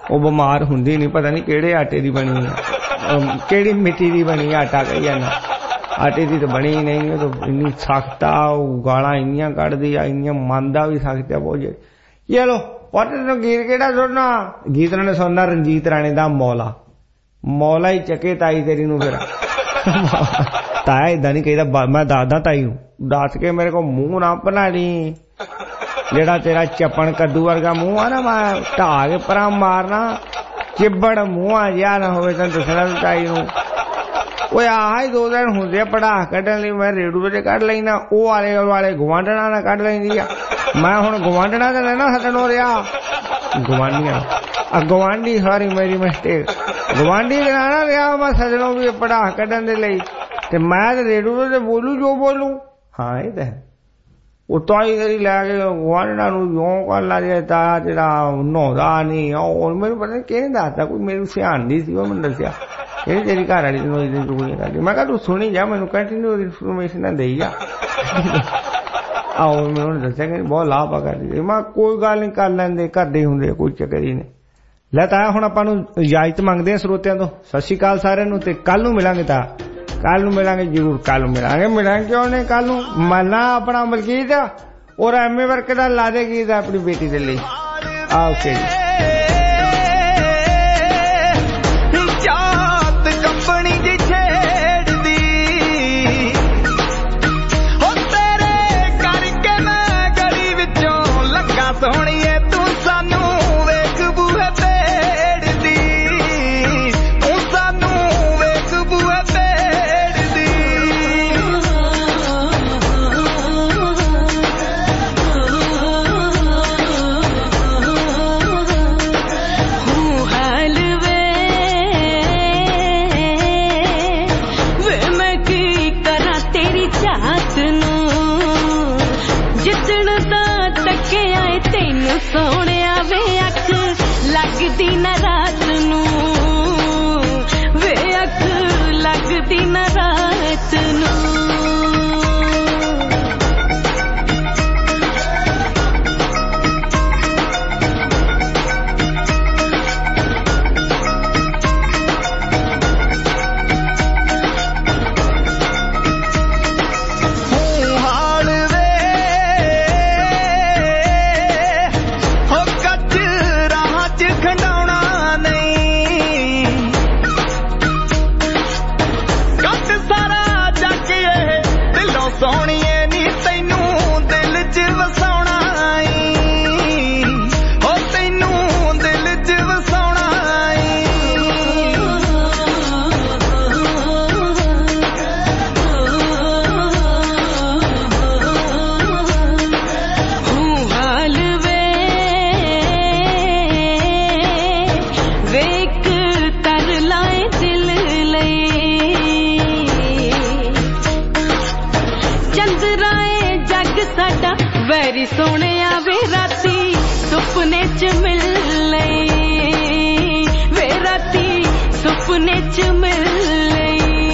ਉਹ ਬਿਮਾਰ ਹੁੰਦੀ ਨਹੀਂ, ਪਤਾ ਨਹੀਂ ਕਿਹੜੇ ਆਟੇ ਦੀ ਬਣੀ ਆ, ਕਿਹੜੀ ਮਿੱਟੀ ਦੀ ਬਣੀ ਆਟਾ ਕਹੀ ਜਾਂਦਾ, ਆਟੇ ਦੀ ਤਾਂ ਬਣੀ ਨਹੀਂ। ਉਹ ਤਾਂ ਇੰਨੀ ਸਖਤ ਆ, ਉਹ ਗਾਲਾਂ ਇੰਨੀਆਂ ਕੱਢਦੀ ਆ, ਇੰਨੀਆਂ ਮੰਨਦਾ ਵੀ ਸਖਤ ਆ ਬਹੁਤ। ਚਲੋ ਪੁੱਤ ਤੈਨੂੰ ਗੀਤ ਕਿਹੜਾ ਸੁਣਨਾ? ਗੀਤ ਨੇ ਸੁਣਨਾ ਰਣਜੀਤ ਰਾਣੇ ਦਾ ਮੌਲਾ। ਮੌਲਾ ਹੀ ਚੱਕੇ ਤਾਈ ਤੇਰੀ ਨੂੰ। ਫਿਰ ਤਾਇਆ ਏਦਾਂ ਨਹੀਂ ਕਹੀਦਾ, ਮੈਂ ਦੱਸਦਾ ਤਾਈ ਨੂੰ, ਦੱਸ ਕੇ ਮੇਰੇ ਕੋਲ ਮੂੰਹ ਨਾ ਬਣਾ ਲਈ, ਜਿਹੜਾ ਤੇਰਾ ਚੱਪਣ ਕੱਦੂ ਵਰਗਾ ਮੂੰਹ ਆ ਨਾ, ਮੈਂ ਢਾ ਕੇ ਪਰਾਂ ਮਾਰਨਾ, ਚਿੱਬੜ ਮੂੰਹਾਂ ਜਿਹਾ ਨਾ ਹੋਵੇ। ਤੈਨੂੰ ਦੱਸਣਾ ਤਾਈ ਨੂੰ। ਉਹ ਆਹ ਹੀ 2 ਦਿਨ ਹੁੰਦੇ ਆ ਪੜਾਹ ਕੱਢਣ ਲਈ, ਮੈਂ ਰੇਡੂ ਤੇ ਕੱਢ ਲੈਣਾ, ਉਹ ਆਲੇ ਵਾਲੇ ਗੁਆਂਢਣਾ ਨਾਲ ਕੱਢ ਲੈਂਦੀ ਆ। ਮੈਂ ਹੁਣ ਗੁਆਂਢਣਾ ਤੇ ਲੈਣਾ ਸੱਦਣ ਹੋ ਰਿਹਾ, ਗੁਆਂਢੀਆਂ ਗੁਆਂਢੀ, ਸਾਰੀ ਮੇਰੀ ਮਿਸਟੇਕ, ਗੁਆਂਢੀ ਦੇ ਨਾ ਰਿਹਾ ਮੈਂ ਸੱਜਣੋਂ ਵੀ ਪੜਾਹ ਕੱਢਣ ਦੇ ਲਈ, ਤੇ ਮੈਂ ਤੇ ਰੇਡੂ ਤੇ ਬੋਲੂ ਜੋ ਬੋਲੂ। ਹਾਂ ਇਹ ਤਾਂ ਹੈ। ਉਹ ਤਾਈ ਤੇਰੀ ਲੈ ਕੇ ਗੁਆਂਢਣਾ ਨੂੰ ਕਿਉਂ ਕਰ ਲਾ ਰਿਹਾ, ਤਾਇਆ ਜਿਹੜਾ ਨਹਾਉਂਦਾ ਨਹੀਂ, ਉਹ ਮੈਨੂੰ ਪਤਾ ਨਹੀਂ ਕਿਹਨੇ ਦੱਸਦਾ, ਕੋਈ ਮੈਨੂੰ ਸਿਆਣ ਦੀ ਸੀ, ਉਹ ਮੈਨੂੰ ਦੱਸਿਆ ਇਹ ਤੇਰੀ ਘਰ ਵਾਲੀ ਤੈਨੂੰ ਇਹਦੀ ਚੁਗਲੀਆਂ ਕਰਦੀ। ਮੈਂ ਕਿਹਾ ਤੂੰ ਸੁਣੀ ਜਾ, ਮੈਨੂੰ ਕੰਟੀਨਿਊ ਇਨਫੋਰਮੇਸ਼ਨ ਦੇਈ ਜਾ। ਆਹੋ ਮੈਨੂੰ ਦੱਸਿਆ ਕਿ ਬਹੁਤ ਲਾਭ ਆ ਕਰਦੀ। ਮੈਂ ਕੋਈ ਗੱਲ ਨਹੀਂ, ਕਰ ਲੈਂਦੇ, ਕਰਦੇ ਹੁੰਦੇ, ਕੋਈ ਚੱਕਰ ਹੀ ਨਹੀਂ। ਲੈ ਤਾਇਆ ਹੁਣ ਆਪਾਂ ਨੂੰ ਇਜਾਜ਼ਤ ਮੰਗਦੇ ਆ ਸਰੋਤਿਆਂ ਤੋਂ। ਸਤਿ ਸ਼੍ਰੀ ਅਕਾਲ ਸਾਰਿਆਂ ਨੂੰ, ਤੇ ਕੱਲ ਨੂੰ ਮਿਲਾਂਗੇ। ਤਾਂ ਕੱਲ ਨੂੰ ਮਿਲਾਂਗੇ ਜ਼ਰੂਰ, ਕੱਲ ਨੂੰ ਮਿਲਾਂਗੇ ਕਿਉਂ ਨਹੀਂ। ਕੱਲ ਨੂੰ ਮੱਲਾ ਆਪਣਾ ਮਲਕੀਤ ਔਰ ਐਮਏ ਵਰਕ ਦਾ ਲਾ ਦੇ ਗੀਤ ਆਪਣੀ ਬੇਟੀ ਦੇ ਲਈ। ਓਕੇ ਜੀ। ਸੋਹਣੀਏ ਤੂੰ ਸਾਨੂੰ ਵੇਖ ਬੂਹੇ ਪੇੜਦੀ, ਤੂੰ ਸਾਨੂੰ ਵੇਖ ਬੂਹੇ ਪੇੜਦੀ। ਹਾਲ ਵੇ ਮੈਂ ਕੀ ਕਰਾਂ ਤੇਰੀ ਚਾਹਤ ਨੂੰ, ਜਿੱਦਣ ਦਾ ਤੱਕਿਆ ਏ ਤੈਨੂੰ ਸੋਹਣਿਆ ਵੇ ਅੱਖ ਲੱਗਦੀ ਨਾ ਰਾਤ ਨੂੰ, ਵੇ ਅੱਖ ਲੱਗਦੀ ਨਾ ਰਾਤ ਨੂੰ। ਵੈਰੀ ਸੋਹਣਿਆ ਵੇ ਰਾਤੀ ਸੁਪਨੇ ਚ ਮਿਲ ਲਈ, ਵੇ ਰਾਤੀ ਸੁਪਨੇ ਚ ਮਿਲ ਲਈ।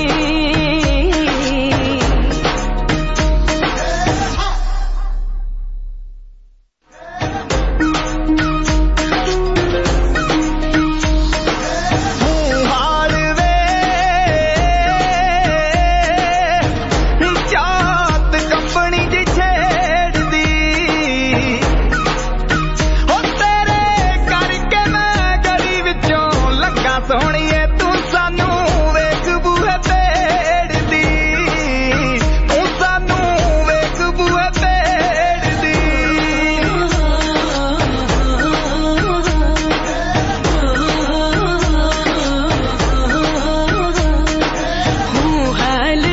ਸੋਹਣੀਏ ਤੂੰ ਸਾਨੂੰ ਵੇਖ ਬੂਹੇ ਪੇੜਦੀ, ਤੂੰ ਸਾਨੂੰ ਵੇਖ ਬੂਹੇ ਪੇੜਦੀ। ਹਾਲ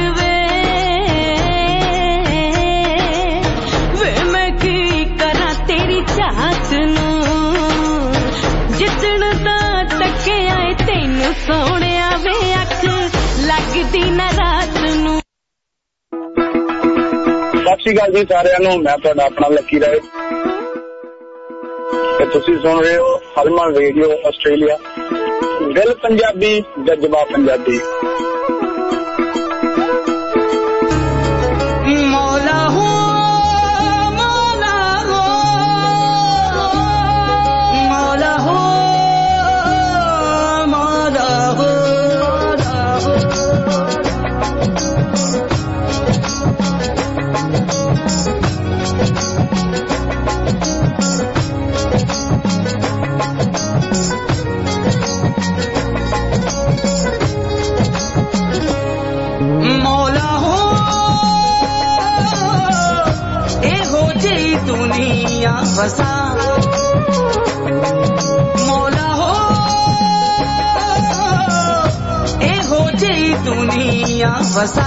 ਵੇ ਮੈਂ ਕੀ ਕਰਾਂ ਤੇਰੀ ਚਾਹਤ ਨੂੰ, ਜਿੱਦਣ ਦਾ ਤੱਕਿਆ ਏ ਤੈਨੂੰ ਸੋਹਣਿਆ ਵੇ ਅੱਖ ਲੱਗਦੀ ਨਾ ਰਾਤ ਨੂੰ। ਸਤਿ ਸ਼੍ਰੀ ਅਕਾਲ ਜੀ ਸਾਰਿਆਂ ਨੂੰ, ਮੈਂ ਤੁਹਾਡਾ ਆਪਣਾ ਲੱਕੀ ਰਾਏ ਤੇ ਤੁਸੀਂ ਸੁਣ ਰਹੇ ਹੋ ਹਰਮਨ ਰੇਡੀਓ ਆਸਟ੍ਰੇਲੀਆ। ਦਿਲ ਪੰਜਾਬੀ, ਜਜ਼ਬਾ ਪੰਜਾਬੀ। ਮੌਲਾ ਹੋ ਮੌਲਾ ਹੋ ਮੌਲਾ ਹੋ वसा मौला हो एहो जी दुनिया वसा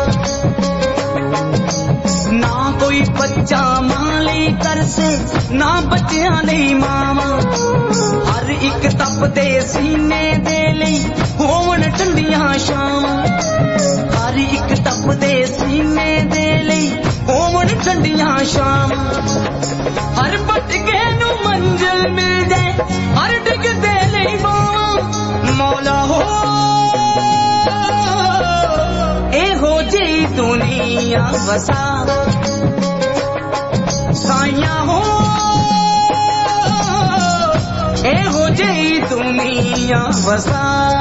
ना कोई बच्चा माली करसे ना बच्चियां नहीं मावा हर एक तपदे सीने दे लई होवन ठंडियां शामां हर एक तपदे सीने दे लई होवन ठंडियां शामां हर भटके नू मंजिल मिल जाए हर डिगदे लई मावा मौला हो एहो जी दुनिया वसा साइया हो एहो जी दुनिया वसा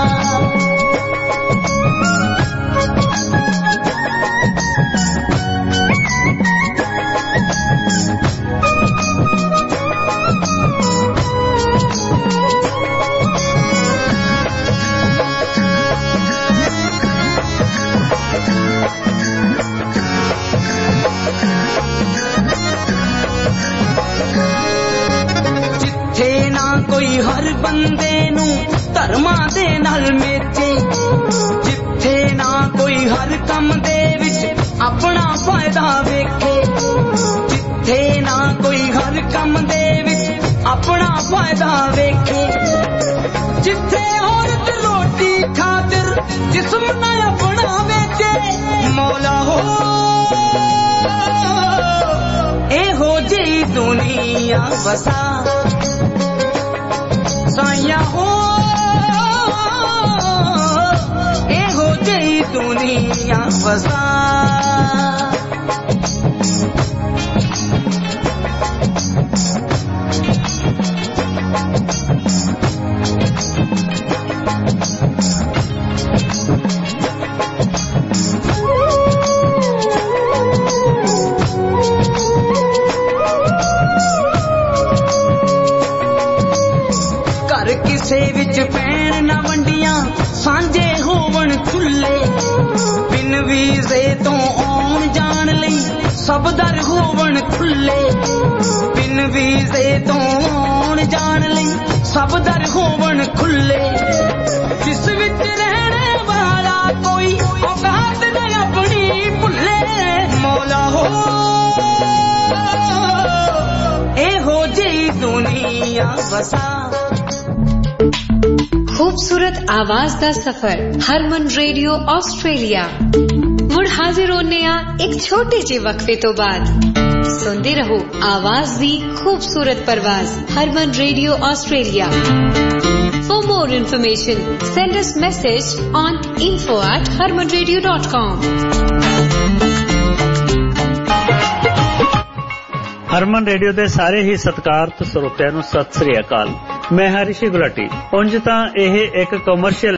कोई हर बंदे नू धर्मां दे नाल मेचे जिथे ना कोई हर कम दे विच अपना फायदा वेखे जिथे ना कोई हर कम दे विच अपना फायदा वेखे जिथे औरत रोटी खातिर जिस्म ना अपना वेचे मौला हो एहो जी दुनिया वसा साइया हो एहो जी दुनिया वसा किसे विच पैण ना वंडियां सांझे होवन खुले बिन वीजे तो आउण जाण लई सब दर होवन खुले बिन वीजे तो आउण जाण लई सब दर होवन खुले जिस विच रहने वाला कोई औकात न अपनी भुले मौला हो एहो जी दुनिया वसा खूबसूरत आवाज दा सफर हरमन रेडियो ऑस्ट्रेलिया मुड़ हाजिर होने एक छोटे जे वक्फे तो बाद सुनते रहो आवाज दी खूबसूरत परवाज Harman radio Australia for more information send us message on info@harmanradio.com Harman radio ਦੇ ਸਾਰੇ ਹੀ ਸਤਿਕਾਰਤ ਸਰੋਤਿਆਂ ਨੂੰ ਸਤਿ ਸ੍ਰੀ ਅਕਾਲ। ਮੈਂ ਹਰੀਸ਼ੀ ਗੁਲਾਟੀ। ਉਂਝ ਤਾਂ ਇਹ ਇੱਕ ਕਮਰਸ਼ੀਅਲ